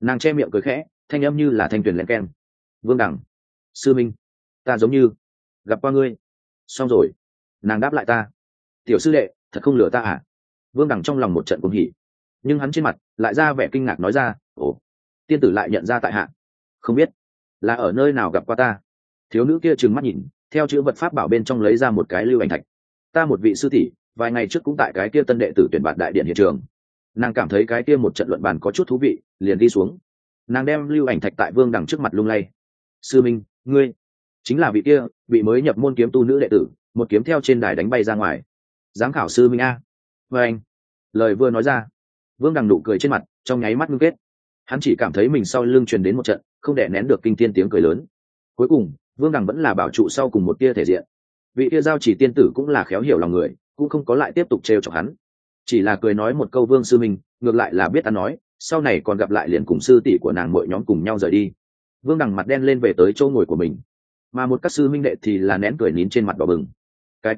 Nàng che miệng cười khẽ, thanh âm như là thanh tuyền len keng. Vương Đằng, sư minh, ta giống như gặp qua ngươi. Xong rồi. Nàng đáp lại ta. Tiểu sư đệ, thật không lừa ta à? Vương Đằng trong lòng một trận cuồng hỉ, nhưng hắn trên mặt lại ra vẻ kinh ngạc nói ra, ồ, tiên tử lại nhận ra tại hạ. Không biết là ở nơi nào gặp qua ta. Thiếu nữ kia trừng mắt nhìn, theo chữ vật pháp bảo bên trong lấy ra một cái lưu ảnh thạch. Ta một vị sư tỷ, vài ngày trước cũng tại cái kia tân đệ tử tuyển bạt đại điện hiện trường. Nàng cảm thấy cái kia một trận luận bàn có chút thú vị, liền đi xuống. Nàng đem lưu ảnh thạch tại Vương Đằng trước mặt lung lay. Sư minh, ngươi chính là vị kia bị mới nhập môn kiếm tu nữ đệ tử, một kiếm theo trên đài đánh bay ra ngoài. Giám khảo sư minh a. Và anh, lời vừa nói ra, Vương Đằng nụ cười trên mặt trong nháy mắt ngưng kết. Hắn chỉ cảm thấy mình sau lưng truyền đến một trận không đè nén được kinh thiên tiếng cười lớn. Cuối cùng Vương Đằng vẫn là bảo trụ sau cùng một tia thể diện. Vị tia giao chỉ tiên tử cũng là khéo hiểu lòng người, cũng không có lại tiếp tục trêu chọc hắn, chỉ là cười nói một câu Vương sư minh, ngược lại là biết ăn nói, sau này còn gặp lại liền cùng sư tỷ của nàng mỗi nhóm cùng nhau rời đi. Vương Đằng mặt đen lên về tới chỗ ngồi của mình, mà một các sư minh đệ thì là nén cười nín trên mặt đỏ bừng. Cái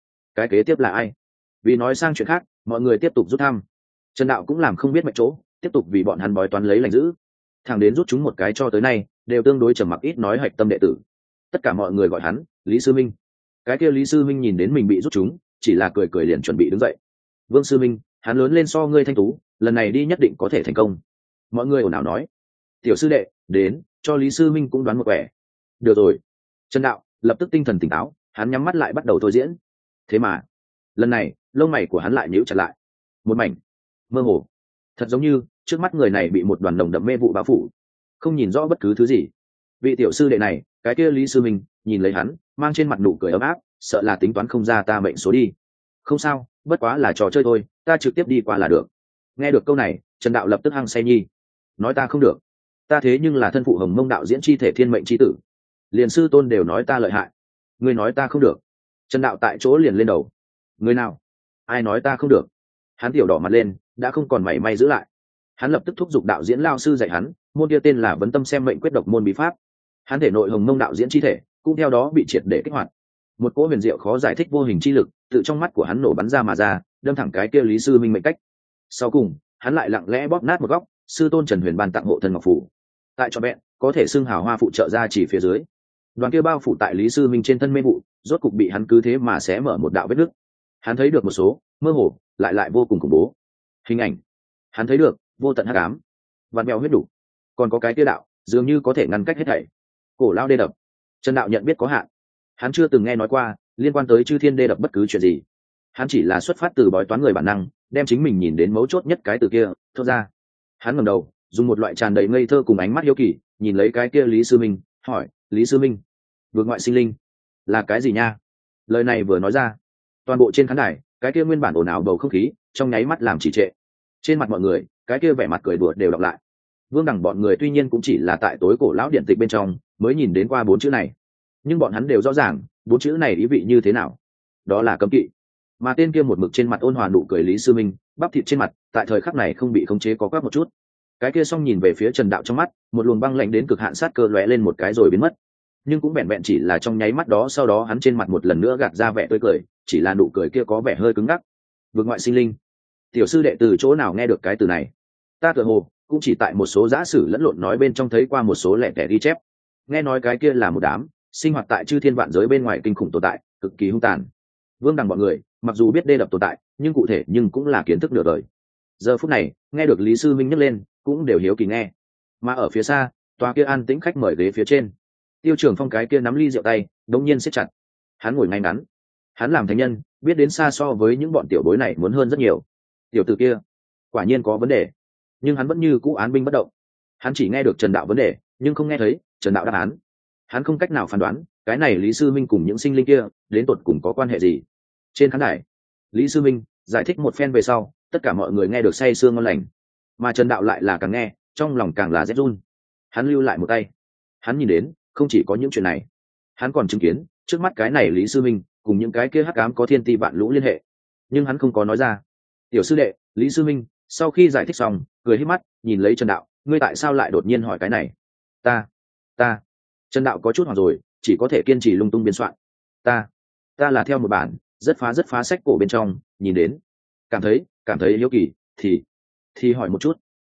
kế tiếp là ai? Vì nói sang chuyện khác, mọi người tiếp tục rút thăm. Trần Đạo cũng làm không biết mệnh chỗ, tiếp tục vì bọn hắn bói toán lấy lành giữ. Thằng đến rút chúng một cái cho tới nay đều tương đối trầm mặc ít nói hạch tâm đệ tử. Tất cả mọi người gọi hắn Lý sư minh. Cái kia Lý sư minh nhìn đến mình bị rút chúng, chỉ là cười cười liền chuẩn bị đứng dậy. Vương sư minh, hắn lớn lên so ngươi thanh tú, lần này đi nhất định có thể thành công. Mọi người ồn ào nói. Tiểu sư đệ đến, cho Lý sư minh cũng đoán một quẻ. Được rồi. Trần Đạo lập tức tinh thần tỉnh táo, hắn nhắm mắt lại bắt đầu thôi diễn. Thế mà lần này lông mày của hắn lại nhíu chặt lại, một mảnh mơ hồ, thật giống như trước mắt người này bị một đoàn nồng đậm mê vụ bao phủ, không nhìn rõ bất cứ thứ gì. Vị tiểu sư đệ này, cái kia Lý sư minh, nhìn lấy hắn mang trên mặt nụ cười ấm áp, sợ là tính toán không ra ta mệnh số đi. Không sao, bất quá là trò chơi thôi, ta trực tiếp đi qua là được. Nghe được câu này, Trần Đạo lập tức hăng say nhi. Nói ta không được, ta thế nhưng là thân phụ Hồng Mông đạo diễn chi thể thiên mệnh chi tử, liền sư tôn đều nói ta lợi hại, ngươi nói ta không được. Trần Đạo tại chỗ liền lên đầu. Người nào? Ai nói ta không được? Hắn tiểu đỏ mặt lên, đã không còn mảy may giữ lại. Hắn lập tức thúc giục đạo diễn lao sư dạy hắn, môn kia tên là vấn tâm xem mệnh quyết độc môn bí pháp. Hắn thể nội Hồng Mông đạo diễn chi thể cũng theo đó bị triệt để kích hoạt. Một cỗ huyền diệu khó giải thích vô hình chi lực tự trong mắt của hắn nổ bắn ra mà ra, đâm thẳng cái kia Lý sư minh mệnh cách. Sau cùng, hắn lại lặng lẽ bóp nát một góc, sư tôn Trần Huyền ban tặng hộ thân ngọc phủ. Tại cho vẹn, có thể xưng hào hoa phụ trợ ra chỉ phía dưới. Đoàn kia bao phủ tại Lý sư minh trên thân mê vụ, rốt cục bị hắn cứ thế mà xé mở một đạo vết nứt. Hắn thấy được một số mơ hồ lại vô cùng khủng bố hình ảnh. Hắn thấy được vô tận hắc ám, vặn mèo huyết đủ, còn có cái kia đạo dường như có thể ngăn cách hết thảy cổ lao đê đập. Trần Đạo nhận biết có hạn, hắn chưa từng nghe nói qua liên quan tới chư thiên đê đập bất cứ chuyện gì. Hắn chỉ là xuất phát từ bói toán người bản năng, đem chính mình nhìn đến mấu chốt nhất cái từ kia thốt ra. Hắn ngẩng đầu, dùng một loại tràn đầy ngây thơ cùng ánh mắt hiếu kỳ nhìn lấy cái kia Lý sư minh, hỏi: Lý sư minh, vượt ngoại sinh linh là cái gì nha? Lời này vừa nói ra, toàn bộ trên khán đài cái kia nguyên bản ồn ào bầu không khí trong nháy mắt làm trì trệ. Trên mặt mọi người cái kia vẻ mặt cười đùa đều đọc lại. Vương Đằng bọn người tuy nhiên cũng chỉ là tại tối cổ lão điện tịch bên trong mới nhìn đến qua 4 chữ này, nhưng bọn hắn đều rõ ràng 4 chữ này ý vị như thế nào. Đó là cấm kỵ. Mà tên kia một mực trên mặt ôn hòa nụ cười Lý sư minh, bắp thịt trên mặt tại thời khắc này không bị khống chế có quắc một chút. Cái kia xong nhìn về phía Trần Đạo trong mắt, một luồng băng lạnh đến cực hạn sát cơ lóe lên một cái rồi biến mất. Nhưng cũng vẹn vẹn chỉ là trong nháy mắt đó, sau đó hắn trên mặt một lần nữa gạt ra vẻ tươi cười, chỉ là nụ cười kia có vẻ hơi cứng ngắc. Vượt ngoại sinh linh, tiểu sư đệ từ chỗ nào nghe được cái từ này? Ta tựa hồ cũng chỉ tại một số giả sử lẫn lộn nói bên trong thấy qua một số lẻ tẻ ghi chép, nghe nói cái kia là một đám sinh hoạt tại chư thiên vạn giới bên ngoài kinh khủng tồn tại, cực kỳ hung tàn. Vương Đằng bọn người mặc dù biết đê đập tồn tại, nhưng cụ thể nhưng cũng là kiến thức nửa đời. Giờ phút này nghe được Lý sư minh nhắc lên, cũng đều hiếu kỳ nghe. Mà ở phía xa, tòa kia an tĩnh khách mời ghế phía trên, Tiêu Trường Phong cái kia nắm ly rượu tay đống nhiên siết chặt. Hắn ngồi ngay ngắn, hắn làm thánh nhân, biết đến xa so với những bọn tiểu bối này muốn hơn rất nhiều. Tiểu tử kia quả nhiên có vấn đề, nhưng hắn vẫn như cũ án binh bất động. Hắn chỉ nghe được Trần Đạo vấn đề, nhưng không nghe thấy Trần Đạo đáp án. Hắn không cách nào phán đoán cái này Lý sư minh cùng những sinh linh kia đến tột cùng có quan hệ gì. Trên khán đài, Lý sư minh giải thích một phen về sau, tất cả mọi người nghe được say sưa ngon lành, mà Trần Đạo lại là càng nghe trong lòng càng là rét run. Hắn lưu lại một tay, hắn nhìn đến không chỉ có những chuyện này, hắn còn chứng kiến trước mắt cái này Lý sư minh cùng những cái kia hắc ám có thiên ti vạn lũ liên hệ, nhưng hắn không có nói ra. Tiểu sư đệ Lý sư minh sau khi giải thích xong, cười híp mắt nhìn lấy Trần Đạo: ngươi tại sao lại đột nhiên hỏi cái này? Ta Trần Đạo có chút hoảng rồi, chỉ có thể kiên trì lung tung biên soạn. Ta là theo một bản rất phá sách cổ bên trong nhìn đến, cảm thấy hiếu kỳ thì hỏi một chút.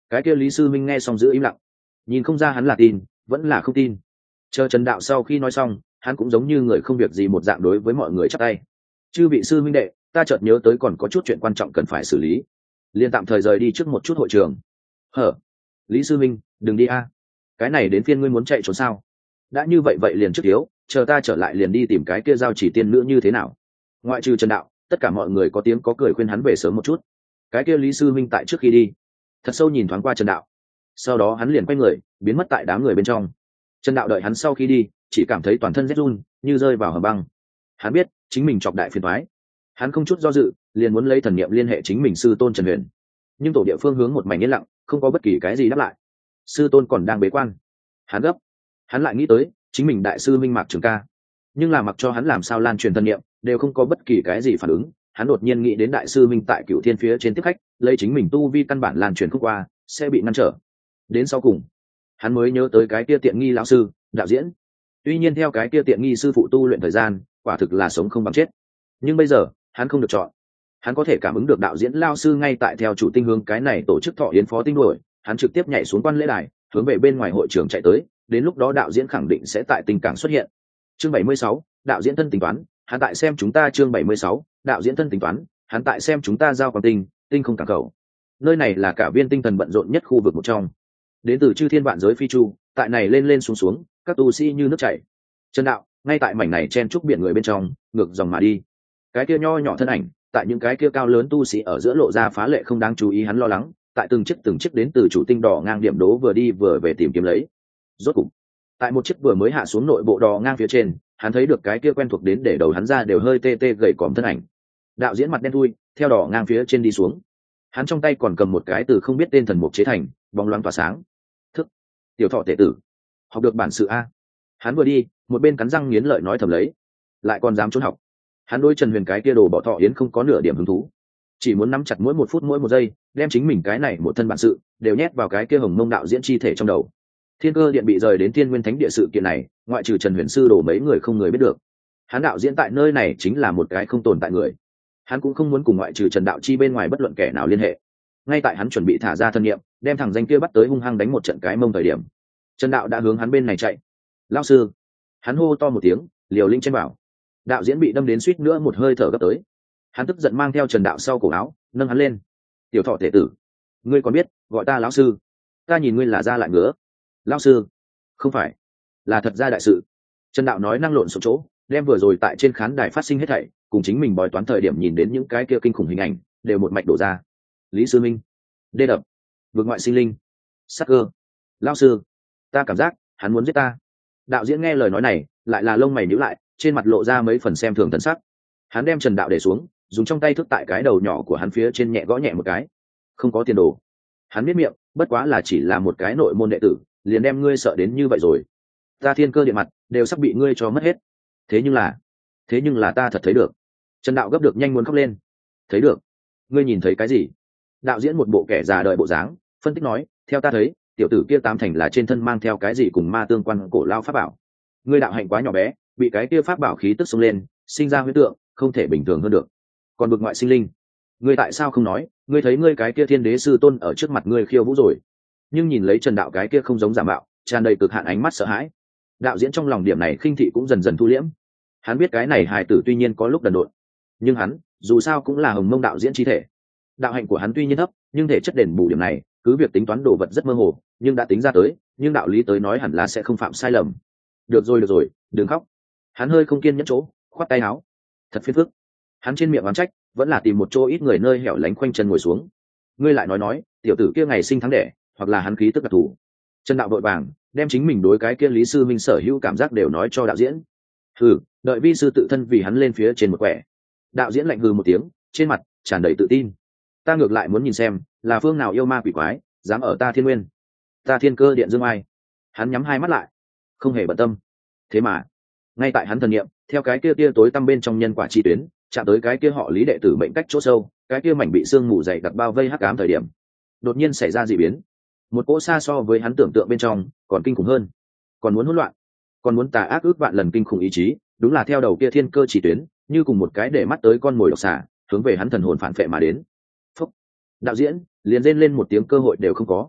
Cái kia Lý Sư Minh nghe xong giữ im lặng, nhìn không ra hắn là tin vẫn là không tin. Chờ Trần Đạo sau khi nói xong, hắn cũng giống như người không việc gì một dạng đối với mọi người chắp tay. Chư vị sư minh đệ, ta chợt nhớ tới còn có chút chuyện quan trọng cần phải xử lý, liền tạm thời rời đi trước một chút hội trường. Hở? Lý Sư Minh, đừng đi a. Cái này đến phiên ngươi muốn chạy trốn sao? Đã như vậy vậy liền trước yếu, chờ ta trở lại liền đi tìm cái kia giao chỉ tiên nữ như thế nào. Ngoại trừ Trần Đạo, tất cả mọi người có tiếng có cười khuyên hắn về sớm một chút. Cái kia Lý Sư Minh tại trước khi đi thật sâu nhìn thoáng qua Trần Đạo, sau đó hắn liền quay người biến mất tại đám người bên trong. Trần Đạo đợi hắn sau khi đi, chỉ cảm thấy toàn thân rét run như rơi vào hầm băng. Hắn biết chính mình chọc đại phiền toái, hắn không chút do dự liền muốn lấy thần niệm liên hệ chính mình sư tôn Trần Huyền. Nhưng tổ địa phương hướng một mảnh yên lặng, không có bất kỳ cái gì đáp lại. Sư tôn còn đang bế quan. Hắn gấp, hắn lại nghĩ tới chính mình đại sư Minh Mạc Trường Ca, nhưng là mặc cho hắn làm sao lan truyền thần niệm đều không có bất kỳ cái gì phản ứng. Hắn đột nhiên nghĩ đến đại sư Minh tại Cửu Thiên phía trên tiếp khách, lấy chính mình tu vi căn bản lan truyền không qua, sẽ bị ngăn trở. Đến sau cùng, hắn mới nhớ tới cái kia tiện nghi lão sư đạo diễn. Tuy nhiên theo cái kia tiện nghi sư phụ tu luyện thời gian quả thực là sống không bằng chết, nhưng bây giờ hắn không được chọn. Hắn có thể cảm ứng được đạo diễn lao sư ngay tại theo chủ tinh hướng cái này tổ chức thọ yến phó tinh đuổi. Hắn trực tiếp nhảy xuống quan lễ đài, hướng về bên ngoài hội trường chạy tới. Đến lúc đó đạo diễn khẳng định sẽ tại tình cảng xuất hiện. Chương 76, đạo diễn thân tính toán. Hắn tại xem chúng ta. Chương 76, đạo diễn thân tính toán. Hắn tại xem chúng ta giao quang tinh, tinh không cảng cầu. Nơi này là cả viên tinh thần bận rộn nhất khu vực một trong. Đến từ chư thiên vạn giới phi chu, tại này lên lên xuống xuống, các tu sĩ như nước chảy. Trần Đạo ngay tại mảnh này chen trúc biển người bên trong, ngược dòng mà đi. Cái kia nho nhỏ thân ảnh, tại những cái kia cao lớn tu sĩ ở giữa lộ ra phá lệ không đáng chú ý. Hắn lo lắng, tại từng chiếc đến từ chủ tinh đỏ ngang điểm đố vừa đi vừa về tìm kiếm lấy. Rốt cục, tại một chiếc vừa mới hạ xuống nội bộ đỏ ngang phía trên, hắn thấy được cái kia quen thuộc đến để đầu hắn ra đều hơi tê tê gầy còm thân ảnh. Đạo diễn mặt đen thui, theo đỏ ngang phía trên đi xuống. Hắn trong tay còn cầm một cái từ không biết tên thần mục chế thành, bóng loáng tỏa sáng. Thức, tiểu thọ tể tử, học được bản sự a. Hắn vừa đi, một bên cắn răng nghiến lợi nói thầm lấy, lại còn dám trốn học. Hắn đối Trần Huyền cái kia đồ bỏ thọ yến không có nửa điểm hứng thú, chỉ muốn nắm chặt mỗi một phút mỗi một giây, đem chính mình cái này một thân bản sự đều nhét vào cái kia hồng mông đạo diễn chi thể trong đầu. Thiên Cơ Điện bị rời đến Thiên Nguyên Thánh Địa sự kiện này, ngoại trừ Trần Huyền sư đồ mấy người không người biết được. Hắn đạo diễn tại nơi này chính là một cái không tồn tại người. Hắn cũng không muốn cùng ngoại trừ Trần Đạo Chi bên ngoài bất luận kẻ nào liên hệ. Ngay tại hắn chuẩn bị thả ra thân nhiệm, đem thằng danh kia bắt tới hung hăng đánh một trận cái mông thời điểm, Trần Đạo đã hướng hắn bên này chạy. Lão sư! Hắn hô to một tiếng, liều linh chen bảo. Đạo diễn bị đâm đến suýt nữa một hơi thở gấp tới. Hắn tức giận mang theo Trần Đạo sau cổ áo, nâng hắn lên. Tiểu thọ tể tử, ngươi còn biết gọi ta lão sư? Ta nhìn ngươi là ra lại ngứa. Lão sư! Không phải, là thật ra đại sự. Trần Đạo nói năng lộn xộn chỗ, đem vừa rồi tại trên khán đài phát sinh hết thảy cùng chính mình bói toán thời điểm nhìn đến những cái kia kinh khủng hình ảnh đều một mạch đổ ra. Lý Sư Minh, đê đập, vượt ngoại sinh linh, sắc cơ. Lão sư, ta cảm giác hắn muốn giết ta. Đạo diễn nghe lời nói này, lại là lông mày nhíu lại, trên mặt lộ ra mấy phần xem thường thần sắc. Hắn đem Trần Đạo để xuống, dùng trong tay thước tại cái đầu nhỏ của hắn phía trên nhẹ gõ nhẹ một cái. Không có tiền đồ. Hắn biết miệng, bất quá là chỉ là một cái nội môn đệ tử, liền đem ngươi sợ đến như vậy rồi. Ta Thiên Cơ Điện mặt đều sắp bị ngươi cho mất hết. Thế nhưng là ta thật thấy được. Trần Đạo gấp được nhanh muốn khóc lên. Thấy được? Ngươi nhìn thấy cái gì? Đạo diễn một bộ kẻ già đời bộ dáng, phân tích nói, theo ta thấy, tiểu tử kia tám thành là trên thân mang theo cái gì cùng ma tương quan cổ lao pháp bảo. Ngươi đạo hạnh quá nhỏ bé, bị cái kia pháp bảo khí tức xông lên, sinh ra huyễn tượng, không thể bình thường hơn được. Còn bực ngoại sinh linh, ngươi tại sao không nói? Ngươi thấy ngươi cái kia thiên đế sư tôn ở trước mặt ngươi khiêu vũ rồi. Nhưng nhìn lấy Trần Đạo cái kia không giống giả mạo, tràn đầy cực hạn ánh mắt sợ hãi. Đạo diễn trong lòng điểm này khinh thị cũng dần dần thu liễm. Hắn biết cái này hài tử tuy nhiên có lúc đần độn, nhưng hắn dù sao cũng là hồng mông đạo diễn chi thể. Đạo hạnh của hắn tuy nhiên thấp, nhưng thể chất đền bù điểm này, cứ việc tính toán đồ vật rất mơ hồ, nhưng đã tính ra tới, nhưng đạo lý tới nói hẳn là sẽ không phạm sai lầm. Được rồi, đừng khóc. Hắn hơi không kiên nhẫn chỗ, khoát tay áo. Thật phiền phức. Hắn trên miệng oán trách, vẫn là tìm một chỗ ít người nơi hẻo lánh khoanh chân ngồi xuống. Ngươi lại nói, tiểu tử kia ngày sinh tháng đẻ, hoặc là hắn khí tức đặc thù. Trần Đạo vội vàng đem chính mình đối cái kia Lý Sư Minh sở hữu cảm giác đều nói cho đạo diễn. Đợi vi sư tự thân vì hắn lên phía trên một quẻ. Đạo diễn lạnh hừ một tiếng, trên mặt tràn đầy tự tin. Ta ngược lại muốn nhìn xem là phương nào yêu ma quỷ quái dám ở ta Thiên Nguyên, ta Thiên Cơ Điện dương ai. Hắn nhắm hai mắt lại, không hề bận tâm. Thế mà ngay tại hắn thần niệm theo cái kia tia tối tăm bên trong nhân quả chi tuyến chạm tới cái kia họ Lý đệ tử mệnh cách chỗ sâu, cái kia mảnh bị sương mù dày đặc bao vây hắc ám thời điểm, đột nhiên xảy ra dị biến. Một cỗ xa so với hắn tưởng tượng bên trong còn kinh khủng hơn, còn muốn hỗn loạn, còn muốn tà ác ước vạn lần kinh khủng ý chí, đúng là theo đầu kia thiên cơ chỉ tuyến, như cùng một cái để mắt tới con mồi độc xà, hướng về hắn thần hồn phản phệ mà đến. Phúc! Đạo diễn liền rên lên một tiếng cơ hội đều không có.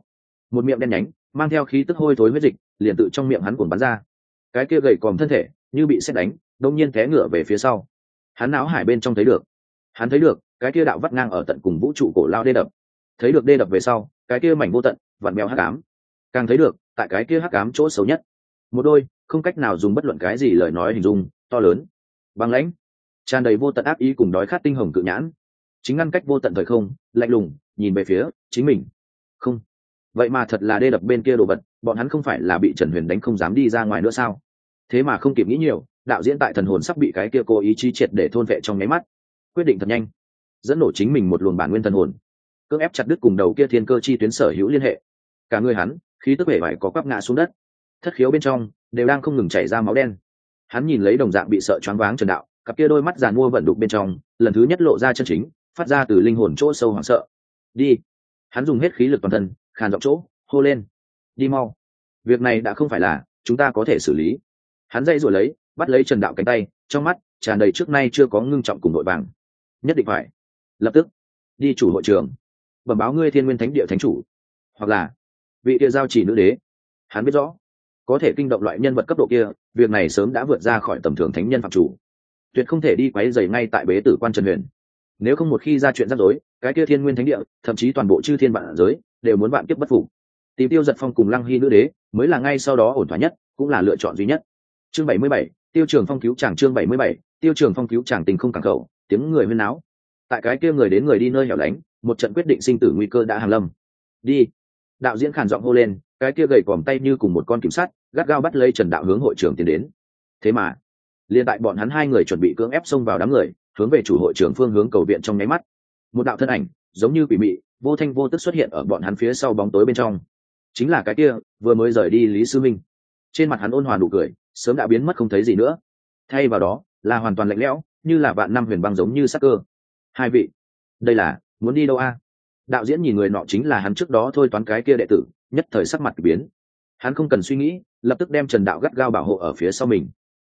một miệng đen nhánh mang theo khí tức hôi thối huyết dịch liền tự trong miệng hắn cuồng bắn ra. Cái kia gầy còm thân thể như bị sét đánh, đông nhiên té ngửa về phía sau. Hắn não hải bên trong hắn thấy được cái kia đạo vắt ngang ở tận cùng vũ trụ cổ lao đê đập, thấy được đê đập về sau cái kia mảnh vô tận vặn bèo hắc ám, càng thấy được tại cái kia hắc ám chỗ xấu nhất một đôi không cách nào dùng bất luận cái gì lời nói hình dung to lớn băng lãnh tràn đầy vô tận ác ý cùng đói khát tinh hồng cự nhãn, chính ngăn cách vô tận thời không, lạnh lùng nhìn về phía chính mình. Không, vậy mà thật là đê đập bên kia đồ vật, bọn hắn không phải là bị Trần Huyền đánh không dám đi ra ngoài nữa sao? Thế mà không kịp nghĩ nhiều, đạo diễn tại thần hồn sắp bị cái kia cố ý chí triệt để thôn vệ trong nháy mắt, quyết định thật nhanh, dẫn nổ chính mình một luồng bản nguyên thần hồn, cưỡng ép chặt đứt cùng đầu kia thiên cơ chi tuyến sở hữu liên hệ. Cả người hắn khí tức vẻ vải có quắp ngã xuống đất, thất khiếu bên trong đều đang không ngừng chảy ra máu đen. Hắn nhìn lấy đồng dạng bị sợ choáng váng Trần Đạo, cặp kia đôi mắt giàn mua vận đục bên trong lần thứ nhất lộ ra chân chính, phát ra từ linh hồn chỗ sâu hoảng sợ. Đi! Hắn dùng hết khí lực toàn thân, khàn giọng chỗ hô lên. Đi mau! Việc này đã không phải là chúng ta có thể xử lý. Hắn dây rồi lấy, bắt lấy Trần Đạo cánh tay, trong mắt tràn đầy trước nay chưa có ngưng trọng cùng nội vàng. Nhất định phải lập tức đi chủ hội trường, bẩm báo ngươi Thiên Nguyên Thánh Địa thánh chủ, hoặc là vị kia giao chỉ nữ đế. Hắn biết rõ, có thể kinh động loại nhân vật cấp độ kia, việc này sớm đã vượt ra khỏi tầm thường thánh nhân phạm chủ, tuyệt không thể đi quấy rầy ngay tại bế tử quan Trần Huyền. Nếu không một khi ra chuyện rắc rối, cái kia Thiên Nguyên Thánh Địa, thậm chí toàn bộ chư thiên vạn giới đều muốn vạn kiếp bất phục. Tìm Tiêu Giật Phong cùng Lăng Hy nữ đế mới là ngay sau đó ổn thỏa nhất, cũng là lựa chọn duy nhất. Chương 77, Tiêu Trường Phong cứu chàng. Chương 77, Tiêu Trường Phong cứu chàng. Tình không cản khẩu, tiếng người huyên náo. Tại cái kia người đến người đi nơi hẻo lánh, một trận quyết định sinh tử nguy cơ đã hàng lâm. Đi! Đạo diễn khàn giọng hô lên, cái kia gầy còm tay như cùng một con kiểm sát, gắt gao bắt lấy Trần Đạo hướng hội trường tiến đến. Thế mà, liền tại bọn hắn hai người chuẩn bị cưỡng ép xông vào đám người, hướng về chủ hội trường phương hướng cầu viện trong nháy mắt, một đạo thân ảnh giống như quỷ mị, vô thanh vô tức xuất hiện ở bọn hắn phía sau bóng tối bên trong. Chính là cái kia vừa mới rời đi Lý Sư Minh. Trên mặt hắn ôn hòa nụ cười sớm đã biến mất không thấy gì nữa, thay vào đó là hoàn toàn lạnh lẽo, như là vạn năm huyền băng giống như sắc cơ. Hai vị, đây là muốn đi đâu a? Đạo diễn nhìn người nọ chính là hắn trước đó thôi toán cái kia đệ tử, nhất thời sắc mặt biến. Hắn không cần suy nghĩ, lập tức đem Trần Đạo gắt gao bảo hộ ở phía sau mình.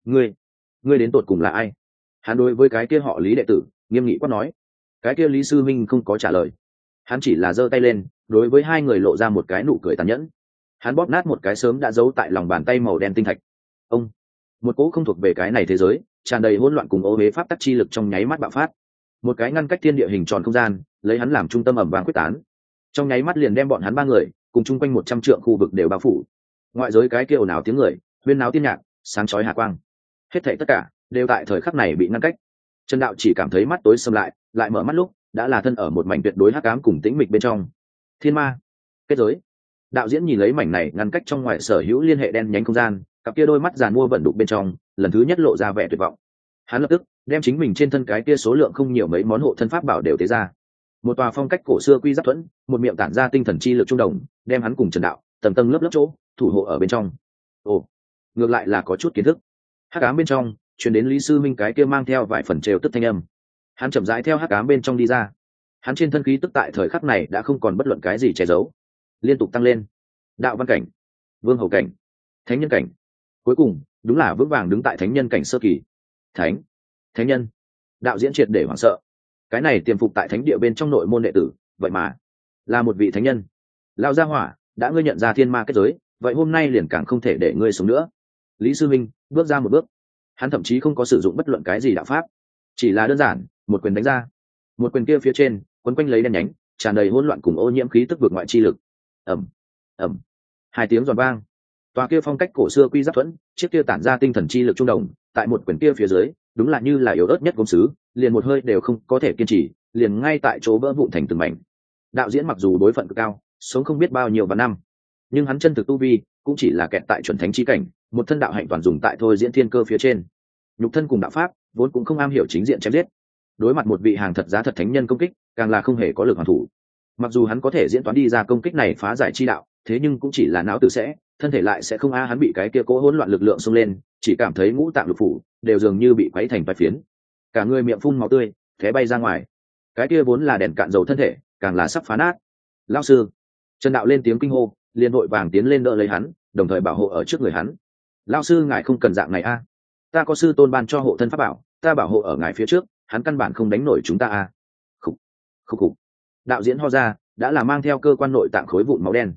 Ngươi đến tột cùng là ai? Hắn đối với cái kia họ Lý đệ tử nghiêm nghị quát nói. Cái kia Lý Sư Minh không có trả lời, hắn chỉ là giơ tay lên, đối với hai người lộ ra một cái nụ cười tàn nhẫn. Hắn bóp nát một cái sớm đã giấu tại lòng bàn tay màu đen tinh thạch. Ông, một cỗ không thuộc về cái này thế giới, tràn đầy hỗn loạn cùng ô uế pháp tắc chi lực trong nháy mắt bạo phát. Một cái ngăn cách thiên địa hình tròn không gian, lấy hắn làm trung tâm ẩm vàng quyết tán. Trong nháy mắt liền đem bọn hắn ba người cùng chung quanh 100 trượng khu vực đều bao phủ. Ngoại giới cái kia ồn ào tiếng người, huyên náo tiên nhạc, sáng chói hạ quang, hết thảy tất cả đều tại thời khắc này bị ngăn cách. Trần Đạo chỉ cảm thấy mắt tối sầm lại mở mắt lúc đã là thân ở một mảnh tuyệt đối hắc ám cùng tĩnh mịch bên trong. Thiên ma kết giới. Đạo diễn nhìn lấy mảnh này ngăn cách trong ngoài sở hữu liên hệ đen nhánh không gian, cặp kia đôi mắt giàn mua vận đục bên trong lần thứ nhất lộ ra vẻ tuyệt vọng. Hắn lập tức đem chính mình trên thân cái kia số lượng không nhiều mấy món hộ thân pháp bảo đều tế ra. Một tòa phong cách cổ xưa quy giáp thuẫn, một miệng tản ra tinh thần chi lực trung đồng, đem hắn cùng Trần Đạo tầng tầng lớp lớp chỗ thủ hộ ở bên trong. Ồ, ngược lại là có chút kiến thức. Hắc ám bên trong truyền đến Lý Sư Minh cái kia mang theo vài phần trêu tức thanh âm. Hắn chậm rãi theo hắc ám bên trong đi ra. Hắn trên thân khí tức tại thời khắc này đã không còn bất luận cái gì che giấu, liên tục tăng lên. Đạo văn cảnh, vương hầu cảnh, thánh nhân cảnh, cuối cùng đúng là vững vàng đứng tại thánh nhân cảnh sơ kỳ. Thánh nhân. Đạo diễn triệt để hoảng sợ. Cái này tiềm phục tại thánh địa bên trong nội môn đệ tử, vậy mà là một vị thánh nhân. Lao gia hỏa, đã ngươi nhận ra thiên ma kết giới, vậy hôm nay liền càng không thể để ngươi sống nữa. Lý Sư Minh bước ra một bước, hắn thậm chí không có sử dụng bất luận cái gì đạo pháp, chỉ là đơn giản một quyền đánh ra. Một quyền kia phía trên quấn quanh lấy đen nhánh, tràn đầy hỗn loạn cùng ô nhiễm khí tức vượt ngoại chi lực. Ầm, ầm, hai tiếng giòn vang. Tòa kia phong cách cổ xưa quy giáp thuẫn, chiếc kia tản ra tinh thần chi lực trung đồng, tại một quyền kia phía dưới, đúng là như là yếu ớt nhất gốm sứ, liền một hơi đều không có thể kiên trì, liền ngay tại chỗ vỡ vụn thành từng mảnh. Đạo diễn mặc dù đối phận cực cao, sống không biết bao nhiêu và năm, nhưng hắn chân thực tu vi cũng chỉ là kẹt tại chuẩn thánh chi cảnh, một thân đạo hạnh toàn dùng tại thôi diễn thiên cơ phía trên. Nhục thân cùng đạo pháp vốn cũng không am hiểu chính diện chém giết, đối mặt một vị hàng thật giá thật thánh nhân công kích, càng là không hề có lực hoàn thủ. Mặc dù hắn có thể diễn toán đi ra công kích này phá giải chi đạo, thế nhưng cũng chỉ là não tử sẽ, thân thể lại sẽ không hắn bị cái kia cố hỗn loạn lực lượng xông lên, chỉ cảm thấy ngũ tạng lục phủ đều dường như bị quấy thành vài phiến, cả người miệng phun máu tươi, té bay ra ngoài. Cái kia vốn là đèn cạn dầu thân thể, càng là sắp phá nát. Lão sư! Trần Đạo lên tiếng kinh hô, liền vội vàng tiến lên đỡ lấy hắn, đồng thời bảo hộ ở trước người hắn. Lão sư ngài không cần dạng này a, ta có sư tôn ban cho hộ thân pháp bảo, ta bảo hộ ở ngài phía trước, hắn căn bản không đánh nổi chúng ta a. Khục. Đạo diễn ho ra, đã là mang theo cơ quan nội tạng khối vụn máu đen.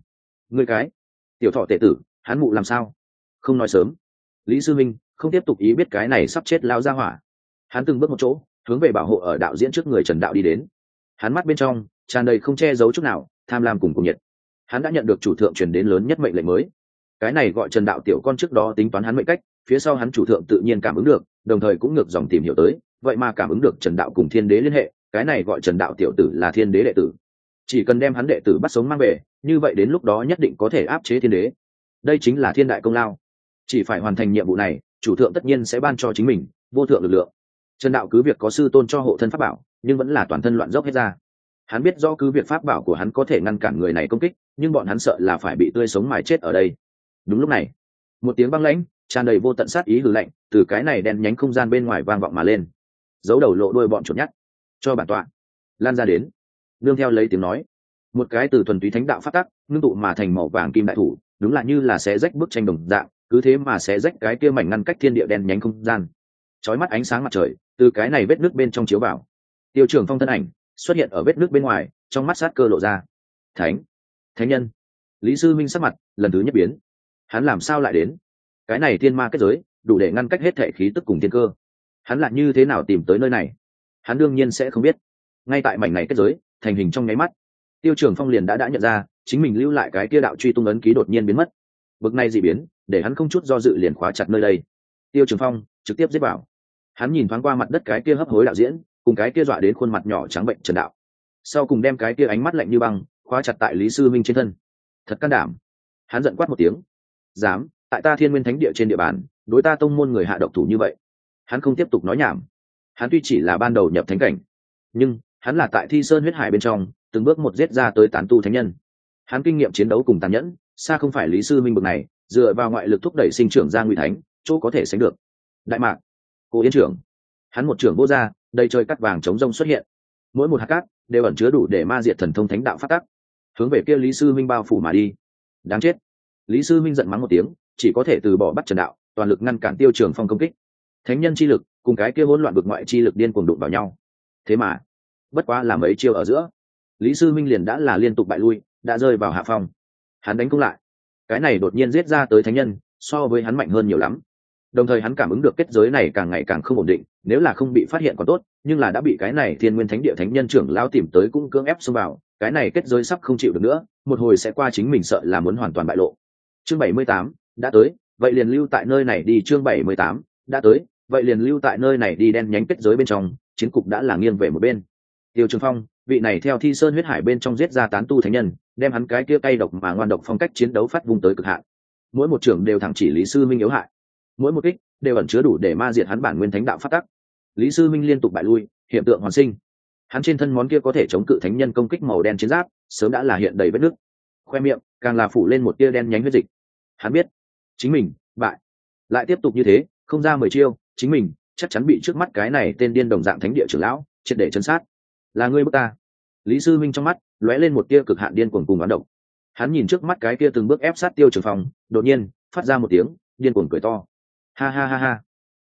Ngươi cái tiểu thọ tệ tử, hắn mụ làm sao không nói sớm. Lý Sư Minh không tiếp tục ý biết cái này sắp chết lao ra hỏa. Hắn từng bước một chỗ hướng về bảo hộ ở đạo diễn trước người Trần Đạo đi đến. Hắn mắt bên trong tràn đầy không che giấu chút nào tham lam cùng nhiệt. Hắn đã nhận được chủ thượng truyền đến lớn nhất mệnh lệnh mới. Cái này gọi Trần Đạo tiểu con trước đó tính toán hắn mệnh cách, phía sau hắn chủ thượng tự nhiên cảm ứng được, đồng thời cũng ngược dòng tìm hiểu tới, vậy mà cảm ứng được Trần Đạo cùng Thiên Đế liên hệ, cái này gọi Trần Đạo tiểu tử là Thiên Đế đệ tử. Chỉ cần đem hắn đệ tử bắt sống mang về, như vậy đến lúc đó nhất định có thể áp chế Thiên Đế. Đây chính là thiên đại công lao. Chỉ phải hoàn thành nhiệm vụ này, chủ thượng tất nhiên sẽ ban cho chính mình vô thượng lực lượng. Trần Đạo cứ việc có sư tôn cho hộ thân pháp bảo, nhưng vẫn là toàn thân loạn dốc hết ra. Hắn biết rõ cứ việc pháp bảo của hắn có thể ngăn cản người này công kích, nhưng bọn hắn sợ là phải bị tươi sống mài chết ở đây. Đúng lúc này, một tiếng băng lãnh tràn đầy vô tận sát ý hừ lạnh từ cái này đen nhánh không gian bên ngoài vang vọng mà lên. Giấu đầu lộ đuôi bọn chuột nhắt, cho bản tọa lan ra đến. Nương theo lấy tiếng nói, một cái từ thuần túy thánh đạo phát tắc ngưng tụ mà thành màu vàng kim đại thủ, đúng là như là xé rách bức tranh đồng dạng, cứ thế mà xé rách cái kia mảnh ngăn cách thiên địa đen nhánh không gian. Chói mắt ánh sáng mặt trời từ cái này vết nước bên trong chiếu vào. Tiêu Trường Phong thân ảnh xuất hiện ở vết nước bên ngoài, trong mắt sát cơ lộ ra. Thánh nhân. Lý Sư Minh sắc mặt lần thứ nhất biến. Hắn làm sao lại đến? Cái này thiên ma kết giới đủ để ngăn cách hết thể khí tức cùng thiên cơ. Hắn lại như thế nào tìm tới nơi này? Hắn đương nhiên sẽ không biết. Ngay tại mảnh này kết giới thành hình trong nháy mắt, Tiêu Trường Phong liền đã nhận ra chính mình lưu lại cái kia đạo truy tung ấn ký đột nhiên biến mất. Bực này dị biến để hắn không chút do dự liền khóa chặt nơi đây. Tiêu Trường Phong trực tiếp giết vào. Hắn nhìn thoáng qua mặt đất cái kia hấp hối đạo diễn cùng cái kia dọa đến khuôn mặt nhỏ trắng bệnh Trần Đạo, sau cùng đem cái kia ánh mắt lạnh như băng khóa chặt tại Lý Sư Minh trên thân. Thật can đảm. Hắn giận quát một tiếng. Dám tại ta Thiên Nguyên Thánh Địa trên địa bàn đối ta tông môn người hạ độc thủ như vậy? Hắn không tiếp tục nói nhảm. Hắn tuy chỉ là ban đầu nhập thánh cảnh, nhưng hắn là tại Thi Sơn huyết hải bên trong từng bước một giết ra tới tán tu thánh nhân. Hắn kinh nghiệm chiến đấu cùng tàn nhẫn xa không phải Lý Sư Minh bực này dựa vào ngoại lực thúc đẩy sinh trưởng ra Ngụy Thánh chỗ có thể sánh được. Đại Mạc, Cô Yên trưởng. Hắn một trưởng vô ra, đầy trời cắt vàng chống rông xuất hiện, mỗi một hạt cát đều ẩn chứa đủ để ma diệt thần thông thánh đạo phát tắc, hướng về kia Lý Sư Minh bao phủ mà đi. Đáng chết. Lý Sư Minh giận mắng một tiếng, chỉ có thể từ bỏ bắt Trần Đạo, toàn lực ngăn cản Tiêu Trường Phong công kích. Thánh nhân chi lực cùng cái kia hỗn loạn vực ngoại chi lực điên cuồng đụng vào nhau. Thế mà bất quá là mấy chiêu ở giữa, Lý Sư Minh liền đã là liên tục bại lui, đã rơi vào hạ phong. Hắn đánh công lại, cái này đột nhiên giết ra tới thánh nhân so với hắn mạnh hơn nhiều lắm. Đồng thời hắn cảm ứng được kết giới này càng ngày càng không ổn định, nếu là không bị phát hiện còn tốt, nhưng là đã bị cái này Thiên Nguyên Thánh Địa thánh nhân trưởng lão tìm tới cũng cưỡng ép xông vào, cái này kết giới sắp không chịu được nữa, một hồi sẽ qua chính mình sợ là muốn hoàn toàn bại lộ. Chương 78 đã tới, vậy liền lưu tại nơi này đi. Chương 78 đã tới, vậy liền lưu tại nơi này đi. Đen nhánh kết giới bên trong, chiến cục đã là nghiêng về một bên. Tiêu Trường Phong, vị này theo Thi Sơn huyết hải bên trong giết ra tán tu thánh nhân, đem hắn cái kia cay độc mà ngoan độc phong cách chiến đấu phát vung tới cực hạn. Mỗi một trưởng đều thẳng chỉ Lý Sư Minh yếu hại, mỗi một kích đều ẩn chứa đủ để ma diệt hắn bản nguyên thánh đạo phát tắc. Lý Sư Minh liên tục bại lui, hiện tượng hoàn sinh. Hắn trên thân món kia có thể chống cự thánh nhân công kích màu đen chiến giáp sớm đã là hiện đầy vết nứt, khoe miệng càng là phủ lên một tia đen nhánh huyết dịch. Hắn biết chính mình bại, lại tiếp tục như thế không ra 10 chiêu chính mình chắc chắn bị trước mắt cái này tên điên đồng dạng thánh địa trưởng lão triệt để chấn sát. Là ngươi bức ta. Lý Sư Minh trong mắt lóe lên một tia cực hạn điên cuồng cùng oán độc. Hắn nhìn trước mắt cái kia từng bước ép sát Tiêu Trường Phong, đột nhiên phát ra một tiếng điên cuồng cười to. Ha ha ha ha.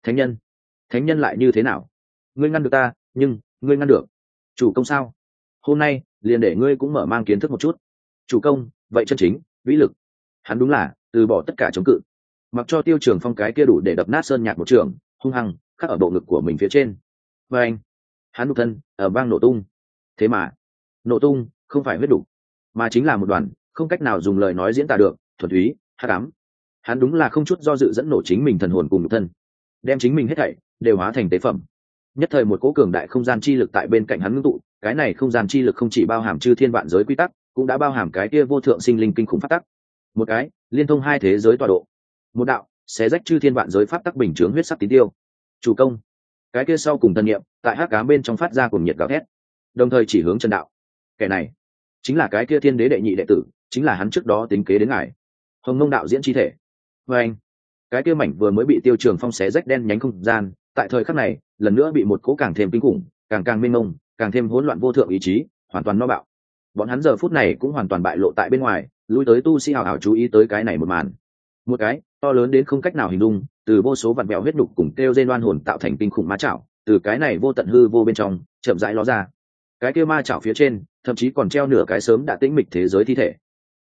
Thánh nhân lại như thế nào? Ngươi ngăn được ta, nhưng ngươi ngăn được chủ công sao? Hôm nay liền để ngươi cũng mở mang kiến thức một chút chủ công vậy chân chính vĩ lực. Hắn đúng là từ bỏ tất cả chống cự, mặc cho Tiêu Trường Phong cái kia đủ để đập nát sơn nhạc một trường hung hăng khắc ở bộ ngực của mình phía trên. Và anh, hắn nhục thân ở vang nổ tung. Thế mà nổ tung không phải huyết đủ, mà chính là một đoàn không cách nào dùng lời nói diễn tả được thuần túy hắc ám. Hắn đúng là không chút do dự dẫn nổ chính mình thần hồn cùng nhục thân, đem chính mình hết thảy đều hóa thành tế phẩm. Nhất thời một cỗ cường đại không gian chi lực tại bên cạnh hắn ngưng tụ, cái này không gian chi lực không chỉ bao hàm chư thiên vạn giới quy tắc, cũng đã bao hàm cái kia vô thượng sinh linh kinh khủng pháp tắc. Một cái liên thông hai thế giới tọa độ, một đạo xé rách chư thiên vạn giới pháp tắc bình chướng huyết sắc tín tiêu. Chủ công. Cái kia sau cùng tân niệm tại hắc ám bên trong phát ra cùng nhiệt gào thét, đồng thời chỉ hướng Trần Đạo. Kẻ này chính là cái kia Thiên Đế đệ nhị đệ tử, chính là hắn trước đó tính kế đến ngài Hồng Mông đạo diễn chi thể. Và anh, cái kia mảnh vừa mới bị Tiêu Trường Phong xé rách đen nhánh không gian, tại thời khắc này lần nữa bị một cỗ càng thêm kinh khủng, càng mênh mông, càng thêm hỗn loạn vô thượng ý chí hoàn toàn no bạo. Bọn hắn giờ phút này cũng hoàn toàn bại lộ tại bên ngoài, lui tới tu sĩ hào hào chú ý tới cái này một màn. Một cái to lớn đến không cách nào hình dung, từ vô số vặn vẹo huyết đục cùng kêu rên oan hồn tạo thành kinh khủng ma chảo, từ cái này vô tận hư vô bên trong chậm rãi ló ra. Cái kia ma chảo phía trên thậm chí còn treo nửa cái sớm đã tĩnh mịch thế giới thi thể.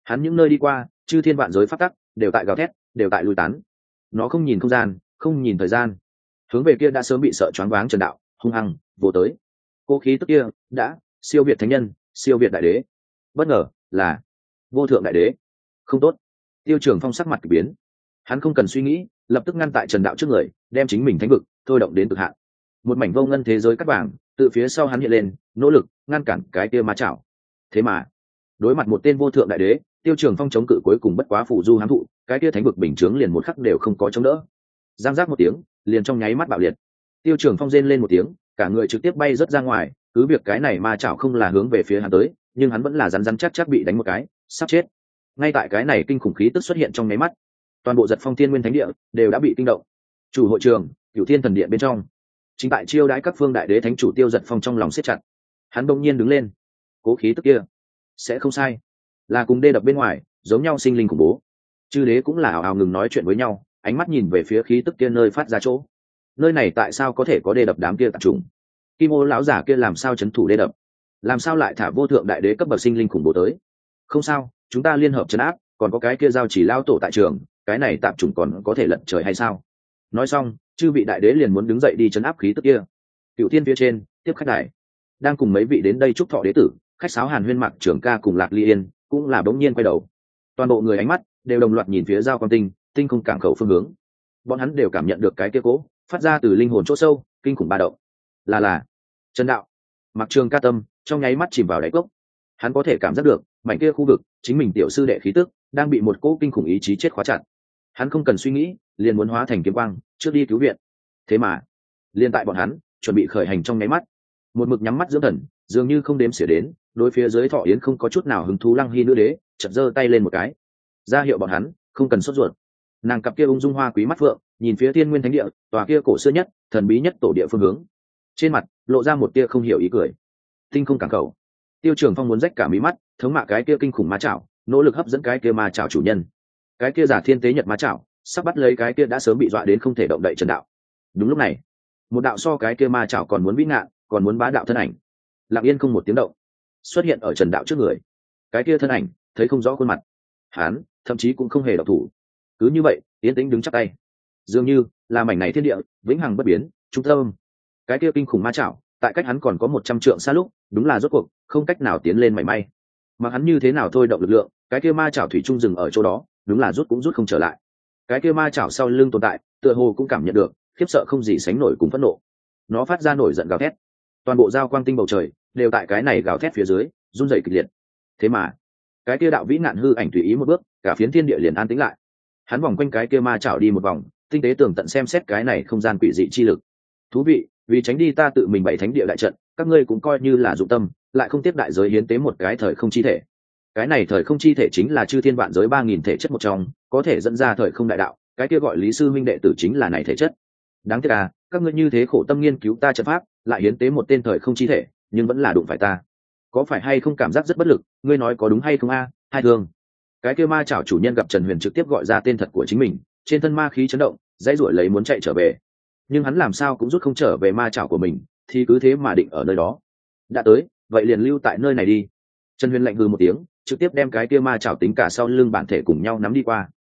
hắn những nơi đi qua chư thiên vạn giới phát tắc đều tại gào thét, đều tại lui tán. Nó không nhìn không gian, không nhìn thời gian, hướng về kia đã sớm bị sợ choáng váng trần đạo hung hăng vô tới. Cô khí tức kia đã siêu việt thánh nhân, siêu việt đại đế. Bất ngờ là vô thượng đại đế. Không tốt. Tiêu Trường Phong sắc mặt kỳ biến. Hắn không cần suy nghĩ, lập tức ngăn tại trần đạo trước người, đem chính mình thánh vực thôi động đến cực hạn. Một mảnh vô ngân thế giới cắt vàng từ phía sau hắn hiện lên, nỗ lực ngăn cản cái kia ma chảo. Thế mà đối mặt một tên vô thượng đại đế, Tiêu Trường Phong chống cự cuối cùng bất quá phụ du hám thụ, cái kia thánh vực bình chướng liền một khắc đều không có chống đỡ. Giang giác một tiếng, liền trong nháy mắt bạo liệt. Tiêu Trường Phong rên lên một tiếng, cả người trực tiếp bay rất ra ngoài. Cứ việc cái này ma chảo không là hướng về phía hắn tới, nhưng hắn vẫn là rắn rắn chắc chắc bị đánh một cái, sắp chết. Ngay tại cái này kinh khủng khí tức xuất hiện trong nháy mắt, toàn bộ Giật Phong Thiên Nguyên Thánh Địa đều đã bị kinh động. Chủ hội trường, Cửu Thiên Thần Điện bên trong, chính tại chiêu đãi các phương đại đế thánh chủ Tiêu Giật Phong trong lòng siết chặt. Hắn bỗng nhiên đứng lên, cố khí tức kia sẽ không sai, là cùng đê đập bên ngoài giống nhau sinh linh khủng bố. Chư đế cũng là ào ào ngừng nói chuyện với nhau, ánh mắt nhìn về phía khí tức kia nơi phát ra chỗ. Nơi này tại sao có thể có đê đập đám kia tạp trùng? Kim Ô lão giả kia làm sao trấn thủ đê đập? Làm sao lại thả vô thượng đại đế cấp bậc sinh linh khủng bố tới? Không sao, chúng ta liên hợp trấn áp, còn có cái kia giao chỉ lao tổ tại trường, cái này tạp trùng còn có thể lận trời hay sao? Nói xong, chư vị đại đế liền muốn đứng dậy đi trấn áp khí tức kia. Cửu Thiên phía trên, tiếp khách đài, đang cùng mấy vị đến đây chúc thọ đế tử, khách sáo Hàn Huyên Mạc Trường Ca cùng Lạc Ly Yên, cũng là bỗng nhiên quay đầu. Toàn bộ người ánh mắt đều đồng loạt nhìn phía giao quang tinh, tinh không cảng khẩu phương hướng. Bọn hắn đều cảm nhận được cái kia cố phát ra từ linh hồn chỗ sâu, kinh khủng ba động. Là Trần đạo. Mạc Trường Ca tâm trong nháy mắt chìm vào đáy cốc. Hắn có thể cảm giác được mảnh kia khu vực chính mình tiểu sư đệ khí tức đang bị một cỗ kinh khủng ý chí chết khóa chặt. Hắn không cần suy nghĩ, liền muốn hóa thành kiếm quang trước đi cứu viện. Thế mà liên tại bọn hắn chuẩn bị khởi hành trong nháy mắt, một mực nhắm mắt dưỡng thần, dường như không đếm xỉa đến đối phía dưới Thọ Yến không có chút nào hứng thú Lăng Hy nữ đế chợt giơ tay lên một cái, ra hiệu bọn hắn không cần sốt ruột. Nàng cặp kia ung dung hoa quý mắt phượng nhìn phía Thiên Nguyên Thánh Địa, tòa kia cổ xưa nhất thần bí nhất tổ địa phương hướng, trên mặt lộ ra một tia không hiểu ý cười. Tinh không cảng khẩu, Tiêu Trường Phong muốn rách cả mí mắt, thống mạ cái kia kinh khủng ma chảo, nỗ lực hấp dẫn cái kia ma chảo chủ nhân. Cái kia giả thiên tế nhật ma chảo sắp bắt lấy cái kia đã sớm bị dọa đến không thể động đậy Trần đạo. Đúng lúc này, một đạo so cái kia ma chảo còn muốn vĩ ngạn, còn muốn bá đạo thân ảnh, lặng yên không một tiếng động xuất hiện ở Trần đạo trước người. Cái kia thân ảnh thấy không rõ khuôn mặt, hắn thậm chí cũng không hề động thủ, cứ như vậy yên tĩnh đứng chắp tay, dường như là mảnh này thiên địa vĩnh hằng bất biến trung tâm. Cái kia kinh khủng ma chảo tại cách hắn còn có 100 trượng xa lúc, đúng là rốt cuộc không cách nào tiến lên mảy may. Mà hắn như thế nào thôi động lực lượng, cái kia ma chảo thủy chung dừng ở chỗ đó, đúng là rút cũng rút không trở lại. Cái kia ma chảo sau lưng tồn tại, tựa hồ cũng cảm nhận được khiếp sợ không gì sánh nổi cùng phẫn nộ. Nó phát ra nổi giận gào thét, toàn bộ giao quang tinh bầu trời đều tại cái này gào thét phía dưới run rẩy kịch liệt. Thế mà cái kia đạo vĩ nạn hư ảnh tùy ý một bước, cả phiến thiên địa liền an tĩnh lại. Hắn vòng quanh cái kia ma chảo đi một vòng, tinh tế tường tận xem xét cái này không gian quỷ dị chi lực. Thú vị, vì tránh đi ta tự mình bày thánh địa đại trận, các ngươi cũng coi như là dụng tâm, lại không tiếp đại giới hiến tế một cái thời không chi thể. Cái này thời không chi thể chính là chư thiên vạn giới 3000 thể chất một trong, có thể dẫn ra thời không đại đạo, cái kia gọi Lý sư minh đệ tử chính là này thể chất. Đáng tiếc à, các ngươi như thế khổ tâm nghiên cứu ta trận pháp, lại hiến tế một tên thời không chi thể, nhưng vẫn là đụng phải ta. Có phải hay không cảm giác rất bất lực, ngươi nói có đúng hay không a? Hai thương. Cái kia ma chảo chủ nhân gặp Trần Huyền trực tiếp gọi ra tên thật của chính mình, trên thân ma khí chấn động, dãy rủi lấy muốn chạy trở về. Nhưng hắn làm sao cũng rút không trở về ma chảo của mình, thì cứ thế mà định ở nơi đó. Đã tới, vậy liền lưu tại nơi này đi. Trần Huyền lạnh hừ một tiếng, trực tiếp đem cái kia ma chảo tính cả sau lưng bản thể cùng nhau nắm đi qua.